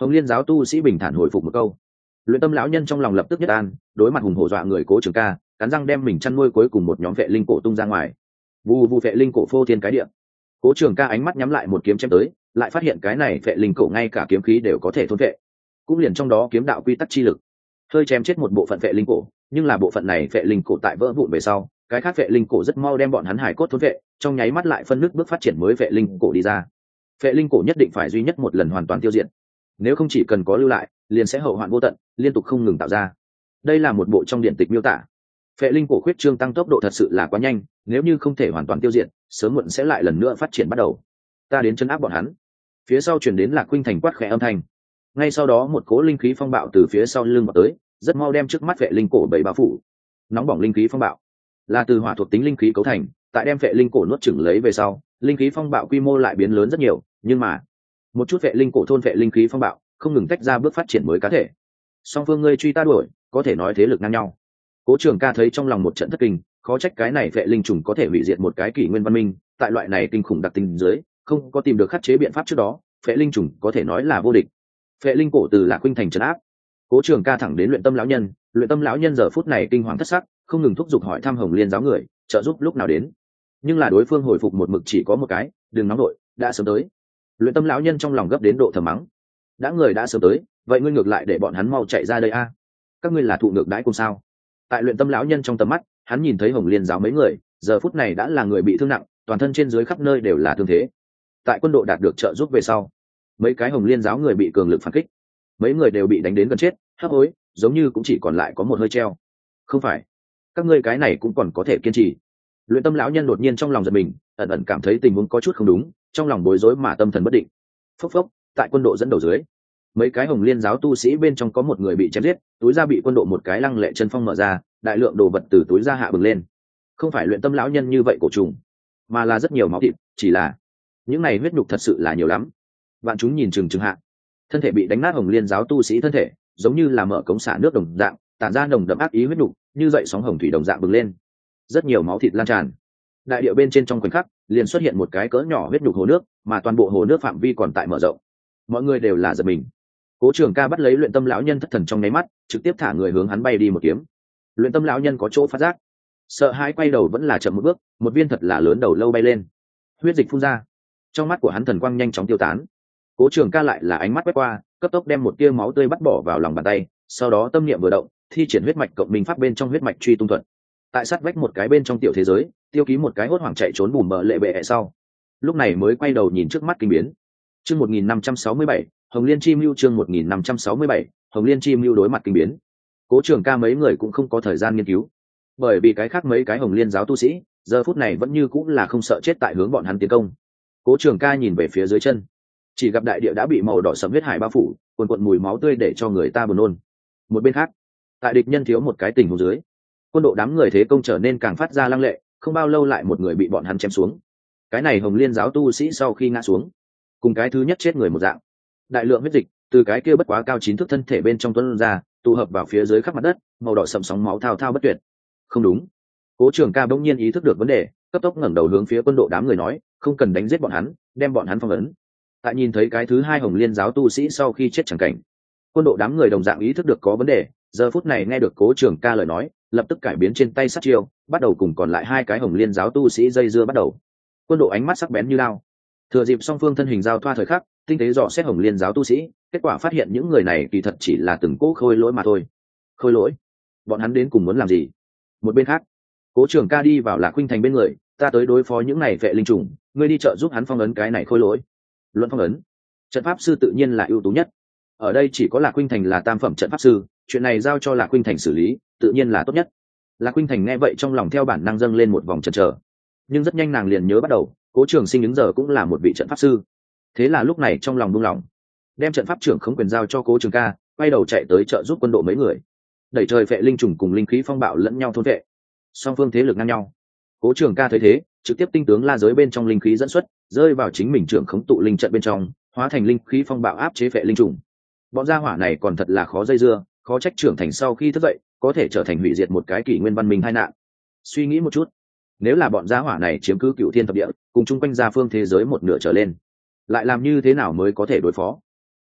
Hồng Liên giáo tu sĩ bình thản hồi phục một câu. Luyện Tâm lão nhân trong lòng lập tức nhất an, đối mặt hùng hổ dọa người Cố Trường Ca, cắn răng đem mình chăn nuôi cuối cùng một nhóm vệ linh cổ tung ra ngoài. Vù vù vệ linh cổ phô thiên cái địa. Cố Trường Ca ánh mắt nhắm lại một kiếm chém tới, lại phát hiện cái này vệ linh cổ ngay cả kiếm khí đều có thể thôn vệ, cũng liền trong đó kiếm đạo quy tắc chi lực, hơi chém chết một bộ phận vệ linh cổ, nhưng là bộ phận này vệ linh cổ tại vỡ vụn về sau, cái khác vệ linh cổ rất mau đem bọn hắn hải cốt thôn vệ, trong nháy mắt lại phân nước bước phát triển mới vệ linh cổ đi ra. Vệ linh cổ nhất định phải duy nhất một lần hoàn toàn tiêu diệt, nếu không chỉ cần có lưu lại, liền sẽ hậu hoạn vô tận, liên tục không ngừng tạo ra. Đây là một bộ trong điện tịch miêu tả. Vệ linh cổ khuyết trương tăng tốc độ thật sự là quá nhanh, nếu như không thể hoàn toàn tiêu diệt, sớm muộn sẽ lại lần nữa phát triển bắt đầu. Ta đến chân áp bọn hắn. Phía sau truyền đến Lạc Khuynh Thành quát khẽ âm thanh. Ngay sau đó một cỗ linh khí phong bạo từ phía sau lưng vào tới, rất mau đem trước mắt vệ linh cổ bảy bao phủ. Nóng bỏng linh khí phong bạo là từ hỏa thuộc tính linh khí cấu thành, tại đem vệ linh cổ nuốt chửng lấy về sau, linh khí phong bạo quy mô lại biến lớn rất nhiều, nhưng mà một chút vệ linh cổ thôn vệ linh khí phong bạo, không ngừng tách ra bước phát triển mới cá thể. Song phương ngươi truy ta đuổi, có thể nói thế lực ngang nhau. Cố Trường Ca thấy trong lòng một trận thất kinh, khó trách cái này vệ linh trùng có thể hủy diệt một cái kỷ nguyên văn minh, tại loại này kinh khủng đặc tính dưới, không có tìm được khắc chế biện pháp trước đó, vệ linh trùng có thể nói là vô địch. Vệ linh cổ từ Lạc Khuynh Thành trấn áp. Cố Trường Ca thẳng đến Luyện Tâm lão nhân, Luyện Tâm lão nhân giờ phút này kinh hoàng thất sắc, không ngừng thúc giục hỏi thăm Hồng Liên giáo người, trợ giúp lúc nào đến. Nhưng là đối phương hồi phục một mực chỉ có một cái, đừng nóng nổi, đã sớm tới. Luyện Tâm lão nhân trong lòng gấp đến độ thầm mắng, đã người đã sớm tới, vậy ngươi ngược lại để bọn hắn mau chạy ra đây a. Các ngươi là thụ ngược đãi cùng sao? Tại Luyện Tâm lão nhân trong tầm mắt, hắn nhìn thấy Hồng Liên giáo mấy người, giờ phút này đã là người bị thương nặng, toàn thân trên dưới khắp nơi đều là thương thế. Tại quân đội đạt được trợ giúp về sau, mấy cái Hồng Liên giáo người bị cường lực phản kích, mấy người đều bị đánh đến gần chết, hấp hối, giống như cũng chỉ còn lại có một hơi treo. Không phải, các ngươi cái này cũng còn có thể kiên trì. Luyện Tâm lão nhân đột nhiên trong lòng giật mình, ẩn ẩn cảm thấy tình huống có chút không đúng, trong lòng bối rối mà tâm thần bất định. Phốc phốc, tại quân đội dẫn đầu dưới, mấy cái Hồng Liên giáo tu sĩ bên trong có một người bị chém giết, túi da bị quân đội một cái lăng lệ chân phong mở ra, đại lượng đồ vật từ túi da hạ bừng lên. Không phải Luyện Tâm lão nhân như vậy cổ trùng, mà là rất nhiều máu thịt, chỉ là những này huyết nhục thật sự là nhiều lắm. Vạn chúng nhìn chừng chừng hạ, thân thể bị đánh nát Hồng Liên giáo tu sĩ thân thể, giống như là mở cống xả nước đồng dạng, tản ra nồng đậm ác ý huyết nhục, như dậy sóng hồng thủy đồng dạng bừng lên. Rất nhiều máu thịt lan tràn. Đại địa bên trên trong khoảnh khắc, liền xuất hiện một cái cỡ nhỏ huyết nhục hồ nước, mà toàn bộ hồ nước phạm vi còn tại mở rộng. Mọi người đều là giật mình. Cố Trường Ca bắt lấy Luyện Tâm lão nhân thất thần trong nháy mắt, trực tiếp thả người hướng hắn bay đi một kiếm. Luyện Tâm lão nhân có chỗ phát giác, sợ hãi quay đầu vẫn là chậm một bước, một viên thật là lớn đầu lâu bay lên, huyết dịch phun ra. Trong mắt của hắn thần quang nhanh chóng tiêu tán. Cố Trường Ca lại là ánh mắt quét qua, cấp tốc đem một tia máu tươi bắt bỏ vào lòng bàn tay, sau đó tâm niệm vừa động, thi triển huyết mạch cộng minh pháp bên trong huyết mạch truy tung thuật. Tại sát vách một cái bên trong tiểu thế giới, tiêu ký một cái hốt hoảng chạy trốn bùm bờ lệ bệ sau. Lúc này mới quay đầu nhìn trước mắt kinh biến. Chương một nghìn năm trăm sáu mươi bảy, Hồng Liên Chi Mưu chương một nghìn năm trăm sáu mươi bảy, Hồng Liên Chi Mưu đối mặt kinh biến. Cố Trường Ca mấy người cũng không có thời gian nghiên cứu, bởi vì cái khác mấy cái Hồng Liên giáo tu sĩ, giờ phút này vẫn như cũng là không sợ chết tại hướng bọn hắn tiến công. Cố Trường Ca nhìn về phía dưới chân, chỉ gặp đại địa đã bị màu đỏ sẫm huyết hải bao phủ, cuồn cuộn mùi máu tươi để cho người ta buồn nôn. Một bên khác, tại địch nhân thiếu một cái tình huống dưới, quân độ đám người thế công trở nên càng phát ra lăng lệ, không bao lâu lại một người bị bọn hắn chém xuống. Cái này Hồng Liên giáo tu sĩ sau khi ngã xuống, cùng cái thứ nhất chết người một dạng, đại lượng huyết dịch từ cái kia bất quá cao chín thước thân thể bên trong tuôn ra, tụ hợp vào phía dưới khắp mặt đất, màu đỏ sẫm sóng máu thao thao bất tuyệt. Không đúng. Cố Trường Ca bỗng nhiên ý thức được vấn đề, cấp tốc ngẩng đầu hướng phía quân độ đám người nói, không cần đánh giết bọn hắn, đem bọn hắn phong ấn. Tại nhìn thấy cái thứ hai Hồng Liên giáo tu sĩ sau khi chết chẳng cảnh, quân độ đám người đồng dạng ý thức được có vấn đề, giờ phút này nghe được Cố Trường Ca lời nói, lập tức cải biến trên tay sát chiêu, bắt đầu cùng còn lại hai cái Hồng Liên giáo tu sĩ dây dưa bắt đầu. Quân độ ánh mắt sắc bén như lao, thừa dịp song phương thân hình giao thoa thời khắc, tinh tế dò xét Hồng Liên giáo tu sĩ, kết quả phát hiện những người này kỳ thật chỉ là từng cỗ khôi lỗi mà thôi. Khôi lỗi? Bọn hắn đến cùng muốn làm gì? Một bên khác, Cố Trường Ca đi vào Lạc Khuynh Thành bên người, ta tới đối phó những này vệ linh trùng, ngươi đi trợ giúp hắn phong ấn cái này khôi lỗi. Luận phong ấn, trận pháp sư tự nhiên là ưu tú nhất. Ở đây chỉ có Lạc Khuynh Thành là tam phẩm trận pháp sư, chuyện này giao cho Lạc Khuynh Thành xử lý, tự nhiên là tốt nhất. Lạc Khuynh Thành nghe vậy trong lòng theo bản năng dâng lên một vòng chần chờ, nhưng rất nhanh nàng liền nhớ bắt đầu, Cố Trường Sinh ứng giờ cũng là một vị trận pháp sư. Thế là lúc này trong lòng buông lỏng, đem trận pháp trưởng không quyền giao cho Cố Trường Ca, quay đầu chạy tới trợ giúp quân đội mấy người. Đẩy trời vệ linh trùng cùng linh khí phong bạo lẫn nhau thôn vệ, song phương thế lực ngang nhau. Cố Trường Ca thấy thế, trực tiếp tinh tướng la giới bên trong linh khí dẫn xuất, rơi vào chính mình trưởng khống tụ linh trận bên trong, hóa thành linh khí phong bạo áp chế vệ linh trùng. Bọn gia hỏa này còn thật là khó dây dưa, khó trách trưởng thành sau khi thức dậy có thể trở thành hủy diệt một cái kỷ nguyên văn minh hai nạn. Suy nghĩ một chút, nếu là bọn gia hỏa này chiếm cứ cựu thiên thập địa, cùng chung quanh gia phương thế giới một nửa trở lên, lại làm như thế nào mới có thể đối phó?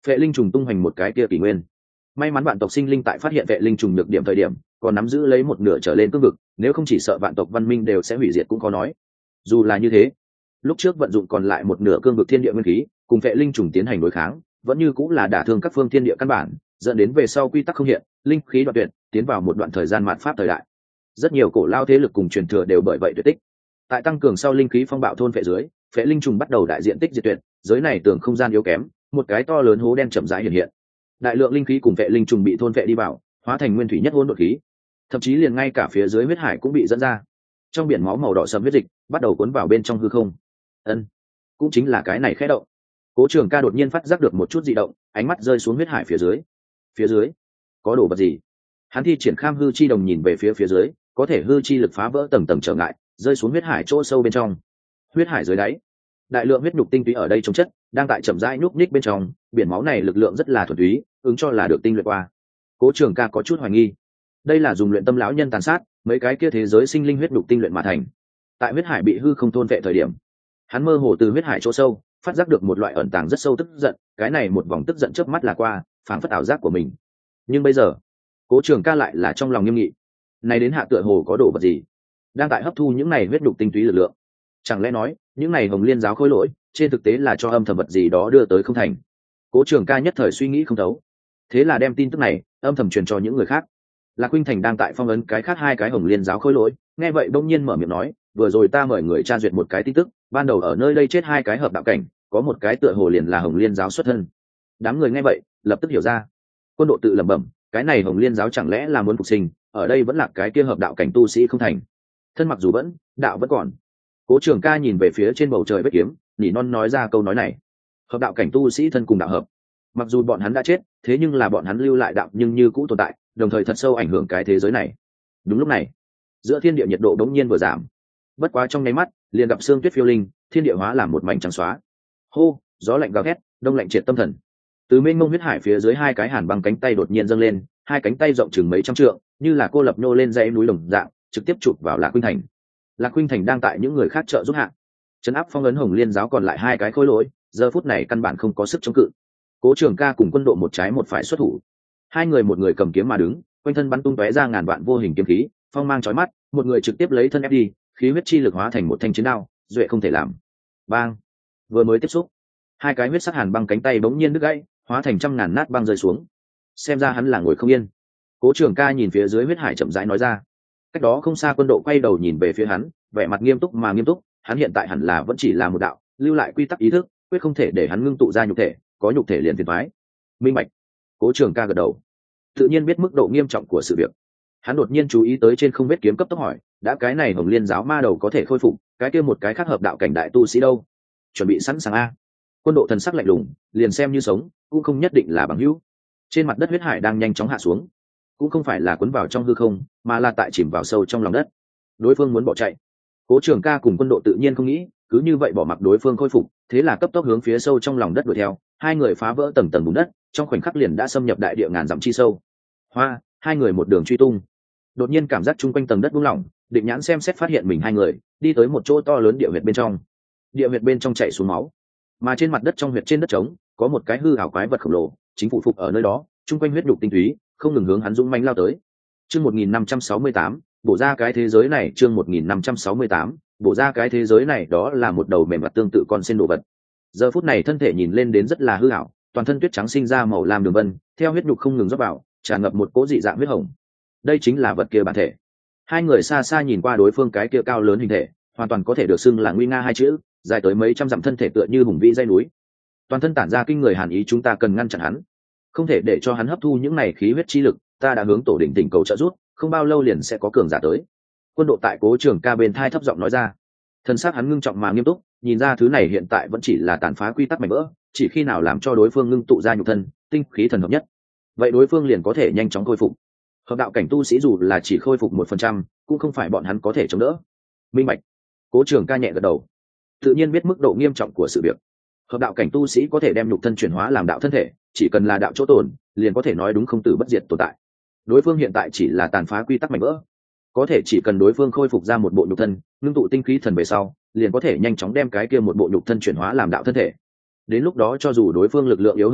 Vệ linh trùng tung hoành một cái kia kỷ nguyên. May mắn vạn tộc sinh linh tại phát hiện vệ linh trùng nhược điểm thời điểm còn nắm giữ lấy một nửa trở lên cương vực, nếu không chỉ sợ vạn tộc văn minh đều sẽ hủy diệt cũng khó nói. Dù là như thế, lúc trước vận dụng còn lại một nửa cương vực thiên địa nguyên khí cùng vệ linh trùng tiến hành đối kháng, vẫn như cũng là đả thương các phương thiên địa căn bản, dẫn đến về sau quy tắc không hiện, linh khí đoạn tuyệt, tiến vào một đoạn thời gian mạt pháp thời đại. Rất nhiều cổ lao thế lực cùng truyền thừa đều bởi vậy tuyệt tích. Tại tăng cường sau linh khí phong bạo thôn vệ dưới, vệ linh trùng bắt đầu đại diện tích diệt tuyệt, giới này tưởng không gian yếu kém, một cái to lớn hố đen chậm rãi hiện hiện. Đại lượng linh khí cùng vệ linh trùng bị thôn vệ đi vào, hóa thành nguyên thủy nhất hỗn độn khí, thậm chí liền ngay cả phía dưới huyết hải cũng bị dẫn ra. Trong biển máu màu đỏ sẫm huyết dịch bắt đầu cuốn vào bên trong hư không. Ân, cũng chính là cái này khẽ động. Cố Trường Ca đột nhiên phát giác được một chút dị động, ánh mắt rơi xuống huyết hải phía dưới. Phía dưới có đồ vật gì? Hắn thi triển Kham hư chi đồng nhìn về phía phía dưới, có thể hư chi lực phá vỡ tầng tầng trở ngại, rơi xuống huyết hải chỗ sâu bên trong. Huyết hải dưới đáy, đại lượng huyết nhục tinh túy ở đây trong chất, đang tại chậm rãi nhúc nhích bên trong, biển máu này lực lượng rất là thuần túy, ứng cho là được tinh luyện qua. Cố Trường Ca có chút hoài nghi, đây là dùng luyện tâm lão nhân tàn sát mấy cái kia thế giới sinh linh huyết nhục tinh luyện mà thành. Tại huyết hải bị hư không thôn vệ thời điểm, hắn mơ hồ từ huyết hải chỗ sâu phát giác được một loại ẩn tàng rất sâu tức giận, cái này một vòng tức giận chớp mắt là qua, phảng phất ảo giác của mình. Nhưng bây giờ, Cố Trường Ca lại là trong lòng nghiêm nghị, này đến hạ tựa hồ có đồ vật gì đang tại hấp thu những này huyết nhục tinh túy lực lượng. Chẳng lẽ nói những này Hồng Liên giáo khối lỗi trên thực tế là cho âm thầm vật gì đó đưa tới không thành? Cố Trường Ca nhất thời suy nghĩ không thấu, thế là đem tin tức này âm thầm truyền cho những người khác. Lạc Khuynh Thành đang tại phong ấn cái khác hai cái Hồng Liên giáo khối lỗi, nghe vậy đông nhiên mở miệng nói, vừa rồi ta mời người tra duyệt một cái tin tức, ban đầu ở nơi đây chết hai cái hợp đạo cảnh, có một cái tựa hồ liền là Hồng Liên giáo xuất thân. Đám người nghe vậy lập tức hiểu ra. Quân Độ tự lẩm bẩm, cái này Hồng Liên giáo chẳng lẽ là muốn phục sinh, ở đây vẫn là cái kia hợp đạo cảnh tu sĩ không thành? Thân mặc dù vẫn, đạo vẫn còn. Cố Trường Ca nhìn về phía trên bầu trời vết kiếm, nhỉ non nói ra câu nói này. Hợp đạo cảnh tu sĩ thân cùng đạo hợp, mặc dù bọn hắn đã chết, thế nhưng là bọn hắn lưu lại đạo nhưng như cũ tồn tại, đồng thời thật sâu ảnh hưởng cái thế giới này. Đúng lúc này, giữa thiên địa nhiệt độ đống nhiên vừa giảm, bất quá trong nháy mắt liền gặp sương tuyết phiêu linh, thiên địa hóa làm một mảnh trắng xóa. Hô, gió lạnh gào thét, đông lạnh triệt tâm thần. Từ mênh mông huyết hải phía dưới hai cái hàn băng cánh tay đột nhiên dâng lên, hai cánh tay rộng chừng mấy trăm trượng, như là cô lập nhô lên dãy núi đồng dạng, trực tiếp chụp vào Lạc Khuynh Thành. Lạc Khuynh Thành đang tại những người khác trợ giúp hạ, trấn áp phong ấn Hồng Liên giáo còn lại hai cái khối lỗi, giờ phút này căn bản không có sức chống cự. Cố Trường Ca cùng Quân Độ một trái một phải xuất thủ, hai người một người cầm kiếm mà đứng, quanh thân bắn tung tóe ra ngàn vạn vô hình kiếm khí, phong mang chói mắt, một người trực tiếp lấy thân ép đi, khí huyết chi lực hóa thành một thanh chiến đao, duệ không thể làm. Bang! Vừa mới tiếp xúc, hai cái huyết sắc hàn băng cánh tay bỗng nhiên đứt gãy, hóa thành trăm ngàn nát băng rơi xuống. Xem ra hắn là ngồi không yên. Cố Trường Ca nhìn phía dưới huyết hải chậm rãi nói ra. Cách đó không xa Quân Độ quay đầu nhìn về phía hắn, vẻ mặt nghiêm túc mà nghiêm túc, hắn hiện tại hẳn là vẫn chỉ là một đạo, lưu lại quy tắc ý thức, quyết không thể để hắn ngưng tụ ra nhục thể, có nhục thể liền phiền toái. Minh bạch. Cố Trường Ca gật đầu, tự nhiên biết mức độ nghiêm trọng của sự việc. Hắn đột nhiên chú ý tới trên không vết kiếm, cấp tốc hỏi, đã cái này Hồng Liên giáo ma đầu có thể khôi phục, cái kia một cái khác hợp đạo cảnh đại tu sĩ đâu? Chuẩn bị sẵn sàng a. Quân Độ thần sắc lạnh lùng, liền xem như sống cũng không nhất định là bằng hữu. Trên mặt đất huyết hải đang nhanh chóng hạ xuống, cũng không phải là cuốn vào trong hư không, mà là tại chìm vào sâu trong lòng đất. Đối phương muốn bỏ chạy, Cố Trường Ca cùng Quân Độ tự nhiên không nghĩ cứ như vậy bỏ mặc đối phương khôi phục, thế là cấp tốc hướng phía sâu trong lòng đất đuổi theo. Hai người phá vỡ tầng tầng bùn đất, trong khoảnh khắc liền đã xâm nhập đại địa ngàn dặm chi sâu. Hoa, hai người một đường truy tung, đột nhiên cảm giác chung quanh tầng đất buông lỏng, định nhãn xem xét phát hiện mình hai người đi tới một chỗ to lớn địa huyệt bên trong. Địa huyệt bên trong chảy xuống máu, mà trên mặt đất trong huyệt trên đất trống có một cái hư ảo quái vật khổng lồ, chính phủ phục ở nơi đó, chung quanh huyết nhục tinh túy không ngừng hướng hắn dũng mãnh lao tới. Chương một nghìn năm trăm sáu mươi tám, bổ ra cái thế giới này. Chương một nghìn năm trăm sáu mươi tám, bổ ra cái thế giới này. Đó là một đầu mềm mặt tương tự con sen đồ vật. Giờ phút này thân thể nhìn lên đến rất là hư ảo, toàn thân tuyết trắng sinh ra màu lam đường vân, theo huyết nhục không ngừng rót vào, tràn ngập một cỗ dị dạng huyết hồng. Đây chính là vật kia bản thể. Hai người xa xa nhìn qua đối phương cái kia cao lớn hình thể, hoàn toàn có thể được xưng là nguy nga hai chữ, dài tới mấy trăm dặm thân thể tựa như hùng vĩ dãy núi, toàn thân tản ra kinh người hàn ý. Chúng ta cần ngăn chặn hắn, không thể để cho hắn hấp thu những này khí huyết chi lực. Ta đã hướng tổ đỉnh tỉnh cầu trợ giúp, không bao lâu liền sẽ có cường giả tới. Quân Độ tại Cố Trường Ca bên thai thấp giọng nói ra. Thân xác hắn ngưng trọng mà nghiêm túc, nhìn ra thứ này hiện tại vẫn chỉ là tàn phá quy tắc mảnh vỡ, chỉ khi nào làm cho đối phương ngưng tụ ra nhục thân, tinh khí thần hợp nhất, vậy đối phương liền có thể nhanh chóng khôi phục. Hợp đạo cảnh tu sĩ dù là chỉ khôi phục một phần trăm, cũng không phải bọn hắn có thể chống đỡ. Minh bạch. Cố Trường Ca nhẹ gật đầu, tự nhiên biết mức độ nghiêm trọng của sự việc. Hợp đạo cảnh tu sĩ có thể đem nhục thân chuyển hóa làm đạo thân thể, chỉ cần là đạo chỗ tổn, liền có thể nói đúng không tử bất diệt tồn tại. Đối phương hiện tại chỉ là tàn phá quy tắc mảnh vỡ, có thể chỉ cần đối phương khôi phục ra một bộ nhục thân, ngưng tụ tinh khí thần về sau, liền có thể nhanh chóng đem cái kia một bộ nhục thân chuyển hóa làm đạo thân thể. Đến lúc đó cho dù đối phương lực lượng yếu hơn nữa,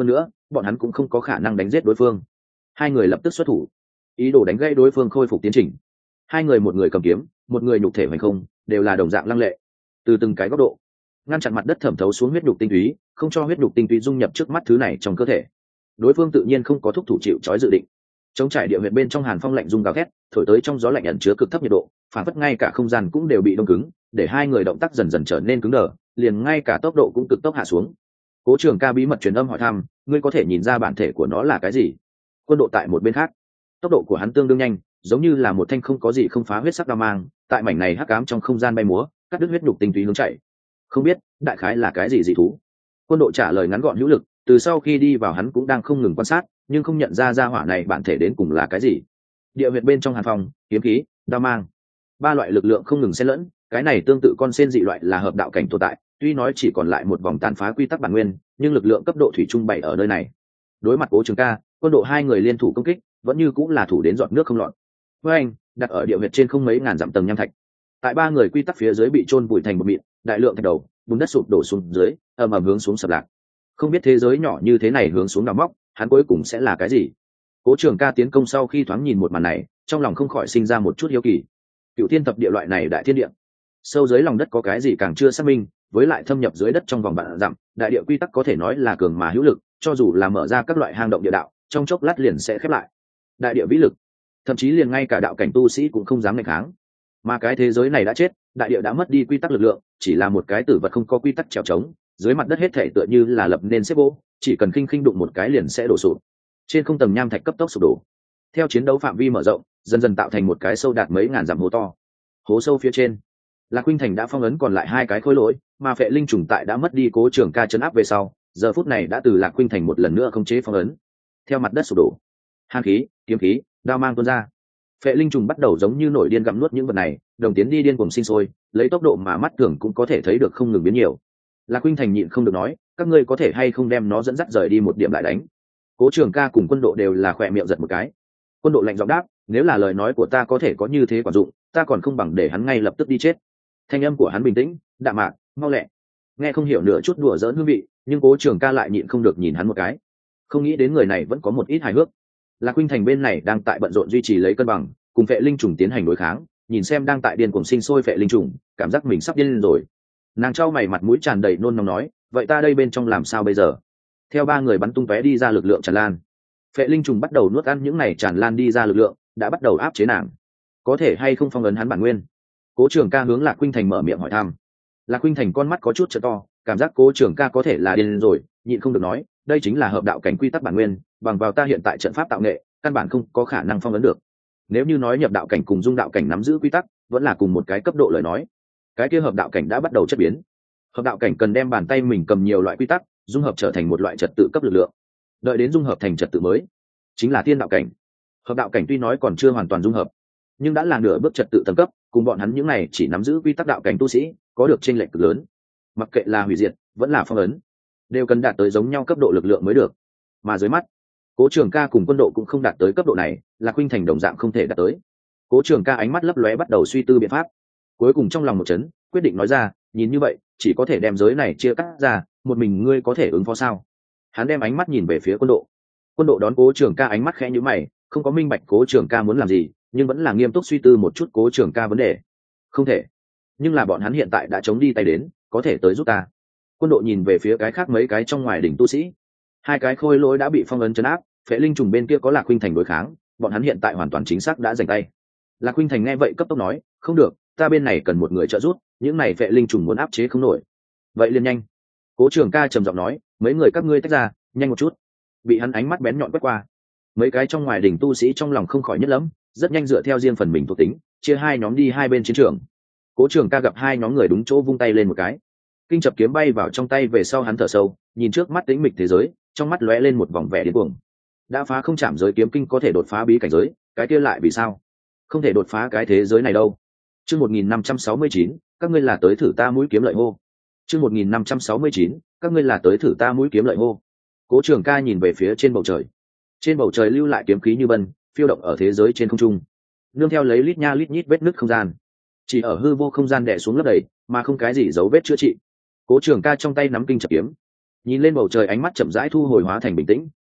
bọn hắn cũng không có khả năng đánh giết đối phương. Hai người lập tức xuất thủ, ý đồ đánh gãy đối phương khôi phục tiến trình. Hai người, một người cầm kiếm, một người nhục thể hoành không, đều là đồng dạng lăng lệ, từ từng cái góc độ ngăn chặn mặt đất thẩm thấu xuống huyết nhục tinh túy, không cho huyết nhục tinh túy dung nhập trước mắt thứ này trong cơ thể. Đối phương tự nhiên không có thúc thủ chịu trói dự định. Chống trải địa huyệt bên trong hàn phong lạnh rung gào thét, thổi tới trong gió lạnh ẩn chứa cực thấp nhiệt độ, phản phất ngay cả không gian cũng đều bị đông cứng, để hai người động tác dần dần trở nên cứng đờ, liền ngay cả tốc độ cũng cực tốc hạ xuống. Cố Trường Ca bí mật truyền âm hỏi thăm, ngươi có thể nhìn ra bản thể của nó là cái gì? Quân Độ tại một bên khác, tốc độ của hắn tương đương nhanh, giống như là một thanh không có gì không phá huyết sắc đao mang, tại mảnh này hắc ám trong không gian bay múa, cắt đứt huyết nhục tinh túy hướng chạy. Không biết, đại khái là cái gì dị thú? Quân Độ trả lời ngắn gọn hữu lực, từ sau khi đi vào hắn cũng đang không ngừng quan sát, nhưng không nhận ra ra hỏa này bản thể đến cùng là cái gì. Địa huyệt bên trong hàn phong, kiếm khí, đao mang, ba loại lực lượng không ngừng xen lẫn, cái này tương tự con sen dị loại là hợp đạo cảnh tồn tại, tuy nói chỉ còn lại một vòng tàn phá quy tắc bản nguyên, nhưng lực lượng cấp độ thủy trung bày ở nơi này. Đối mặt Cố Trường Ca, Quân Độ hai người liên thủ công kích, vẫn như cũng là thủ đến giọt nước không lọt. Với anh, đặt ở địa huyệt trên không mấy ngàn dặm tầng nham thạch, tại ba người quy tắc phía dưới bị chôn vùi thành một mịn, đại lượng thạch đầu, bùn đất sụp đổ xuống dưới, ầm ầm hướng xuống sập lạc. Không biết thế giới nhỏ như thế này hướng xuống đào móc, hắn cuối cùng sẽ là cái gì? Cố Trường Ca tiến công sau khi thoáng nhìn một màn này, trong lòng không khỏi sinh ra một chút hiếu kỳ. Cựu thiên thập địa loại này đại thiên địa, sâu dưới lòng đất có cái gì càng chưa xác minh, với lại thâm nhập dưới đất trong vòng vạn dặm, đại địa quy tắc có thể nói là cường mà hữu lực, cho dù là mở ra các loại hang động địa đạo, trong chốc lát liền sẽ khép lại. Đại địa vĩ lực, thậm chí liền ngay cả đạo cảnh tu sĩ cũng không dám nghịch kháng. Mà cái thế giới này đã chết, đại địa đã mất đi quy tắc lực lượng, chỉ là một cái tử vật không có quy tắc trèo trống, dưới mặt đất hết thể tựa như là lập nên xếp gỗ, chỉ cần khinh khinh đụng một cái liền sẽ đổ sụp. Trên không tầng nham thạch cấp tốc sụp đổ. Theo chiến đấu phạm vi mở rộng, dần dần tạo thành một cái sâu đạt mấy ngàn dặm hố to. Hố sâu phía trên, Lạc Khuynh Thành đã phong ấn còn lại hai cái khối lỗi, mà Phệ Linh trùng tại đã mất đi Cố Trường Ca trấn áp về sau, giờ phút này đã từ Lạc Khuynh Thành một lần nữa khống chế phong ấn. Theo mặt đất sụp đổ, hàn khí, kiếm khí, đao mang tuôn ra. Phệ Linh trùng bắt đầu giống như nổi điên gặm nuốt những vật này, đồng tiến đi điên cuồng sinh sôi, lấy tốc độ mà mắt thường cũng có thể thấy được không ngừng biến nhiều. Lạc Khuynh Thành nhịn không được nói, các ngươi có thể hay không đem nó dẫn dắt rời đi một điểm lại đánh. Cố Trường Ca cùng Quân Độ đều là khỏe miệng giật một cái. Quân Độ lạnh giọng đáp, nếu là lời nói của ta có thể có như thế quả dụng, ta còn không bằng để hắn ngay lập tức đi chết. Thanh âm của hắn bình tĩnh, đạm mạc, mau lẹ, nghe không hiểu nửa chút đùa giỡn hương vị, nhưng Cố Trường Ca lại nhịn không được nhìn hắn một cái. Không nghĩ đến người này vẫn có một ít hài hước. Lạc Khuynh Thành bên này đang tại bận rộn duy trì lấy cân bằng, cùng Phệ Linh trùng tiến hành đối kháng, nhìn xem đang tại điên cuồng sinh sôi Phệ Linh trùng, cảm giác mình sắp điên lên rồi. Nàng trao mày, mặt mũi tràn đầy nôn nóng nói, vậy ta đây bên trong làm sao bây giờ? Theo ba người bắn tung tóe đi ra lực lượng tràn lan, Phệ Linh trùng bắt đầu nuốt ăn những này tràn lan đi ra lực lượng, đã bắt đầu áp chế nàng. Có thể hay không phong ấn hắn bản nguyên? Cố Trường Ca hướng Lạc Khuynh Thành mở miệng hỏi thăm. Lạc Khuynh Thành con mắt có chút trợ to, cảm giác Cố Trường Ca có thể là điên rồi, nhịn không được nói, đây chính là hợp đạo cảnh quy tắc bản nguyên, bằng vào ta hiện tại trận pháp tạo nghệ, căn bản không có khả năng phong ấn được. Nếu như nói nhập đạo cảnh cùng dung đạo cảnh nắm giữ quy tắc, vẫn là cùng một cái cấp độ lời nói, cái kia hợp đạo cảnh đã bắt đầu chất biến. Hợp đạo cảnh cần đem bàn tay mình cầm nhiều loại quy tắc, dung hợp trở thành một loại trật tự cấp lực lượng. Đợi đến dung hợp thành trật tự mới, chính là thiên đạo cảnh. Hợp đạo cảnh tuy nói còn chưa hoàn toàn dung hợp, nhưng đã là nửa bước trật tự tầng cấp, cùng bọn hắn những này chỉ nắm giữ quy tắc đạo cảnh tu sĩ, có được chênh lệch cực lớn. Mặc kệ là hủy diệt, vẫn là phong ấn, đều cần đạt tới giống nhau cấp độ lực lượng mới được. Mà dưới mắt, Cố Trường Ca cùng Quân Độ cũng không đạt tới cấp độ này, Lạc Khuynh Thành đồng dạng không thể đạt tới. Cố Trường Ca ánh mắt lấp lóe bắt đầu suy tư biện pháp. Cuối cùng trong lòng một chấn, quyết định nói ra, nhìn như vậy, chỉ có thể đem giới này chia cắt ra, một mình ngươi có thể ứng phó sao? Hắn đem ánh mắt nhìn về phía Quân Độ. Quân Độ đón Cố Trường Ca ánh mắt khẽ nhíu mày, không có minh bạch Cố Trường Ca muốn làm gì, nhưng vẫn là nghiêm túc suy tư một chút Cố Trường Ca vấn đề. Không thể, nhưng là bọn hắn hiện tại đã chống đi tay đến, có thể tới giúp ta. Quân Độ nhìn về phía cái khác mấy cái trong ngoài đỉnh tu sĩ, hai cái khôi lỗi đã bị phong ấn trấn áp, Phệ Linh trùng bên kia có Lạc Khuynh Thành đối kháng, bọn hắn hiện tại hoàn toàn chính xác đã giành tay. Lạc Khuynh Thành nghe vậy cấp tốc nói, không được, ta bên này cần một người trợ giúp, những này Phệ Linh trùng muốn áp chế không nổi. Vậy liền nhanh. Cố Trường Ca trầm giọng nói, mấy người các ngươi tách ra, nhanh một chút. Bị hắn ánh mắt bén nhọn quét qua, mấy cái trong ngoài đỉnh tu sĩ trong lòng không khỏi nhất lắm, rất nhanh dựa theo riêng phần mình thuộc tính, chia hai nhóm đi hai bên chiến trường. Cố Trường Ca gặp hai nhóm người đúng chỗ vung tay lên một cái, kinh chập kiếm bay vào trong tay về sau hắn thở sâu, nhìn trước mắt tĩnh mịch thế giới, trong mắt lóe lên một vòng vẻ điên cuồng. Đã phá không chạm giới kiếm kinh có thể đột phá bí cảnh giới, cái kia lại vì sao không thể đột phá cái thế giới này đâu? Chương một nghìn năm trăm sáu mươi chín, các ngươi là tới thử ta mũi kiếm lợi hô. Chương một nghìn năm trăm sáu mươi chín, các ngươi là tới thử ta mũi kiếm lợi hô. Cố Trường Ca nhìn về phía trên bầu trời. Trên bầu trời lưu lại kiếm khí như bân, phiêu động ở thế giới trên không trung. Nương theo lấy lít nha lít nhít vết nứt không gian, chỉ ở hư vô không gian đè xuống lấp đầy, mà không cái gì dấu vết chữa trị. Cố Trường Ca trong tay nắm kinh chập kiếm, nhìn lên bầu trời, ánh mắt chậm rãi thu hồi hóa thành bình tĩnh,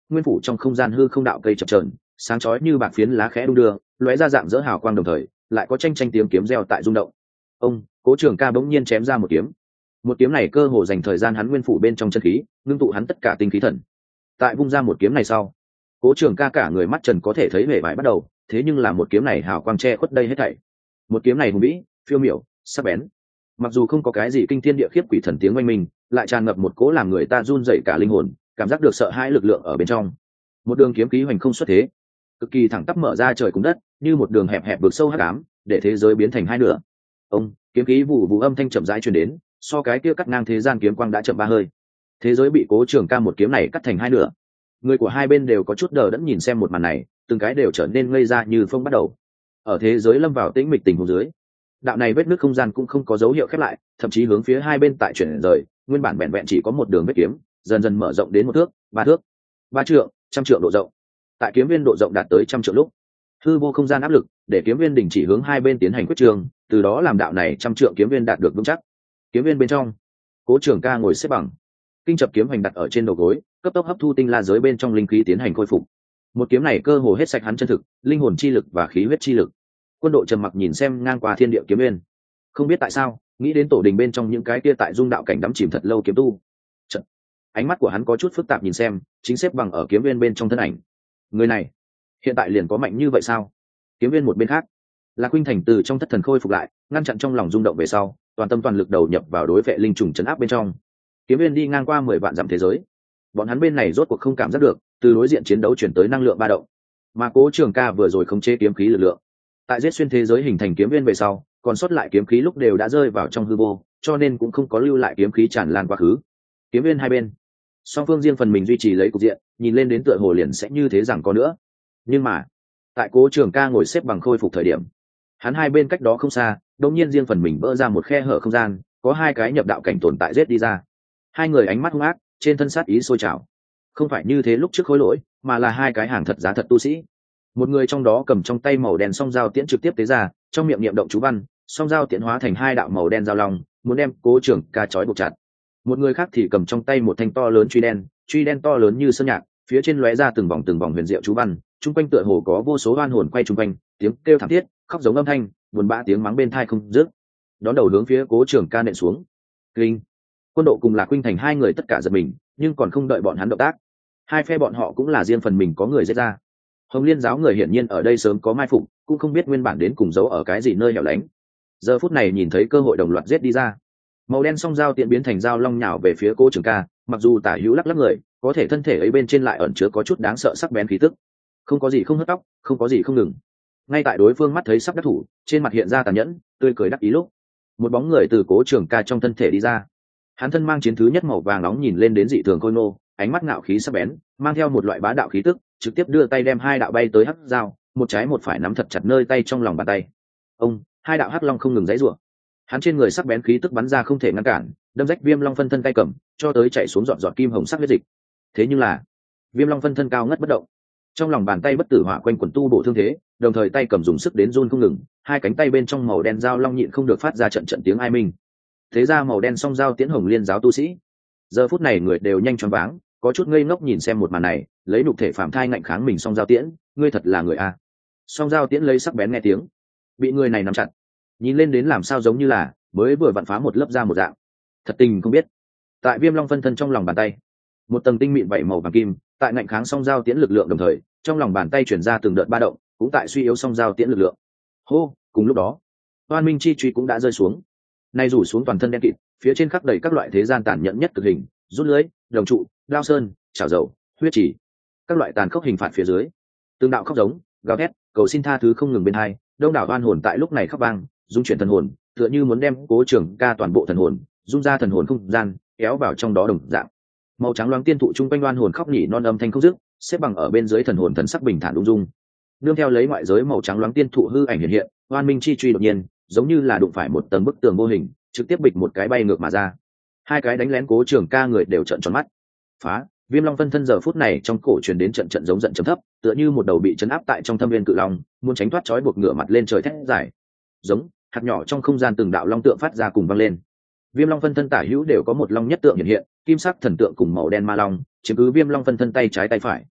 nguyên phủ trong không gian hư không đạo cây chập trờn, sáng chói như bạc phiến lá khẽ đung đưa, lóe ra dạng dỡ hào quang, đồng thời lại có tranh tranh tiếng kiếm reo tại rung động. Ông Cố Trường Ca bỗng nhiên chém ra một kiếm. Một kiếm này cơ hồ dành thời gian hắn nguyên phủ bên trong chân khí, ngưng tụ hắn tất cả tinh khí thần. Tại vung ra một kiếm này sau, Cố Trường Ca cả người mắt trần có thể thấy vẻ vải bắt đầu, thế nhưng là một kiếm này hào quang che khuất đây hết thảy. Một kiếm này hùng vĩ, phiêu miểu, sắc bén. Mặc dù không có cái gì kinh thiên địa khiếp quỷ thần tiếng oanh minh, lại tràn ngập một cỗ làm người ta run rẩy cả linh hồn, cảm giác được sợ hãi lực lượng ở bên trong. Một đường kiếm khí hoành không xuất thế, cực kỳ thẳng tắp mở ra trời cùng đất, như một đường hẹp hẹp vực sâu hắc ám, để thế giới biến thành hai nửa. Ông kiếm khí vụ vụ âm thanh chậm rãi truyền đến, so cái kia cắt ngang thế gian kiếm quang đã chậm ba hơi. Thế giới bị Cố Trường Ca một kiếm này cắt thành hai nửa. Người của hai bên đều có chút đờ đẫn nhìn xem một màn này, từng cái đều trở nên ngây ra như phông bắt đầu. Ở thế giới lâm vào tĩnh mịch tình huống dưới, đạo này vết nứt không gian cũng không có dấu hiệu khép lại, thậm chí hướng phía hai bên tại chuyển rời, nguyên bản vẹn vẹn chỉ có một đường vết kiếm, dần dần mở rộng đến một thước, ba thước, ba trượng, trăm trượng độ rộng. Tại kiếm viên độ rộng đạt tới trăm trượng lúc, hư vô không gian áp lực để kiếm viên đình chỉ hướng hai bên tiến hành quyết trường, từ đó làm đạo này trăm trượng kiếm viên đạt được vững chắc. Kiếm viên bên trong, Cố Trường Ca ngồi xếp bằng, kinh chập kiếm hành đặt ở trên đầu gối, cấp tốc hấp thu tinh la giới bên trong linh khí tiến hành khôi phục. Một kiếm này cơ hồ hết sạch hắn chân thực, linh hồn chi lực và khí huyết chi lực. Quân Độ trầm mặc nhìn xem ngang qua thiên địa kiếm viên, không biết tại sao nghĩ đến tổ đình bên trong những cái kia tại dung đạo cảnh đắm chìm thật lâu kiếm tu. Chật, ánh mắt của hắn có chút phức tạp nhìn xem chính xếp bằng ở kiếm viên bên trong thân ảnh. Người này hiện tại liền có mạnh như vậy sao? Kiếm viên một bên khác, là Khuynh Thành từ trong thất thần khôi phục lại, ngăn chặn trong lòng rung động về sau, toàn tâm toàn lực đầu nhập vào đối vệ linh trùng chấn áp bên trong. Kiếm viên đi ngang qua mười vạn dặm thế giới, bọn hắn bên này rốt cuộc không cảm giác được từ đối diện chiến đấu chuyển tới năng lượng ba động, mà Cố Trường Ca vừa rồi khống chế kiếm khí lực lượng tại giết xuyên thế giới hình thành kiếm viên về sau, còn sót lại kiếm khí lúc đều đã rơi vào trong hư vô, cho nên cũng không có lưu lại kiếm khí tràn lan quá khứ. Kiếm viên hai bên song phương riêng phần mình duy trì lấy cục diện, nhìn lên đến tựa hồ liền sẽ như thế rằng có nữa. Nhưng mà tại Cố Trường Ca ngồi xếp bằng khôi phục thời điểm, hắn hai bên cách đó không xa đột nhiên riêng phần mình vỡ ra một khe hở không gian, có hai cái nhập đạo cảnh tồn tại giết đi ra. Hai người ánh mắt hung ác, trên thân sát ý sôi trào. Không phải như thế lúc trước khối lỗi, mà là hai cái hàng thật giá thật tu sĩ. Một người trong đó cầm trong tay màu đen song dao tiễn trực tiếp tế ra, trong miệng niệm động chú văn, song dao tiễn hóa thành hai đạo màu đen dao long, muốn đem Cố Trường Ca trói buộc chặt. Một người khác thì cầm trong tay một thanh to lớn truy đen, truy đen to lớn như sơn nhạc, phía trên lóe ra từng vòng từng vòng huyền diệu chú văn, chung quanh tựa hồ có vô số oan hồn quay chung quanh, tiếng kêu thảm thiết, khóc giống âm thanh, buồn bã tiếng mắng bên tai không dứt. Đón đầu hướng phía Cố Trường Ca nện xuống. Kinh, Quân Độ cùng là Khuynh Thành hai người tất cả giật mình, nhưng còn không đợi bọn hắn động tác, hai phe bọn họ cũng là riêng phần mình có người giết ra. Hồng Liên giáo người hiển nhiên ở đây sớm có mai phục, cũng không biết nguyên bản đến cùng giấu ở cái gì nơi hẻo lánh. Giờ phút này nhìn thấy cơ hội đồng loạt giết đi ra. Màu đen song dao tiện biến thành dao long nhào về phía Cố Trường Ca, mặc dù tả hữu lắc lắc người, có thể thân thể ấy bên trên lại ẩn chứa có chút đáng sợ sắc bén khí tức. Không có gì không hớt tóc, không có gì không ngừng. Ngay tại đối phương mắt thấy sắp đắc thủ, trên mặt hiện ra tàn nhẫn, tươi cười đắc ý lúc, một bóng người từ Cố Trường Ca trong thân thể đi ra. Hắn thân mang chiến thứ nhất màu vàng nóng, nhìn lên đến dị thường khôi ngô, ánh mắt ngạo khí sắc bén, mang theo một loại bá đạo khí tức, trực tiếp đưa tay đem hai đạo bay tới hắc dao, một trái một phải nắm thật chặt nơi tay trong lòng bàn tay. Ông, hai đạo hắc long không ngừng giãy giụa. Hắn trên người sắc bén khí tức bắn ra không thể ngăn cản, đâm rách Viêm Long phân thân tay cầm, cho tới chạy xuống giọt giọt kim hồng sắc huyết dịch. Thế nhưng là, Viêm Long phân thân cao ngất bất động, trong lòng bàn tay bất tử hỏa quanh quần tu bổ thương thế, đồng thời tay cầm dùng sức đến run không ngừng, hai cánh tay bên trong màu đen dao long nhịn không được phát ra trận trận tiếng ai minh. Thế ra màu đen song dao tiễn Hồng Liên giáo tu sĩ, giờ phút này người đều nhanh choáng váng, có chút ngây ngốc nhìn xem một màn này, lấy nhục thể phạm thai ngạnh kháng mình song dao tiễn, ngươi thật là người a. Song dao tiễn lấy sắc bén nghe tiếng, bị người này nắm chặt, nhìn lên đến làm sao giống như là mới vừa vặn phá một lớp da một dạng. Thật tình không biết, tại Viêm Long phân thân trong lòng bàn tay, một tầng tinh mịn vảy màu vàng kim, tại ngạnh kháng song dao tiễn lực lượng đồng thời, trong lòng bàn tay chuyển ra từng đợt ba động, cũng tại suy yếu song dao tiễn lực lượng. Hô, cùng lúc đó, Oan Minh chi truy cũng đã rơi xuống. Nay rủ xuống toàn thân đen kịt, phía trên khắc đầy các loại thế gian tàn nhẫn nhất cực hình, rút lưới, đồng trụ, đao sơn, chảo dầu, huyết chỉ, các loại tàn khốc hình phạt phía dưới. Tương đạo khóc giống, gào thét, cầu xin tha thứ không ngừng bên hai, đông đảo oan hồn tại lúc này khóc vang, dung chuyển thần hồn, tựa như muốn đem Cố Trường Ca toàn bộ thần hồn, dung ra thần hồn không gian, kéo vào trong đó đồng dạng. Màu trắng loáng tiên thụ trung quanh oan hồn khóc nhỉ non âm thanh không dứt, xếp bằng ở bên dưới thần hồn thần sắc bình thản ung dung. Nương theo lấy ngoại giới màu trắng loáng tiên thụ hư ảnh hiện hiện, Oan Minh chi truy đột nhiên, giống như là đụng phải một tầng bức tường vô hình, trực tiếp bịch một cái bay ngược mà ra. Hai cái đánh lén Cố Trường Ca người đều trợn tròn mắt. Phá, Viêm Long phân thân giờ phút này trong cổ truyền đến trận trận giống giận trầm thấp, tựa như một đầu bị chấn áp tại trong thâm viên cự long, muốn tránh thoát trói buộc ngửa mặt lên trời thét giải. Giống, hạt nhỏ trong không gian từng đạo long tượng phát ra cùng vang lên. Viêm Long phân thân tả hữu đều có một long nhất tượng hiện hiện, kim sắc thần tượng cùng màu đen ma long, chiếm cứ Viêm Long phân thân tay trái tay phải,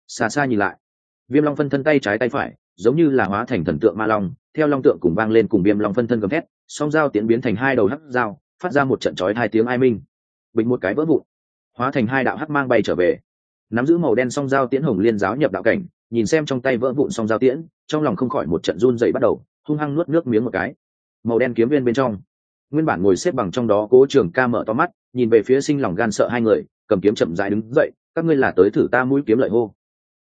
xa xa nhìn lại, viêm long phân thân tay trái tay phải giống như là hóa thành thần tượng ma long, theo long tượng cùng vang lên cùng viêm long phân thân gầm thét, song dao tiến biến thành hai đầu hắc dao, phát ra một trận chói hai tiếng ai minh. Bình một cái vỡ vụn, hóa thành hai đạo hắc mang bay trở về. Nắm giữ màu đen song dao tiễn hồng liên giáo nhập đạo cảnh, nhìn xem trong tay vỡ vụn song dao tiễn, trong lòng không khỏi một trận run dậy bắt đầu, hung hăng nuốt nước miếng một cái. Màu đen kiếm viên bên trong, nguyên bản ngồi xếp bằng trong đó Cố Trường Ca mở to mắt, nhìn về phía sinh lòng gan sợ hai người, cầm kiếm chậm rãi đứng dậy, các ngươi là tới thử ta mũi kiếm lợi hô.